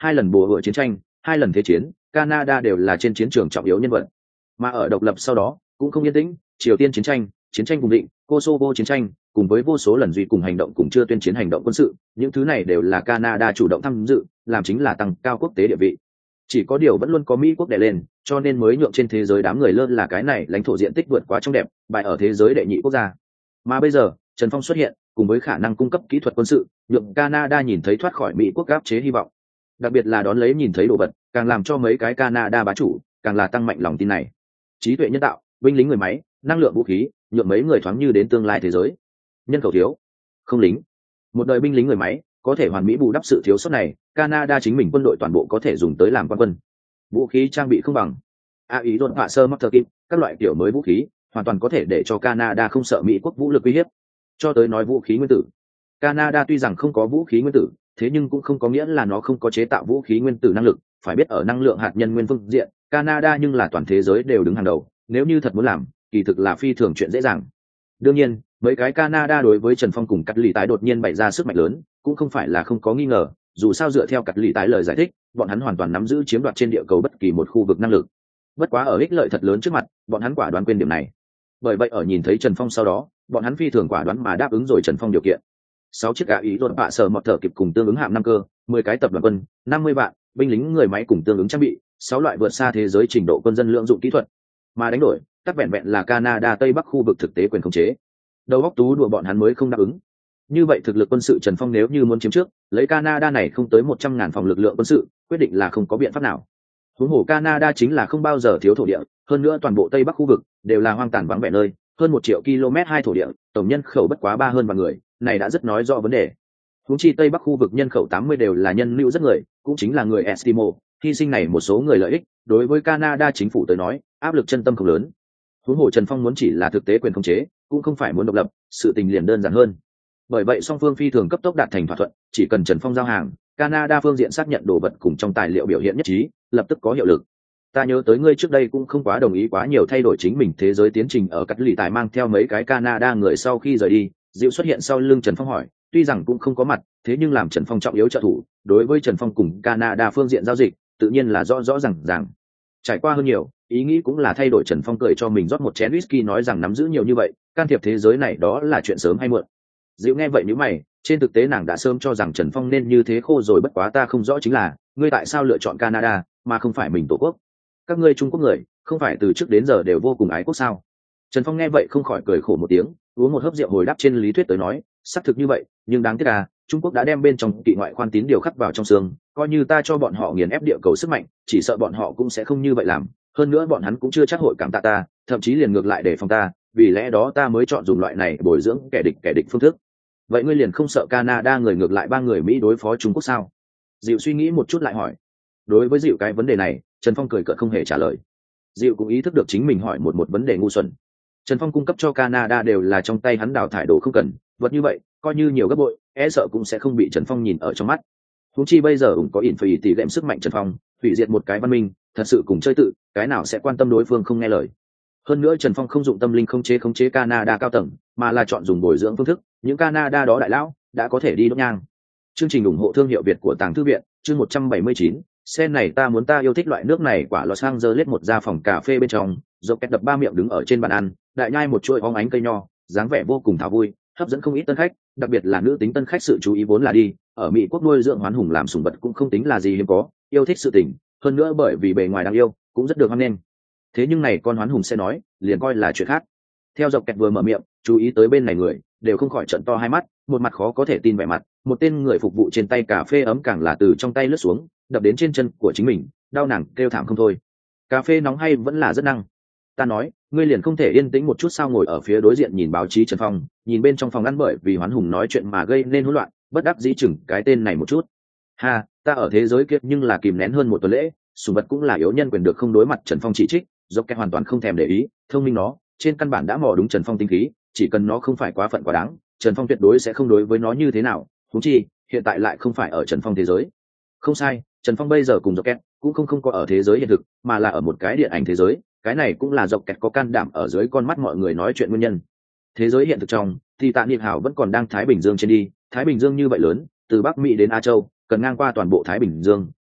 Speaker 1: hai lần bùa hựa chiến tranh, hai lần thế chiến, Canada đều là trên chiến trường trọng yếu nhân vật. Mà ở độc lập sau đó cũng không yên tĩnh, Triều Tiên chiến tranh, chiến tranh vùng định, Kosovo chiến tranh, cùng với vô số lần duy cùng hành động cùng chưa tuyên chiến hành động quân sự, những thứ này đều là Canada chủ động tham dự, làm chính là tăng cao quốc tế địa vị. Chỉ có điều vẫn luôn có Mỹ quốc đè lên, cho nên mới nhượng trên thế giới đám người lơ là cái này lãnh thổ diện tích vượt quá trong đẹp, bại ở thế giới đệ nhị quốc gia. Mà bây giờ, Trần Phong xuất hiện, cùng với khả năng cung cấp kỹ thuật quân sự, nhượng Canada nhìn thấy thoát khỏi Mỹ quốc áp chế hy vọng. Đặc biệt là đón lấy nhìn thấy đồ vật, càng làm cho mấy cái Canada bá chủ, càng là tăng mạnh lòng tin này. Trí tuệ nhân tạo, binh lính người máy, năng lượng vũ khí, nhượng mấy người thoáng như đến tương lai thế giới. Nhân khẩu thiếu, không lính, một đời binh lính người máy có thể hoàn mỹ bù đắp sự thiếu sót này. Canada chính mình quân đội toàn bộ có thể dùng tới làm quan quân. Vũ khí trang bị không bằng a ý đồn hạ sơ mắc thơ kim, các loại kiểu mới vũ khí hoàn toàn có thể để cho Canada không sợ Mỹ quốc vũ lực uy hiếp. Cho tới nói vũ khí nguyên tử, Canada tuy rằng không có vũ khí nguyên tử, thế nhưng cũng không có nghĩa là nó không có chế tạo vũ khí nguyên tử năng lực. Phải biết ở năng lượng hạt nhân nguyên phương diện, Canada nhưng là toàn thế giới đều đứng hàng đầu. Nếu như thật muốn làm, kỳ thực là phi thường chuyện dễ dàng. Đương nhiên, mấy cái Canada đối với Trần Phong cùng Cắt Lì tái đột nhiên bày ra sức mạnh lớn, cũng không phải là không có nghi ngờ. Dù sao dựa theo Cắt Lì tái lời giải thích, bọn hắn hoàn toàn nắm giữ chiếm đoạt trên địa cầu bất kỳ một khu vực năng lực. Bất quá ở ích lợi thật lớn trước mặt, bọn hắn quả đoán quên điểm này. Bởi vậy ở nhìn thấy Trần Phong sau đó, bọn hắn phi thường quả đoán mà đáp ứng rồi Trần Phong điều kiện. Sáu chiếc gã ý đột bạ sở mọt thở kịp cùng tương ứng hạm năm cơ, mười cái tập đoàn quân, năm mươi vạn binh lính người máy cùng tương ứng trang bị, sáu loại vượt xa thế giới trình độ quân dân lượng dụng kỹ thuật. Mà đánh đổi, tất vẹn vẹn là Canada Tây Bắc khu vực thực tế quyền khống chế. Đầu óc tú đùa bọn hắn mới không đáp ứng. Như vậy thực lực quân sự Trần Phong nếu như muốn chiếm trước, lấy Canada này không tới một trăm ngàn phòng lực lượng quân sự, quyết định là không có biện pháp nào. Huống hồ Canada chính là không bao giờ thiếu thổ địa, hơn nữa toàn bộ Tây Bắc khu vực đều là hoang tàn vắng vẻ nơi, hơn một triệu km hai thổ địa, tổng nhân khẩu bất quá ba hơn vạn người, này đã rất nói rõ vấn đề. Huống chi Tây Bắc khu vực nhân khẩu tám mươi đều là nhân lưu rất người, cũng chính là người Eskimo, hy sinh này một số người lợi ích, đối với Canada chính phủ tới nói, áp lực chân tâm không lớn. Huống hồ Trần Phong muốn chỉ là thực tế quyền khống chế, cũng không phải muốn độc lập, sự tình liền đơn giản hơn. Bởi vậy song phương phi thường cấp tốc đạt thành thỏa thuận, chỉ cần Trần Phong giao hàng, Canada phương diện xác nhận đồ vật cùng trong tài liệu biểu hiện nhất trí, lập tức có hiệu lực. Ta nhớ tới ngươi trước đây cũng không quá đồng ý quá nhiều thay đổi chính mình thế giới tiến trình ở Cắt Lì Tài mang theo mấy cái Canada người sau khi rời đi, Diệu xuất hiện sau lưng Trần Phong hỏi, tuy rằng cũng không có mặt, thế nhưng làm Trần Phong trọng yếu trợ thủ, đối với Trần Phong cùng Canada phương diện giao dịch, tự nhiên là rõ rõ ràng ràng. Trải qua hơn nhiều, ý nghĩ cũng là thay đổi. Trần Phong cười cho mình rót một chén whisky nói rằng nắm giữ nhiều như vậy, can thiệp thế giới này đó là chuyện sớm hay muộn. Diệu nghe vậy nhíu mày, trên thực tế nàng đã sớm cho rằng Trần Phong nên như thế khô rồi, bất quá ta không rõ chính là, ngươi tại sao lựa chọn Canada, mà không phải mình tổ quốc? Các ngươi Trung Quốc người, không phải từ trước đến giờ đều vô cùng ái quốc sao? Trần Phong nghe vậy không khỏi cười khổ một tiếng, uống một hớp rượu hồi đáp trên lý thuyết tới nói, xác thực như vậy, nhưng đáng tiếc là, Trung Quốc đã đem bên trong kỵ ngoại khoan tín điều khắc vào trong xương, coi như ta cho bọn họ nghiền ép địa cầu sức mạnh, chỉ sợ bọn họ cũng sẽ không như vậy làm, hơn nữa bọn hắn cũng chưa chắc hội cảm tạ ta, thậm chí liền ngược lại để phòng ta, vì lẽ đó ta mới chọn dùng loại này bồi dưỡng kẻ địch kẻ địch phương thức. Vậy ngươi liền không sợ Canada người ngược lại ba người Mỹ đối phó Trung Quốc sao? Diệu suy nghĩ một chút lại hỏi. Đối với Diệu cái vấn đề này, Trần Phong cười cợt không hề trả lời. Diệu cũng ý thức được chính mình hỏi một một vấn đề ngu xuẩn. Trần Phong cung cấp cho Canada đều là trong tay hắn đào thải đồ không cần, vật như vậy, coi như nhiều gấp bội, e sợ cũng sẽ không bị Trần Phong nhìn ở trong mắt. Huống chi bây giờ ủng có ỉn phải tỷ lệ sức mạnh Trần Phong, hủy diệt một cái văn minh, thật sự cùng chơi tự, cái nào sẽ quan tâm đối phương không nghe lời. Hơn nữa Trần Phong không dụng tâm linh không chế khống chế Canada cao tầng, mà là chọn dùng bồi dưỡng phương thức, những Canada đó đại lão đã có thể đi đốt nhang. Chương trình ủng hộ thương hiệu Việt của Tàng Thư viện, chương một trăm bảy mươi chín, sen này ta muốn ta yêu thích loại nước này quả Los Angeles một ra phòng cà phê bên trong, dọc kẹt đập ba miệng đứng ở trên bàn ăn, đại nhai một chuỗi óng ánh cây nho, dáng vẻ vô cùng thảo vui, hấp dẫn không ít tân khách, đặc biệt là nữ tính tân khách sự chú ý vốn là đi, ở Mỹ quốc nuôi dưỡng hoán hùng làm sủng vật cũng không tính là gì hiếm có, yêu thích sự tình, hơn nữa bởi vì bề ngoài đáng yêu, cũng rất được hoan nghênh. Thế nhưng này con hoán hùng sẽ nói, liền coi là chuyện khác. Theo dọc kẹt vừa mở miệng, chú ý tới bên này người, đều không khỏi trợn to hai mắt, một mặt khó có thể tin vẻ mặt, một tên người phục vụ trên tay cà phê ấm càng là từ trong tay lướt xuống, đập đến trên chân của chính mình, đau nàng kêu thảm không thôi. Cà phê nóng hay vẫn là rất năng. Ta nói, ngươi liền không thể yên tĩnh một chút sao? Ngồi ở phía đối diện nhìn báo chí Trần Phong, nhìn bên trong phòng ăn bởi vì hoán hùng nói chuyện mà gây nên hỗn loạn, bất đắc dĩ chừng cái tên này một chút. Ha, ta ở thế giới kia nhưng là kìm nén hơn một tuần lễ, sủng vật cũng là yếu nhân quyền được không đối mặt Trần Phong chỉ trích, dốc kẹt hoàn toàn không thèm để ý, thông minh nó, trên căn bản đã mò đúng Trần Phong tinh khí, chỉ cần nó không phải quá phận quá đáng, Trần Phong tuyệt đối sẽ không đối với nó như thế nào. Huống chi, hiện tại lại không phải ở Trần Phong thế giới. Không sai, Trần Phong bây giờ cùng dốc kẹt cũng không không có ở thế giới hiện thực, mà là ở một cái điện ảnh thế giới, cái này cũng là dốc kẹt có can đảm ở dưới con mắt mọi người nói chuyện nguyên nhân. Thế giới hiện thực trong, thì Tạ Niệm Hảo vẫn còn đang Thái Bình Dương trên đi, Thái Bình Dương như vậy lớn, từ Bắc Mỹ đến Á Châu, cần ngang qua toàn bộ Thái Bình Dương,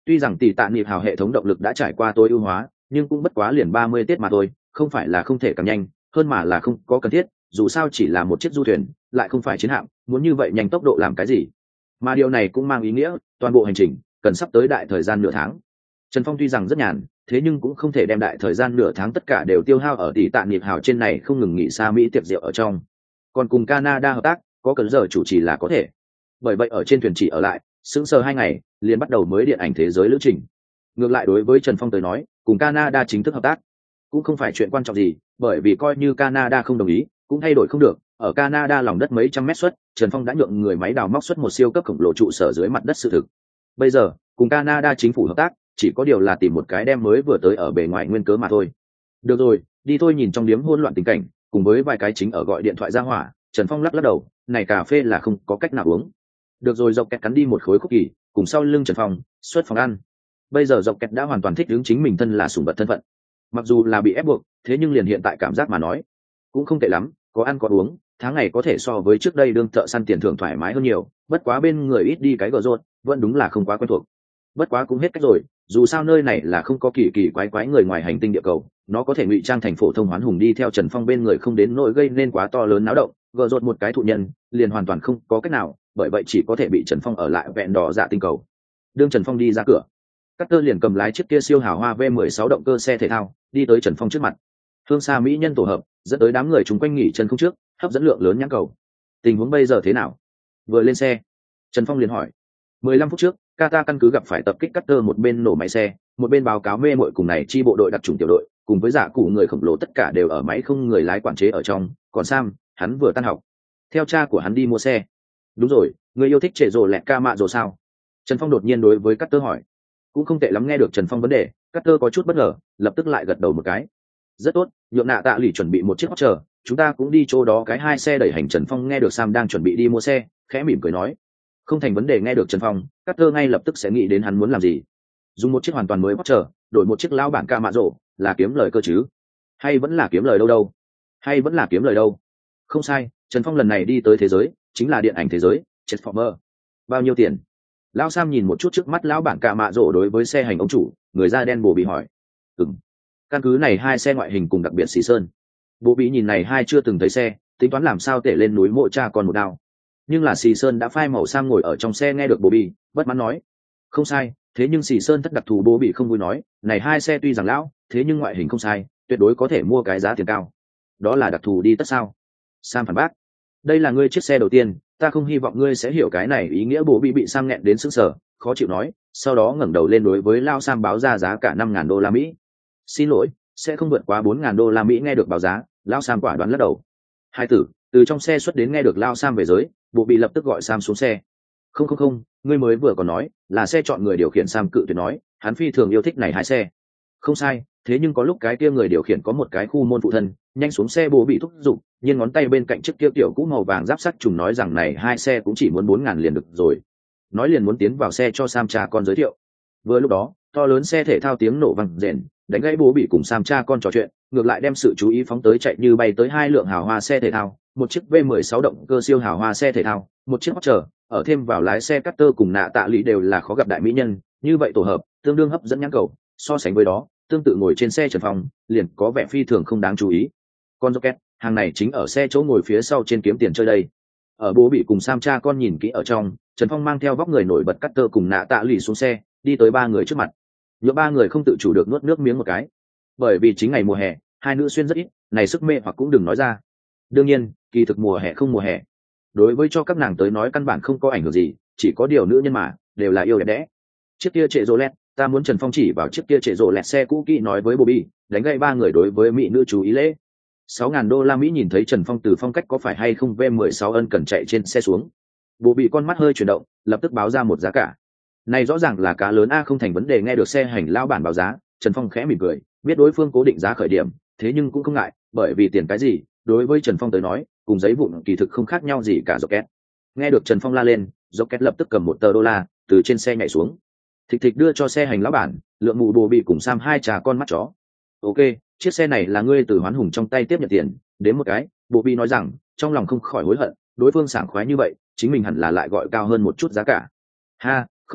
Speaker 1: Tuy rằng tỷ tạ niệm hào hệ thống động lực đã trải qua tối ưu hóa, nhưng cũng bất quá liền ba mươi tiết mà thôi, không phải là không thể càng nhanh, hơn mà là không có cần thiết, dù sao chỉ là một chiếc du thuyền, lại không phải chiến hạm, muốn như vậy nhanh tốc độ làm cái gì? Mà điều này cũng mang ý nghĩa, toàn bộ hành trình cần sắp tới đại thời gian nửa tháng. Trần Phong tuy rằng rất nhàn, thế nhưng cũng không thể đem đại thời gian nửa tháng tất cả đều tiêu hao ở tỷ tạ niệm hào trên này, không ngừng nghỉ xa Mỹ tiệc rượu ở trong. Còn cùng Canada hợp tác, có cần giờ chủ trì là có thể. Bởi vậy ở trên thuyền chỉ ở lại, sững sờ hai ngày, liền bắt đầu mới điện ảnh thế giới lữ trình. Ngược lại đối với Trần Phong tới nói, cùng Canada chính thức hợp tác cũng không phải chuyện quan trọng gì, bởi vì coi như Canada không đồng ý, cũng thay đổi không được. Ở Canada lòng đất mấy trăm mét xuất, Trần Phong đã nhượng người máy đào móc xuất một siêu cấp khổng lồ trụ sở dưới mặt đất sự thực. Bây giờ, cùng Canada chính phủ hợp tác, chỉ có điều là tìm một cái đem mới vừa tới ở bề ngoài nguyên cớ mà thôi. Được rồi, đi thôi. Nhìn trong điếm hỗn loạn tình cảnh, cùng với vài cái chính ở gọi điện thoại ra hỏa, Trần Phong lắc lắc đầu, này cà phê là không có cách nào uống. Được rồi, dọc kẹt cắn đi một khối cookie, cùng sau lưng Trần Phong xuất phòng ăn. Bây giờ dọc kẹt đã hoàn toàn thích ứng chính mình thân là sủng vật thân phận, mặc dù là bị ép buộc, thế nhưng liền hiện tại cảm giác mà nói cũng không tệ lắm, có ăn có uống, tháng ngày có thể so với trước đây đương thợ săn tiền thưởng thoải mái hơn nhiều. Bất quá bên người ít đi cái gờ rốt, vẫn đúng là không quá quen thuộc. Bất quá cũng hết cách rồi, dù sao nơi này là không có kỳ kỳ quái quái người ngoài hành tinh địa cầu, nó có thể ngụy trang thành phổ thông hoán hùng đi theo Trần Phong bên người, không đến nỗi gây nên quá to lớn náo động. Gờ rốt một cái thụ nhân liền hoàn toàn không có cách nào, bởi vậy chỉ có thể bị Trần Phong ở lại vẹn đỏ dạ tinh cầu. Đương Trần Phong đi ra cửa, Carter liền cầm lái chiếc kia siêu hào hoa V mười sáu động cơ xe thể thao đi tới Trần Phong trước mặt. Hương xa mỹ nhân tổ hợp dẫn tới đám người chúng quanh nghỉ chân không trước, hấp dẫn lượng lớn nhãn cầu. Tình huống bây giờ thế nào? Vừa lên xe, Trần Phong liền hỏi. mười lăm phút trước, Qatar căn cứ gặp phải tập kích, Carter một bên nổ máy xe, một bên báo cáo mê mội cùng này chi bộ đội đặc trùng tiểu đội, cùng với giả cụ người khổng lồ tất cả đều ở máy không người lái quản chế ở trong. Còn Sam, hắn vừa tan học, theo cha của hắn đi mua xe. Đúng rồi, người yêu thích trẻ rồ lẹt ca mạ rồi sao? Trần Phong đột nhiên đối với Carter hỏi. Cũng không tệ lắm. Nghe được Trần Phong vấn đề, Carter có chút bất ngờ, lập tức lại gật đầu một cái. Rất tốt, nhượng nạ tạ lì chuẩn bị một chiếc hot chờ, chúng ta cũng đi chỗ đó cái hai xe đẩy hành. Trần Phong nghe được Sam đang chuẩn bị đi mua xe, khẽ mỉm cười nói. Không thành vấn đề. Nghe được Trần Phong, Carter ngay lập tức sẽ nghĩ đến hắn muốn làm gì. Dùng một chiếc hoàn toàn mới hot chờ, đổi một chiếc lão bản ca mạ rổ, là kiếm lời cơ chứ? Hay vẫn là kiếm lời đâu đâu? Hay vẫn là kiếm lời đâu? Không sai, Trần Phong lần này đi tới thế giới, chính là điện ảnh thế giới, Transformer. Bao nhiêu tiền? Lão Sam nhìn một chút trước mắt lão bản ca mạ rổ đối với xe hành ông chủ, người da đen bồ bị hỏi. Ừm. Căn cứ này hai xe ngoại hình cùng đặc biệt xì sơn. Bồ bị nhìn này hai chưa từng thấy xe, tính toán làm sao tể lên núi mộ cha còn một đao. Nhưng là xì sơn đã phai màu sang ngồi ở trong xe, nghe được bồ bị, bất mãn nói. Không sai, thế nhưng xì sơn thất đặc thù. Bồ bị không vui nói, này hai xe tuy rằng lão, thế nhưng ngoại hình không sai, tuyệt đối có thể mua cái giá tiền cao. Đó là đặc thù đi tất sao? Sam phản bác. Đây là ngươi chiếc xe đầu tiên, ta không hy vọng ngươi sẽ hiểu cái này ý nghĩa. Bố bị bị Sam nghẹn đến sững sờ, khó chịu nói, sau đó ngẩng đầu lên đối với Lao Sam báo ra giá cả năm ngàn đô la Mỹ. Xin lỗi, sẽ không vượt quá bốn ngàn đô la Mỹ. Nghe được báo giá, Lao Sam quả đoán lắc đầu. Hai tử từ trong xe xuất đến, nghe được Lao Sam về giới, bộ bị lập tức gọi Sam xuống xe. Không không không, ngươi mới vừa còn nói là xe chọn người điều khiển. Sam cự tuyệt nói, hắn phi thường yêu thích này hai xe. Không sai, thế nhưng có lúc cái kia người điều khiển có một cái khu môn phụ thân. Nhanh xuống xe. Bố bị thúc giục, nhưng ngón tay bên cạnh chiếc kia tiểu cũ màu vàng giáp sắt trùng nói rằng này hai xe cũng chỉ muốn bốn ngàn liền được rồi. Nói liền muốn tiến vào xe cho Sam cha con giới thiệu. Vừa lúc đó, to lớn xe thể thao tiếng nổ vang rền, đánh gãy bố bị cùng Sam cha con trò chuyện, ngược lại đem sự chú ý phóng tới chạy như bay tới hai lượng hào hoa xe thể thao, một chiếc V mười sáu động cơ siêu hào hoa xe thể thao, một chiếc Porsche, ở thêm vào lái xe Carter cùng nạ tạ lụy đều là khó gặp đại mỹ nhân, như vậy tổ hợp tương đương hấp dẫn nhãn cầu. So sánh với đó, tương tự ngồi trên xe Trần Phong liền có vẻ phi thường không đáng chú ý. Con Rocket, hàng này chính ở xe chỗ ngồi phía sau trên kiếm tiền chơi đây. Ở bố bị cùng Sam cha con nhìn kỹ ở trong, Trần Phong mang theo vóc người nổi bật Carter cùng nạ tạ lụy xuống xe, đi tới ba người trước mặt. Nhỡ ba người không tự chủ được nuốt nước miếng một cái, bởi vì chính ngày mùa hè, hai nữ xuyên rất ít, này sức mê hoặc cũng đừng nói ra. Đương nhiên, kỳ thực mùa hè không mùa hè, đối với cho các nàng tới nói căn bản không có ảnh hưởng gì, chỉ có điều nữ nhân mà đều là yêu đẹp đẽ. Chiếc kia trệ rô lẹt, ta muốn. Trần Phong chỉ vào chiếc kia trệ rô lẹt xe cũ kỹ nói với Bobby, đánh gây ba người đối với mỹ nữ chú ý lễ. Sáu ngàn đô la Mỹ. Nhìn thấy Trần Phong từ phong cách có phải hay không V mười sáu ân cần chạy trên xe xuống, Bobby con mắt hơi chuyển động, lập tức báo ra một giá cả. Này rõ ràng là cá lớn a, không thành vấn đề. Nghe được xe hành lao bản báo giá, Trần Phong khẽ mỉm cười, biết đối phương cố định giá khởi điểm, thế nhưng cũng không ngại, bởi vì tiền cái gì, đối với Trần Phong tới nói, cùng giấy vụn kỳ thực không khác nhau gì cả. Rocket. Nghe được Trần Phong la lên, Rocket lập tức cầm một tờ đô la từ trên xe nhảy xuống, thịch thịch đưa cho xe hành lão bản, lượng mụ bồ bị cùng Sam hai trà con mắt chó. Ok, chiếc xe này là ngươi từ hoán hùng trong tay tiếp nhận tiền. Đến một cái, bồ bị nói rằng trong lòng không khỏi hối hận, đối phương sảng khoái như vậy, chính mình hẳn là lại gọi cao hơn một chút giá cả. Ha, không được,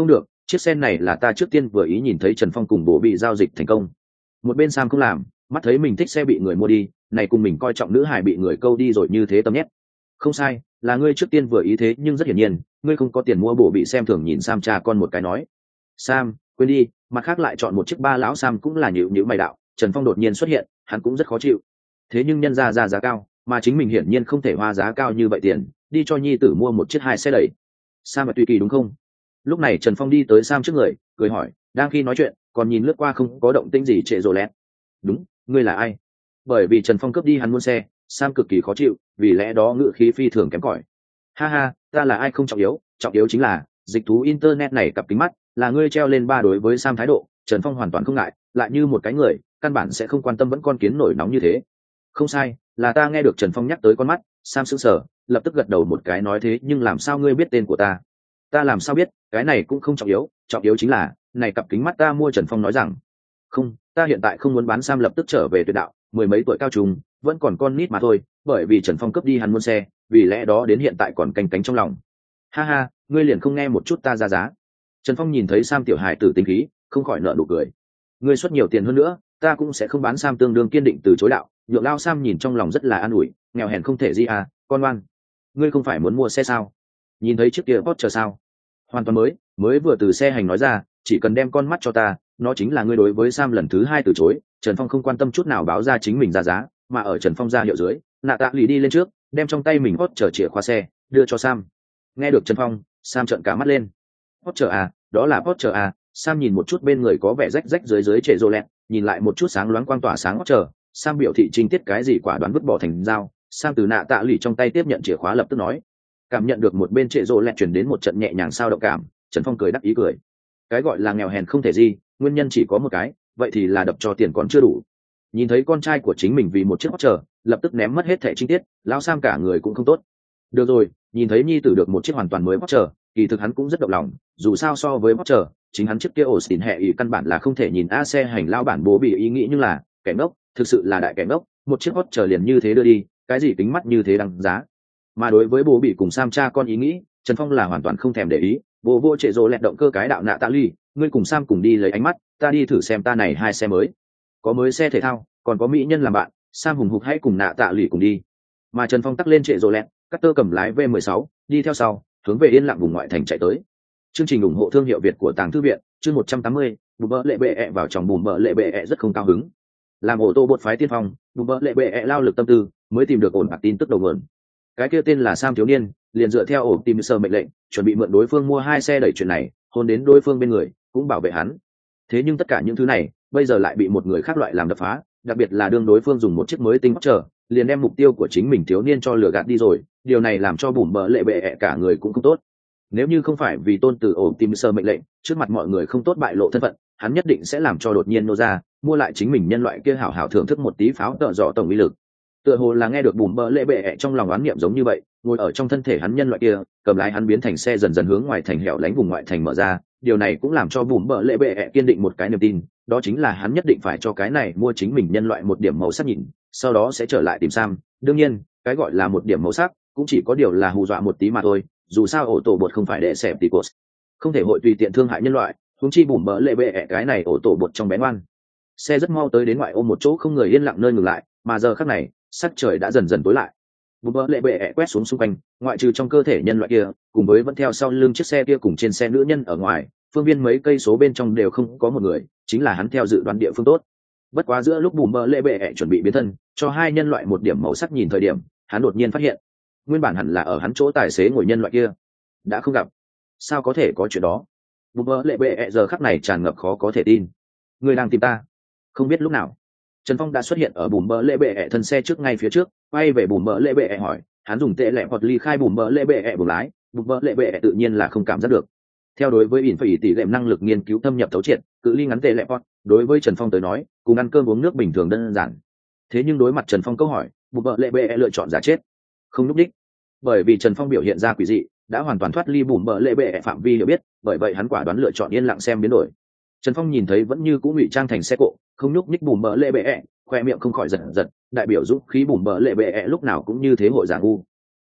Speaker 1: chiếc xe này là ta trước tiên vừa ý nhìn thấy Trần Phong cùng bố bị giao dịch thành công. Một bên Sam không làm, mắt thấy mình thích xe bị người mua đi, này cùng mình coi trọng nữ hài bị người câu đi rồi như thế tâm nhét. Không sai, là ngươi trước tiên vừa ý thế, nhưng rất hiển nhiên ngươi không có tiền mua bổ bị. Xem thường nhìn Sam cha con một cái nói. Sam, quên đi, mặt khác lại chọn một chiếc ba. Lão Sam cũng là nhịu nhịu mày đạo. Trần Phong đột nhiên xuất hiện, hắn cũng rất khó chịu. Thế nhưng nhân ra ra giá cao, mà chính mình hiển nhiên không thể hoa giá cao như vậy tiền đi cho nhi tử mua một chiếc hai xe đẩy. Sam và Tùy Kỳ đúng không? Lúc này Trần Phong đi tới Sam trước người, cười hỏi. Đang khi nói chuyện, còn nhìn lướt qua không có động tĩnh gì trệ rồ lẹt. Đúng, ngươi là ai? Bởi vì Trần Phong cướp đi hắn muốn xe, Sam cực kỳ khó chịu, vì lẽ đó ngữ khí phi thường kém cỏi. Ha ha, ta là ai không trọng yếu, trọng yếu chính là dịch thú internet này cặp kính mắt là ngươi treo lên ba. Đối với Sam thái độ, Trần Phong hoàn toàn không ngại, lại như một cái người căn bản sẽ không quan tâm vẫn con kiến nổi nóng như thế. Không sai, là ta. Nghe được Trần Phong nhắc tới con mắt, Sam sững sờ, lập tức gật đầu một cái nói thế nhưng làm sao ngươi biết tên của ta? Ta làm sao biết, cái này cũng không trọng yếu, trọng yếu chính là này cặp kính mắt ta mua. Trần Phong nói rằng. Không, ta hiện tại không muốn bán. Sam lập tức trở về tuyệt đạo, mười mấy tuổi cao trùng, vẫn còn con nít mà thôi, bởi vì Trần Phong cướp đi hắn muốn xe, vì lẽ đó đến hiện tại còn canh cánh trong lòng. Ha ha, ngươi liền không nghe một chút ta ra giá? Trần Phong nhìn thấy Sam tiểu hài tử tinh khí, không khỏi nở nụ cười. Ngươi xuất nhiều tiền hơn nữa, ta cũng sẽ không bán. Sam tương đương kiên định từ chối đạo. Nhượng Lao Sam nhìn trong lòng rất là an ủi, nghèo hèn không thể gì à, con ngoan. Ngươi không phải muốn mua xe sao? Nhìn thấy chiếc kia Porsche sao? Hoàn toàn mới, mới vừa từ xe hành nói ra, chỉ cần đem con mắt cho ta, nó chính là ngươi. Đối với Sam lần thứ hai từ chối, Trần Phong không quan tâm chút nào báo ra chính mình ra giá, mà ở Trần Phong ra hiệu dưới, nạ tạ lì đi lên trước, đem trong tay mình Porsche chìa khóa xe đưa cho Sam. Nghe được Trần Phong, Sam trợn cả mắt lên. Porsche à, đó là Porsche à? Sam nhìn một chút bên người có vẻ rách rách dưới dưới trệ rô lẹt, nhìn lại một chút sáng loáng quang tỏa sáng Porsche, Sam biểu thị trinh tiết cái gì quả đoán vứt bỏ thành dao. Sam từ nạ tạ lì trong tay tiếp nhận chìa khóa, lập tức nói. Cảm nhận được một bên trệ rô lẹt truyền đến một trận nhẹ nhàng sao động cảm, Trần Phong cười đắc ý cười. Cái gọi là nghèo hèn không thể gì, nguyên nhân chỉ có một cái, vậy thì là đập cho tiền còn chưa đủ. Nhìn thấy con trai của chính mình vì một chiếc Porsche lập tức ném mất hết thẻ trinh tiết, lão Sam cả người cũng không tốt. Được rồi, nhìn thấy nhi tử được một chiếc hoàn toàn mới Porsche, kỳ thực hắn cũng rất động lòng, dù sao so với Porsche, chính hắn chiếc kia ổ xỉn hệ ý căn bản là không thể nhìn. A xe hành lao bản bố bị ý nghĩ nhưng là kẻ ngốc, thực sự là đại kẻ ngốc, một chiếc Porsche liền như thế đưa đi, cái gì kính mắt như thế đăng giá. Mà đối với bố bị cùng Sam cha con ý nghĩ, Trần Phong là hoàn toàn không thèm để ý. Vô vô trệ rồ lẹt động cơ cái đạo nạ tạ ly, ngươi cùng Sam cùng đi lấy ánh mắt, ta đi thử xem ta này hai xe mới, có mới xe thể thao, còn có mỹ nhân làm bạn. Sam hùng hục hãy cùng nạ tạ lì cùng đi, mà Trần Phong tắc lên trệ rồ lẹt, cắt tơ cầm lái V mười sáu đi theo sau, hướng về yên lặng vùng ngoại thành chạy tới. Chương trình ủng hộ thương hiệu Việt của Tàng Thư Viện, chương một trăm tám mươi, bùm bỡ lệ bệ ẹ vào trong bùm bỡ lệ bệ ẹ rất không cao hứng. Làm ô tô bột phái tiên phong, bùm bỡ lệ bệ ẹ lao lực tâm tư, mới tìm được ổn bạc tin tức đầu nguồn. Cái kia tên là Sam thiếu niên, liền dựa theo ổ tìm sơ mệnh lệnh, chuẩn bị mượn đối phương mua hai xe đẩy chuyện này, hôn đến đối phương bên người, cũng bảo vệ hắn. Thế nhưng tất cả những thứ này, bây giờ lại bị một người khác loại làm đập phá, đặc biệt là đương đối phương dùng một chiếc mới tinh chờ, liền đem mục tiêu của chính mình thiếu niên cho lừa gạt đi rồi. Điều này làm cho bùm bỡ lệ bệ ẹ cả người cũng không tốt. Nếu như không phải vì tôn từ ổ tìm sơ mệnh lệnh, trước mặt mọi người không tốt bại lộ thân phận, hắn nhất định sẽ làm cho đột nhiên nô ra, mua lại chính mình nhân loại kia hảo hảo thưởng thức một tí pháo tợ dọ tổng uy lực. Tựa hồ là nghe được bùm bỡ lệ bệ ẹ trong lòng oán niệm giống như vậy, ngồi ở trong thân thể hắn nhân loại kia, cầm lái hắn biến thành xe dần dần hướng ngoài thành hẻo lánh vùng ngoại thành mở ra. Điều này cũng làm cho bùm bỡ lệ bệ ẹ kiên định một cái niềm tin, đó chính là hắn nhất định phải cho cái này mua chính mình nhân loại một điểm màu sắc nhìn, sau đó sẽ trở lại tìm Sam. Đương nhiên, cái gọi là một điểm màu sắc cũng chỉ có điều là hù dọa một tí mà thôi, dù sao ổ tổ bột không phải để xẹp tí cột, không thể hội tùy tiện thương hại nhân loại, huống chi bùm bỡ lệ bệ ẹ cái này ổ tổ bột trong bé ngoan. Xe rất mau tới đến ngoại ô một chỗ không người yên lặng nơi ngừng lại, mà giờ khắc này sắc trời đã dần dần tối lại. Bùm bỡ lệ bệ ẹ quét xuống xung quanh, ngoại trừ trong cơ thể nhân loại kia cùng với vẫn theo sau lưng chiếc xe kia cùng trên xe nữ nhân ở ngoài, phương viên mấy cây số bên trong đều không có một người, chính là hắn theo dự đoán địa phương tốt. Bất quá giữa lúc bùm bỡ lệ bệ ẹ chuẩn bị biến thân cho hai nhân loại một điểm màu sắc nhìn thời điểm, hắn đột nhiên phát hiện nguyên bản hẳn là ở hắn chỗ tài xế ngồi nhân loại kia đã không gặp. Sao có thể có chuyện đó? Bùm bỡ lệ bệ ẹ giờ khắc này tràn ngập khó có thể tin. Người đang tìm ta? Không biết lúc nào Trần Phong đã xuất hiện ở bùm bỡ lệ bệ ẹ thân xe trước, ngay phía trước, quay về bùm bỡ lệ bệ ẹ hỏi. Hắn dùng tệ lẹ hoặc ly khai bùm bỡ lệ bệ ẹ buồng lái, bùm bỡ lệ bệ ẹ tự nhiên là không cảm giác được. Theo đối với ỉn phải tỷ lệ năng lực nghiên cứu thâm nhập thấu triệt, cự ly ngắn tệ lẹ hoặc đối với Trần Phong tới nói cùng ăn cơm uống nước bình thường đơn giản. Thế nhưng đối mặt Trần Phong câu hỏi, bùm bỡ lệ bệ ẹ lựa chọn giả chết, không lúc đích, bởi vì Trần Phong biểu hiện ra quỷ dị đã hoàn toàn thoát ly bùm bỡ lệ bệ ẹ phạm vi hiểu biết, bởi vậy hắn quả đoán lựa chọn yên lặng xem biến đổi. Trần Phong nhìn thấy vẫn như cũ ngụy trang thành xe cộ, không nhúc nhích bùm bỡ lệ bệ ẹ, khoe miệng không khỏi giật giật, đại biểu dũng khí bùm bỡ lệ bệ ẹ lúc nào cũng như thế hội giả ngu.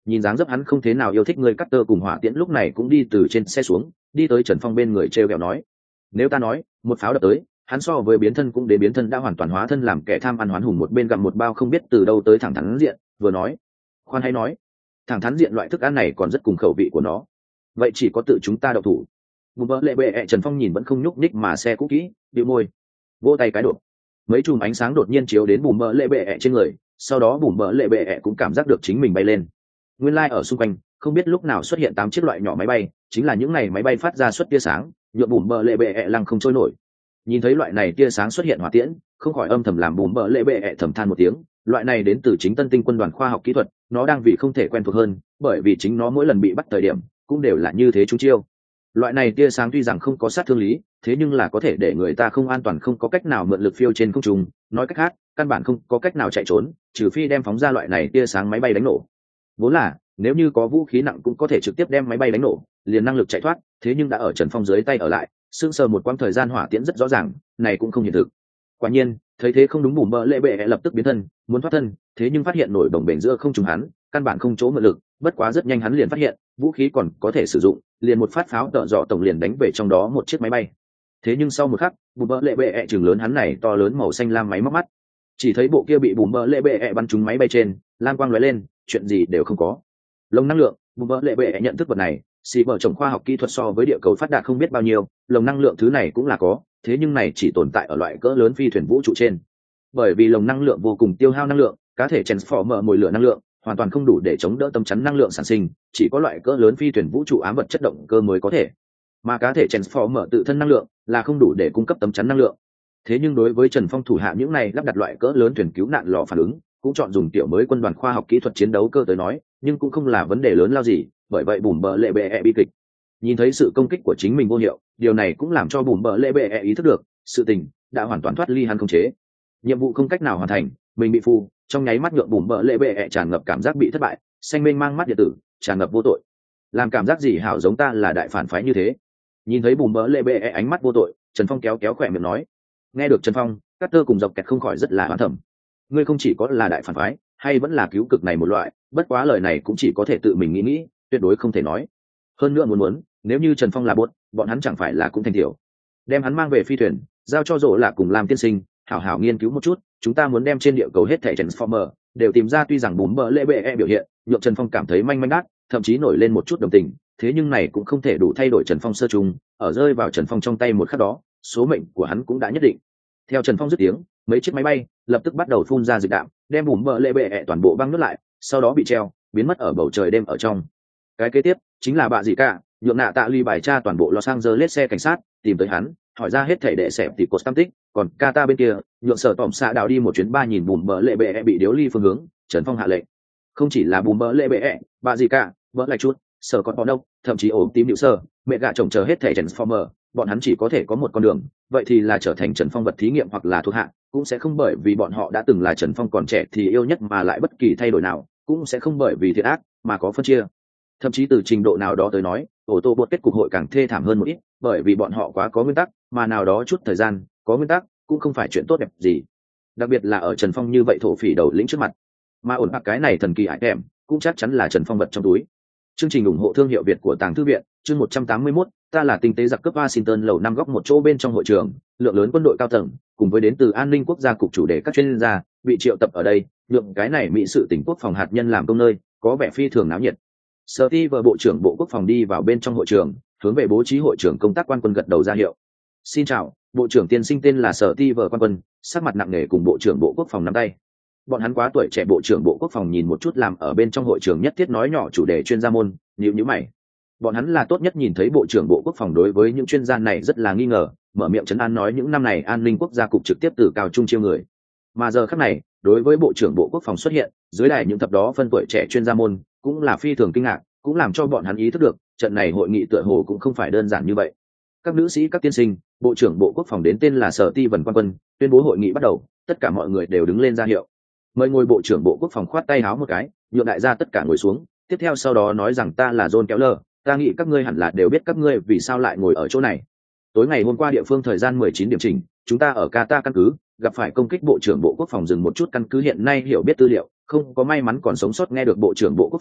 Speaker 1: nhìn dáng dấp hắn không thế nào yêu thích người cắt tơ cùng hỏa tiễn lúc này cũng đi từ trên xe xuống, đi tới Trần Phong bên người trêu ghẹo nói: nếu ta nói một pháo đập tới, hắn so với biến thân cũng đến biến thân đã hoàn toàn hóa thân làm kẻ tham ăn hoán hùng, một bên gặm một bao không biết từ đâu tới thẳng thắn diện, vừa nói: khoan hay nói, thẳng thắn diện loại thức ăn này còn rất cùng khẩu vị của nó, vậy chỉ có tự chúng ta đậu thủ. Bùm bỡ lệ bệ ẹ Trần Phong nhìn vẫn không nhúc nhích mà xe cũ kỹ, bĩu môi, vỗ tay cái độ, mấy chùm ánh sáng đột nhiên chiếu đến bùm bỡ lệ bệ ẹ trên người, sau đó bùm bỡ lệ bệ ẹ cũng cảm giác được chính mình bay lên. Nguyên lai like ở xung quanh không biết lúc nào xuất hiện tám chiếc loại nhỏ máy bay, chính là những này máy bay phát ra xuất tia sáng, nhựa bùm bỡ lệ bệ ẹ lăng không trôi nổi. Nhìn thấy loại này tia sáng xuất hiện hỏa tiễn, không khỏi âm thầm làm bùm bỡ lệ bệ ẹ thầm than một tiếng. Loại này đến từ chính Tân Tinh quân đoàn khoa học kỹ thuật, nó đang vì không thể quen thuộc hơn, bởi vì chính nó mỗi lần bị bắt thời điểm cũng đều là như thế chúng chiêu. Loại này tia sáng tuy rằng không có sát thương lý, thế nhưng là có thể để người ta không an toàn, không có cách nào mượn lực phiêu trên không trung, nói cách khác căn bản không có cách nào chạy trốn, trừ phi đem phóng ra loại này tia sáng máy bay đánh nổ. Vốn là nếu như có vũ khí nặng cũng có thể trực tiếp đem máy bay đánh nổ, liền năng lực chạy thoát, thế nhưng đã ở Trần Phong dưới tay ở lại, sương sờ một quãng thời gian hỏa tiễn rất rõ ràng, này cũng không hiện thực. Quả nhiên thấy thế không đúng, bùm bỡ lệ bệ lập tức biến thân muốn thoát thân, thế nhưng phát hiện nổi đồng bền giữa không trùng hắn, căn bản không chỗ mượn lực. Bất quá rất nhanh hắn liền phát hiện vũ khí còn có thể sử dụng, liền một phát pháo tợ dọ tổng liền đánh về trong đó một chiếc máy bay. Thế nhưng sau một khắc, bùm bỡ lệ bệ chừng lớn hắn này to lớn màu xanh lam máy móc mắt, chỉ thấy bộ kia bị bùm bỡ lệ bệ bắn trúng máy bay trên, lam quang lóe lên, chuyện gì đều không có. Lồng năng lượng, bùm bỡ lệ bệ nhận thức vật này, xì vợ chồng khoa học kỹ thuật so với địa cầu phát đạt không biết bao nhiêu, lồng năng lượng thứ này cũng là có, thế nhưng này chỉ tồn tại ở loại cỡ lớn phi thuyền vũ trụ trên. Bởi vì lồng năng lượng vô cùng tiêu hao năng lượng, cá thể transformer mồi lửa năng lượng hoàn toàn không đủ để chống đỡ tấm chắn năng lượng sản sinh, chỉ có loại cỡ lớn phi thuyền vũ trụ ám vật chất động cơ mới có thể. Mà cá thể transformer tự thân năng lượng là không đủ để cung cấp tấm chắn năng lượng. Thế nhưng đối với Trần Phong thủ hạ những này lắp đặt loại cỡ lớn thuyền cứu nạn lò phản ứng, cũng chọn dùng tiểu mới quân đoàn khoa học kỹ thuật chiến đấu cơ tới nói, nhưng cũng không là vấn đề lớn lao gì, bởi vậy bùm bỡ lệ bệ e bi kịch. Nhìn thấy sự công kích của chính mình vô hiệu, điều này cũng làm cho bùm bỡ lệ bệ e ý thức được sự tình đã hoàn toàn thoát ly hắn khống chế, nhiệm vụ không cách nào hoàn thành, mình bị phù, trong nháy mắt nhượng bùm bỡ lệ bệ e tràn ngập cảm giác bị thất bại, xanh mênh mang mắt điện tử tràn ngập vô tội. Làm cảm giác gì hảo giống ta là đại phản phái như thế. Nhìn thấy bùm bỡ lệ bệ e ánh mắt vô tội, Trần Phong kéo kéo khỏe miệng nói. Nghe được Trần Phong, Carter cùng Dọc Kẹt không khỏi rất là oán thầm. Ngươi không chỉ có là đại phản phái, hay vẫn là cứu cực này một loại, bất quá lời này cũng chỉ có thể tự mình nghĩ nghĩ, tuyệt đối không thể nói. Hơn nữa muốn muốn, nếu như Trần Phong là bột, bọn hắn chẳng phải là cũng thành tiểu. Đem hắn mang về phi thuyền, giao cho Dỗ là cùng làm tiên sinh, hảo hảo nghiên cứu một chút, chúng ta muốn đem trên địa cầu hết thảy Transformer đều tìm ra. Tuy rằng bùm bỡ lệ bệ e biểu hiện, nhượng Trần Phong cảm thấy manh manh đát, thậm chí nổi lên một chút đồng tình, thế nhưng này cũng không thể đủ thay đổi Trần Phong sơ trùng, ở rơi vào Trần Phong trong tay một khắc đó, số mệnh của hắn cũng đã nhất định. Theo Trần Phong dứt tiếng, mấy chiếc máy bay lập tức bắt đầu phun ra dịch đạm, đem bùm bỡ lệ bệ ẹ toàn bộ băng nước lại, sau đó bị treo biến mất ở bầu trời đêm ở trong. Cái kế tiếp chính là bạ gì cả, nhượng nạ tạ ly bài tra toàn bộ Los Angeles xe cảnh sát, tìm tới hắn, hỏi ra hết thảy đệ sẹp tỷ cột tam tích. Còn Kata bên kia, nhượng sở tỏm xạ đào đi một chuyến ba nhìn bùm bỡ lệ bệ ẹ bị điếu ly phương hướng. Trần Phong hạ lệnh, không chỉ là bùm bỡ lệ bệ ẹ, bạ gì cả, vỡ lại chút, sở còn bọn đâu, thậm chí ổ tím điệu sơ, mẹ gạ chồng chờ hết thảy Transformer, bọn hắn chỉ có thể có một con đường, vậy thì là trở thành Trần Phong vật thí nghiệm hoặc là thuộc hạ, cũng sẽ không bởi vì bọn họ đã từng là Trần Phong còn trẻ thì yêu nhất mà lại bất kỳ thay đổi nào, cũng sẽ không bởi vì thiện ác mà có phân chia. Thậm chí từ trình độ nào đó tới nói, ô tô bột kết cục hội càng thê thảm hơn một ít, bởi vì bọn họ quá có nguyên tắc, mà nào đó chút thời gian có nguyên tắc cũng không phải chuyện tốt đẹp gì, đặc biệt là ở Trần Phong như vậy thổ phỉ đầu lĩnh trước mặt. Mà ổn bạc cái này thần kỳ ải thèm cũng chắc chắn là Trần Phong vật trong túi. Chương trình ủng hộ thương hiệu Việt của Tàng Thư viện, chương một trăm tám mươi mốt, ta là tinh tế giặc cướp Washington lầu năm góc một chỗ bên trong hội trường, lượng lớn quân đội cao tầng, cùng với đến từ an ninh quốc gia cục chủ đề các chuyên gia, bị triệu tập ở đây, lượng cái này mỹ sự tỉnh quốc phòng hạt nhân làm công nơi, có vẻ phi thường náo nhiệt. Steve bộ trưởng bộ quốc phòng đi vào bên trong hội trường, hướng về bố trí hội trưởng công tác quan quân gật đầu ra hiệu. Xin chào, bộ trưởng tiên sinh tên là Steve quan quân, sắc mặt nặng nề cùng bộ trưởng bộ quốc phòng nắm tay. Bọn hắn quá tuổi trẻ, bộ trưởng bộ quốc phòng nhìn một chút làm ở bên trong hội trường nhất thiết nói nhỏ chủ đề chuyên gia môn, nhíu nhíu mày. Bọn hắn là tốt nhất nhìn thấy bộ trưởng bộ quốc phòng đối với những chuyên gia này rất là nghi ngờ, mở miệng trấn an nói những năm này an ninh quốc gia cục trực tiếp từ cao trung chiêu người. Mà giờ khắc này, đối với bộ trưởng bộ quốc phòng xuất hiện, dưới đài những thập đó phân tuổi trẻ chuyên gia môn, cũng là phi thường kinh ngạc, cũng làm cho bọn hắn ý thức được, trận này hội nghị tựa hồ cũng không phải đơn giản như vậy. Các nữ sĩ, các tiên sinh, bộ trưởng bộ quốc phòng đến tên là Sở Ti Vân Quan Quân, tuyên bố hội nghị bắt đầu, tất cả mọi người đều đứng lên ra hiệu. Mời ngồi. Bộ trưởng bộ quốc phòng khoát tay háo một cái, nhượng đại gia tất cả ngồi xuống, tiếp theo sau đó nói rằng ta là John Keller, ta nghĩ các ngươi hẳn là đều biết các ngươi vì sao lại ngồi ở chỗ này. Tối ngày hôm qua địa phương thời gian mười chín điểm chỉnh, chúng ta ở Qatar căn cứ gặp phải công kích, bộ trưởng bộ quốc phòng dừng một chút căn cứ hiện nay hiểu biết tư liệu, không có may mắn còn sống sót. Nghe được bộ trưởng bộ quốc phòng,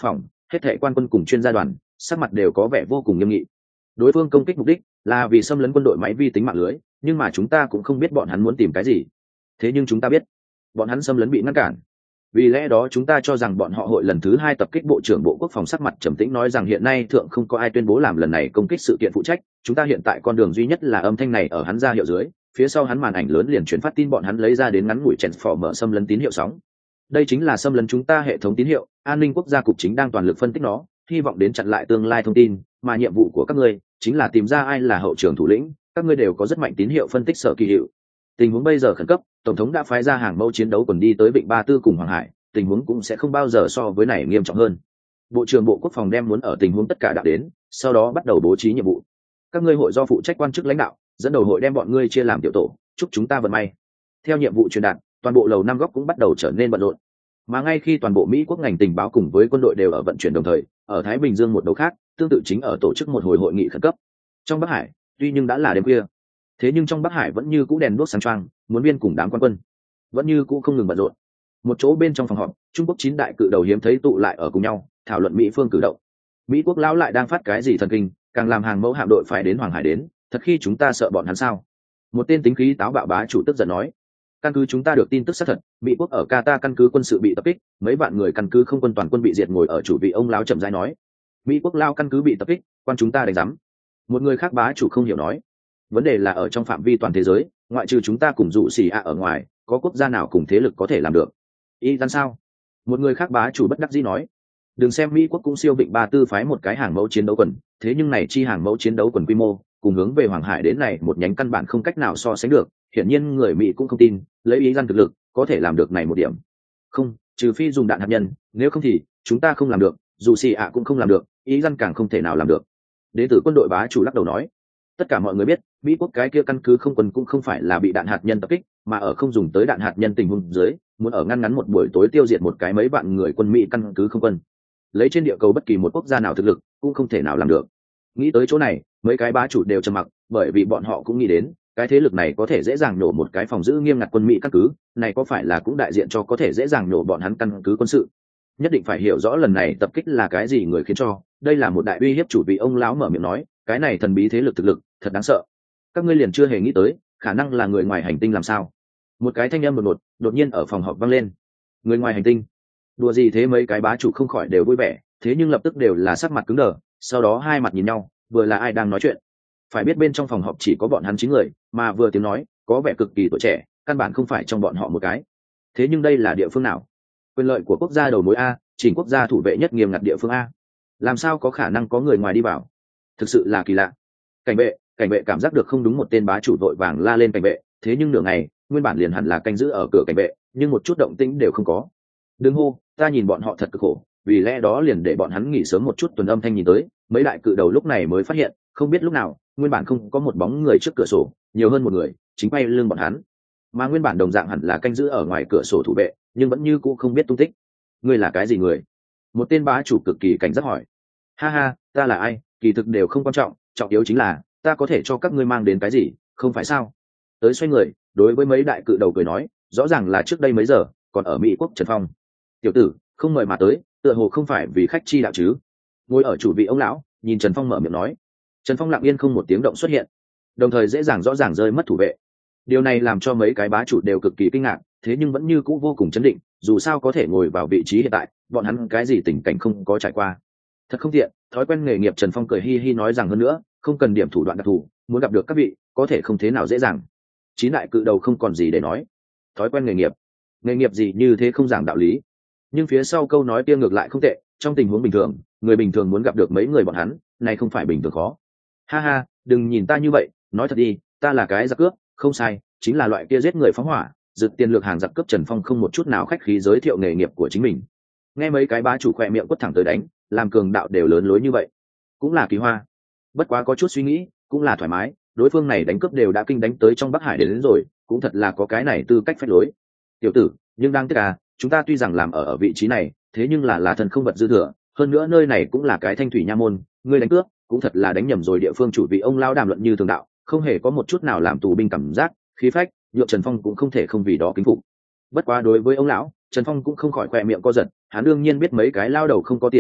Speaker 1: hết thảy quan quân cùng chuyên gia đoàn sắc mặt đều có vẻ vô cùng nghiêm nghị. Đối phương công kích mục đích là vì xâm lấn quân đội máy vi tính mạng lưới, nhưng mà chúng ta cũng không biết bọn hắn muốn tìm cái gì. Thế nhưng chúng ta biết bọn hắn xâm lấn bị ngăn cản, vì lẽ đó chúng ta cho rằng bọn họ hội lần thứ hai tập kích. Bộ trưởng Bộ Quốc phòng sắc mặt trầm tĩnh nói rằng hiện nay thượng không có ai tuyên bố làm lần này công kích sự kiện phụ trách, chúng ta hiện tại con đường duy nhất là âm thanh này ở hắn ra hiệu dưới, phía sau hắn màn ảnh lớn liền chuyển phát tin bọn hắn lấy ra đến ngắn ngủi transformer xâm lấn tín hiệu sóng. Đây chính là xâm lấn chúng ta hệ thống tín hiệu, an ninh quốc gia cục chính đang toàn lực phân tích nó, hy vọng đến chặn lại tương lai thông tin, mà nhiệm vụ của các ngươi chính là tìm ra ai là hậu trường thủ lĩnh. Các ngươi đều có rất mạnh tín hiệu phân tích sở kỳ hiệu. Tình huống bây giờ khẩn cấp, tổng thống đã phái ra hàng mẫu chiến đấu quần đi tới Vịnh Ba Tư cùng Hoàng Hải, tình huống cũng sẽ không bao giờ so với này nghiêm trọng hơn. Bộ trưởng Bộ Quốc phòng đem muốn ở tình huống tất cả đã đến, sau đó bắt đầu bố trí nhiệm vụ. Các ngươi hội do phụ trách quan chức lãnh đạo dẫn đầu hội đem bọn ngươi chia làm tiểu tổ, chúc chúng ta vận may. Theo nhiệm vụ truyền đạt, toàn bộ lầu năm góc cũng bắt đầu trở nên bận rộn. Mà ngay khi toàn bộ Mỹ quốc ngành tình báo cùng với quân đội đều ở vận chuyển đồng thời, ở Thái Bình Dương một đầu khác, tương tự chính ở tổ chức một hồi hội nghị khẩn cấp. Trong Bắc Hải, tuy nhưng đã là đêm khuya, thế nhưng trong Bắc Hải vẫn như cũ đèn đuốc sáng choang, muốn biên cùng đám quan quân vẫn như cũ không ngừng bận rộn. Một chỗ bên trong phòng họp, Trung Quốc chín đại cự đầu hiếm thấy tụ lại ở cùng nhau, thảo luận Mỹ phương cử động. Mỹ quốc lão lại đang phát cái gì thần kinh, càng làm hàng mẫu hạm đội phải đến Hoàng Hải đến, thật khi chúng ta sợ bọn hắn sao? Một tên tính khí táo bạo bá chủ tức giận nói. Căn cứ chúng ta được tin tức xác thật, Mỹ quốc ở Qatar căn cứ quân sự bị tập kích, mấy vạn người căn cứ không quân toàn quân bị diệt. Ngồi ở chủ vị ông lão chậm rãi nói. Mỹ quốc lao căn cứ bị tập kích, quan chúng ta đánh giám. Một người khác bá chủ không hiểu nói. Vấn đề là ở trong phạm vi toàn thế giới, ngoại trừ chúng ta cùng dụ xì ạ ở ngoài, có quốc gia nào cùng thế lực có thể làm được? Y gian sao? Một người khác bá chủ bất đắc dĩ nói. Đừng xem Mỹ quốc cũng siêu Vịnh Ba Tư phái một cái hàng mẫu chiến đấu quần, thế nhưng này chi hàng mẫu chiến đấu quần quy mô cùng hướng về Hoàng Hải đến này một nhánh căn bản không cách nào so sánh được. Hiển nhiên người Mỹ cũng không tin lấy ý gian thực lực có thể làm được này một điểm. Không, trừ phi dùng đạn hạt nhân, nếu không thì chúng ta không làm được, dù xì ạ cũng không làm được, ý gian càng không thể nào làm được. Đến từ quân đội bá chủ lắc đầu nói. Tất cả mọi người biết, Mỹ quốc cái kia căn cứ không quân cũng không phải là bị đạn hạt nhân tập kích, mà ở không dùng tới đạn hạt nhân tình huống dưới, muốn ở ngăn ngắn một buổi tối tiêu diệt một cái mấy vạn người quân Mỹ căn cứ không quân. Lấy trên địa cầu bất kỳ một quốc gia nào thực lực, cũng không thể nào làm được. Nghĩ tới chỗ này, mấy cái bá chủ đều trầm mặc, bởi vì bọn họ cũng nghĩ đến, cái thế lực này có thể dễ dàng nổ một cái phòng giữ nghiêm ngặt quân Mỹ căn cứ, này có phải là cũng đại diện cho có thể dễ dàng nổ bọn hắn căn cứ quân sự. Nhất định phải hiểu rõ lần này tập kích là cái gì người khiến cho, đây là một đại uy hiếp. Chủ vị ông lão mở miệng nói, cái này thần bí thế lực thực lực thật đáng sợ, các ngươi liền chưa hề nghĩ tới khả năng là người ngoài hành tinh làm sao? Một cái thanh âm đột ngột đột nhiên ở phòng họp vang lên. Người ngoài hành tinh? Đùa gì thế? Mấy cái bá chủ không khỏi đều vui vẻ, thế nhưng lập tức đều là sắc mặt cứng đờ, sau đó hai mặt nhìn nhau, vừa là ai đang nói chuyện? Phải biết bên trong phòng họp chỉ có bọn hắn chín người, mà vừa tiếng nói có vẻ cực kỳ tuổi trẻ, căn bản không phải trong bọn họ một cái. Thế nhưng đây là địa phương nào? Quyền lợi của quốc gia đầu mối a, chỉnh quốc gia thủ vệ nhất nghiêm ngặt địa phương a, làm sao có khả năng có người ngoài đi vào? Thực sự là kỳ lạ. Cảnh vệ, cảnh vệ cảm giác được không đúng, một tên bá chủ vội vàng la lên cảnh vệ, thế nhưng nửa ngày nguyên bản liền hẳn là canh giữ ở cửa cảnh vệ, nhưng một chút động tĩnh đều không có. Đừng hô, ta nhìn bọn họ thật cực khổ, vì lẽ đó liền để bọn hắn nghỉ sớm một chút. Tuần âm thanh nhìn tới, mấy đại cự đầu lúc này mới phát hiện, không biết lúc nào nguyên bản không có một bóng người trước cửa sổ, nhiều hơn một người chính quay lưng bọn hắn, mà nguyên bản đồng dạng hẳn là canh giữ ở ngoài cửa sổ thủ vệ, nhưng vẫn như cũ không biết tung tích. Ngươi là cái gì người? Một tên bá chủ cực kỳ cảnh giác hỏi. Ha ha, ta là ai kỳ thực đều không quan trọng, trọng yếu chính là ta có thể cho các ngươi mang đến cái gì, không phải sao? Tới xoay người đối với mấy đại cự đầu cười nói, rõ ràng là trước đây mấy giờ còn ở Mỹ quốc Trần Phong. Tiểu tử không mời mà tới, tựa hồ không phải vì khách chi đạo chứ? Ngồi ở chủ vị ông lão nhìn Trần Phong mở miệng nói. Trần Phong lặng yên không một tiếng động xuất hiện, đồng thời dễ dàng rõ ràng rơi mất thủ vệ. Điều này làm cho mấy cái bá chủ đều cực kỳ kinh ngạc, thế nhưng vẫn như cũ vô cùng chấn định, dù sao có thể ngồi vào vị trí hiện tại, bọn hắn cái gì tình cảnh không có trải qua. Thật không tiện, thói quen nghề nghiệp. Trần Phong cười hi hi nói rằng, hơn nữa không cần điểm thủ đoạn đặc thù, muốn gặp được các vị có thể không thế nào dễ dàng. Chín đại cự đầu không còn gì để nói. Thói quen nghề nghiệp? Nghề nghiệp gì như thế không giảng đạo lý. Nhưng phía sau câu nói kia ngược lại không tệ, trong tình huống bình thường, người bình thường muốn gặp được mấy người bọn hắn, này không phải bình thường khó. Ha ha, đừng nhìn ta như vậy, nói thật đi, ta là cái giặc cướp, không sai, chính là loại kia giết người phóng hỏa, giật tiền lược hàng giặc cướp. Trần Phong không một chút nào khách khí giới thiệu nghề nghiệp của chính mình. Nghe mấy cái bá chủ khỏe miệng quất thẳng tới đánh, làm cường đạo đều lớn lối như vậy, cũng là kỳ hoa. Bất quá có chút suy nghĩ, cũng là thoải mái, đối phương này đánh cướp đều đã kinh đánh tới trong Bắc Hải đến, đến rồi, cũng thật là có cái này tư cách phách lối. Tiểu tử, nhưng đang tiếc à, chúng ta tuy rằng làm ở ở vị trí này, thế nhưng là là thần không vật dư thừa, hơn nữa nơi này cũng là cái thanh thủy nha môn, ngươi đánh cướp cũng thật là đánh nhầm rồi. Địa phương chủ vị ông lao đàm luận như thường đạo, không hề có một chút nào làm tù binh cảm giác, khí phách nhượng Trần Phong cũng không thể không vì đó kính phục. Bất quá đối với ông lão, Trần Phong cũng không khỏi khoe miệng co giật, hắn đương nhiên biết mấy cái lao đầu không có tiền,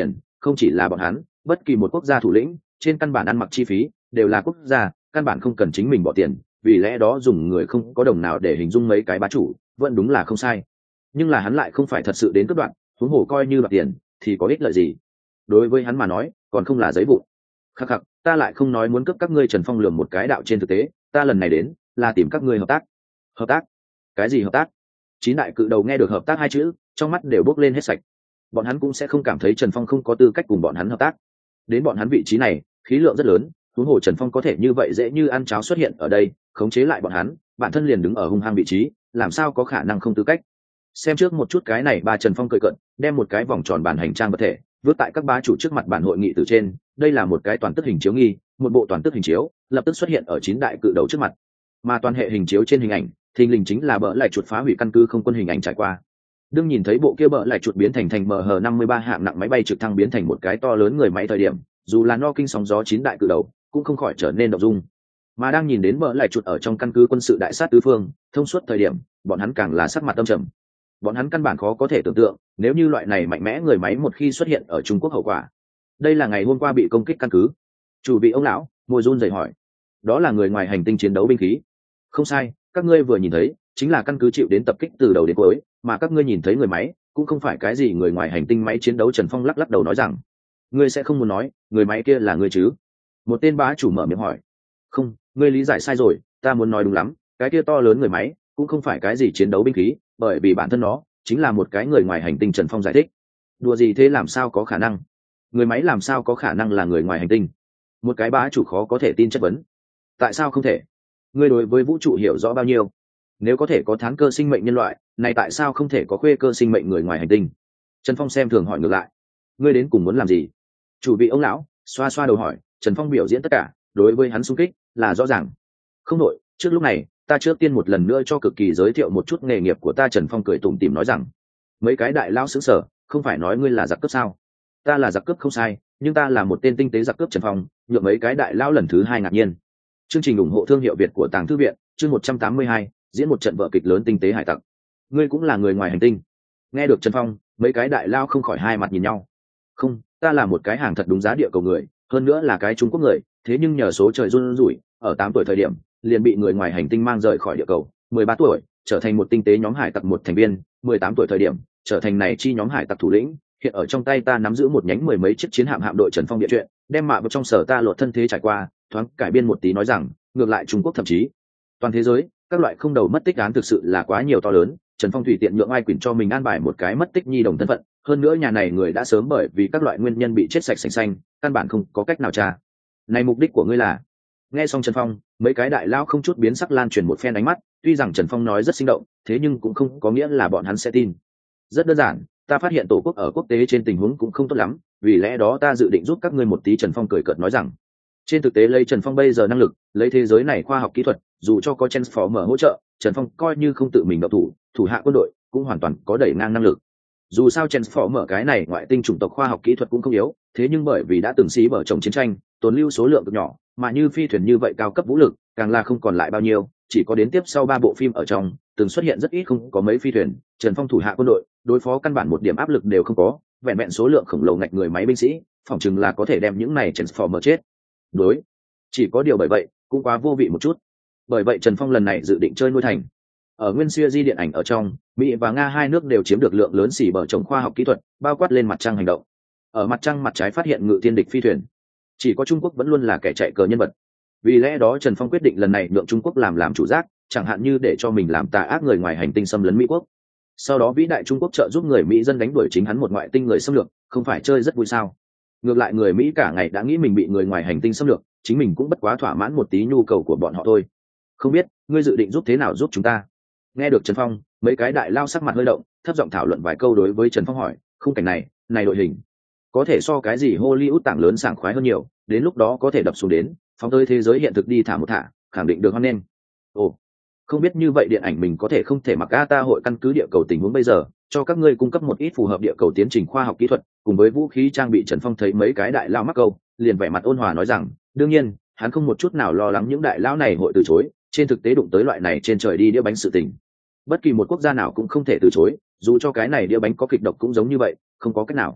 Speaker 1: không chỉ là bọn hắn, bất kỳ một quốc gia thủ lĩnh trên căn bản ăn mặc chi phí đều là quốc gia, căn bản không cần chính mình bỏ tiền, vì lẽ đó dùng người không có đồng nào để hình dung mấy cái bá chủ vẫn đúng là không sai. Nhưng là hắn lại không phải thật sự đến cướp đoạn, huống hồ coi như đoạt tiền thì có ích lợi gì? Đối với hắn mà nói còn không là giấy vụn. Khắc khắc, ta lại không nói muốn cướp các ngươi Trần Phong lườm một cái đạo, trên thực tế ta lần này đến là tìm các ngươi hợp tác. Hợp tác? Cái gì hợp tác? Chín đại cự đầu nghe được hợp tác hai chữ trong mắt đều bốc lên hết sạch. Bọn hắn cũng sẽ không cảm thấy Trần Phong không có tư cách cùng bọn hắn hợp tác. Đến bọn hắn vị trí này khí lượng rất lớn, huống hồ Trần Phong có thể như vậy dễ như ăn cháo xuất hiện ở đây khống chế lại bọn hắn, bản thân liền đứng ở hung hăng vị trí, làm sao có khả năng không tư cách? Xem trước một chút cái này, ba Trần Phong cười cận đem một cái vòng tròn bản hành trang vật thể vứt tại các bá chủ trước mặt bản hội nghị từ trên. Đây là một cái toàn tức hình chiếu nghi, một bộ toàn tức hình chiếu lập tức xuất hiện ở chín đại cự đầu trước mặt, mà toàn hệ hình chiếu trên hình ảnh thình lình chính là bỡ lại chuột phá hủy căn cứ không quân hình ảnh trải qua. Đương nhìn thấy bộ kia bỡ lại chuột biến thành thành M H năm mươi ba hạng nặng máy bay trực thăng biến thành một cái to lớn người máy thời điểm, dù là no kinh sóng gió chín đại cự đầu cũng không khỏi trở nên động dung. Mà đang nhìn đến bỡ lại chuột ở trong căn cứ quân sự đại sát tứ phương thông suốt thời điểm, bọn hắn càng là sắc mặt tâm trầm. Bọn hắn căn bản khó có thể tưởng tượng, nếu như loại này mạnh mẽ người máy một khi xuất hiện ở Trung Quốc hậu quả. Đây là ngày hôm qua bị công kích căn cứ. Chủ bị ông lão môi run rẩy hỏi, đó là người ngoài hành tinh chiến đấu binh khí? Không sai, các ngươi vừa nhìn thấy chính là căn cứ chịu đến tập kích từ đầu đến cuối, mà các ngươi nhìn thấy người máy cũng không phải cái gì người ngoài hành tinh máy chiến đấu. Trần Phong lắc lắc đầu nói rằng, ngươi sẽ không muốn nói người máy kia là ngươi chứ? Một tên bá chủ mở miệng hỏi. Không, ngươi lý giải sai rồi, ta muốn nói đúng lắm, cái kia to lớn người máy cũng không phải cái gì chiến đấu binh khí, bởi vì bản thân nó chính là một cái người ngoài hành tinh. Trần Phong giải thích. Đùa gì thế, làm sao có khả năng? Người máy làm sao có khả năng là người ngoài hành tinh? Một cái bá chủ khó có thể tin chất vấn. Tại sao không thể? Ngươi đối với vũ trụ hiểu rõ bao nhiêu? Nếu có thể có thán cơ sinh mệnh nhân loại, này tại sao không thể có khuê cơ sinh mệnh người ngoài hành tinh? Trần Phong xem thường hỏi ngược lại. Ngươi đến cùng muốn làm gì? Chủ bị ông lão xoa xoa đầu hỏi. Trần Phong biểu diễn tất cả đối với hắn xung kích là rõ ràng. Không nội, trước lúc này ta trước tiên một lần nữa cho cực kỳ giới thiệu một chút nghề nghiệp của ta. Trần Phong cười tủm tỉm nói rằng. Mấy cái đại lão sững sờ, không phải nói ngươi là giặc cướp sao? Ta là giặc cướp không sai, nhưng ta là một tên tinh tế giặc cướp. Trần Phong nhượng mấy cái đại lão lần thứ hai ngạc nhiên. Chương trình ủng hộ thương hiệu Việt của Tàng Thư viện, chương một trăm tám mươi hai, diễn một trận vở kịch lớn tinh tế hải tặc. Ngươi cũng là người ngoài hành tinh? Nghe được Trần Phong, mấy cái đại lao không khỏi hai mặt nhìn nhau. Không, ta là một cái hàng thật đúng giá địa cầu người, hơn nữa là cái Trung Quốc người, thế nhưng nhờ số trời run rủi, ở tám tuổi thời điểm liền bị người ngoài hành tinh mang rời khỏi địa cầu, mười ba tuổi trở thành một tinh tế nhóm hải tặc một thành viên, mười tám tuổi thời điểm trở thành này chi nhóm hải tặc thủ lĩnh. Hiện ở trong tay ta nắm giữ một nhánh mười mấy chiếc chiến hạm hạm đội. Trần Phong địa chuyện đem mạ vào trong sở ta lột thân thế trải qua thoáng cải biên một tí nói rằng, ngược lại Trung Quốc thậm chí toàn thế giới các loại không đầu mất tích án thực sự là quá nhiều to lớn. Trần Phong tùy tiện nhượng ai quyền cho mình an bài một cái mất tích nhi đồng thân phận, hơn nữa nhà này người đã sớm bởi vì các loại nguyên nhân bị chết sạch sành xanh, căn bản không có cách nào tra. Này mục đích của ngươi là? Nghe xong Trần Phong, mấy cái đại lao không chút biến sắc lan truyền một phen ánh mắt, tuy rằng Trần Phong nói rất sinh động, thế nhưng cũng không có nghĩa là bọn hắn sẽ tin. Rất đơn giản, ta phát hiện tổ quốc ở quốc tế trên tình huống cũng không tốt lắm, vì lẽ đó ta dự định giúp các ngươi một tí. Trần Phong cười cợt nói rằng. Trên thực tế lấy Trần Phong bây giờ năng lực, lấy thế giới này khoa học kỹ thuật, dù cho có Transformer hỗ trợ, Trần Phong coi như không tự mình động thủ, thủ hạ quân đội cũng hoàn toàn có đẩy ngang năng lực. Dù sao Transformer cái này ngoại tinh chủng tộc khoa học kỹ thuật cũng không yếu, thế nhưng bởi vì đã từng xí bở chồng chiến tranh, tồn lưu số lượng cực nhỏ, mà như phi thuyền như vậy cao cấp vũ lực, càng là không còn lại bao nhiêu, chỉ có đến tiếp sau ba bộ phim ở trong, từng xuất hiện rất ít không có mấy phi thuyền, Trần Phong thủ hạ quân đội, đối phó căn bản một điểm áp lực đều không có, vẹn vẹn số lượng khổng lồ ngạch người máy binh sĩ, phỏng chừng là có thể đem những này Transformer chết. Đối, chỉ có điều bởi vậy cũng quá vô vị một chút. Bởi vậy Trần Phong lần này dự định chơi nuôi thành. Ở nguyên siêu di điện ảnh ở trong, Mỹ và Nga hai nước đều chiếm được lượng lớn xỉ bở trồng khoa học kỹ thuật, bao quát lên mặt trăng hành động. Ở mặt trăng mặt trái phát hiện ngự thiên địch phi thuyền, chỉ có Trung Quốc vẫn luôn là kẻ chạy cờ nhân vật. Vì lẽ đó Trần Phong quyết định lần này nhượng Trung Quốc làm làm chủ giác, chẳng hạn như để cho mình làm tà ác người ngoài hành tinh xâm lấn Mỹ quốc. Sau đó vĩ đại Trung Quốc trợ giúp người Mỹ dân đánh đuổi chính hắn một ngoại tinh người xâm lược, không phải chơi rất vui sao? Ngược lại người Mỹ cả ngày đã nghĩ mình bị người ngoài hành tinh xâm lược, chính mình cũng bất quá thỏa mãn một tí nhu cầu của bọn họ thôi. Không biết ngươi dự định giúp thế nào giúp chúng ta? Nghe được Trần Phong, mấy cái đại lao sắc mặt hơi động, thấp giọng thảo luận vài câu. Đối với Trần Phong hỏi, khung cảnh này này đội hình có thể so cái gì Hollywood tảng lớn sảng khoái hơn nhiều, đến lúc đó có thể đập xuống đến phóng tới thế giới hiện thực đi thả một thả, khẳng định được hoan nghênh. Ồ, không biết như vậy điện ảnh mình có thể không thể mặc a ta hội căn cứ địa cầu tình huống bây giờ, cho các ngươi cung cấp một ít phù hợp địa cầu tiến trình khoa học kỹ thuật cùng với vũ khí trang bị. Trần Phong thấy mấy cái đại lao mắc câu, liền vẻ mặt ôn hòa nói rằng, đương nhiên hắn không một chút nào lo lắng những đại lão này hội từ chối, trên thực tế đụng tới loại này trên trời đi đĩa bánh sự tình, bất kỳ một quốc gia nào cũng không thể từ chối, dù cho cái này đĩa bánh có kịch độc cũng giống như vậy, không có cách nào.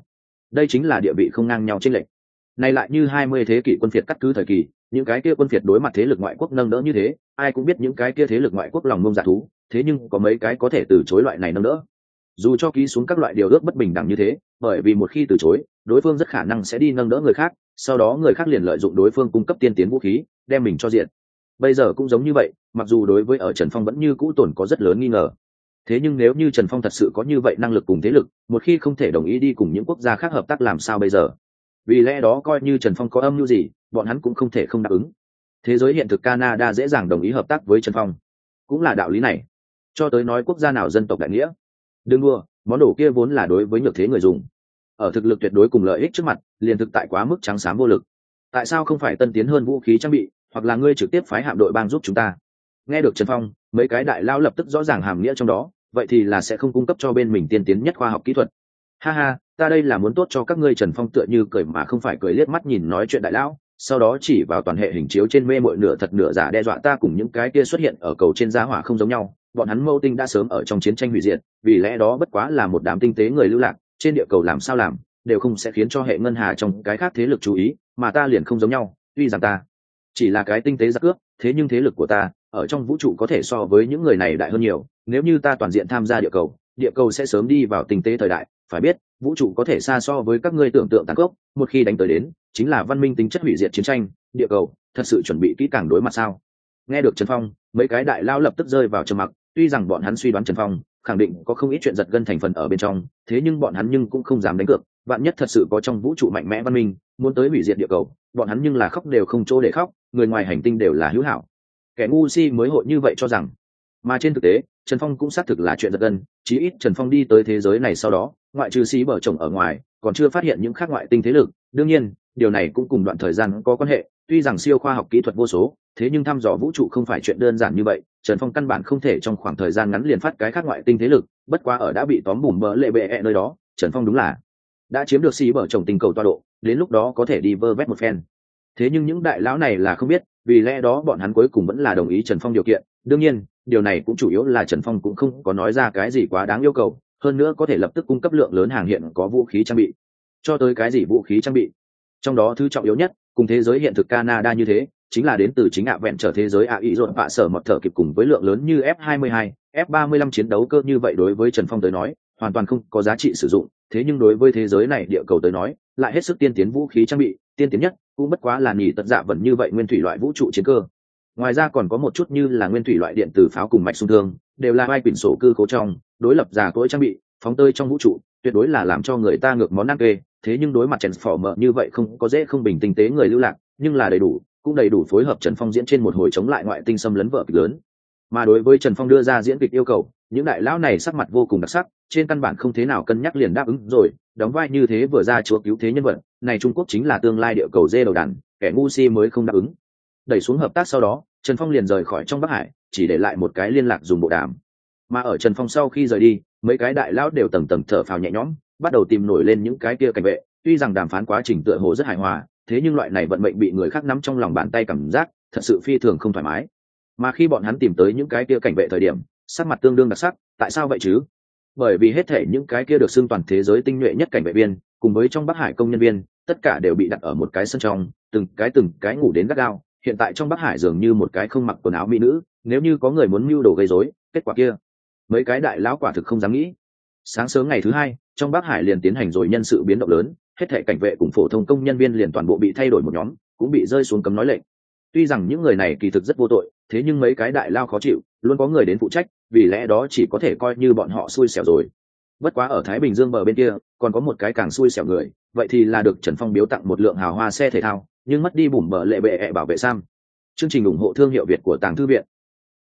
Speaker 1: đây chính là địa vị không ngang nhau trên lệch. Này lại như hai mươi thế kỷ quân phiệt cắt cứ thời kỳ, những cái kia quân phiệt đối mặt thế lực ngoại quốc nâng đỡ như thế, ai cũng biết những cái kia thế lực ngoại quốc lòng ngông dạ thú, thế nhưng có mấy cái có thể từ chối loại này nâng đỡ. Dù cho ký xuống các loại điều ước bất bình đẳng như thế, bởi vì một khi từ chối, đối phương rất khả năng sẽ đi nâng đỡ người khác, sau đó người khác liền lợi dụng đối phương cung cấp tiên tiến vũ khí, đem mình cho diện. Bây giờ cũng giống như vậy, mặc dù đối với ở Trần Phong vẫn như cũ tồn có rất lớn nghi ngờ. Thế nhưng nếu như Trần Phong thật sự có như vậy năng lực cùng thế lực, một khi không thể đồng ý đi cùng những quốc gia khác hợp tác làm sao bây giờ? Vì lẽ đó coi như Trần Phong có âm mưu gì, bọn hắn cũng không thể không đáp ứng. Thế giới hiện thực Canada dễ dàng đồng ý hợp tác với Trần Phong, cũng là đạo lý này. Cho tới nói quốc gia nào dân tộc đại nghĩa, đừng đua, món đồ kia vốn là đối với nhược thế người dùng. Ở thực lực tuyệt đối cùng lợi ích trước mặt, liền thực tại quá mức trắng xám vô lực. Tại sao không phải tân tiến hơn vũ khí trang bị, hoặc là ngươi trực tiếp phái hạm đội bang giúp chúng ta? Nghe được Trần Phong, mấy cái đại lao lập tức rõ ràng hàm nghĩa trong đó, vậy thì là sẽ không cung cấp cho bên mình tiên tiến nhất khoa học kỹ thuật. Ha ha, ta đây là muốn tốt cho các ngươi. Trần Phong tựa như cười mà không phải cười, liếc mắt nhìn nói chuyện đại lão, sau đó chỉ vào toàn hệ hình chiếu trên mê mội nửa thật nửa giả đe dọa ta cùng những cái kia xuất hiện ở cầu trên giá hỏa không giống nhau, bọn hắn mâu tinh đã sớm ở trong chiến tranh hủy diệt, vì lẽ đó bất quá là một đám tinh tế người lưu lạc, trên địa cầu làm sao làm, đều không sẽ khiến cho hệ ngân hà trong cái khác thế lực chú ý, mà ta liền không giống nhau, tuy rằng ta chỉ là cái tinh tế giặc cướp, thế nhưng thế lực của ta ở trong vũ trụ có thể so với những người này đại hơn nhiều, nếu như ta toàn diện tham gia địa cầu, địa cầu sẽ sớm đi vào tinh tế thời đại, phải biết, vũ trụ có thể xa so với các ngươi tưởng tượng tàn khốc, một khi đánh tới đến, chính là văn minh tính chất hủy diệt chiến tranh, địa cầu thật sự chuẩn bị kỹ càng đối mặt sao? Nghe được Trần Phong, mấy cái đại lao lập tức rơi vào trầm mặc, tuy rằng bọn hắn suy đoán Trần Phong khẳng định có không ít chuyện giật gân thành phần ở bên trong, thế nhưng bọn hắn nhưng cũng không dám đánh cược, vạn nhất thật sự có trong vũ trụ mạnh mẽ văn minh muốn tới hủy diệt địa cầu, bọn hắn nhưng là khóc đều không chỗ để khóc, người ngoài hành tinh đều là hữu hảo, kẻ ngu si mới hội như vậy cho rằng. Mà trên thực tế, Trần Phong cũng xác thực là chuyện giật gân, chí ít Trần Phong đi tới thế giới này sau đó, ngoại trừ xí bờ chồng ở ngoài, còn chưa phát hiện những khác ngoại tinh thế lực. Đương nhiên, điều này cũng cùng đoạn thời gian có quan hệ, tuy rằng siêu khoa học kỹ thuật vô số, thế nhưng thăm dò vũ trụ không phải chuyện đơn giản như vậy, Trần Phong căn bản không thể trong khoảng thời gian ngắn liền phát cái khác ngoại tinh thế lực, bất quá ở đã bị tóm bùm bỡ lệ bệ nơi đó, Trần Phong đúng là đã chiếm được xí bờ chồng tinh cầu toa độ, đến lúc đó có thể đi vơ vét một phen. Thế nhưng những đại lão này là không biết, vì lẽ đó bọn hắn cuối cùng vẫn là đồng ý Trần Phong điều kiện. Đương nhiên, điều này cũng chủ yếu là Trần Phong cũng không có nói ra cái gì quá đáng yêu cầu, hơn nữa có thể lập tức cung cấp lượng lớn hàng hiện có vũ khí trang bị. Cho tới cái gì vũ khí trang bị, trong đó thứ trọng yếu nhất, cùng thế giới hiện thực Canada như thế, chính là đến từ chính ạ vẹn trở thế giới ạ ý rộn bạ sở mọt thở kịp cùng với lượng lớn như F hai mươi hai, F ba mươi lăm chiến đấu cơ như vậy đối với Trần Phong tới nói, hoàn toàn không có giá trị sử dụng, thế nhưng đối với thế giới này địa cầu tới nói, lại hết sức tiên tiến vũ khí trang bị, tiên tiến nhất cũng bất quá là nhỉ tật dạ vẫn như vậy nguyên thủy loại vũ trụ chiến cơ. Ngoài ra còn có một chút như là nguyên thủy loại điện tử pháo cùng mạch xung thương, đều là vai quyển sổ cư cố trong, đối lập giả cối trang bị, phóng tơi trong vũ trụ, tuyệt đối là làm cho người ta ngược món ăn kê. Thế nhưng đối mặt Transformer như vậy không có dễ không bình tinh tế người lưu lạc, nhưng là đầy đủ, cũng đầy đủ phối hợp Trần Phong diễn trên một hồi chống lại ngoại tinh xâm lấn vở kịch lớn. Mà đối với Trần Phong đưa ra diễn kịch yêu cầu, những đại lão này sắc mặt vô cùng đặc sắc, trên căn bản không thế nào cân nhắc liền đáp ứng rồi, đóng vai như thế vừa ra chúa cứu thế nhân vật, này Trung Quốc chính là tương lai địa cầu dê đầu đàn, kẻ ngu si mới không đáp ứng. Đẩy xuống hợp tác sau đó, Trần Phong liền rời khỏi trong Bắc Hải, chỉ để lại một cái liên lạc dùng bộ đàm. Mà ở Trần Phong sau khi rời đi, mấy cái đại lão đều tầng tầng thở phào nhẹ nhõm, bắt đầu tìm nổi lên những cái kia cảnh vệ, tuy rằng đàm phán quá trình tựa hồ rất hài hòa, thế nhưng loại này vận mệnh bị người khác nắm trong lòng bàn tay cảm giác, thật sự phi thường không thoải mái. Mà khi bọn hắn tìm tới những cái kia cảnh vệ thời điểm, sắc mặt tương đương đặc sắc, tại sao vậy chứ? Bởi vì hết thể những cái kia được xưng toàn thế giới tinh nhuệ nhất cảnh vệ viên, cùng với trong Bắc Hải công nhân viên, tất cả đều bị đặt ở một cái sân trong, từng cái từng cái ngủ đến gắt gao. Hiện tại trong Bắc Hải dường như một cái không mặc quần áo mỹ nữ, nếu như có người muốn mưu đồ gây rối, kết quả kia, mấy cái đại lão quả thực không dám nghĩ. Sáng sớm ngày thứ hai, trong Bắc Hải liền tiến hành rồi nhân sự biến động lớn, hết thảy cảnh vệ cùng phổ thông công nhân viên liền toàn bộ bị thay đổi một nhóm, cũng bị rơi xuống cấm nói lệnh. Tuy rằng những người này kỳ thực rất vô tội, thế nhưng mấy cái đại lao khó chịu, luôn có người đến phụ trách, vì lẽ đó chỉ có thể coi như bọn họ xui xẻo rồi. Bất quá ở Thái Bình Dương bờ bên kia, còn có một cái càng xui xẻo người, vậy thì là được Trần Phong biếu tặng một lượng hào hoa xe thể thao, nhưng mất đi bùm bờ lệ bệ ẹ bảo vệ Sam. Chương trình ủng hộ thương hiệu Việt của Tàng Thư viện.